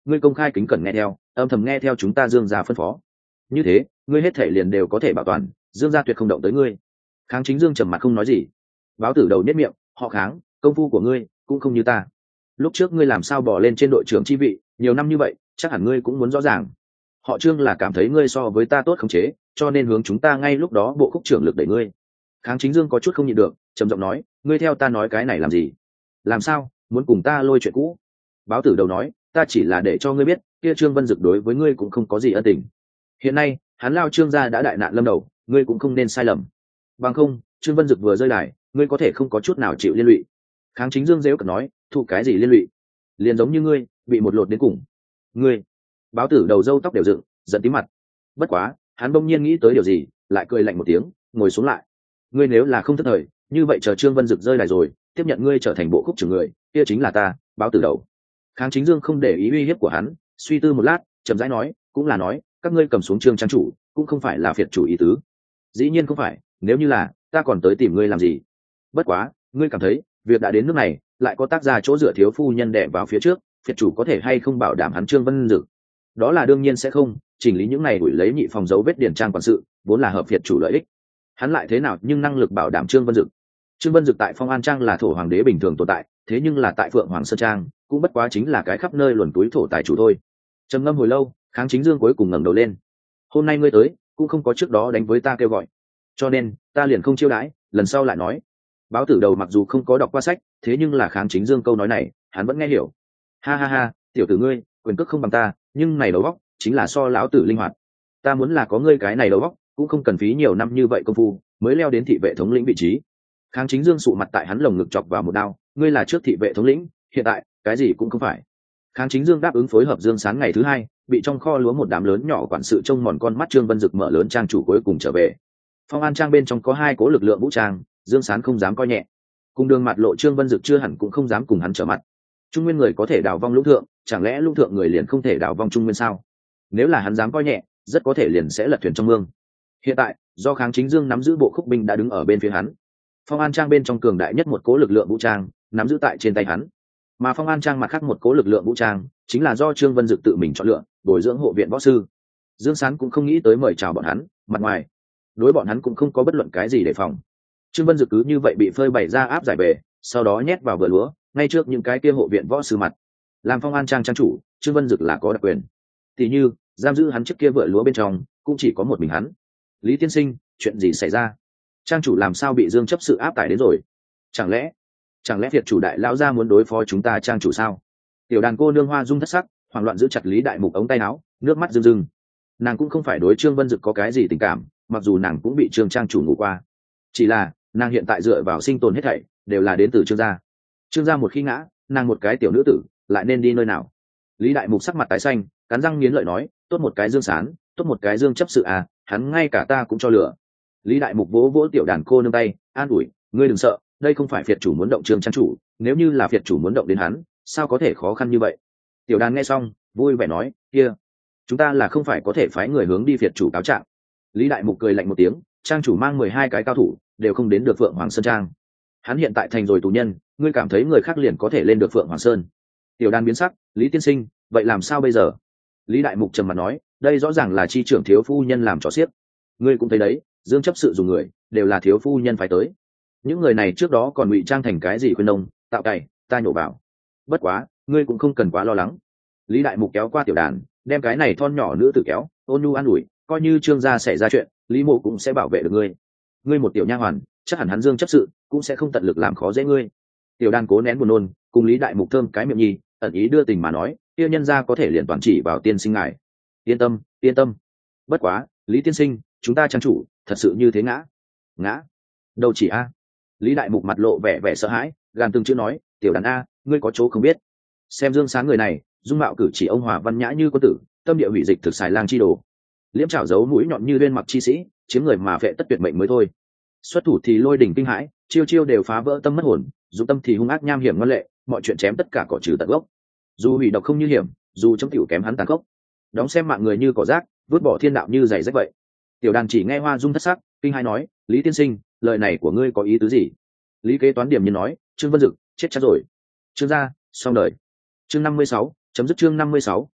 ngươi công khai kính cẩn nghe theo, âm thầm nghe theo chúng ta Dương gia phân phó. Như thế, ngươi hết thể liền đều có thể bảo toàn, Dương gia tuyệt không động tới ngươi. Kháng Chính Dương trầm mặt không nói gì. Báo Tử Đầu nhếch miệng, họ Kháng, công phu của ngươi cũng không như ta. Lúc trước ngươi làm sao bỏ lên trên đội trưởng chi vị, nhiều năm như vậy, chắc hẳn ngươi cũng muốn rõ ràng. Họ Trương là cảm thấy ngươi so với ta tốt khống chế, cho nên hướng chúng ta ngay lúc đó bộ khúc trưởng lực đẩy ngươi. Kháng Chính Dương có chút không nhịn được, trầm giọng nói, ngươi theo ta nói cái này làm gì? Làm sao, muốn cùng ta lôi chuyện cũ? Báo Tử Đầu nói, ta chỉ là để cho ngươi biết, kia Trương Vân Dực đối với ngươi cũng không có gì ân tình. Hiện nay, hắn lao Trương gia đã đại nạn lâm đầu, ngươi cũng không nên sai lầm. Bằng không, Trương Vân Dực vừa rơi đài, ngươi có thể không có chút nào chịu liên lụy. Kháng Chính Dương giễu cợt nói, thụ cái gì liên lụy? Liền giống như ngươi, bị một lột đến cùng. Ngươi? Báo Tử Đầu râu tóc đều dựng, giận tím mặt. Bất quá, hắn bỗng nhiên nghĩ tới điều gì, lại cười lạnh một tiếng, ngồi xuống lại. Ngươi nếu là không thất thời, như vậy chờ Trương Vân Dực rơi đài rồi, tiếp nhận ngươi trở thành bộ khúc trưởng người, kia chính là ta, Báo Tử Đầu. Kháng Chính Dương không để ý uy hiếp của hắn, suy tư một lát, chậm rãi nói, cũng là nói, các ngươi cầm xuống Trương trang chủ, cũng không phải là phiệt chủ ý tứ. Dĩ nhiên không phải, nếu như là, ta còn tới tìm ngươi làm gì? Bất quá, ngươi cảm thấy, việc đã đến nước này, lại có tác gia chỗ dựa thiếu phu nhân đè vào phía trước, phiệt chủ có thể hay không bảo đảm hắn Trương Vân Dực? Đó là đương nhiên sẽ không, chỉnh lý những này đuổi lấy nhị phòng dấu vết điển trang quản sự, vốn là hợp phiệt chủ lợi ích. Hắn lại thế nào nhưng năng lực bảo đảm Trương Vân Dực? Trương Vân Dực tại Phong An Trang là thổ hoàng đế bình thường tồn tại, thế nhưng là tại Phượng Hoàng Sơn Trang, cũng bất quá chính là cái khắp nơi luồn túi thổ tài chủ thôi. Trầm ngâm hồi lâu, Kháng Chính Dương cuối cùng ngẩng đầu lên. Hôm nay ngươi tới, cũng không có trước đó đánh với ta kêu gọi, cho nên ta liền không chiêu đãi, lần sau lại nói. Báo Tử Đầu mặc dù không có đọc qua sách, thế nhưng là Kháng Chính Dương câu nói này, hắn vẫn nghe hiểu. Ha ha ha, tiểu tử ngươi, quyền cước không bằng ta, nhưng này đầu óc chính là so lão tử linh hoạt. Ta muốn là có ngươi cái này đầu óc, cũng không cần phí nhiều năm như vậy công phu, mới leo đến thị vệ thống lĩnh vị trí. Kháng Chính Dương sụ mặt tại hắn lồng ngực chọc vào một đao, ngươi là trước thị vệ thống lĩnh, hiện tại cái gì cũng không phải. Kháng Chính Dương đáp ứng phối hợp Dương Sán ngày thứ hai, bị trong kho lúa một đám lớn nhỏ quản sự trông mòn con mắt Trương Vân Dực mở lớn trang chủ cuối cùng trở về. Phong An Trang bên trong có hai cố lực lượng vũ trang, Dương Sán không dám coi nhẹ. Cùng đường mặt lộ Trương Vân Dực chưa hẳn cũng không dám cùng hắn trở mặt. Trung Nguyên người có thể đào vong lũng thượng, chẳng lẽ lũng thượng người liền không thể đào vong Trung Nguyên sao? Nếu là hắn dám coi nhẹ, rất có thể liền sẽ lật thuyền trong mương. Hiện tại, do Kháng Chính Dương nắm giữ bộ khúc binh đã đứng ở bên phía hắn. Phong An Trang bên trong cường đại nhất một cố lực lượng vũ trang, nắm giữ tại trên tay hắn. Mà Phong An Trang mặt khác một cố lực lượng vũ trang, chính là do Trương Vân Dực tự mình chọn lựa, bồi dưỡng hộ viện võ sư. Dương Sán cũng không nghĩ tới mời chào bọn hắn, mặt ngoài, đối bọn hắn cũng không có bất luận cái gì đề phòng. Trương Vân Dực cứ như vậy bị phơi bày ra áp giải về, sau đó nhét vào vựa lúa, ngay trước những cái kia hộ viện võ sư mặt. Làm Phong An Trang trang chủ, Trương Vân Dực là có đặc quyền. Tỷ như, giam giữ hắn trước kia vựa lúa bên trong, cũng chỉ có một mình hắn. Lý tiên sinh, chuyện gì xảy ra? Trang chủ làm sao bị Dương chấp sự áp tải đến rồi? Chẳng lẽ, chẳng lẽ Việt chủ đại lão gia muốn đối phó chúng ta trang chủ sao? Tiểu đàn cô nương Hoa Dung thất sắc, hoảng loạn giữ chặt Lý Đại Mục ống tay áo, nước mắt rưng rưng. Nàng cũng không phải đối Trương Vân Dực có cái gì tình cảm, mặc dù nàng cũng bị Trương trang chủ ngủ qua. Chỉ là, nàng hiện tại dựa vào sinh tồn hết thảy, đều là đến từ Trương gia. Trương gia một khi ngã, nàng một cái tiểu nữ tử, lại nên đi nơi nào? Lý Đại Mục sắc mặt tái xanh, cắn răng nghiến lợi nói, tốt một cái Dương Sán, tốt một cái Dương chấp sự à, hắn ngay cả ta cũng cho lửa. Lý Đại Mục vỗ vỗ tiểu đàn cô nương tay, an ủi, ngươi đừng sợ, đây không phải phiệt chủ muốn động Trương trang chủ, nếu như là phiệt chủ muốn động đến hắn, sao có thể khó khăn như vậy? Tiểu đàn nghe xong, vui vẻ nói, kia, chúng ta là không phải có thể phái người hướng đi phiệt chủ cáo trạng. Lý Đại Mục cười lạnh một tiếng, trang chủ mang mười hai cái cao thủ, đều không đến được Phượng Hoàng Sơn Trang. Hắn hiện tại thành rồi tù nhân, ngươi cảm thấy người khác liền có thể lên được Phượng Hoàng Sơn? Tiểu đàn biến sắc, Lý tiên sinh, vậy làm sao bây giờ? Lý Đại Mục trầm mặt nói, đây rõ ràng là chi trưởng thiếu phu nhân làm trò xiếc. Ngươi cũng thấy đấy, Dương chấp sự dùng người, đều là thiếu phu nhân phải tới. Những người này trước đó còn ngụy trang thành cái gì khuyên nông, tạo cày, ta nhổ vào. Bất quá, ngươi cũng không cần quá lo lắng. Lý Đại Mục kéo qua tiểu đàn, đem cái này thon nhỏ nữ tử kéo, ôn nhu an ủi, coi như Trương gia xảy ra chuyện, Lý Mộ cũng sẽ bảo vệ được ngươi. Ngươi một tiểu nha hoàn, chắc hẳn hắn Dương chấp sự cũng sẽ không tận lực làm khó dễ ngươi. Tiểu đàn cố nén buồn nôn, cùng Lý Đại Mục thơm cái miệng nhi, ẩn ý đưa tình mà nói, tiêu nhân gia có thể liền toàn chỉ vào tiên sinh ngài. Yên tâm, yên tâm. Bất quá, Lý tiên sinh, chúng ta trang chủ, thật sự như thế ngã? Ngã? Đâu chỉ a? Lý Đại Mục mặt lộ vẻ vẻ sợ hãi, gàn từng chữ nói, tiểu đàn a, ngươi có chỗ không biết. Xem Dương Sán người này, dung mạo cử chỉ ông hòa văn nhã như quân tử, tâm địa hủy dịch thực xài lang chi đồ. Liễm trảo giấu mũi nhọn như liên mặc chi sĩ, chiếm người mà vệ tất tuyệt mệnh mới thôi. Xuất thủ thì lôi đỉnh kinh hãi, chiêu chiêu đều phá vỡ tâm mất hồn, dù tâm thì hung ác nham hiểm ngoan lệ, mọi chuyện chém tất cả cỏ trừ tận gốc. Dù hủy độc không như hiểm, dù trong tiểu kém hắn tàn khốc, đóng xem mạng người như cỏ rác, vứt bỏ thiên đạo như giày rách vậy. Tiểu đàn chỉ nghe Hoa Dung thất sắc, kinh hai nói, Lý tiên sinh, lời này của ngươi có ý tứ gì? Lý kế toán điểm như nói, Trương Vân Dực chết chắc rồi. Trương gia xong đời. Chương năm mươi sáu, chấm dứt chương năm mươi sáu,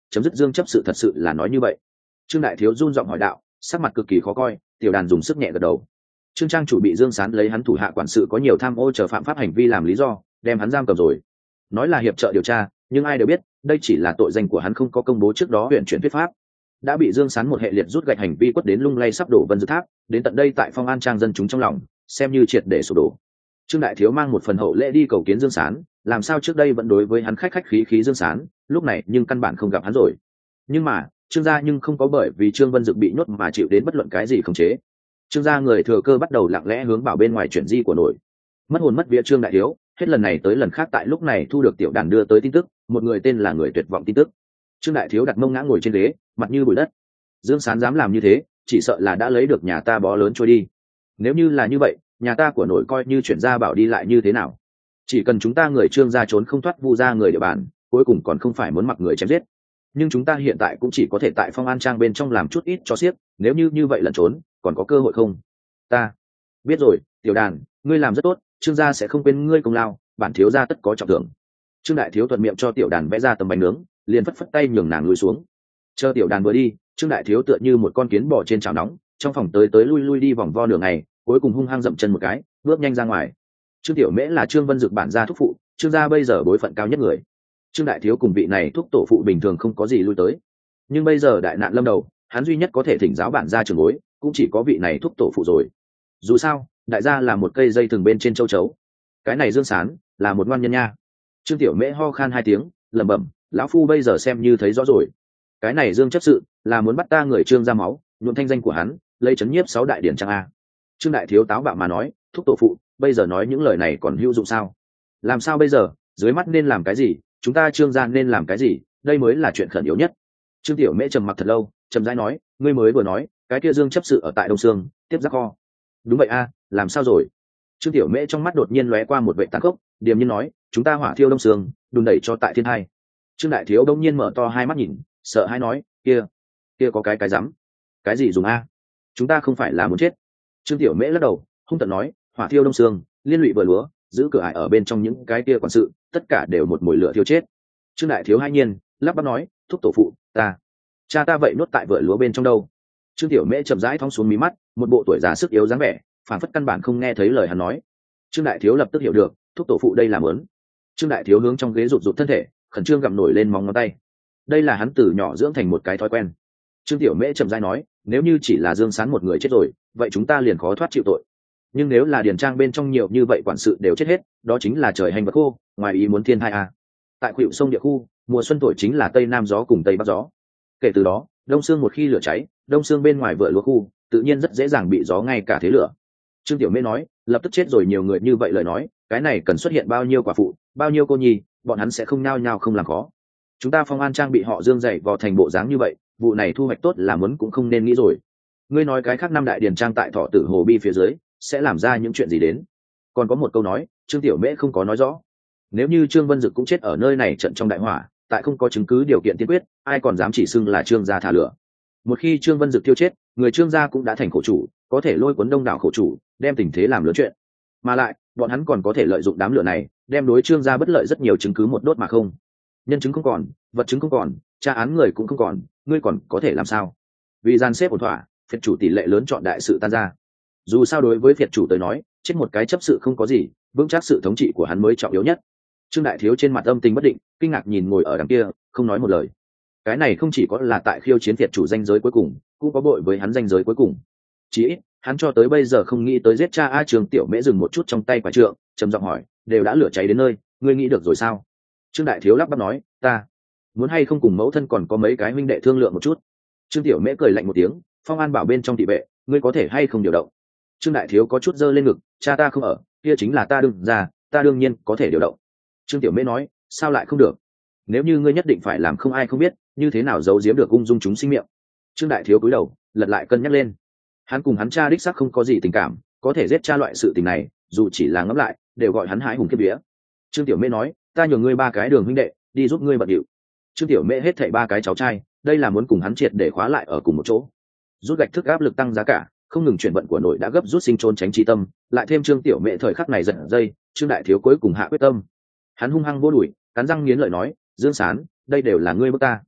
chấm dứt dương chấp sự thật sự là nói như vậy? Trương đại thiếu run giọng hỏi đạo, sắc mặt cực kỳ khó coi. Tiểu đàn dùng sức nhẹ gật đầu. Trương trang chủ bị Dương Sán lấy hắn thủ hạ quản sự có nhiều tham ô chờ phạm pháp hành vi làm lý do đem hắn giam cầm rồi, nói là hiệp trợ điều tra, nhưng ai đều biết đây chỉ là tội danh của hắn không có công bố trước đó huyện chuyển thuyết pháp, đã bị Dương Sán một hệ liệt rút gạch hành vi quất đến lung lay sắp đổ Vân Dực Tháp, đến tận đây tại Phong An Trang dân chúng trong lòng xem như triệt để sụp đổ. Trương đại thiếu mang một phần hậu lễ đi cầu kiến Dương Sán, làm sao trước đây vẫn đối với hắn khách khách khí khí Dương Sán, lúc này nhưng căn bản không gặp hắn rồi. Nhưng mà Trương gia nhưng không có bởi vì Trương Vân Dực bị nhốt mà chịu đến bất luận cái gì khống chế. Trương gia người thừa cơ bắt đầu lặng lẽ hướng bảo bên ngoài chuyển di của nội. Mất hồn mất vía Trương đại thiếu, hết lần này tới lần khác tại lúc này thu được tiểu đàn đưa tới tin tức, một người tên là người tuyệt vọng tin tức. Trương đại thiếu đặt mông ngã ngồi trên ghế, mặt như bụi đất. Dương Sán dám làm như thế, chỉ sợ là đã lấy được nhà ta bó lớn trôi đi. Nếu như là như vậy, nhà ta của nội coi như chuyển gia bảo đi lại như thế nào? Chỉ cần chúng ta người Trương gia trốn không thoát vu gia người địa bàn, cuối cùng còn không phải muốn mặc người chém giết. Nhưng chúng ta hiện tại cũng chỉ có thể tại Phong An Trang bên trong làm chút ít cho xiếc, nếu như như vậy lẩn trốn, còn có cơ hội không? Ta biết rồi, tiểu đàn, ngươi làm rất tốt, Trương gia sẽ không quên ngươi công lao, bản thiếu gia tất có trọng thưởng. Trương đại thiếu thuận miệng cho tiểu đàn vẽ ra tấm bánh nướng, liền phất phất tay nhường nàng lùi xuống. Chờ tiểu đàn vừa đi, Trương đại thiếu tựa như một con kiến bò trên chảo nóng, trong phòng tới tới lui lui đi vòng vo nửa ngày, cuối cùng hung hăng dậm chân một cái, bước nhanh ra ngoài. Trương tiểu mễ là Trương Vân Dực bản gia thúc phụ, Trương gia bây giờ bối phận cao nhất người. Trương đại thiếu cùng vị này thúc tổ phụ bình thường không có gì lui tới, nhưng bây giờ đại nạn lâm đầu, hắn duy nhất có thể thỉnh giáo bản gia trưởng bối, cũng chỉ có vị này thúc tổ phụ rồi. Dù sao đại gia là một cây dây thừng bên trên châu chấu, cái này Dương Sán là một ngoan nhân nha. Trương tiểu mễ ho khan hai tiếng, lẩm bẩm, lão phu bây giờ xem như thấy rõ rồi, cái này Dương chấp sự là muốn bắt ta người Trương ra máu, nhuộm thanh danh của hắn, lấy chấn nhiếp sáu đại điển trang a. Trương đại thiếu táo bạo mà nói, thúc tổ phụ bây giờ nói những lời này còn hữu dụng sao? Làm sao bây giờ, dưới mắt nên làm cái gì, chúng ta Trương gia nên làm cái gì, đây mới là chuyện khẩn yếu nhất. Trương tiểu mễ trầm mặc thật lâu, trầm rãi nói, ngươi mới vừa nói cái kia Dương chấp sự ở tại Đông Sương tiếp giác kho. Đúng vậy a, làm sao rồi? Trương tiểu mễ trong mắt đột nhiên lóe qua một vệ tàn khốc, điềm nhiên nói, chúng ta hỏa thiêu Đông Sương, đùn đẩy cho tại thiên hai. Trương đại thiếu đông nhiên mở to hai mắt nhìn, sợ hãi nói, kia kia có cái cái rắm, cái gì dùng a? Chúng ta không phải là muốn chết. Trương tiểu mễ lắc đầu, hung tợn nói, hỏa thiêu Đông Sương, liên lụy bờ lúa, giữ cửa ải ở bên trong những cái kia quản sự, tất cả đều một mùi lửa thiêu chết. Trương đại thiếu hai nhiên lắp bắp nói, thúc tổ phụ, ta cha ta vậy nuốt tại vựa lúa bên trong đâu? Trương tiểu mễ chậm rãi thong xuống mí mắt, một bộ tuổi già sức yếu dáng vẻ, phản phất căn bản không nghe thấy lời hắn nói. Trương đại thiếu lập tức hiểu được, thúc tổ phụ đây là mớn. Trương đại thiếu hướng trong ghế rụt rụt thân thể, khẩn trương gặm nổi lên móng ngón tay. Đây là hắn từ nhỏ dưỡng thành một cái thói quen. Trương tiểu mễ chậm rãi nói, nếu như chỉ là Dương Sán một người chết rồi, vậy chúng ta liền khó thoát chịu tội. Nhưng nếu là điền trang bên trong nhiều như vậy quản sự đều chết hết, đó chính là trời hành vật khô, ngoài ý muốn thiên hai a. Tại khuỷu sông địa khu, mùa xuân thổi chính là tây nam gió cùng tây bắc gió. Kể từ đó, Đông Sương một khi lửa cháy, Đông Sương bên ngoài vựa lúa khu, tự nhiên rất dễ dàng bị gió ngay cả thế lửa. Trương tiểu mễ nói, lập tức chết rồi nhiều người như vậy lời nói, cái này cần xuất hiện bao nhiêu quả phụ, bao nhiêu cô nhi, bọn hắn sẽ không nao nhao không làm khó. Chúng ta Phong An Trang bị họ Dương dạy vào thành bộ dáng như vậy, vụ này thu hoạch tốt là muốn cũng không nên nghĩ rồi. Ngươi nói cái khác năm đại điền trang tại Thọ Tử Hồ Bi phía dưới sẽ làm ra những chuyện gì đến? Còn có một câu nói, Trương tiểu mễ không có nói rõ. Nếu như Trương Vân Dực cũng chết ở nơi này trận trong đại hỏa, tại không có chứng cứ điều kiện tiên quyết, ai còn dám chỉ xưng là Trương gia thả lửa? Một khi Trương Vân Dực tiêu chết, người Trương gia cũng đã thành khổ chủ, có thể lôi cuốn đông đảo khổ chủ, đem tình thế làm lớn chuyện. Mà lại, bọn hắn còn có thể lợi dụng đám lửa này, đem đối Trương gia bất lợi rất nhiều chứng cứ một đốt mà không. Nhân chứng không còn, vật chứng không còn, tra án người cũng không còn, ngươi còn có thể làm sao? Vì gian xếp ổn thỏa, phiệt chủ tỷ lệ lớn chọn đại sự tan ra. Dù sao đối với phiệt chủ tới nói, chết một cái chấp sự không có gì, vững chắc sự thống trị của hắn mới trọng yếu nhất. Trương đại thiếu trên mặt âm tình bất định, kinh ngạc nhìn ngồi ở đằng kia, không nói một lời. Cái này không chỉ có là tại khiêu chiến phiệt chủ danh giới cuối cùng, cũng có bội với hắn danh giới cuối cùng. Chỉ ít, hắn cho tới bây giờ không nghĩ tới giết cha a. Trương tiểu mễ dừng một chút trong tay quả trượng, trầm giọng hỏi, đều đã lửa cháy đến nơi, ngươi nghĩ được rồi sao? Trương đại thiếu lắp bắp nói, ta muốn hay không cùng mẫu thân còn có mấy cái huynh đệ thương lượng một chút. Trương tiểu mễ cười lạnh một tiếng, Phong An bảo bên trong thị vệ, ngươi có thể hay không điều động? Trương đại thiếu có chút giơ lên ngực, cha ta không ở, kia chính là ta đương ra, ta đương nhiên có thể điều động. Trương tiểu mễ nói, sao lại không được? Nếu như ngươi nhất định phải làm không ai không biết, như thế nào giấu giếm được ung dung chúng sinh miệng? Trương đại thiếu cúi đầu, lật lại cân nhắc lên. Hắn cùng hắn cha đích xác không có gì tình cảm, có thể giết cha loại sự tình này, dù chỉ là ngẫm lại, đều gọi hắn hãi hùng kiếp vía. Trương tiểu mễ nói, ta nhường ngươi ba cái đường huynh đệ, đi giúp ngươi bận điệu. Trương tiểu mễ hết thảy ba cái cháu trai, đây là muốn cùng hắn triệt để khóa lại ở cùng một chỗ. Rút gạch thức áp lực tăng giá cả, không ngừng chuyển vận của nội đã gấp rút sinh trốn tránh chi tâm, lại thêm Trương tiểu mễ thời khắc này giật dây, Trương đại thiếu cuối cùng hạ quyết tâm. Hắn hung hăng vô đuổi, cắn răng nghiến lợi nói, Dương Sán, đây đều là ngươi bức ta.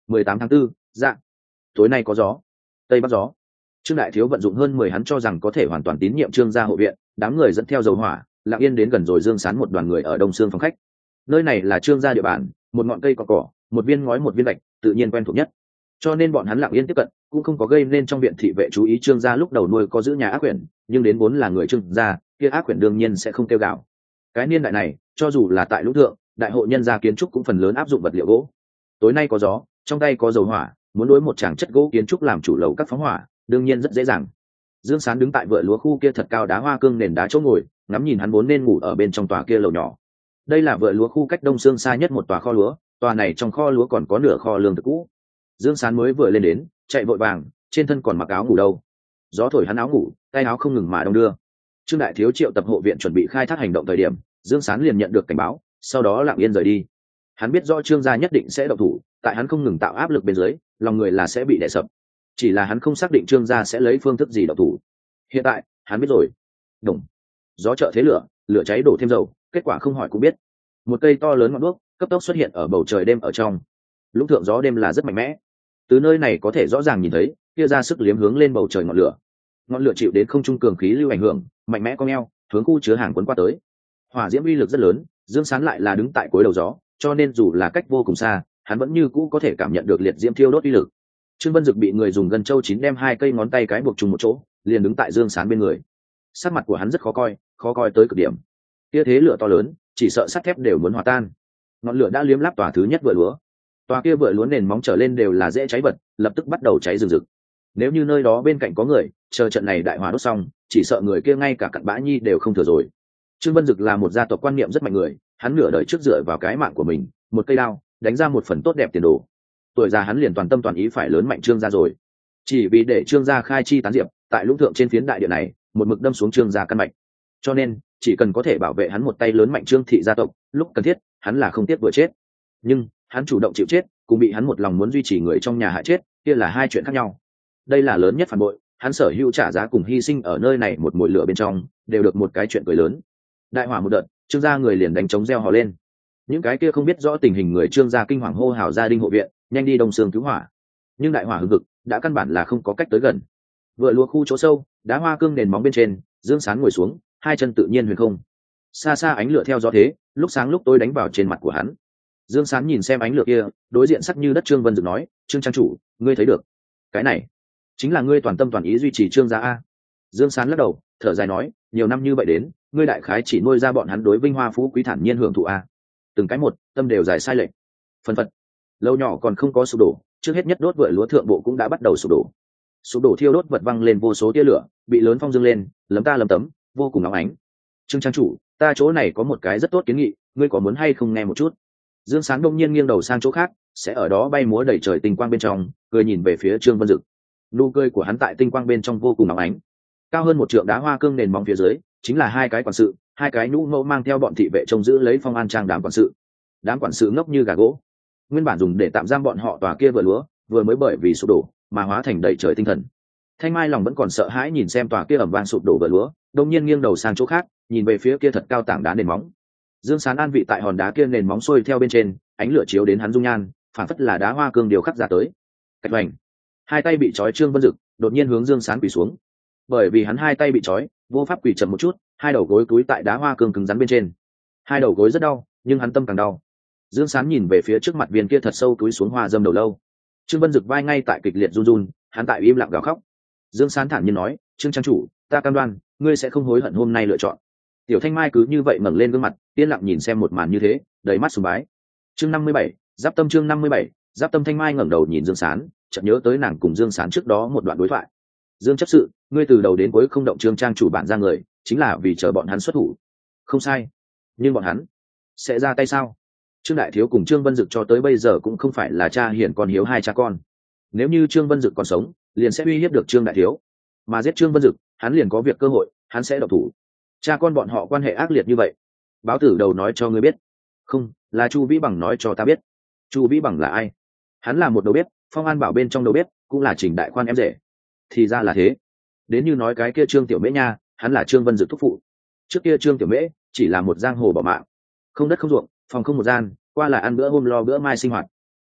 mười tám tháng tư, dạ. Tối nay có gió. Tây bắc gió. Trương Đại Thiếu vận dụng hơn mười hắn cho rằng có thể hoàn toàn tín nhiệm Trương gia hộ viện, đám người dẫn theo dầu hỏa, lặng yên đến gần rồi Dương Sán một đoàn người ở Đông Sương phòng khách. Nơi này là Trương gia địa bàn, một ngọn cây cỏ cỏ, một viên ngói một viên gạch, tự nhiên quen thuộc nhất. Cho nên bọn hắn lặng yên tiếp cận, cũng không có gây nên trong viện thị vệ chú ý Trương gia lúc đầu nuôi có giữ nhà ác quyển, nhưng đến vốn là người Trương gia, kia ác quyển đương nhiên sẽ không kêu gào. Cái niên đại này, cho dù là tại lũ thượng, đại hội nhân gia kiến trúc cũng phần lớn áp dụng vật liệu gỗ. Tối nay có gió, trong tay có dầu hỏa, muốn đối một tràng chất gỗ kiến trúc làm chủ lầu các phóng hỏa, đương nhiên rất dễ dàng. Dương Sán đứng tại vựa lúa khu kia thật cao đá hoa cương nền đá chỗ ngồi, ngắm nhìn hắn vốn nên ngủ ở bên trong tòa kia lầu nhỏ. Đây là vựa lúa khu cách Đông Sương xa nhất một tòa kho lúa, tòa này trong kho lúa còn có nửa kho lương thực cũ. Dương Sán mới vừa lên đến, chạy vội vàng, trên thân còn mặc áo ngủ đâu. Gió thổi hắn áo ngủ, tay áo không ngừng mà đong đưa. Trương Đại Thiếu triệu tập hộ viện chuẩn bị khai thác hành động thời điểm, Dương Sán liền nhận được cảnh báo, sau đó lặng yên rời đi. Hắn biết rõ Trương gia nhất định sẽ động thủ, tại hắn không ngừng tạo áp lực bên dưới, lòng người là sẽ bị đè sập. Chỉ là hắn không xác định Trương gia sẽ lấy phương thức gì động thủ. Hiện tại, hắn biết rồi. Đồng. Gió trợ thế lửa, lửa cháy đổ thêm dầu, kết quả không hỏi cũng biết. Một cây to lớn ngọn đuốc cấp tốc xuất hiện ở bầu trời đêm ở trong. Lũng thượng gió đêm là rất mạnh mẽ. Từ nơi này có thể rõ ràng nhìn thấy, kia ra sức liếm hướng lên bầu trời ngọn lửa. Ngọn lửa chịu đến không trung cường khí lưu ảnh hưởng, mạnh mẽ cong eo, hướng khu chứa hàng quấn qua tới. Hỏa diễm uy lực rất lớn, Dương Sán lại là đứng tại cuối đầu gió, cho nên dù là cách vô cùng xa, hắn vẫn như cũ có thể cảm nhận được liệt diễm thiêu đốt uy lực. Trương Vân Dực bị người dùng gân châu chín đem hai cây ngón tay cái buộc chung một chỗ, liền đứng tại Dương Sán bên người. Sắc mặt của hắn rất khó coi, khó coi tới cực điểm. Kia thế lửa to lớn, chỉ sợ sắt thép đều muốn hòa tan. Ngọn lửa đã liếm láp tòa thứ nhất vựa lúa. Tòa kia vựa lúa nền móng trở lên đều là dễ cháy vật, lập tức bắt đầu cháy rừng rực. Nếu như nơi đó bên cạnh có người, chờ trận này đại hỏa đốt xong, chỉ sợ người kia ngay cả cặn bã nhi đều không thừa rồi. Trương Vân Dực là một gia tộc quan niệm rất mạnh người, hắn nửa đời trước dựa vào cái mạng của mình, một cây đao, đánh ra một phần tốt đẹp tiền đồ. Tuổi già hắn liền toàn tâm toàn ý phải lớn mạnh Trương gia rồi. Chỉ vì để Trương gia khai chi tán diệp, tại lũng thượng trên phiến đại địa này, một mực đâm xuống Trương gia căn mạch. Cho nên, chỉ cần có thể bảo vệ hắn một tay lớn mạnh Trương thị gia tộc, lúc cần thiết, hắn là không tiếc vừa chết. Nhưng, hắn chủ động chịu chết, cũng bị hắn một lòng muốn duy trì người trong nhà hại chết, kia là hai chuyện khác nhau. Đây là lớn nhất phản bội, hắn sở hữu trả giá cùng hy sinh ở nơi này một mùi lửa bên trong, đều được một cái chuyện cười lớn. Đại hỏa một đợt, Trương gia người liền đánh trống reo hò lên. Những cái kia không biết rõ tình hình người Trương gia kinh hoàng hô hào gia đình hộ viện, nhanh đi Đông Sương cứu hỏa. Nhưng đại hỏa hừng hực, đã căn bản là không có cách tới gần. Vừa lúa khu chỗ sâu, đá hoa cương nền móng bên trên, Dương Sán ngồi xuống, hai chân tự nhiên huyền không. Xa xa ánh lửa theo gió thế, lúc sáng lúc tối đánh vào trên mặt của hắn. Dương Sán nhìn xem ánh lửa kia, đối diện sắc như đất Trương Vân Dực nói, Trương trang chủ, ngươi thấy được? Cái này, chính là ngươi toàn tâm toàn ý duy trì Trương gia a. Dương Sán lắc đầu, thở dài nói, nhiều năm như vậy đến, ngươi đại khái chỉ nuôi ra bọn hắn đối vinh hoa phú quý thản nhiên hưởng thụ a. Từng cái một, tâm đều dài sai lệch. Phần phật, lâu nhỏ còn không có sụp đổ, trước hết nhất đốt vựa lúa thượng bộ cũng đã bắt đầu sụp đổ. Sụp đổ thiêu đốt vật văng lên vô số tia lửa, bị lớn phong dương lên, lấm ta lấm tấm, vô cùng nóng ánh. Trương trang chủ, ta chỗ này có một cái rất tốt kiến nghị, ngươi có muốn hay không nghe một chút? Dương Sán đông nhiên nghiêng đầu sang chỗ khác, sẽ ở đó bay múa đầy trời tinh quang bên trong, cười nhìn về phía Trương Vân Dực. Nụ cười của hắn tại tinh quang bên trong vô cùng nóng ánh. Cao hơn một trượng đá hoa cương nền móng phía dưới, chính là hai cái quản sự, hai cái nhũ mẫu mang theo bọn thị vệ trông giữ lấy Phong An Trang đám quản sự. Đám quản sự ngốc như gà gỗ. Nguyên bản dùng để tạm giam bọn họ tòa kia vựa lúa, vừa mới bởi vì sụp đổ mà hóa thành đầy trời tinh thần. Thanh Mai lòng vẫn còn sợ hãi nhìn xem tòa kia ầm vang sụp đổ vựa lúa, đông nhiên nghiêng đầu sang chỗ khác, nhìn về phía kia thật cao tảng đá nền móng. Dương Sán an vị tại hòn đá kia nền móng xuôi theo bên trên, ánh lửa chiếu đến hắn dung nhan, phản phất là đá hoa cương điều khắc ra tới. Cạch vành, hai tay bị trói Trương Vân Dực đột nhiên hướng Dương Sán quỳ xuống. Bởi vì hắn hai tay bị trói, vô pháp quỳ chậm một chút, hai đầu gối túi tại đá hoa cương cứng rắn bên trên. Hai đầu gối rất đau, nhưng hắn tâm càng đau. Dương Sán nhìn về phía trước mặt viên kia thật sâu túi xuống hoa dâm đầu lâu. Trương Vân Dực vai ngay tại kịch liệt run run, hắn tại im lặng gào khóc. Dương Sán thản nhiên nói, Trương trang chủ, ta cam đoan, ngươi sẽ không hối hận hôm nay lựa chọn. Tiểu Thanh Mai cứ như vậy ngẩng lên gương mặt, yên lặng nhìn xem một màn như thế, đầy mắt sùng bái. Chương năm mươi bảy, Giáp Tâm chương năm mươi bảy, Giáp Tâm. Thanh Mai ngẩng đầu nhìn Dương Sán, chợt nhớ tới nàng cùng Dương Sán trước đó một đoạn đối thoại. Dương chấp sự, ngươi từ đầu đến cuối không động Trương trang chủ bản ra người, chính là vì chờ bọn hắn xuất thủ. Không sai, nhưng bọn hắn sẽ ra tay sao? Trương Đại Thiếu cùng Trương Vân Dực cho tới bây giờ cũng không phải là cha hiển con hiếu hai cha con. Nếu như Trương Vân Dực còn sống, liền sẽ uy hiếp được Trương Đại Thiếu, mà giết Trương Vân Dực, hắn liền có việc cơ hội, hắn sẽ độc thủ. Cha con bọn họ quan hệ ác liệt như vậy, báo tử đầu nói cho ngươi biết. Không, là Chu Vĩ Bằng nói cho ta biết. Chu Vĩ Bằng là ai? Hắn là một đầu bếp, Phong An Bảo bên trong đầu bếp, cũng là Trình Đại Khoan em rể. Thì ra là thế. Đến như nói cái kia Trương Tiểu Mễ nha, hắn là Trương Vân Dực thúc phụ. Trước kia Trương Tiểu Mễ chỉ là một giang hồ bỏ mạng, không đất không ruộng, phòng không một gian, qua lại ăn bữa hôm lo bữa mai sinh hoạt.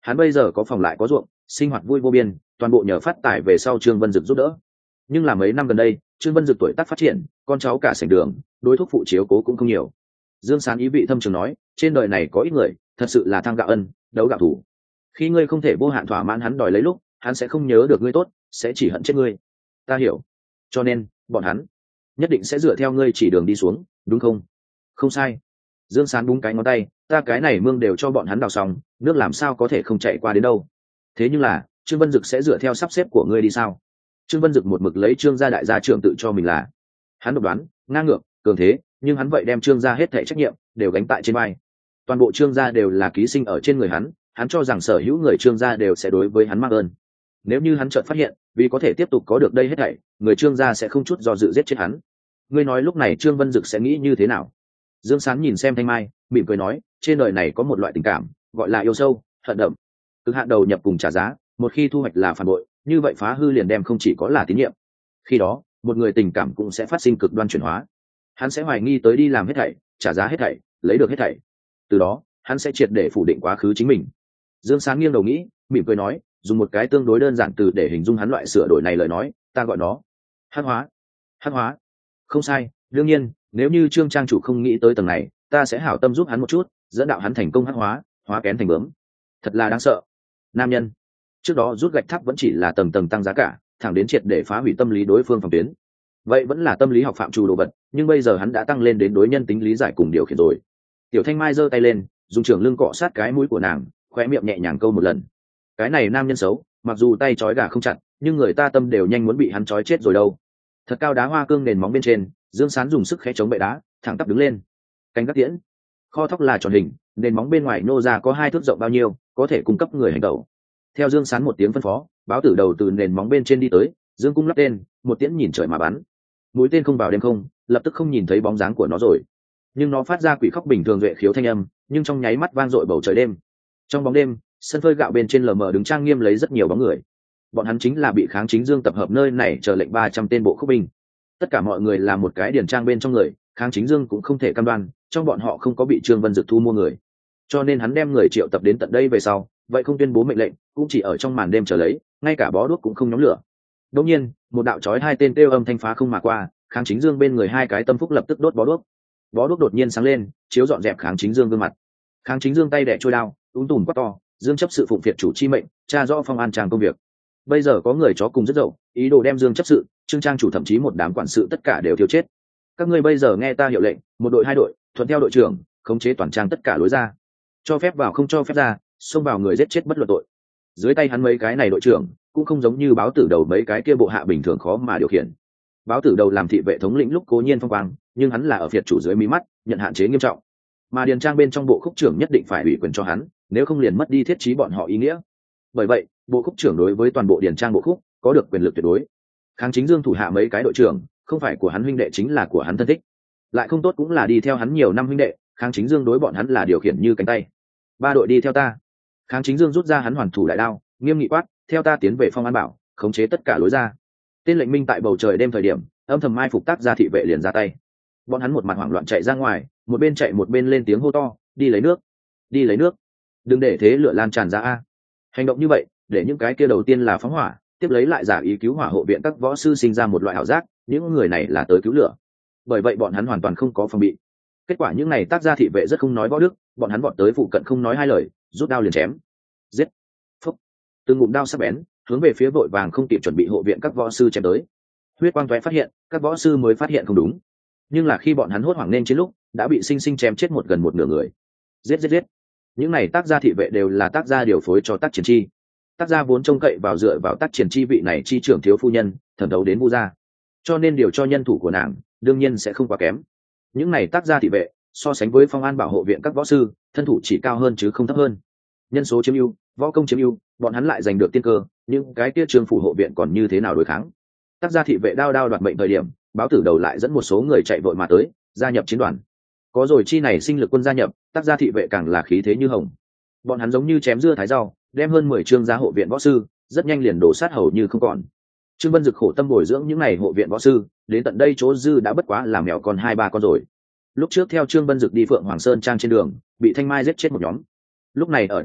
hắn bây giờ có phòng lại có ruộng, sinh hoạt vui vô biên, toàn bộ nhờ phát tài về sau Trương Vân Dực giúp đỡ. Nhưng là mấy năm gần đây Trương Vân Dực tuổi tác phát triển, con cháu cả sảnh đường, đối thúc phụ chiếu cố cũng không nhiều. Dương Sán ý vị thâm trường nói, trên đời này có ít người thật sự là thăng gạo ân, đấu gạo thủ. Khi ngươi không thể vô hạn thỏa mãn hắn đòi lấy lúc, hắn sẽ không nhớ được ngươi tốt, sẽ chỉ hận chết ngươi. Ta hiểu, cho nên bọn hắn nhất định sẽ dựa theo ngươi chỉ đường đi xuống, đúng không? Không sai. Dương Sán búng cái ngón tay, ta cái này mương đều cho bọn hắn đào xong, nước làm sao có thể không chạy qua đến đâu. Thế nhưng là Trương Vân Dực sẽ dựa theo sắp xếp của ngươi đi sao? Trương Vân Dực một mực lấy Trương gia đại gia trưởng tự cho mình là hắn độc đoán, ngang ngược, cường thế, nhưng hắn vậy đem Trương gia hết thảy trách nhiệm đều gánh tại trên vai. Toàn bộ Trương gia đều là ký sinh ở trên người hắn, hắn cho rằng sở hữu người Trương gia đều sẽ đối với hắn mắc ơn. Nếu như hắn chợt phát hiện, vì có thể tiếp tục có được đây hết thảy, người Trương gia sẽ không chút do dự giết chết hắn. Ngươi nói lúc này Trương Vân Dực sẽ nghĩ như thế nào? Dương Sán nhìn xem Thanh Mai, mỉm cười nói, trên đời này có một loại tình cảm, gọi là yêu sâu, hận đậm. Cực hạn đầu nhập cùng trả giá, một khi thu hoạch là phản bội, như vậy phá hư liền đem không chỉ có là tín nhiệm. Khi đó, một người tình cảm cũng sẽ phát sinh cực đoan chuyển hóa. Hắn sẽ hoài nghi tới đi làm hết thảy, trả giá hết thảy, lấy được hết thảy. Từ đó, hắn sẽ triệt để phủ định quá khứ chính mình. Dương Sán nghiêng đầu nghĩ, mỉm cười nói, dùng một cái tương đối đơn giản từ để hình dung hắn loại sửa đổi này lời nói, ta gọi nó hắc hóa. Hắc hóa? Không sai, đương nhiên, nếu như Trương trang chủ không nghĩ tới tầng này, ta sẽ hảo tâm giúp hắn một chút, dẫn đạo hắn thành công hắc hóa, hóa kén thành bướm. Thật là đáng sợ. Nam nhân trước đó rút gạch tháp vẫn chỉ là tầng tầng tăng giá cả, thẳng đến triệt để phá hủy tâm lý đối phương phòng tuyến. Vậy vẫn là tâm lý học phạm trù đồ vật, nhưng bây giờ hắn đã tăng lên đến đối nhân tính lý giải cùng điều khiển rồi. Tiểu Thanh Mai giơ tay lên, dùng trường lưng cọ sát cái mũi của nàng, khóe miệng nhẹ nhàng câu một lần. Cái này nam nhân xấu, mặc dù tay trói gà không chặt, nhưng người ta tâm đều nhanh muốn bị hắn trói chết rồi đâu. Thật cao đá hoa cương nền móng bên trên, Dương Sán dùng sức khẽ chống bệ đá, thẳng tắp đứng lên. Cánh gác tiễn, kho thóc là tròn hình, nền móng bên ngoài nô ra có hai thước rộng bao nhiêu, có thể cung cấp người hành tẩu. Theo Dương Sán một tiếng phân phó, báo tử đầu từ nền móng bên trên đi tới, dương cung lắp tên, một tiễn nhìn trời mà bắn. Mũi tên không vào đêm không, lập tức không nhìn thấy bóng dáng của nó rồi. Nhưng nó phát ra quỷ khóc bình thường duệ khiếu thanh âm, nhưng trong nháy mắt vang dội bầu trời đêm. Trong bóng đêm, sân phơi gạo bên trên lờ mờ đứng trang nghiêm lấy rất nhiều bóng người. Bọn hắn chính là bị kháng chính dương tập hợp nơi này chờ lệnh ba trăm tên bộ khúc binh. Tất cả mọi người là một cái điển trang bên trong người, kháng chính dương cũng không thể cam đoan, trong bọn họ không có bị Trương Vân Dực thu mua người. Cho nên hắn đem người triệu tập đến tận đây về sau, vậy không tuyên bố mệnh lệnh, cũng chỉ ở trong màn đêm chờ lấy, ngay cả bó đuốc cũng không nhóm lửa. Đột nhiên, một đạo chói hai tên kêu âm thanh phá không mà qua, kháng chính dương bên người hai cái tâm phúc lập tức đốt bó đuốc. Bó đuốc đột nhiên sáng lên, chiếu dọn dẹp kháng chính dương gương mặt. Kháng chính dương tay đẻ trôi đao, túm tùm quát to, dương chấp sự phụng phiệt chủ chi mệnh, tra rõ Phong An Trang công việc. Bây giờ có người chó cùng rất dậu, ý đồ đem dương chấp sự, Trương trang chủ thậm chí một đám quản sự tất cả đều thiếu chết. Các ngươi bây giờ nghe ta hiệu lệnh, một đội hai đội, thuận theo đội trưởng, khống chế toàn trang tất cả lối ra, cho phép vào không cho phép ra, xông vào người giết chết bất luận tội. Dưới tay hắn mấy cái này đội trưởng cũng không giống như báo tử đầu mấy cái kia bộ hạ bình thường khó mà điều khiển. Báo tử đầu làm thị vệ thống lĩnh lúc cố nhiên phong quang, nhưng hắn là ở phiệt chủ dưới mí mắt, nhận hạn chế nghiêm trọng. Mà điền trang bên trong bộ khúc trưởng nhất định phải ủy quyền cho hắn, nếu không liền mất đi thiết trí bọn họ ý nghĩa. Bởi vậy, bộ khúc trưởng đối với toàn bộ điền trang bộ khúc có được quyền lực tuyệt đối. Kháng chính dương thủ hạ mấy cái đội trưởng không phải của hắn huynh đệ chính là của hắn thân thích, lại không tốt cũng là đi theo hắn nhiều năm huynh đệ. Kháng chính dương đối bọn hắn là điều khiển như cánh tay. Ba đội đi theo ta. Kháng chính dương rút ra hắn hoàn thủ đại đao, nghiêm nghị quát, theo ta tiến về Phong An Bảo, khống chế tất cả lối ra. Tên lệnh minh tại bầu trời đêm thời điểm, âm thầm mai phục tác ra thị vệ liền ra tay. Bọn hắn một mặt hoảng loạn chạy ra ngoài, một bên chạy một bên lên tiếng hô to, đi lấy nước, đi lấy nước, đừng để thế lửa lan tràn ra a. Hành động như vậy, để những cái kia đầu tiên là phóng hỏa, tiếp lấy lại giả ý cứu hỏa hộ viện các võ sư sinh ra một loại ảo giác, những người này là tới cứu lửa. Bởi vậy bọn hắn hoàn toàn không có phòng bị. Kết quả những này tác gia thị vệ rất không nói võ đức, bọn hắn bọn tới phụ cận không nói hai lời, rút đao liền chém, giết, phúc, từng ngụm đao sắc bén hướng về phía vội vàng không kịp chuẩn bị hộ viện các võ sư chém tới. Huyết quang tóe phát hiện, các võ sư mới phát hiện không đúng, nhưng là khi bọn hắn hốt hoảng nên chiến lúc, đã bị sinh sinh chém chết một gần một nửa người. Giết giết giết! Những này tác gia thị vệ đều là tác gia điều phối cho tác triển chi. Tác gia vốn trông cậy vào dựa vào tác triển chi vị này chi trưởng thiếu phu nhân, thẩm thấu đến vu gia, cho nên điều cho nhân thủ của nàng đương nhiên sẽ không quá kém. Những này tác gia thị vệ so sánh với Phong An Bảo hộ viện các võ sư, thân thủ chỉ cao hơn chứ không thấp hơn. Nhân số chiếm ưu, võ công chiếm ưu, bọn hắn lại giành được tiên cơ, nhưng cái kia trường phủ hộ viện còn như thế nào đối kháng? Tác gia thị vệ đao đao đoạt mệnh thời điểm, báo tử đầu lại dẫn một số người chạy vội mà tới, gia nhập chiến đoàn. Có rồi chi này sinh lực quân gia nhập, tác gia thị vệ càng là khí thế như hồng. Bọn hắn giống như chém dưa thái rau, đem hơn mười trương gia hộ viện võ sư, rất nhanh liền đổ sát hầu như không còn. Trương Vân Dực khổ tâm bồi dưỡng những này hộ viện võ sư, đến tận đây chỗ dư đã bất quá là mèo còn hai ba con rồi. Lúc trước theo Trương Vân Dực đi Phượng Hoàng Sơn trang trên đường, bị Thanh Mai giết chết một nhóm. Lúc này ở đám cháy,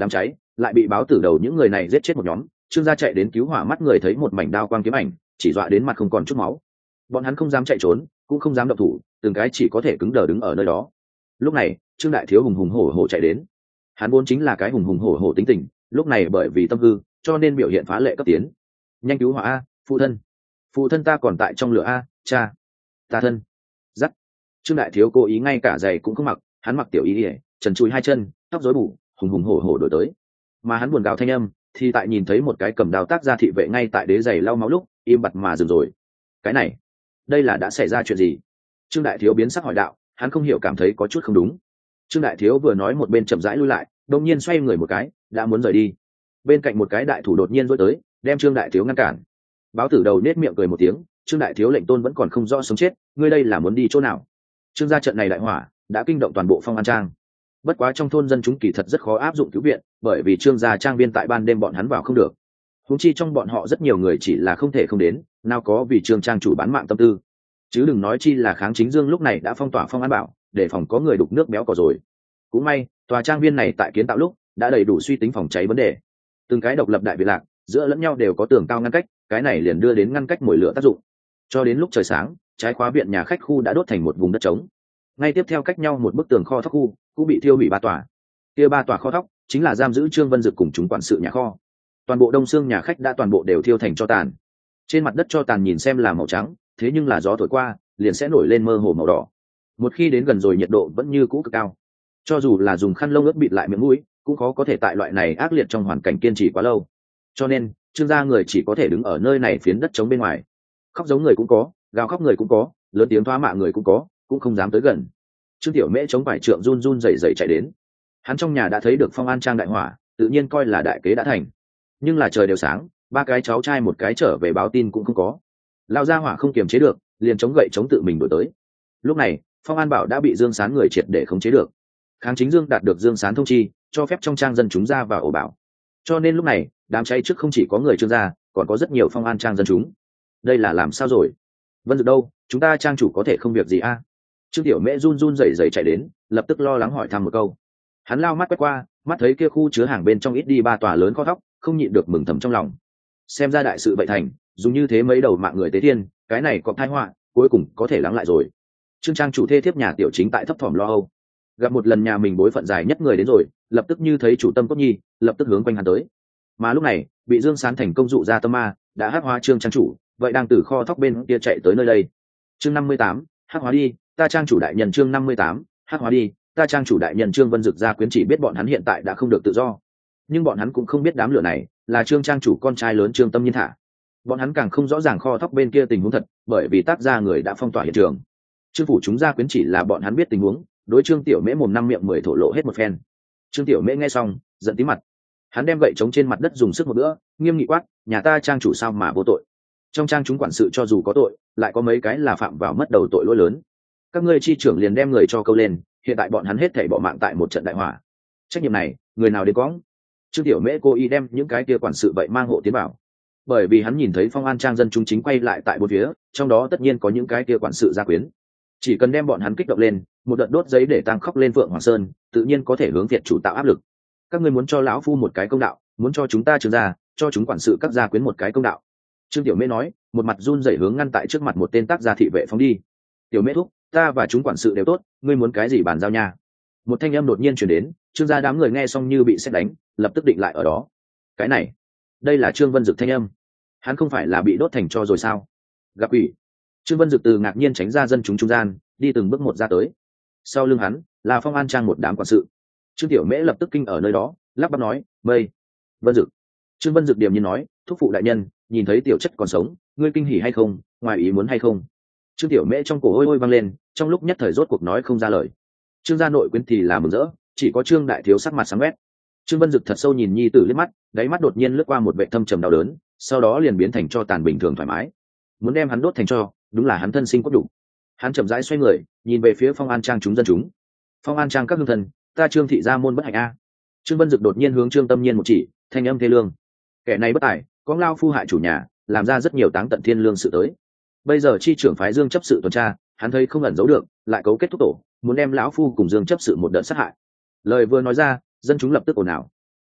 lại bị báo tử đầu những người này giết chết một nhóm. Trương gia chạy đến cứu hỏa, mắt người thấy một mảnh đao quang kiếm ảnh, chỉ dọa đến mặt không còn chút máu. Bọn hắn không dám chạy trốn, cũng không dám động thủ, từng cái chỉ có thể cứng đờ đứng ở nơi đó. Lúc này Trương đại thiếu hùng hùng hổ hổ chạy đến. Hắn vốn chính là cái hùng hùng hổ hổ tính tình, lúc này bởi vì tâm hư cho nên biểu hiện phá lệ cấp tiến. Nhanh cứu hỏa a, phụ thân, phụ thân ta còn tại trong lửa a, cha, ta thân. Dắt. Trương đại thiếu cố ý ngay cả giày cũng không mặc, hắn mặc tiểu y ỉa, trần trụi hai chân, tóc rối bù, hùng hùng hổ hổ đổi tới. Mà hắn buồn gào thanh âm thì tại nhìn thấy một cái cầm đao tác ra thị vệ ngay tại đế giày lau máu lúc im bặt mà dừng rồi. Cái này, đây là đã xảy ra chuyện gì? Trương đại thiếu biến sắc hỏi đạo, hắn không hiểu, cảm thấy có chút không đúng. Trương đại thiếu vừa nói một bên chậm rãi lui lại, đột nhiên xoay người một cái, đã muốn rời đi. Bên cạnh một cái đại thủ đột nhiên rối tới, đem Trương đại thiếu ngăn cản. Báo tử đầu nết miệng cười một tiếng, Trương đại thiếu lệnh tôn vẫn còn không rõ sống chết, ngươi đây là muốn đi chỗ nào? Trương gia trận này đại hỏa đã kinh động toàn bộ Phong An Trang. Bất quá trong thôn dân chúng kỳ thật rất khó áp dụng cứu viện, bởi vì Trương gia trang viên tại ban đêm bọn hắn vào không được. Huống chi trong bọn họ rất nhiều người chỉ là không thể không đến, nào có vì Trương trang chủ bán mạng tâm tư. Chứ đừng nói chi là Kháng Chính Dương lúc này đã phong tỏa Phong An Bảo, để phòng có người đục nước béo cò rồi. Cũng may, tòa trang viên này tại kiến tạo lúc đã đầy đủ suy tính phòng cháy vấn đề. Từng cái độc lập đại biệt lạc, giữa lẫn nhau đều có tường cao ngăn cách, cái này liền đưa đến ngăn cách mồi lửa tác dụng. Cho đến lúc trời sáng, trái khóa viện nhà khách khu đã đốt thành một vùng đất trống. Ngay tiếp theo cách nhau một bức tường kho thóc khu cũng bị thiêu hủy ba tòa. Kia ba tòa kho thóc chính là giam giữ Trương Vân Dực cùng chúng quản sự nhà kho. Toàn bộ đông xương nhà khách đã toàn bộ đều thiêu thành tro tàn. Trên mặt đất tro tàn nhìn xem là màu trắng, thế nhưng là gió thổi qua liền sẽ nổi lên mơ hồ màu đỏ. Một khi đến gần rồi nhiệt độ vẫn như cũ cực cao. Cho dù là dùng khăn lông ướt bịt lại miệng mũi, cũng khó có thể tại loại này ác liệt trong hoàn cảnh kiên trì quá lâu. Cho nên Trương gia người chỉ có thể đứng ở nơi này phiến đất trống bên ngoài. Khóc giống người cũng có, gào khóc người cũng có, lớn tiếng thoá mạ người cũng có, cũng không dám tới gần. Trương tiểu mễ chống vải trượng run run rẩy rẩy chạy đến. Hắn trong nhà đã thấy được Phong An Trang đại hỏa, tự nhiên coi là đại kế đã thành. Nhưng là trời đều sáng, ba cái cháu trai một cái trở về báo tin cũng không có. Lão gia hỏa không kiềm chế được, liền chống gậy chống tự mình đuổi tới. Lúc này Phong An Bảo đã bị Dương Sán người triệt để khống chế được. Kháng Chính Dương đạt được Dương Sán thông chi, cho phép trong trang dân chúng ra vào ổ bảo. Cho nên lúc này đám cháy trước không chỉ có người Trương gia, còn có rất nhiều Phong An Trang dân chúng. Đây là làm sao rồi? Vân Dực đâu, chúng ta trang chủ có thể không việc gì a? À? Trương tiểu mễ run run rẩy rẩy chạy đến, lập tức lo lắng hỏi thăm một câu. Hắn lao mắt quét qua, mắt thấy kia khu chứa hàng bên trong ít đi ba tòa lớn kho thóc, không nhịn được mừng thầm trong lòng. Xem ra đại sự vậy thành, dùng như thế mấy đầu mạng người tế thiên, cái này có tai họa, cuối cùng có thể lắng lại rồi. Trương trang chủ thê thiếp nhà tiểu chính tại thấp thỏm lo âu. Gặp một lần nhà mình bối phận dài nhất người đến rồi, lập tức như thấy chủ tâm cốt nhi, lập tức hướng quanh hắn tới. Mà lúc này, bị Dương Sán thành công dụ ra tâm ma, đã hắc hóa Trương trang chủ, vậy đang từ kho thóc bên kia chạy tới nơi đây. Chương năm mươi tám, hắc hóa đi, ta trang chủ đại nhân. Chương năm mươi tám, hắc hóa đi, ta trang chủ đại nhân. Trương Vân Dực gia quyến chỉ biết bọn hắn hiện tại đã không được tự do, nhưng bọn hắn cũng không biết đám lửa này là Trương trang chủ con trai lớn Trương Tâm Nhiên thả. Bọn hắn càng không rõ ràng kho thóc bên kia tình huống thật, bởi vì tác gia người đã phong tỏa hiện trường. Trương phủ chúng gia quyến chỉ là bọn hắn biết tình huống, đối Trương tiểu mễ mồm năm miệng mười thổ lộ hết một phen. Trương tiểu mễ nghe xong giận tí mặt, hắn đem gậy trống trên mặt đất dùng sức một bữa, nghiêm nghị quát, nhà ta trang chủ sao mà vô tội? Trong trang chúng quản sự cho dù có tội, lại có mấy cái là phạm vào mất đầu tội lỗi lớn. Các ngươi chi trưởng liền đem người cho câu lên, hiện tại bọn hắn hết thảy bỏ mạng tại một trận đại hỏa. Trách nhiệm này người nào đến cõng? Trương tiểu mễ cố ý đem những cái kia quản sự vậy mang hộ tiến vào, bởi vì hắn nhìn thấy Phong An Trang dân chúng chính quay lại tại bốn phía, trong đó tất nhiên có những cái kia quản sự gia quyến. Chỉ cần đem bọn hắn kích động lên, một đợt đốt giấy để tăng khóc lên Phượng Hoàng Sơn, tự nhiên có thể hướng Việt chủ tạo áp lực. Các ngươi muốn cho lão phu một cái công đạo, muốn cho chúng ta Trương gia, cho chúng quản sự các gia quyến một cái công đạo. Trương tiểu mễ nói, một mặt run rẩy hướng ngăn tại trước mặt một tên tác gia thị vệ phóng đi. Tiểu mễ thúc, ta và chúng quản sự đều tốt, ngươi muốn cái gì bàn giao nha? Một thanh âm đột nhiên truyền đến, Trương gia đám người nghe xong như bị sét đánh, lập tức định lại ở đó. Cái này, đây là Trương Vân Dực thanh âm. Hắn không phải là bị đốt thành tro rồi sao? Gặp quỷ. Trương Vân Dực từ ngạc nhiên tránh ra dân chúng trung gian, đi từng bước một ra tới. Sau lưng hắn là Phong An Trang một đám quản sự. Trương tiểu mễ lập tức kinh ở nơi đó, lắp bắp nói, mây Vân Dực. Trương Vân Dực điềm nhiên nói, thúc phụ đại nhân, nhìn thấy tiểu chất còn sống, ngươi kinh hỉ hay không, ngoài ý muốn hay không? Trương tiểu mễ trong cổ ôi ôi vang lên, trong lúc nhất thời rốt cuộc nói không ra lời. Trương gia nội quyến thì là mừng rỡ, chỉ có Trương đại thiếu sắc mặt sáng quét. Trương Vân Dực thật sâu nhìn nhi tử liếc mắt, đáy mắt đột nhiên lướt qua một vẻ thâm trầm đau đớn, sau đó liền biến thành cho tàn bình thường thoải mái. Muốn đem hắn đốt thành tro, đúng là hắn thân sinh cốt đủ. Hắn chậm rãi xoay người, nhìn về phía Phong An Trang chúng dân chúng. Phong An Trang các hương thần, ta Trương thị gia môn bất hạnh a. Trương Vân Dực đột nhiên hướng Trương Tâm Nhiên một chỉ, thanh âm thê lương. Kẻ này bất tài, có lao phu hại chủ nhà, làm ra rất nhiều táng tận thiên lương sự tới. Bây giờ chi trưởng phái Dương chấp sự tuần tra, hắn thấy không ẩn giấu được, lại cấu kết thúc tổ, muốn đem lão phu cùng Dương chấp sự một đợt sát hại. Lời vừa nói ra, dân chúng lập tức ồn ào.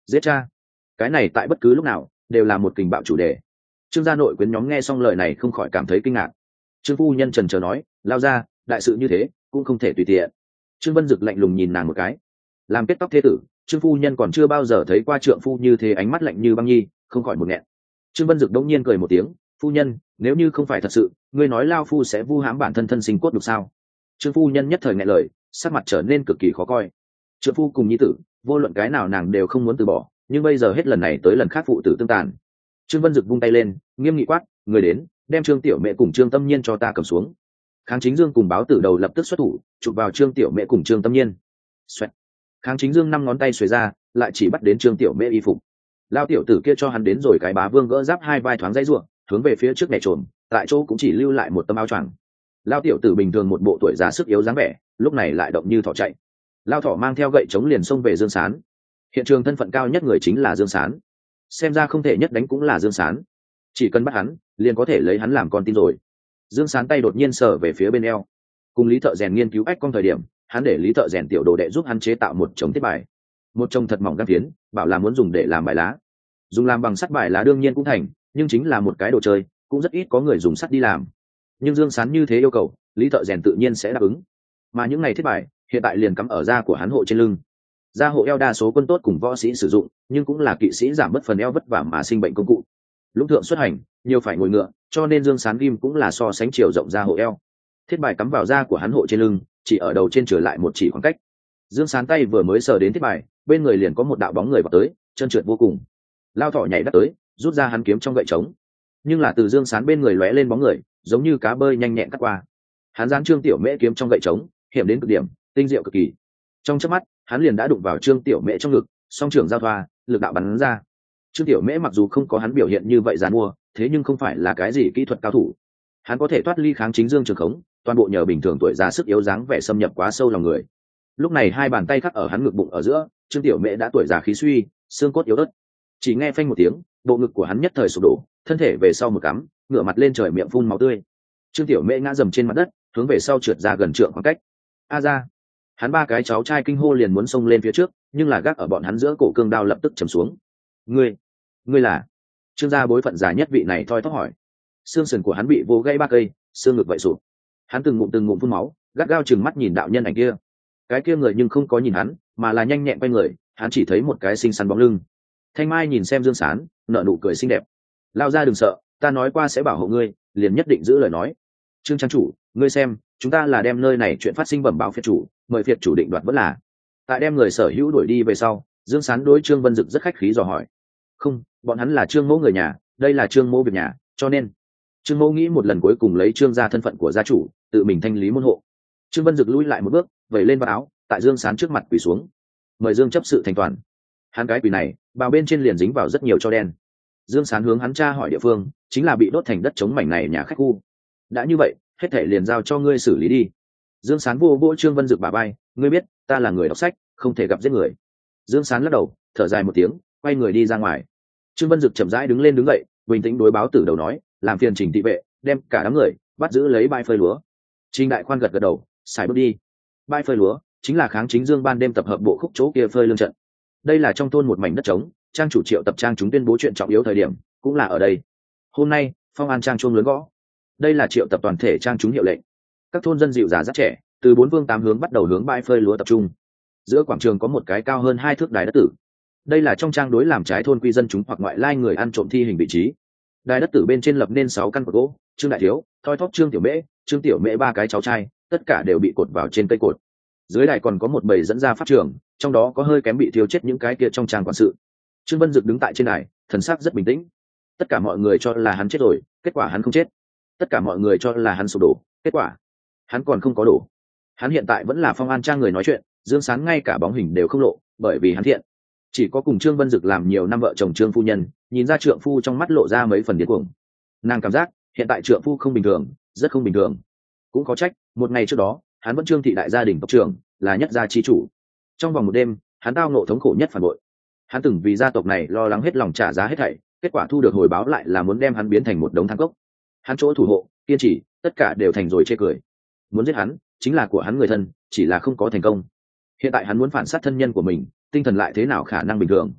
giết cha. Cái này tại bất cứ lúc nào đều là một kình bạo chủ đề. Trương gia nội quyến nhóm nghe xong lời này không khỏi cảm thấy kinh ngạc. Trương phu nhân trần trờ nói, lao ra, đại sự như thế cũng không thể tùy tiện. Trương Vân Dực lạnh lùng nhìn nàng một cái. Làm kết tóc thế tử, Trương phu nhân còn chưa bao giờ thấy qua trượng phu như thế, ánh mắt lạnh như băng nhi, không khỏi một nghẹn. Trương Vân Dực đống nhiên cười một tiếng, phu nhân, nếu như không phải thật sự, ngươi nói lao phu sẽ vu hãm bản thân thân sinh cốt được sao? Trương phu nhân nhất thời nghẹn lời, sắc mặt trở nên cực kỳ khó coi. Trượng phu cùng nhi tử, vô luận cái nào nàng đều không muốn từ bỏ, nhưng bây giờ hết lần này tới lần khác phụ tử tương tàn. Trương Vân Dực vung tay lên, nghiêm nghị quát, người đến, đem Trương Tiểu Mẹ cùng Trương Tâm Nhiên cho ta cầm xuống. Kháng Chính Dương cùng Báo Tử đầu lập tức xuất thủ, chụp vào Trương Tiểu Mẹ cùng Trương Tâm Nhiên. Xoẹt. Kháng Chính Dương năm ngón tay xuề ra, lại chỉ bắt đến Trương Tiểu Mẹ y phục. Lao tiểu tử kia cho hắn đến rồi cái bá vương gỡ giáp hai vai thoáng dây ruộng, hướng về phía trước nhảy trộm, tại chỗ cũng chỉ lưu lại một tấm áo choàng. Lao tiểu tử bình thường một bộ tuổi già sức yếu dáng vẻ, lúc này lại động như thỏ chạy. Lao thỏ mang theo gậy chống liền xông về Dương Sán. Hiện trường thân phận cao nhất người chính là Dương Sán, xem ra không thể nhất đánh cũng là Dương Sán, chỉ cần bắt hắn liền có thể lấy hắn làm con tin rồi. Dương Sán tay đột nhiên sờ về phía bên eo, cùng Lý Thợ Rèn nghiên cứu ách con thời điểm, hắn để Lý Thợ Rèn tiểu đồ đệ giúp hắn chế tạo một chồng thiết bài, một chồng thật mỏng gan phiến, bảo là muốn dùng để làm bài lá. Dùng làm bằng sắt bài lá đương nhiên cũng thành, nhưng chính là một cái đồ chơi, cũng rất ít có người dùng sắt đi làm. Nhưng Dương Sán như thế yêu cầu, Lý Thợ Rèn tự nhiên sẽ đáp ứng. Mà những ngày thiết bài hiện tại liền cắm ở da của hắn hộ trên lưng. Da hộ eo đa số quân tốt cùng võ sĩ sử dụng, nhưng cũng là kỵ sĩ giảm bớt phần eo vất vả mà sinh bệnh công cụ. Lúc thượng xuất hành nhiều phải ngồi ngựa, cho nên Dương Sán ghim cũng là so sánh chiều rộng da hộ eo. Thiết bài cắm vào da của hắn hộ trên lưng, chỉ ở đầu trên trở lại một chỉ khoảng cách. Dương Sán tay vừa mới sờ đến thiết bài, bên người liền có một đạo bóng người vào tới, chân trượt vô cùng. Lao thỏ nhảy đắt tới, rút ra hắn kiếm trong gậy trống, nhưng là từ Dương Sán bên người lóe lên bóng người, giống như cá bơi nhanh nhẹn cắt qua. Hắn giáng Trương Tiểu Mễ kiếm trong gậy trống, hiểm đến cực điểm, tinh diệu cực kỳ. Trong chớp mắt, hắn liền đã đụng vào Trương Tiểu Mễ trong ngực, song trưởng giao thoa, lực đạo bắn ra. Trương Tiểu Mễ mặc dù không có hắn biểu hiện như vậy giàn mua, thế nhưng không phải là cái gì kỹ thuật cao thủ. Hắn có thể thoát ly Kháng Chính Dương trường khống, toàn bộ nhờ bình thường tuổi già sức yếu dáng vẻ xâm nhập quá sâu lòng người. Lúc này hai bàn tay khắc ở hắn ngực bụng ở giữa, Trương Tiểu Mễ đã tuổi già khí suy, xương cốt yếu ớt. Chỉ nghe phanh một tiếng, bộ ngực của hắn nhất thời sụp đổ, thân thể về sau một cắm, ngửa mặt lên trời miệng phun máu tươi. Trương Tiểu Mễ ngã dầm trên mặt đất, hướng về sau trượt ra gần trượng khoảng cách. A ra! Hắn ba cái cháu trai kinh hô liền muốn xông lên phía trước, nhưng là gác ở bọn hắn giữa cổ cương đao lập tức chầm xuống. Ngươi, ngươi là? Trương gia bối phận già nhất vị này thoi thóp hỏi. Xương sườn của hắn bị vô gây ba cây, xương ngực vậy sụp. Hắn từng ngụm từng ngụm phun máu, gắt gao chừng mắt nhìn đạo nhân ảnh kia. Cái kia người nhưng không có nhìn hắn, mà là nhanh nhẹn quay người, hắn chỉ thấy một cái xinh xắn bóng lưng. Thanh Mai nhìn xem Dương Sán, nở nụ cười xinh đẹp. Lao ra đừng sợ, ta nói qua sẽ bảo hộ ngươi, liền nhất định giữ lời nói. Trương trang chủ, ngươi xem, chúng ta là đem nơi này chuyện phát sinh bẩm báo phiệt chủ, mời phiệt chủ định đoạt vẫn là. Tại đem người sở hữu đuổi đi về sau, Dương Sán đối Trương Vân Dực rất khách khí dò hỏi. Không, bọn hắn là Trương Mỗ người nhà, đây là Trương Mỗ việc nhà, cho nên Trương Mỗ nghĩ một lần cuối cùng lấy Trương gia thân phận của gia chủ, tự mình thanh lý môn hộ. Trương Vân Dực lui lại một bước, vẩy lên vào áo, tại Dương Sán trước mặt quỳ xuống, mời Dương chấp sự thành toàn. Hắn cái quỳ này, bào bên trên liền dính vào rất nhiều cho đen. Dương Sán hướng hắn tra hỏi địa phương, chính là bị đốt thành đất trống mảnh này nhà khách khu. Đã như vậy, hết thể liền giao cho ngươi xử lý đi. Dương Sán vô vỗ Trương Vân Dực bả vai, ngươi biết, ta là người đọc sách, không thể gặp giết người. Dương Sán lắc đầu, thở dài một tiếng, quay người đi ra ngoài. Trương Vân Dực chậm rãi đứng lên đứng dậy, bình tĩnh đối Báo Tử đầu nói, làm phiền Trình thị vệ, đem cả đám người bắt giữ lấy bãi phơi lúa. Trình Đại Khoan gật gật đầu, xài bước đi. Bãi phơi lúa chính là Kháng Chính Dương ban đêm tập hợp bộ khúc chỗ kia phơi lương trận. Đây là trong thôn một mảnh đất trống, trang chủ Triệu Tập Trang chúng tuyên bố chuyện trọng yếu thời điểm, cũng là ở đây. Hôm nay, Phong An Trang chuông lớn gõ. Đây là Triệu Tập toàn thể trang chúng hiệu lệnh. Các thôn dân dịu già rất trẻ, từ bốn phương tám hướng bắt đầu hướng bãi phơi lúa tập trung. Giữa quảng trường có một cái cao hơn hai thước đài đất tử. Đây là trong trang đối làm trái thôn quy dân chúng hoặc ngoại lai người ăn trộm thi hình vị trí. Đài đất tử bên trên lập nên sáu căn cột gỗ, Trương Đại Thiếu, Thoi Thóp Trương Tiểu Mễ, Trương Tiểu Mễ ba cái cháu trai, tất cả đều bị cột vào trên cây cột. Dưới đài còn có một bầy dẫn ra pháp trường, trong đó có hơi kém bị thiêu chết những cái kia trong trang quản sự. Trương Vân Dực đứng tại trên đài, thần sắc rất bình tĩnh. Tất cả mọi người cho là hắn chết rồi, kết quả hắn không chết. Tất cả mọi người cho là hắn sụp đổ, kết quả hắn còn không có đổ. Hắn hiện tại vẫn là Phong An Trang người nói chuyện, Dương Sán ngay cả bóng hình đều không lộ, bởi vì hắn thiện. Chỉ có cùng Trương Vân Dực làm nhiều năm vợ chồng Trương phu nhân, nhìn ra trượng phu trong mắt lộ ra mấy phần điên cuồng. Nàng cảm giác hiện tại trượng phu không bình thường, rất không bình thường. Cũng có trách, một ngày trước đó, hắn vẫn Trương thị đại gia đình tộc trưởng, là nhất gia chi chủ. Trong vòng một đêm, hắn tao ngộ thống khổ nhất phản bội. Hắn từng vì gia tộc này lo lắng hết lòng trả giá hết thảy, kết quả thu được hồi báo lại là muốn đem hắn biến thành một đống than cốc. Hắn chỗ thủ hộ, kiên trì, tất cả đều thành rồi chê cười. Muốn giết hắn, chính là của hắn người thân, chỉ là không có thành công. Hiện tại hắn muốn phản sát thân nhân của mình, tinh thần lại thế nào khả năng bình thường.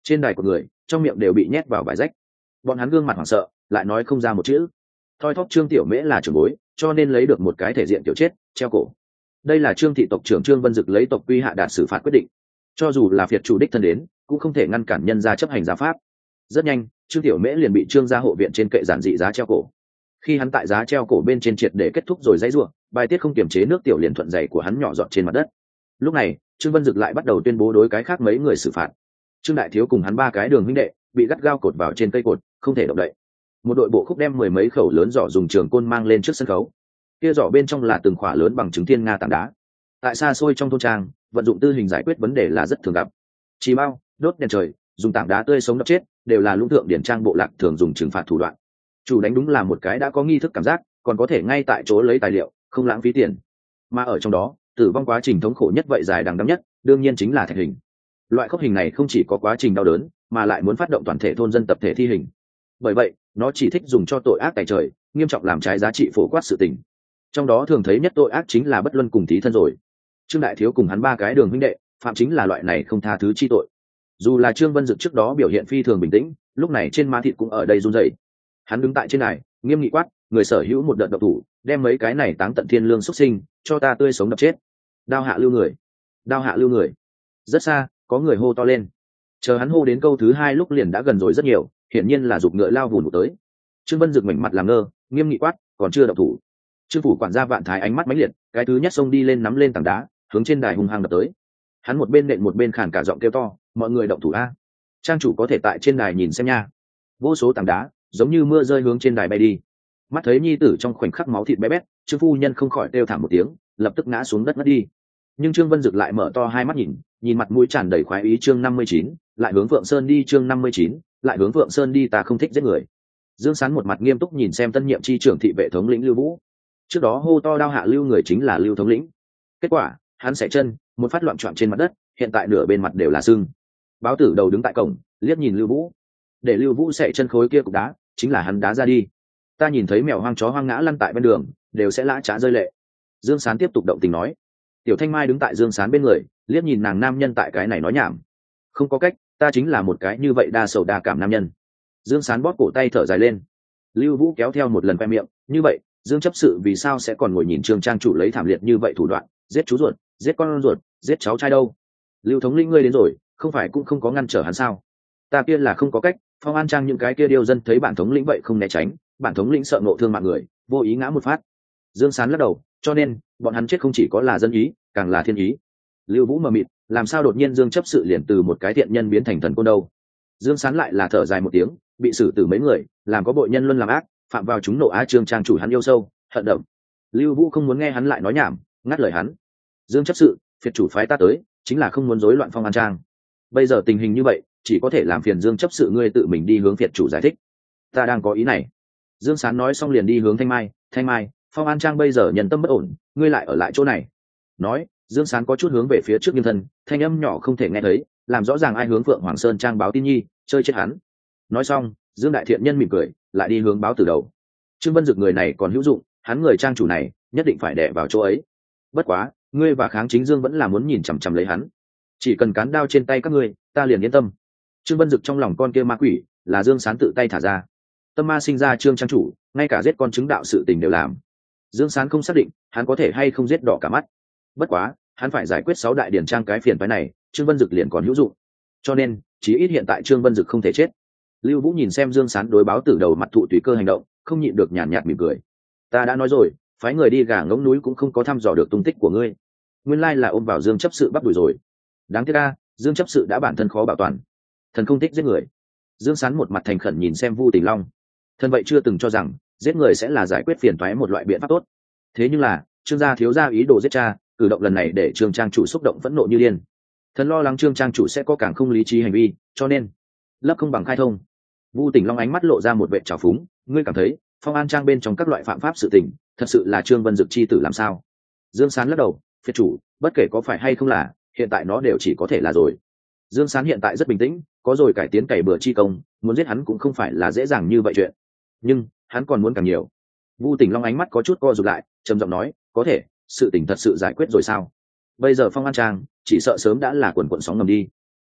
trên đài của người trong miệng đều bị nhét vào vải rách, bọn hắn gương mặt hoảng sợ lại nói không ra một chữ. Thoi thóp Trương Tiểu Mễ là trưởng bối, cho nên lấy được một cái thể diện tiểu chết treo cổ. Đây là Trương thị tộc trưởng Trương Vân Dực lấy tộc quy hạ đạt xử phạt quyết định, cho dù là phiệt chủ đích thân đến cũng không thể ngăn cản nhân gia chấp hành gia pháp. Rất nhanh Trương Tiểu Mễ liền bị Trương gia hộ viện trên kệ giản dị giá treo cổ. Khi hắn tại giá treo cổ bên trên triệt để kết thúc rồi dãy rủa, bài tiết không kiềm chế nước tiểu liền thuận dày của hắn nhỏ giọt trên mặt đất. Lúc này Trương Vân Dực lại bắt đầu tuyên bố đối cái khác mấy người xử phạt. Trương Đại Thiếu cùng hắn ba cái đường huynh đệ bị gắt gao cột vào trên cây cột, không thể động đậy. Một đội bộ khúc đem mười mấy khẩu lớn giỏ dùng trường côn mang lên trước sân khấu. Kia giỏ bên trong là từng khỏa lớn bằng trứng thiên nga tảng đá. Tại xa xôi trong thôn trang, vận dụng tư hình giải quyết vấn đề là rất thường gặp. Chì bao, đốt đèn trời, dùng tảng đá tươi sống đập chết, đều là lũng thượng điển trang bộ lạc thường dùng trừng phạt thủ đoạn. Chủ đánh đúng là một cái đã có nghi thức cảm giác, còn có thể ngay tại chỗ lấy tài liệu, không lãng phí tiền. Mà ở trong đó, tử vong quá trình thống khổ nhất vậy dài đằng đẵng nhất, đương nhiên chính là thạch hình. Loại khốc hình này không chỉ có quá trình đau đớn, mà lại muốn phát động toàn thể thôn dân tập thể thi hình. Bởi vậy, nó chỉ thích dùng cho tội ác tại trời, nghiêm trọng làm trái giá trị phổ quát sự tình. Trong đó thường thấy nhất tội ác chính là bất luân cùng thí thân rồi. Trương Đại Thiếu cùng hắn ba cái đường huynh đệ, phạm chính là loại này không tha thứ chi tội. Dù là Trương Vân Dực trước đó biểu hiện phi thường bình tĩnh, lúc này trên má thịt cũng ở đây run rẩy. Hắn đứng tại trên này, nghiêm nghị quát, người sở hữu một đợt độc thủ, đem mấy cái này táng tận thiên lương xuất sinh, cho ta tươi sống đập chết. Đao hạ lưu người, đao hạ lưu người. Rất xa, có người hô to lên. Chờ hắn hô đến câu thứ hai lúc liền đã gần rồi rất nhiều, hiển nhiên là giục ngựa lao vùn tới. Trương Vân Dực mảnh mặt làm ngơ, nghiêm nghị quát, còn chưa động thủ. Trương phủ quản gia Vạn Thái ánh mắt mãnh liệt, cái thứ nhất xông đi lên nắm lên tảng đá, hướng trên đài hung hăng đập tới. Hắn một bên nện một bên khàn cả giọng kêu to, mọi người động thủ a, trang chủ có thể tại trên đài nhìn xem nha. Vô số tảng đá giống như mưa rơi hướng trên đài bay đi. Mắt thấy nhi tử trong khoảnh khắc máu thịt bé bét, Trương phu nhân không khỏi kêu thảm một tiếng, lập tức ngã xuống đất mất đi. Nhưng Trương Vân Dực lại mở to hai mắt nhìn, nhìn mặt mũi tràn đầy khoái ý chương năm mươi chín, lại hướng Phượng Sơn đi chương năm mươi chín, lại hướng Phượng Sơn đi, ta không thích giết người. Dương Sán một mặt nghiêm túc nhìn xem tân nhiệm chi trưởng thị vệ thống lĩnh Lưu Vũ. Trước đó hô to đao hạ lưu người chính là Lưu thống lĩnh. Kết quả, hắn xẻ chân, một phát loạn trọn trên mặt đất, hiện tại nửa bên mặt đều là sưng. Báo tử đầu đứng tại cổng, liếc nhìn Lưu Vũ. Để Lưu Vũ xẻ chân khối kia cục đá, chính là hắn đá ra đi. Ta nhìn thấy mèo hoang chó hoang ngã lăn tại bên đường, đều sẽ lã chã rơi lệ. Dương Sán tiếp tục động tình nói. Tiểu Thanh Mai đứng tại Dương Sán bên người, liếc nhìn nàng nam nhân tại cái này nói nhảm. Không có cách, ta chính là một cái như vậy đa sầu đa cảm nam nhân. Dương Sán bóp cổ tay thở dài lên. Lưu Vũ kéo theo một lần khoe miệng, như vậy, Dương chấp sự vì sao sẽ còn ngồi nhìn Trương trang chủ lấy thảm liệt như vậy thủ đoạn, giết chú ruột, giết con ruột, giết cháu trai đâu? Lưu thống lĩnh ngươi đến rồi, không phải cũng không có ngăn trở hắn sao? Ta kia là không có cách, Phong An Trang những cái kia điêu dân thấy bản thống lĩnh vậy không né tránh, bản thống lĩnh sợ ngộ thương mạng người, vô ý ngã một phát. Dương Sán lắc đầu, cho nên bọn hắn chết không chỉ có là dân ý, càng là thiên ý. Lưu Vũ mờ mịt, làm sao đột nhiên Dương chấp sự liền từ một cái thiện nhân biến thành thần côn đâu? Dương Sán lại là thở dài một tiếng, bị xử tử mấy người, làm có bội nhân luân làm ác, phạm vào chúng nộ á Trương trang chủ hắn yêu sâu, hận đậm. Lưu Vũ không muốn nghe hắn lại nói nhảm, ngắt lời hắn. Dương chấp sự, phiệt chủ phái ta tới, chính là không muốn rối loạn Phong An Trang. Bây giờ tình hình như vậy, chỉ có thể làm phiền Dương chấp sự ngươi tự mình đi hướng phiệt chủ giải thích. Ta đang có ý này. Dương Sán nói xong liền đi hướng Thanh Mai, Thanh Mai, Phong An Trang bây giờ nhân tâm bất ổn, ngươi lại ở lại chỗ này. Nói, Dương Sán có chút hướng về phía trước nghiêng thân, thanh âm nhỏ không thể nghe thấy, làm rõ ràng ai hướng Phượng Hoàng Sơn Trang báo tin nhi, chơi chết hắn. Nói xong, Dương đại thiện nhân mỉm cười, lại đi hướng báo từ đầu. Trương Vân Dực người này còn hữu dụng, hắn người trang chủ này nhất định phải đè vào chỗ ấy. Bất quá, ngươi và Kháng Chính Dương vẫn là muốn nhìn chằm chằm lấy hắn. Chỉ cần cán đao trên tay các ngươi, ta liền yên tâm. Trương Vân Dực trong lòng con kia ma quỷ, là Dương Sán tự tay thả ra. Tâm ma sinh ra Trương trang chủ, ngay cả giết con chứng đạo sự tình đều làm. Dương Sán không xác định, hắn có thể hay không giết đỏ cả mắt. Bất quá, hắn phải giải quyết sáu đại điển trang cái phiền phái này, Trương Vân Dực liền còn hữu dụng. Cho nên, chí ít hiện tại Trương Vân Dực không thể chết. Lưu Vũ nhìn xem Dương Sán đối báo từ đầu mặt thụ tùy cơ hành động, không nhịn được nhàn nhạt mỉm cười. Ta đã nói rồi, phái người đi gà ngỗng núi cũng không có thăm dò được tung tích của ngươi. Nguyên lai là ôm vào Dương chấp sự bắt đuổi rồi. Đáng tiếc a, Dương chấp sự đã bản thân khó bảo toàn. Thần không thích giết người. Dương Sán một mặt thành khẩn nhìn xem Vu Tình Long. Thần vậy chưa từng cho rằng giết người sẽ là giải quyết phiền toái một loại biện pháp tốt. Thế nhưng là, Trương gia thiếu gia ý đồ giết cha, cử động lần này để Trương trang chủ xúc động phẫn nộ như điên. Thần lo lắng Trương trang chủ sẽ có càng không lý trí hành vi, cho nên lấp không bằng khai thông. Vu Tình Long ánh mắt lộ ra một vẻ trào phúng, ngươi cảm thấy Phong An Trang bên trong các loại phạm pháp sự tình, thật sự là Trương Vân Dực chi tử làm sao? Dương Sán lắc đầu, phiệt chủ, bất kể có phải hay không là, hiện tại nó đều chỉ có thể là rồi. Dương Sán hiện tại rất bình tĩnh, có rồi cải tiến cày bừa chi công, muốn giết hắn cũng không phải là dễ dàng như vậy chuyện. Nhưng hắn còn muốn càng nhiều. Vu Tình Long ánh mắt có chút co rụt lại, trầm giọng nói, có thể, sự tình thật sự giải quyết rồi sao? Bây giờ Phong An Trang chỉ sợ sớm đã là quần quần sóng ngầm đi.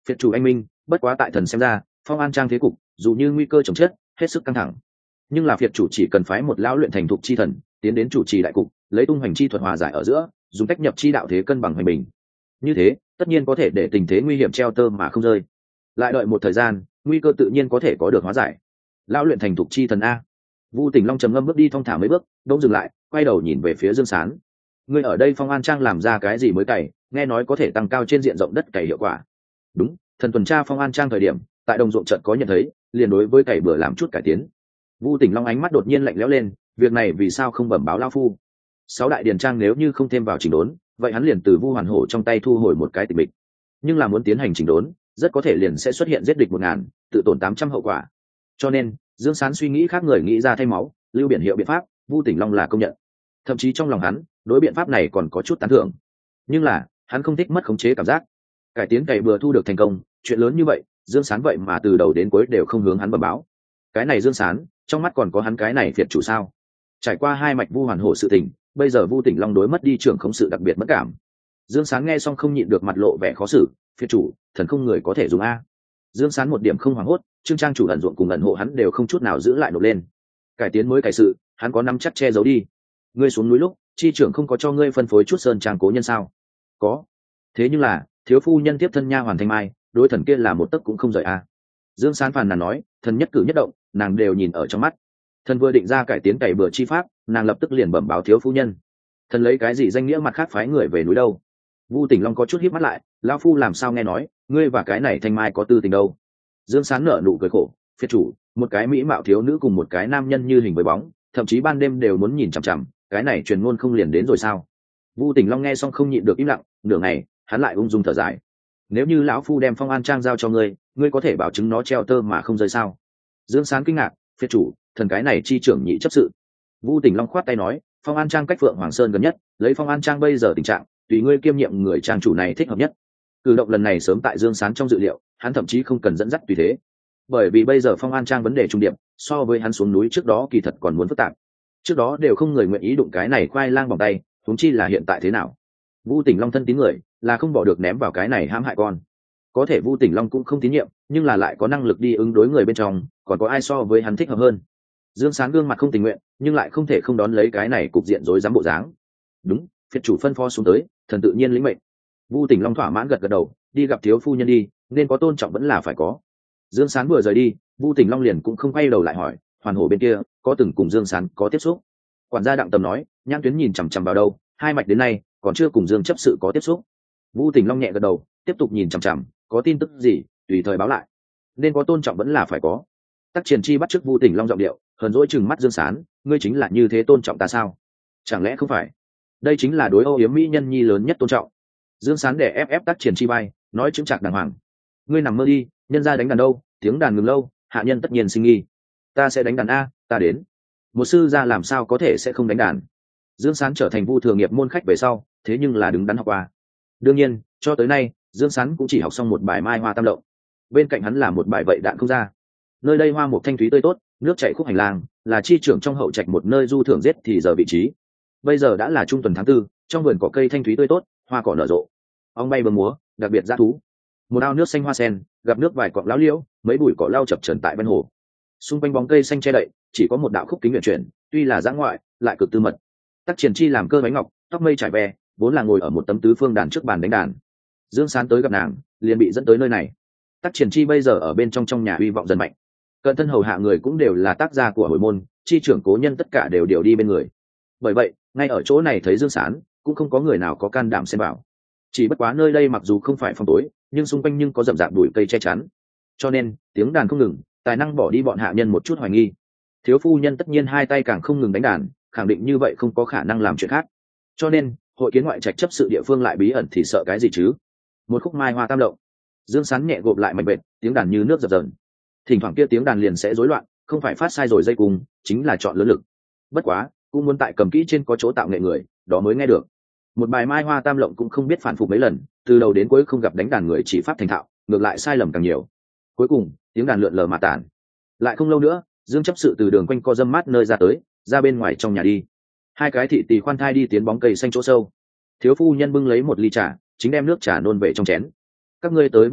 phiệt chủ anh minh, bất quá tại thần xem ra Phong An Trang thế cục dù như nguy cơ chồng chết hết sức căng thẳng, nhưng là phiệt chủ chỉ cần phái một lão luyện thành thục chi thần tiến đến chủ trì đại cục, lấy tung hoành chi thuật hòa giải ở giữa, dùng cách nhập chi đạo thế cân bằng hoành bình, như thế tất nhiên có thể để tình thế nguy hiểm treo tơ mà không rơi. Lại đợi một thời gian, nguy cơ tự nhiên có thể có được hóa giải. Lão luyện thành thục chi thần a. Vu Tỉnh Long trầm ngâm bước đi thong thả mấy bước, đống dừng lại, quay đầu nhìn về phía Dương Sán. Ngươi ở đây Phong An Trang làm ra cái gì mới cày, nghe nói có thể tăng cao trên diện rộng đất cày hiệu quả. Đúng, thần tuần tra Phong An Trang thời điểm, tại đồng ruộng trận có nhận thấy, liền đối với cày bừa làm chút cải tiến. Vu Tỉnh Long ánh mắt đột nhiên lạnh lẽo lên, việc này vì sao không bẩm báo lão phu? Sáu đại điền trang nếu như không thêm vào chỉnh đốn, vậy hắn liền từ Vu Hoàn Hổ trong tay thu hồi một cái tịch mịch. Nhưng là muốn tiến hành chỉnh đốn, rất có thể liền sẽ xuất hiện giết địch một ngàn, tự tổn tám trăm hậu quả. Cho nên, Dương Sán suy nghĩ khác người nghĩ ra thay máu, lưu biển hiệu biện pháp, Vu Tỉnh Long là công nhận. Thậm chí trong lòng hắn, đối biện pháp này còn có chút tán thưởng. Nhưng là, hắn không thích mất khống chế cảm giác. Cải tiến cày bừa thu được thành công, chuyện lớn như vậy, Dương Sán vậy mà từ đầu đến cuối đều không hướng hắn bẩm báo. Cái này Dương Sán, trong mắt còn có hắn cái này phiệt chủ sao? Trải qua hai mạch Vu Hoàn Hổ sự tình, bây giờ Vu Tỉnh Long đối mất đi trưởng khống sự đặc biệt mất cảm. Dương Sán nghe xong không nhịn được mặt lộ vẻ khó xử, phiệt chủ, thần không người có thể dùng a. Dương Sán một điểm không hoảng hốt, trương trang chủ ẩn ruộng cùng ẩn hộ hắn đều không chút nào giữ lại nộp lên. Cải tiến mới cải sự, hắn có nắm chắc che giấu đi. Ngươi xuống núi lúc, chi trưởng không có cho ngươi phân phối chút sơn trang cố nhân sao? Có. Thế nhưng là, thiếu phu nhân tiếp thân nha hoàn Thanh Mai, đối thần kia là một tấc cũng không rời a. Dương Sán phàn nàn nói, thần nhất cử nhất động, nàng đều nhìn ở trong mắt. Thần vừa định ra cải tiến cày bừa chi pháp, nàng lập tức liền bẩm báo thiếu phu nhân. Thần lấy cái gì danh nghĩa mặt khác phái người về núi đâu? Vu Tỉnh Long có chút híp mắt lại, lão phu làm sao nghe nói, ngươi và cái này Thanh Mai có tư tình đâu? Dương Sán nở nụ cười khổ, phiệt chủ, một cái mỹ mạo thiếu nữ cùng một cái nam nhân như hình với bóng, thậm chí ban đêm đều muốn nhìn chằm chằm, cái này truyền ngôn không liền đến rồi sao? Vu Tỉnh Long nghe xong không nhịn được im lặng, nửa ngày, hắn lại ung dung thở dài. Nếu như lão phu đem Phong An Trang giao cho ngươi, ngươi có thể bảo chứng nó treo tơ mà không rơi sao? Dương Sán kinh ngạc, phiệt chủ, thần cái này chi trưởng nhị chấp sự. Vu Tỉnh Long khoát tay nói, Phong An Trang cách Phượng Hoàng Sơn gần nhất, lấy Phong An Trang bây giờ tình trạng, tùy ngươi kiêm nhiệm người trang chủ này thích hợp nhất. Cử động lần này sớm tại Dương Sán trong dự liệu, hắn thậm chí không cần dẫn dắt tùy thế, bởi vì bây giờ Phong An Trang vấn đề trung điểm, so với hắn xuống núi trước đó kỳ thật còn muốn phức tạp. Trước đó đều không người nguyện ý đụng cái này khoai lang bằng tay, huống chi là hiện tại thế nào? Vu Tỉnh Long thân tín người, là không bỏ được ném vào cái này hãm hại con. Có thể Vu Tỉnh Long cũng không tín nhiệm, nhưng là lại có năng lực đi ứng đối người bên trong, còn có ai so với hắn thích hợp hơn? Dương Sán gương mặt không tình nguyện, nhưng lại không thể không đón lấy cái này cục diện rối rắm bộ dáng. Đúng, phiệt chủ phân phó xuống tới, thần tự nhiên lĩnh mệnh. Vu Tỉnh Long thỏa mãn gật gật đầu, đi gặp thiếu phu nhân đi, nên có tôn trọng vẫn là phải có. Dương Sán vừa rời đi, Vu Tỉnh Long liền cũng không quay đầu lại hỏi, Hoàn Hổ bên kia có từng cùng Dương Sán có tiếp xúc? Quản gia Đặng Tầm nói, nhãn tuyến nhìn chằm chằm vào đâu, hai mạch đến nay còn chưa cùng Dương chấp sự có tiếp xúc. Vu Tỉnh Long nhẹ gật đầu, tiếp tục nhìn chằm chằm, có tin tức gì tùy thời báo lại, nên có tôn trọng vẫn là phải có. Tắc Triển Chi bắt chước Vu Tỉnh Long giọng điệu, hờn dỗi chừng mắt Dương Sán, ngươi chính là như thế tôn trọng ta sao? Chẳng lẽ không phải? Đây chính là đối Âu Yếm mỹ nhân nhi lớn nhất tôn trọng. Dương Sán để ép ép Tắc Triển Chi bay, nói chững chạc đàng hoàng, ngươi nằm mơ đi, nhân gia đánh đàn đâu, tiếng đàn ngừng lâu, hạ nhân tất nhiên sinh nghi. Ta sẽ đánh đàn a, ta đến. Một sư gia làm sao có thể sẽ không đánh đàn? Dương Sán trở thành Vu thừa nghiệp môn khách về sau, thế nhưng là đứng đắn học qua. Đương nhiên, cho tới nay, Dương Sán cũng chỉ học xong một bài Mai Hoa Tam Lộng. Bên cạnh hắn là một bài Vậy Đạn Không Ra. Nơi đây hoa mục thanh thúy tươi tốt, nước chảy khúc hành lang, là chi trưởng trong hậu trạch một nơi du thưởng giết thì giờ vị trí. Bây giờ đã là trung tuần tháng tư, trong vườn cỏ cây thanh thúy tươi tốt, hoa cỏ nở rộ, ong bay bướm múa, đặc biệt dã thú. Một ao nước xanh hoa sen, gặp nước vài cọng lão liễu, mấy bụi cỏ lau chập chờn tại bên hồ. Xung quanh bóng cây xanh che đậy, chỉ có một đạo khúc kính nguyện chuyển, tuy là dã ngoại, lại cực tư mật. Tắc Triển Chi làm cơ bánh ngọc, tóc mây trải ve, vốn là ngồi ở một tấm tứ phương đàn trước bàn đánh đàn. Dương Sán tới gặp nàng, liền bị dẫn tới nơi này. Tắc Triển Chi bây giờ ở bên trong trong nhà uy vọng dần mạnh, cận thân hầu hạ người cũng đều là tác gia của hồi môn, chi trưởng cố nhân tất cả đều điều đi bên người. Bởi vậy, ngay ở chỗ này thấy Dương Sán, cũng không có người nào có can đảm xen vào. Chỉ bất quá nơi đây mặc dù không phải phòng tối, nhưng xung quanh nhưng có rậm rạp bụi cây che chắn, cho nên tiếng đàn không ngừng, tài năng bỏ đi bọn hạ nhân một chút hoài nghi. Thiếu phu nhân tất nhiên hai tay càng không ngừng đánh đàn, khẳng định như vậy không có khả năng làm chuyện khác. Cho nên hội kiến ngoại trạch chấp sự địa phương lại bí ẩn thì sợ cái gì chứ? Một khúc Mai Hoa Tam Lộng. Dương Sán nhẹ gộp lại mạch bệt, tiếng đàn như nước dập dờn. Thỉnh thoảng kia tiếng đàn liền sẽ rối loạn, không phải phát sai rồi dây cùng, chính là chọn lớn lực. Bất quá, cũng muốn tại cầm kỹ trên có chỗ tạo nghệ người, đó mới nghe được. Một bài Mai Hoa Tam Lộng cũng không biết phản phục mấy lần, từ đầu đến cuối không gặp đánh đàn người chỉ pháp thành thạo, ngược lại sai lầm càng nhiều. Cuối cùng, tiếng đàn lượn lờ mà tản. Lại không lâu nữa, Dương chấp sự từ đường quanh co dâm mát nơi ra tới, ra bên ngoài trong nhà đi. Hai cái thị tỳ khoan thai đi tiến bóng cây xanh chỗ sâu. Thiếu phu nhân bưng lấy một ly trà, chính đem nước trà nôn về trong chén. Các ngươi tới vừa vặn,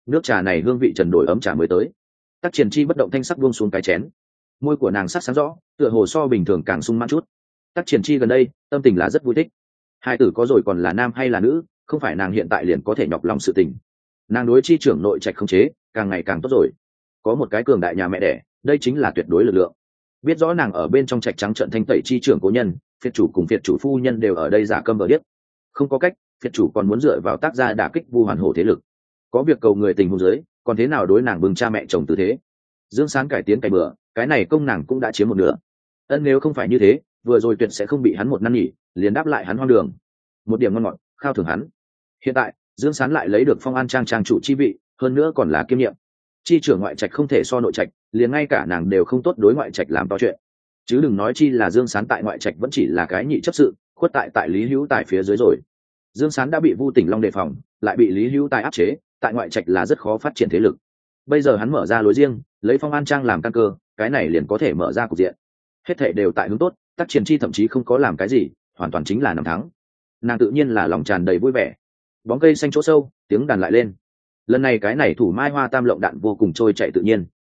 nước trà này hương vị trần đổi ấm trà mới tới. Tắc Triển Chi bất động thanh sắc buông xuống cái chén, môi của nàng sắc sáng rõ, tựa hồ so bình thường càng sung mãn chút. Tắc Triển Chi gần đây tâm tình là rất vui thích. Hai tử có rồi còn là nam hay là nữ, không phải nàng hiện tại liền có thể nhọc lòng sự tình. Nàng đối chi trưởng nội trạch không chế, càng ngày càng tốt rồi. Có một cái cường đại nhà mẹ đẻ, đây chính là tuyệt đối lực lượng. Biết rõ nàng ở bên trong trạch trắng trận thanh tẩy chi trưởng cố nhân, phiệt chủ cùng phiệt chủ phu nhân đều ở đây giả câm vờ điếc. Không có cách, phiệt chủ còn muốn dựa vào tác gia đả kích vu hoàn hổ thế lực. Có việc cầu người tình hôn giới, còn thế nào đối nàng bừng cha mẹ chồng tư thế. Dương Sán cải tiến cày bừa, cái này công nàng cũng đã chiếm một nửa. Ân nếu không phải như thế, vừa rồi tuyệt sẽ không bị hắn một năn nhỉ, liền đáp lại hắn hoang đường. Một điểm ngon ngọt, khao thưởng hắn. Hiện tại, Dương Sán lại lấy được Phong An Trang trang chủ chi vị, hơn nữa còn là kiêm nhiệm. Chi trưởng ngoại trạch không thể so nội trạch, liền ngay cả nàng đều không tốt đối ngoại trạch làm to chuyện. Chứ đừng nói chi là Dương Sán tại ngoại trạch vẫn chỉ là cái nhị chấp sự, khuất tại tại Lý Hữu Tài phía dưới rồi. Dương Sán đã bị Vu Tỉnh Long đề phòng, lại bị Lý Hữu Tài áp chế, tại ngoại trạch là rất khó phát triển thế lực. Bây giờ hắn mở ra lối riêng, lấy Phong An Trang làm căn cơ, cái này liền có thể mở ra cục diện. Hết thảy đều tại hướng tốt, Tắc Triển Chi thậm chí không có làm cái gì, hoàn toàn chính là nắm thắng. Nàng tự nhiên là lòng tràn đầy vui vẻ. Bóng cây xanh chỗ sâu, tiếng đàn lại lên. Lần này cái này thủ mai hoa tam lộng đạn vô cùng trôi chạy tự nhiên.